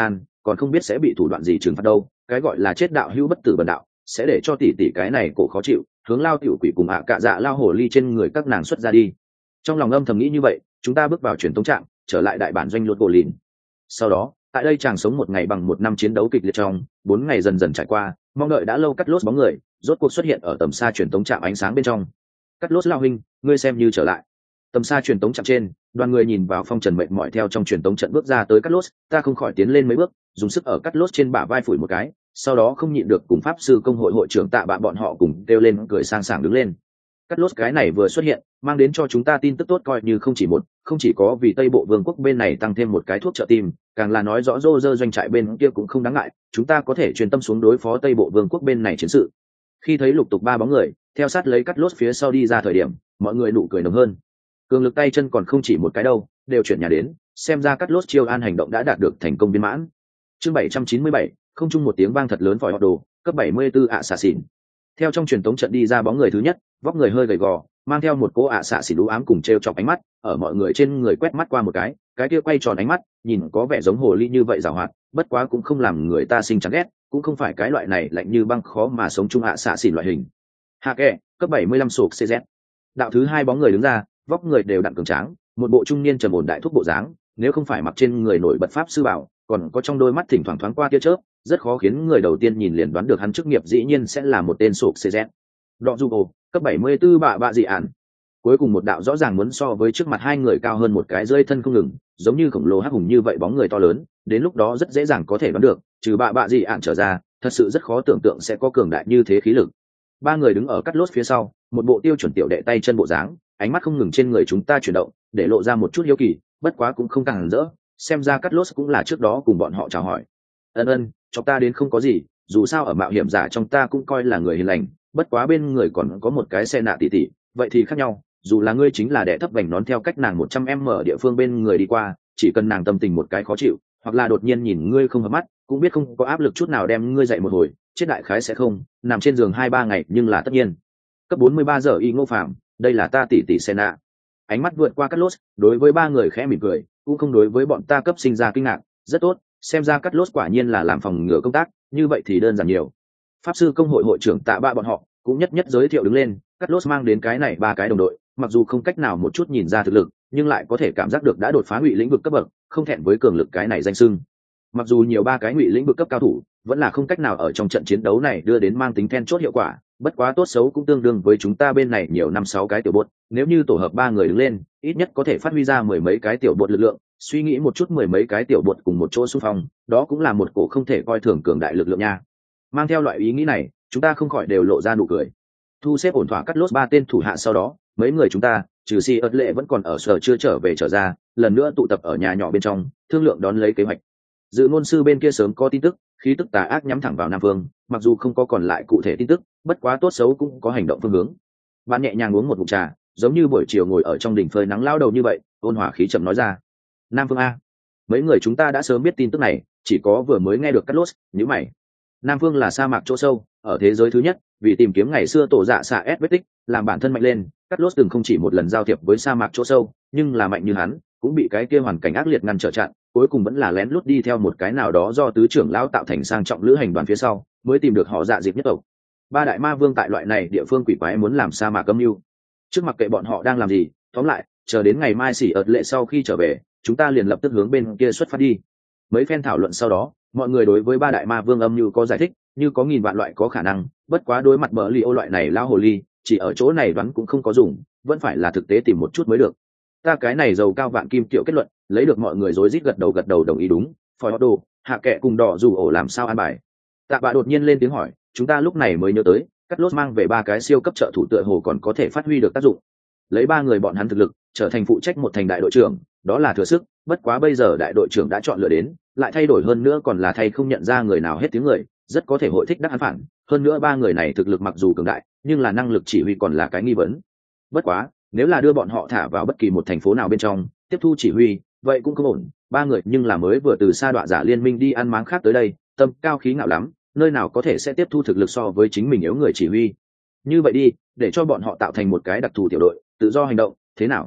còn không biết sẽ bị thủ đoạn gì trừng phạt đâu. Cái gọi là chết đạo hữu bất tử bần đạo, sẽ để cho tỷ tỷ cái này cổ khó chịu, hướng lao tiểu quỷ cùng cạ dạ lao hồ ly trên người các nàng xuất ra đi. Trong lòng âm thầm nghĩ như vậy, chúng ta bước vào truyền tống trạm, trở lại đại bản doanh luật gỗ lìn. Sau đó, tại đây chàng sống một ngày bằng một năm chiến đấu kịch liệt trong 4 ngày dần dần trải qua, mong đợi đã lâu Cắt Lốt bóng người rốt cuộc xuất hiện ở tầm xa truyền tống trạm ánh sáng bên trong. Cắt Lốt lao huynh, ngươi xem như trở lại. Tầm xa truyền tống trạm trên, đoàn người nhìn vào phong trần mệt mỏi theo trong truyền tống trận bước ra tới Cắt Lốt, ta không khỏi tiến lên mấy bước, dùng sức ở Cắt Lốt trên bả vai phủi một cái, sau đó không nhịn được cùng pháp sư công hội hội trưởng Tạ Bạ bọn họ cùng kêu lên cười sang sảng đứng lên. Cắt Lốt cái này vừa xuất hiện, mang đến cho chúng ta tin tức tốt coi như không chỉ có vì Tây Bộ Vương quốc bên này tăng thêm một cái thuốc trợ tim, càng là nói rõ rô rơ doanh trại bên kia cũng không đáng ngại, chúng ta có thể chuyên tâm xuống đối phó Tây Bộ Vương quốc bên này chiến sự. Khi thấy lục tục 3 bóng người theo sát lấy Cắt Lốt phía sau đi ra thời điểm, mọi người nụ cười nồng hơn. Cường lực tay chân còn không chỉ một cái đâu, đều chuyển nhà đến, xem ra Cắt Lốt chiêu an hành động đã đạt được thành công viên mãn. Chương 797, không chung một tiếng vang thật lớn vòi họ đồ, cấp 74 ạ xạ xỉn. Theo trong truyền tống trận đi ra bóng người thứ nhất, vóc người hơi gầy gò, mang theo một cỗ ạ xạ xỉn u ám cùng treo chọc ánh mắt, ở mọi người trên người quét mắt qua một cái kia quay tròn ánh mắt, nhìn có vẻ giống hồ ly như vậy giàu hoạt, bất quá cũng không làm người ta sinh chán ghét, cũng không phải cái loại này lạnh như băng khó mà sống chung ạ xạ xỉn loại hình. Hạ kệ, cấp 75 sụp CZ. Đạo thứ hai bóng người đứng ra, vóc người đều đặn cường tráng, một bộ trung niên trầm ổn đại thúc bộ dáng, nếu không phải mặc trên người nổi bật pháp sư bảo, còn có trong đôi mắt thỉnh thoảng thoáng qua tia chớp, rất khó khiến người đầu tiên nhìn liền đoán được hắn chức nghiệp dĩ nhiên sẽ là một tên sụp CZ. Đọ du ồ, cấp 74 bạ dị ản. Cuối cùng một đạo rõ ràng muốn so với trước mặt hai người cao hơn một cái rơi thân không ngừng, giống như khổng lồ hắc hùng như vậy bóng người to lớn, đến lúc đó rất dễ dàng có thể đoán được, trừ bạ dị ản trở ra, thật sự rất khó tưởng tượng sẽ có cường đại như thế khí lực. 3 người đứng ở Cắt Lốt phía sau, một bộ tiêu chuẩn tiểu đệ tay chân bộ dáng, ánh mắt không ngừng trên người chúng ta chuyển động, để lộ ra một chút hiếu kỳ, bất quá cũng không càng rỡ, xem ra Cắt Lốt cũng là trước đó cùng bọn họ chào hỏi. Ân, cho ta đến không có gì, dù sao ở mạo hiểm giả trong ta cũng coi là người hiền lành, bất quá bên người còn có một cái xe nạ tỷ tỷ, vậy thì khác nhau, dù là ngươi chính là đẻ thấp vành nón theo cách nàng 100m ở địa phương bên người đi qua, chỉ cần nàng tâm tình một cái khó chịu, hoặc là đột nhiên nhìn ngươi không hợp mắt, cũng biết không có áp lực chút nào đem ngươi dậy một hồi, chết đại khái sẽ không, nằm trên giường 2-3 ngày nhưng là tất nhiên. Cấp 43 giờ y Ngô Phạm, đây là ta tỷ tỷ xe nạ. Ánh mắt vượt qua Cắt Lốt, đối với 3 người khẽ mỉm cười, cũng không đối với bọn ta cấp sinh ra kinh ngạc, rất tốt, xem ra Cắt Lốt quả nhiên là làm phòng ngừa công tác, như vậy thì đơn giản nhiều. Pháp sư công hội hội trưởng Tạ Bạ bọn họ cũng nhất giới thiệu đứng lên, Cắt Lốt mang đến cái này 3 cái đồng đội, mặc dù không cách nào một chút nhìn ra thực lực, nhưng lại có thể cảm giác được đã đột phá ngụy lĩnh vực cấp bậc, không thẹn với cường lực cái này danh xưng. Mặc dù nhiều 3 cái ngụy lĩnh vực cấp cao thủ, vẫn là không cách nào ở trong trận chiến đấu này đưa đến mang tính then chốt hiệu quả, bất quá tốt xấu cũng tương đương với chúng ta bên này nhiều 5-6 cái tiểu bột, nếu như tổ hợp 3 người đứng lên, ít nhất có thể phát huy ra 10 mấy cái tiểu bột lực lượng, suy nghĩ một chút 10 mấy cái tiểu bột cùng một chỗ xung phong, đó cũng là một cổ không thể coi thường cường đại lực lượng nha. Mang theo loại ý nghĩ này, chúng ta không khỏi đều lộ ra nụ cười. Thu xếp ổn thỏa Cắt Lốt 3 tên thủ hạ sau đó, mấy người chúng ta, trừ Si ớt lệ vẫn còn ở sở chưa trở ra, lần nữa tụ tập ở nhà nhỏ bên trong, thương lượng đón lấy kế hoạch. Dự ngôn sư bên kia sớm có tin tức, khí tức tà ác nhắm thẳng vào Nam Phương, mặc dù không có còn lại cụ thể tin tức, bất quá tốt xấu cũng có hành động phương hướng. Bạn nhẹ nhàng uống một ngụm trà, giống như buổi chiều ngồi ở trong đỉnh phơi nắng lao đầu như vậy, ôn hòa khí trầm nói ra. Nam Phương a, mấy người chúng ta đã sớm biết tin tức này, chỉ có vừa mới nghe được Cắt Lốt, nhíu mày. Nam Phương là sa mạc chỗ sâu, ở thế giới thứ nhất, vì tìm kiếm ngày xưa tổ dạ xạ S vết tích, làm bản thân mạnh lên, Cắt Lốt từng không chỉ một lần giao thiệp với sa mạc chỗ sâu, nhưng là mạnh như hắn, cũng bị cái kia hoàn cảnh ác liệt ngăn trở chặn, cuối cùng vẫn là lén lút đi theo một cái nào đó do tứ trưởng lão tạo thành sang trọng lữ hành đoàn phía sau, mới tìm được họ Dạ Dịp nhất tộc. 3 đại ma vương tại loại này địa phương quỷ quái muốn làm sa mạc âm mưu. Trước mặc kệ bọn họ đang làm gì, tóm lại, chờ đến ngày mai xỉ ợt lệ sau khi trở về, chúng ta liền lập tức hướng bên kia xuất phát đi. Mấy phen thảo luận sau đó, mọi người đối với 3 đại ma vương âm mưu có giải thích, như có nghìn vạn loại có khả năng, bất quá đối mặt bờ li ô loại này lao hồ ly, chỉ ở chỗ này đoán cũng không có dùng, vẫn phải là thực tế tìm một chút mới được. Ta cái này giàu cao vạn kim tiểu kết luận, lấy được mọi người rối rít gật đầu đồng ý đúng. Phòi đồ, hạ kệ cùng đỏ dù ổ làm sao an bài. Tạ Bạ đột nhiên lên tiếng hỏi, chúng ta lúc này mới nhớ tới, Cắt Lốt mang về 3 cái siêu cấp trợ thủ tựa hồ còn có thể phát huy được tác dụng. Lấy 3 người bọn hắn thực lực, trở thành phụ trách một thành đại đội trưởng, đó là thừa sức, bất quá bây giờ đại đội trưởng đã chọn lựa đến, lại thay đổi hơn nữa còn là thay không nhận ra người nào hết tiếng người, rất có thể hội thích đắc hắn phản, hơn nữa 3 người này thực lực mặc dù cường đại, nhưng là năng lực chỉ huy còn là cái nghi vấn. Bất quá, nếu là đưa bọn họ thả vào bất kỳ một thành phố nào bên trong, tiếp thu chỉ huy, vậy cũng không ổn. 3 người nhưng là mới vừa từ sa đọa giả liên minh đi ăn máng khác tới đây, tâm cao khí ngạo lắm, nơi nào có thể sẽ tiếp thu thực lực so với chính mình yếu người chỉ huy. Như vậy đi, để cho bọn họ tạo thành một cái đặc thù tiểu đội, tự do hành động, thế nào?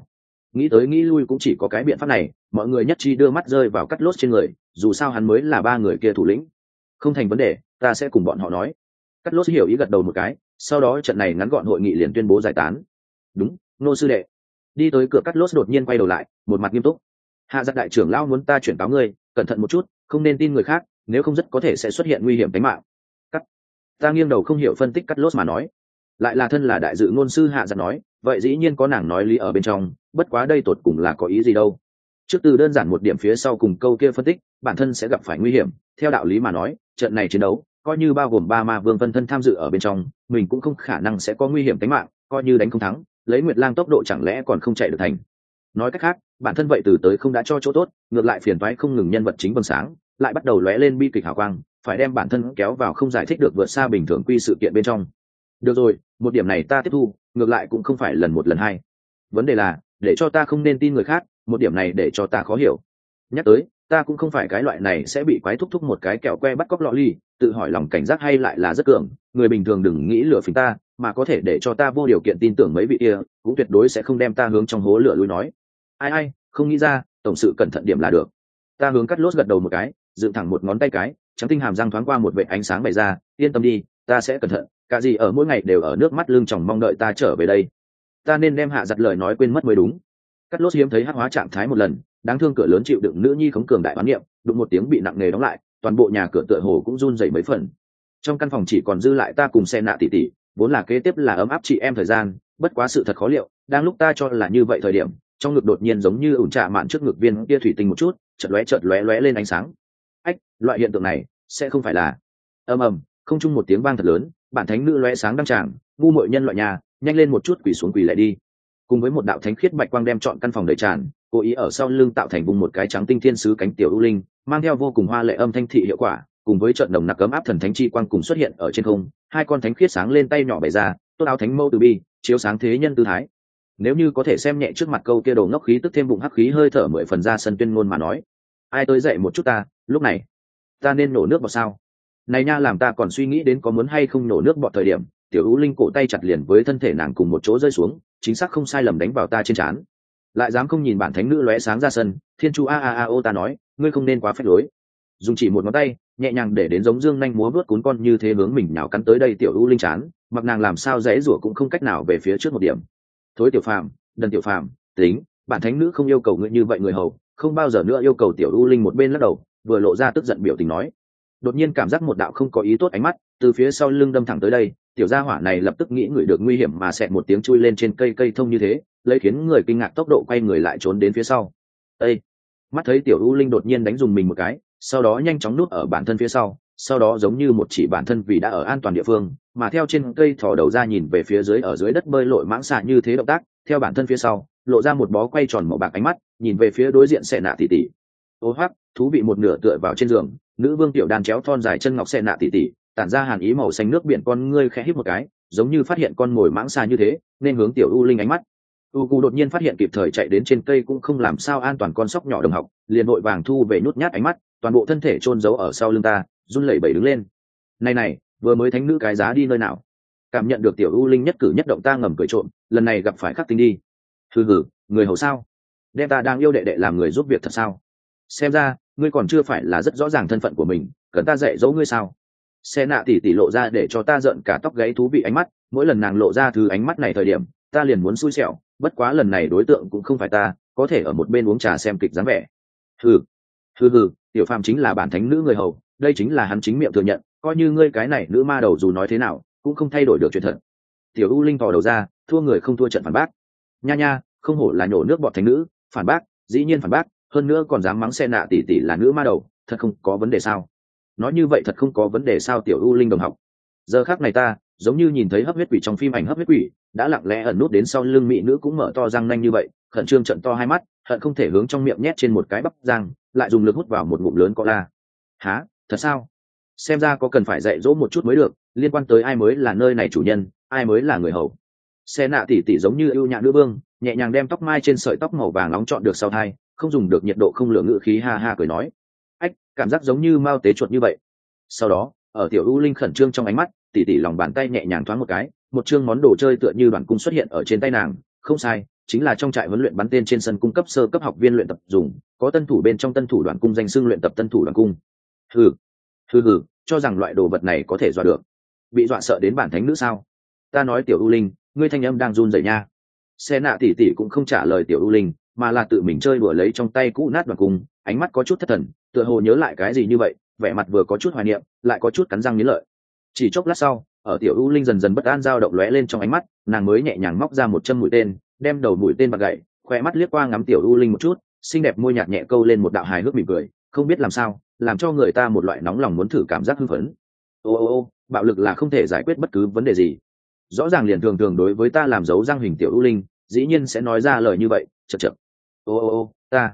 nghĩ tới nghĩ lui cũng chỉ có cái biện pháp này, mọi người nhất trí đưa mắt rơi vào Cắt Lốt trên người, dù sao hắn mới là ba người kia thủ lĩnh. Không thành vấn đề, ta sẽ cùng bọn họ nói. Cắt Lốt hiểu ý gật đầu một cái, sau đó trận này ngắn gọn hội nghị liền tuyên bố giải tán. Đúng, nô sư đệ. Đi tới cửa Cắt Lốt đột nhiên quay đầu lại, một mặt nghiêm túc. Hạ giặc đại trưởng lão muốn ta chuyển cáo ngươi, cẩn thận một chút, không nên tin người khác, nếu không rất có thể sẽ xuất hiện nguy hiểm tính mạng. Cắt. Ta nghiêng đầu không hiểu phân tích Cắt Lốt mà nói. Lại là thân là đại dự ngôn sư Hạ giặc nói, vậy dĩ nhiên có nàng nói lý ở bên trong, bất quá đây tột cùng là có ý gì đâu. Trước từ đơn giản một điểm phía sau cùng câu kia phân tích, bản thân sẽ gặp phải nguy hiểm, theo đạo lý mà nói, trận này chiến đấu, coi như bao gồm ba ma vương phân thân tham dự ở bên trong, mình cũng không khả năng sẽ có nguy hiểm tính mạng, coi như đánh không thắng, lấy Nguyệt Lang tốc độ chẳng lẽ còn không chạy được thành. Nói cách khác, bản thân vậy từ tới không đã cho chỗ tốt, ngược lại phiền toái không ngừng nhân vật chính vầng sáng, lại bắt đầu lóe lên bi kịch hào quang, phải đem bản thân kéo vào không giải thích được vượt xa bình thường quy sự kiện bên trong. Được rồi, một điểm này ta tiếp thu, ngược lại cũng không phải lần một lần hai. Vấn đề là, để cho ta không nên tin người khác, một điểm này để cho ta khó hiểu. Nhắc tới, ta cũng không phải cái loại này sẽ bị quái thúc thúc một cái kẹo que bắt cóc lọ ly, tự hỏi lòng cảnh giác hay lại là rất cường, người bình thường đừng nghĩ lừa phỉnh ta, mà có thể để cho ta vô điều kiện tin tưởng mấy vị kia, cũng tuyệt đối sẽ không đem ta hướng trong hố lửa lui nói. Ai, không nghĩ ra, tổng sự cẩn thận điểm là được. Ta hướng Cắt Lốt gật đầu một cái, dựng thẳng một ngón tay cái, trắng tinh hàm răng thoáng qua một vệt ánh sáng bày ra, yên tâm đi, ta sẽ cẩn thận, cả gì ở mỗi ngày đều ở nước mắt lưng tròng mong đợi ta trở về đây. Ta nên đem Hạ giật lời nói quên mất mới đúng. Cắt Lốt hiếm thấy hắc hóa trạng thái một lần, đáng thương cửa lớn chịu đựng nữ nhi khống cường đại bán niệm, đụng một tiếng bị nặng nề đóng lại, toàn bộ nhà cửa tựa hồ cũng run rẩy mấy phần. Trong căn phòng chỉ còn dư lại ta cùng xe nạ tỷ tỷ, vốn là kế tiếp là ấm áp chị em thời gian, bất quá sự thật khó liệu, đang lúc ta cho là như vậy thời điểm, trong ngực đột nhiên giống như ủn trà mạn trước ngực viên kia thủy tinh một chút, chợt lóe lên ánh sáng. Ách, loại hiện tượng này sẽ không phải là ầm, không chung một tiếng vang thật lớn, bản thánh nữ lóe sáng đăng tràng, ngu muội nhân loại nhà, nhanh lên một chút quỳ xuống quỳ lại đi. Cùng với một đạo thánh khiết bạch quang đem trọn căn phòng đầy tràn, cố ý ở sau lưng tạo thành vùng một cái trắng tinh thiên sứ cánh tiểu u linh, mang theo vô cùng hoa lệ âm thanh thị hiệu quả, cùng với trận đồng nặc ấm áp thần thánh chi quang cùng xuất hiện ở trên không, hai con thánh khiết sáng lên tay nhỏ bày ra, tốt áo thánh mâu từ bi, chiếu sáng thế nhân tư thái. Nếu như có thể xem nhẹ trước mặt câu kia đồ ngốc khí tức thêm bụng hắc khí hơi thở 10 phần ra sân tuyên ngôn mà nói, ai tới dậy một chút ta, lúc này ta nên nổ nước bọt sao? Này nha, làm ta còn suy nghĩ đến có muốn hay không nổ nước bọt thời điểm, tiểu u linh cổ tay chặt liền với thân thể nàng cùng một chỗ rơi xuống, chính xác không sai lầm đánh vào ta trên trán. Lại dám không nhìn bản thánh nữ lóe sáng ra sân, thiên chu a ô, ta nói, ngươi không nên quá phách lối. Dùng chỉ một ngón tay nhẹ nhàng để đến giống dương nhanh múa vớt cuốn con như thế hướng mình nhào cắn tới đây tiểu u linh chán, mặc nàng làm sao dễ rủa cũng không cách nào về phía trước một điểm. Thối tiểu phàm, đần tiểu phàm, tính, bản thánh nữ không yêu cầu ngươi như vậy người hầu, không bao giờ nữa yêu cầu. Tiểu u linh một bên lắc đầu, vừa lộ ra tức giận biểu tình nói. Đột nhiên cảm giác một đạo không có ý tốt ánh mắt từ phía sau lưng đâm thẳng tới đây, tiểu gia hỏa này lập tức nghĩ người được nguy hiểm mà xẹt một tiếng chui lên trên cây thông như thế, lấy khiến người kinh ngạc tốc độ quay người lại trốn đến phía sau. Ê! Mắt thấy tiểu u linh đột nhiên đánh dùng mình một cái, sau đó nhanh chóng núp ở bản thân phía sau đó giống như một chỉ bản thân vì đã ở an toàn địa phương, mà theo trên cây thò đầu ra nhìn về phía dưới ở dưới đất bơi lội mãng xà như thế động tác, theo bản thân phía sau lộ ra một bó quay tròn màu bạc ánh mắt, nhìn về phía đối diện xe nạ tỷ tỷ. Ô hoắc, thú vị một nửa tựa vào trên giường, nữ vương tiểu đàn chéo thon dài chân ngọc xe nạ tỷ tỷ, tản ra hàn ý màu xanh nước biển, con ngươi khẽ híp một cái, giống như phát hiện con mồi mãng xà như thế, nên hướng tiểu u linh ánh mắt. U Cù đột nhiên phát hiện kịp thời chạy đến trên cây cũng không làm sao an toàn con sóc nhỏ đồng học, liền vội vàng thu về nhút nhát ánh mắt, toàn bộ thân thể chôn giấu ở sau lưng ta, run lẩy bẩy đứng lên. Này, vừa mới thánh nữ cái giá đi nơi nào? Cảm nhận được tiểu u linh nhất cử nhất động, ta ngầm cười trộm, lần này gặp phải khắc tinh đi. Hừ, người hầu sao? Đem ta đang yêu đệ đệ làm người giúp việc thật sao? Xem ra ngươi còn chưa phải là rất rõ ràng thân phận của mình, cần ta dạy dỗ ngươi sao? Xe nạ tỷ lộ ra để cho ta giận cả tóc gáy thú vị ánh mắt, mỗi lần nàng lộ ra thứ ánh mắt này thời điểm, ta liền muốn xui xẻo, bất quá lần này đối tượng cũng không phải ta, có thể ở một bên uống trà xem kịch dáng vẻ. Hừ, tiểu phàm chính là bản thánh nữ người hầu, đây chính là hắn chính miệng thừa nhận, coi như ngươi cái này nữ ma đầu dù nói thế nào cũng không thay đổi được chuyện thật. Tiểu u linh thò đầu ra, thua người không thua trận phản bác. Nha, không hổ là nhổ nước bọt thánh nữ, phản bác, dĩ nhiên phản bác, hơn nữa còn dám mắng xe nạ tỷ là nữ ma đầu, thật không có vấn đề sao? Nói như vậy thật không có vấn đề sao? Tiểu u linh đồng học, giờ khắc này ta giống như nhìn thấy hấp huyết quỷ trong phim ảnh hấp huyết quỷ, đã lặng lẽ ẩn nút đến sau lưng mỹ nữ cũng mở to răng nanh như vậy, khẩn trương trận to hai mắt, hận không thể hướng trong miệng nhét trên một cái bắp răng, lại dùng lực hút vào một ngụm lớn cola. Hả, thật sao? Xem ra có cần phải dạy dỗ một chút mới được, liên quan tới ai mới là nơi này chủ nhân, ai mới là người hầu. Xe nạ tỷ giống như ưu nhã nữ vương, nhẹ nhàng đem tóc mai trên sợi tóc màu vàng nóng chọn được sau thai, không dùng được nhiệt độ không lửa ngữ khí ha ha cười nói. Ách, cảm giác giống như mao tế chuột như vậy. Sau đó, ở tiểu u linh khẩn trương trong ánh mắt, tỷ lòng bàn tay nhẹ nhàng thoáng một cái, một chương món đồ chơi tựa như đoàn cung xuất hiện ở trên tay nàng. Không sai, chính là trong trại huấn luyện bắn tên trên sân cung cấp sơ cấp học viên luyện tập dùng, có tân thủ bên trong tân thủ đoàn cung danh xưng luyện tập tân thủ đoàn cung. Hừ, cho rằng loại đồ vật này có thể dọa được, bị dọa sợ đến bản thánh nữ sao? Ta nói tiểu u linh, ngươi thanh âm đang run rẩy nha. Xe nạ tỷ tỷ cũng không trả lời tiểu u linh, mà là tự mình chơi đùa lấy trong tay cũ nát đoàn cung, ánh mắt có chút thất thần, tựa hồ nhớ lại cái gì như vậy, vẻ mặt vừa có chút hoài niệm, lại có chút cắn răng nghiến lợi. Chỉ chốc lát sau, ở tiểu u linh dần dần bất an dao động lóe lên trong ánh mắt, nàng mới nhẹ nhàng móc ra một châm mũi tên, đem đầu mũi tên bật gậy, khoe mắt liếc qua ngắm tiểu u linh một chút, xinh đẹp môi nhạt nhẹ câu lên một đạo hài hước mỉm cười, không biết làm sao, làm cho người ta một loại nóng lòng muốn thử cảm giác hưng phấn. Ô, bạo lực là không thể giải quyết bất cứ vấn đề gì. Rõ ràng liền thường thường đối với ta làm dấu răng hình tiểu u linh, dĩ nhiên sẽ nói ra lời như vậy, chậc. Ô,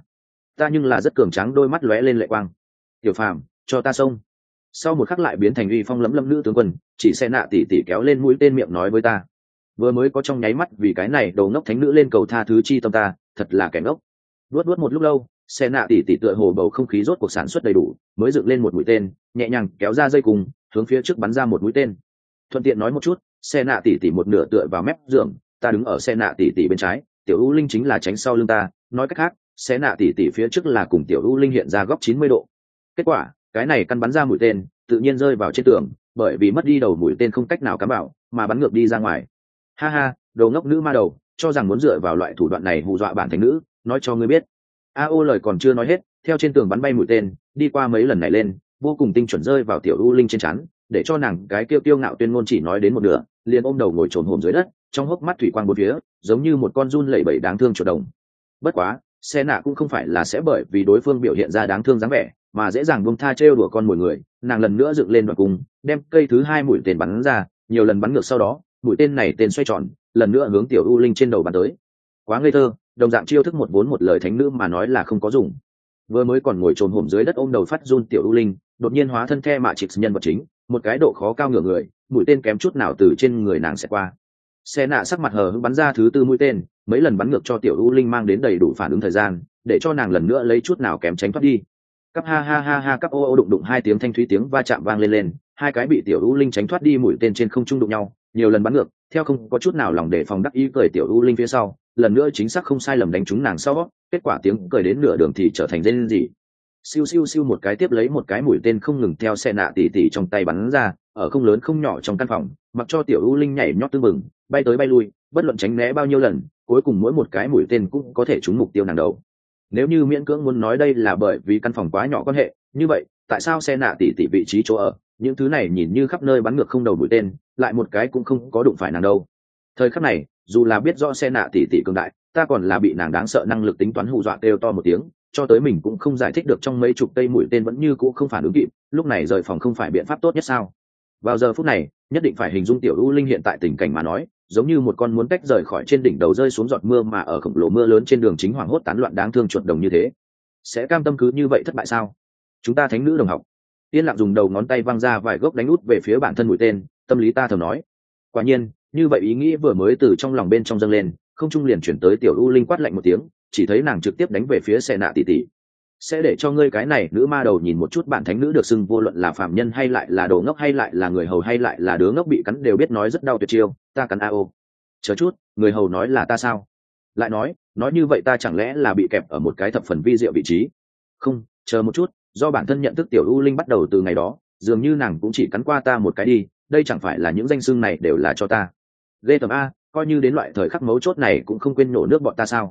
ta nhưng là rất cường tráng, đôi mắt lóe lên lệ quang. Tiểu Phàm, cho ta xông. Sau một khắc lại biến thành uy phong lẫm lẫm nữ tướng quân, chỉ xe nạ tỉ tỉ kéo lên mũi tên miệng nói với ta. Vừa mới có trong nháy mắt vì cái này đầu ngốc thánh nữ lên cầu tha thứ chi tâm ta, thật là kẻ ngốc. Luốt một lúc lâu, xe nạ tỉ tỉ tựa hồ bầu không khí rốt cuộc sản xuất đầy đủ, mới dựng lên một mũi tên, nhẹ nhàng kéo ra dây cùng, hướng phía trước bắn ra một mũi tên. Thuận tiện nói một chút, xe nạ tỉ tỉ một nửa tựa vào mép giường, ta đứng ở xe nạ tỉ tỉ bên trái, tiểu u linh chính là tránh sau lưng ta, nói cách khác, xe nạ tỉ tỉ phía trước là cùng tiểu u linh hiện ra góc 90 độ. Kết quả, cái này căn bắn ra mũi tên, tự nhiên rơi vào trên tường, bởi vì mất đi đầu mũi tên không cách nào cắm vào, mà bắn ngược đi ra ngoài. Ha, đồ ngốc nữ ma đầu, cho rằng muốn dựa vào loại thủ đoạn này hù dọa bản thánh nữ, nói cho ngươi biết. Ao lời còn chưa nói hết, theo trên tường bắn bay mũi tên, đi qua mấy lần này lên, vô cùng tinh chuẩn rơi vào tiểu u linh trên trán, để cho nàng cái kiêu ngạo tuyên ngôn chỉ nói đến một nửa, liền ôm đầu ngồi trồn hổm dưới đất, trong hốc mắt thủy quang bốn phía, giống như một con run lẩy bẩy đáng thương chuột đồng. Bất quá, xe nạ cũng không phải là sẽ bởi vì đối phương biểu hiện ra đáng thương dáng vẻ mà dễ dàng buông tha trêu đùa con mồi người, nàng lần nữa dựng lên đoạn cung, đem cây thứ hai mũi tên bắn ra, nhiều lần bắn ngược sau đó, mũi tên này tên xoay tròn, lần nữa hướng tiểu u linh trên đầu bắn tới. Quá ngây thơ, đồng dạng chiêu thức một vốn một lời thánh nữ mà nói là không có dùng. Vừa mới còn ngồi trồn hổm dưới đất ôm đầu phát run tiểu u linh, đột nhiên hóa thân the mạ trịch nhân vật chính, một cái độ khó cao ngửa người, mũi tên kém chút nào từ trên người nàng sẽ qua. Xe nạ sắc mặt hờ hững bắn ra thứ tư mũi tên, mấy lần bắn ngược cho tiểu u linh mang đến đầy đủ phản ứng thời gian, để cho nàng lần nữa lấy chút nào kém tránh thoát đi. Cắp ha cắp ô đụng hai tiếng thanh thúy tiếng va chạm vang lên, hai cái bị tiểu u linh tránh thoát đi mũi tên trên không trung đụng nhau, nhiều lần bắn ngược, theo không có chút nào lòng để phòng đắc ý cười tiểu u linh phía sau, lần nữa chính xác không sai lầm đánh trúng nàng sau, kết quả tiếng cười đến nửa đường thì trở thành rên rỉ. Siêu một cái tiếp lấy một cái mũi tên không ngừng theo xe nạ tỉ tỉ trong tay bắn ra, ở không lớn không nhỏ trong căn phòng, mặc cho tiểu u linh nhảy nhót tưng bừng, bay tới bay lui, bất luận tránh né bao nhiêu lần, cuối cùng mỗi một cái mũi tên cũng có thể trúng mục tiêu nàng đầu. Nếu như miễn cưỡng muốn nói đây là bởi vì căn phòng quá nhỏ quan hệ, như vậy tại sao xe nạ tỉ tỉ vị trí chỗ ở, những thứ này nhìn như khắp nơi bắn ngược không đầu mũi tên, lại một cái cũng không có đụng phải nàng đâu? Thời khắc này, dù là biết rõ xe nạ tỉ tỉ cường đại, ta còn là bị nàng đáng sợ năng lực tính toán hù dọa kêu to một tiếng, cho tới mình cũng không giải thích được trong mấy chục cây mũi tên vẫn như cũ không phản ứng kịp, lúc này rời phòng không phải biện pháp tốt nhất sao? Vào giờ phút này, nhất định phải hình dung tiểu u linh hiện tại tình cảnh mà nói, giống như một con muốn tách rời khỏi trên đỉnh đầu rơi xuống giọt mưa mà ở khổng lồ mưa lớn trên đường chính hoảng hốt tán loạn đáng thương chuột đồng như thế. Sẽ cam tâm cứ như vậy thất bại sao? Chúng ta thánh nữ đồng học. Yên lặng dùng đầu ngón tay văng ra vài gốc đánh út về phía bản thân mũi tên, tâm lý ta thầm nói. Quả nhiên, như vậy ý nghĩ vừa mới từ trong lòng bên trong dâng lên, không trung liền chuyển tới tiểu u linh quát lạnh một tiếng, chỉ thấy nàng trực tiếp đánh về phía xe nạ tỷ tỷ. Sẽ để cho ngươi cái này nữ ma đầu nhìn một chút bản thánh nữ được xưng vô luận là phạm nhân hay lại là đồ ngốc hay lại là người hầu hay lại là đứa ngốc bị cắn đều biết nói rất đau tuyệt chiêu, ta cắn ao. Chờ chút, người hầu nói là ta sao? Lại nói như vậy ta chẳng lẽ là bị kẹp ở một cái thập phần vi diệu vị trí? Không, chờ một chút, do bản thân nhận thức tiểu u linh bắt đầu từ ngày đó, dường như nàng cũng chỉ cắn qua ta một cái đi, đây chẳng phải là những danh xưng này đều là cho ta. Ghê tởm a, coi như đến loại thời khắc mấu chốt này cũng không quên nổ nước bọn ta sao?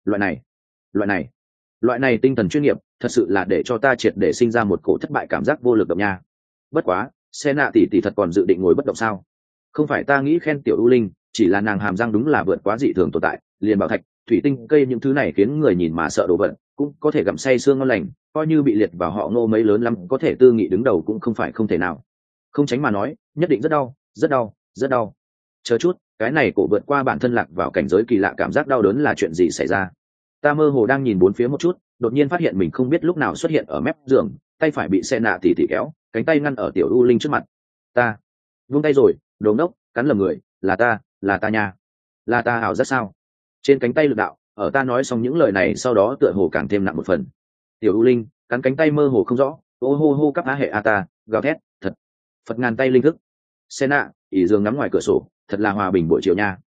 Loại này tinh thần chuyên nghiệp, thật sự là để cho ta triệt để sinh ra một cổ thất bại cảm giác vô lực động nha. Bất quá, xe nạ tỷ thật còn dự định ngồi bất động sao? Không phải ta nghĩ khen tiểu u linh, chỉ là nàng hàm răng đúng là vượt quá dị thường tồn tại, liền bảo thạch, thủy tinh, cây những thứ này khiến người nhìn mà sợ đồ vật, cũng có thể gặm say xương ngon lành, coi như bị liệt vào họ Ngô mấy lớn lắm, có thể tư nghị đứng đầu cũng không phải không thể nào. Không tránh mà nói, nhất định rất đau. Chờ chút, cái này cổ vượt qua bản thân lạc vào cảnh giới kỳ lạ cảm giác đau đớn là chuyện gì xảy ra? Ta mơ hồ đang nhìn bốn phía một chút, đột nhiên phát hiện mình không biết lúc nào xuất hiện ở mép giường, tay phải bị xe nạ tỉ kéo, cánh tay ngăn ở tiểu u linh trước mặt. Ta vung tay rồi, đồ ngốc, cắn lầm người, là ta nha, là ta ảo rất sao? Trên cánh tay lực đạo, ở ta nói xong những lời này sau đó tựa hồ càng thêm nặng một phần. Tiểu u linh cắn cánh tay mơ hồ không rõ, ô hô cắp á hệ a ta, gào thét, thật, phật ngàn tay linh thức. Xe nạ ỉ giường ngắm ngoài cửa sổ, thật là hòa bình buổi chiều nha.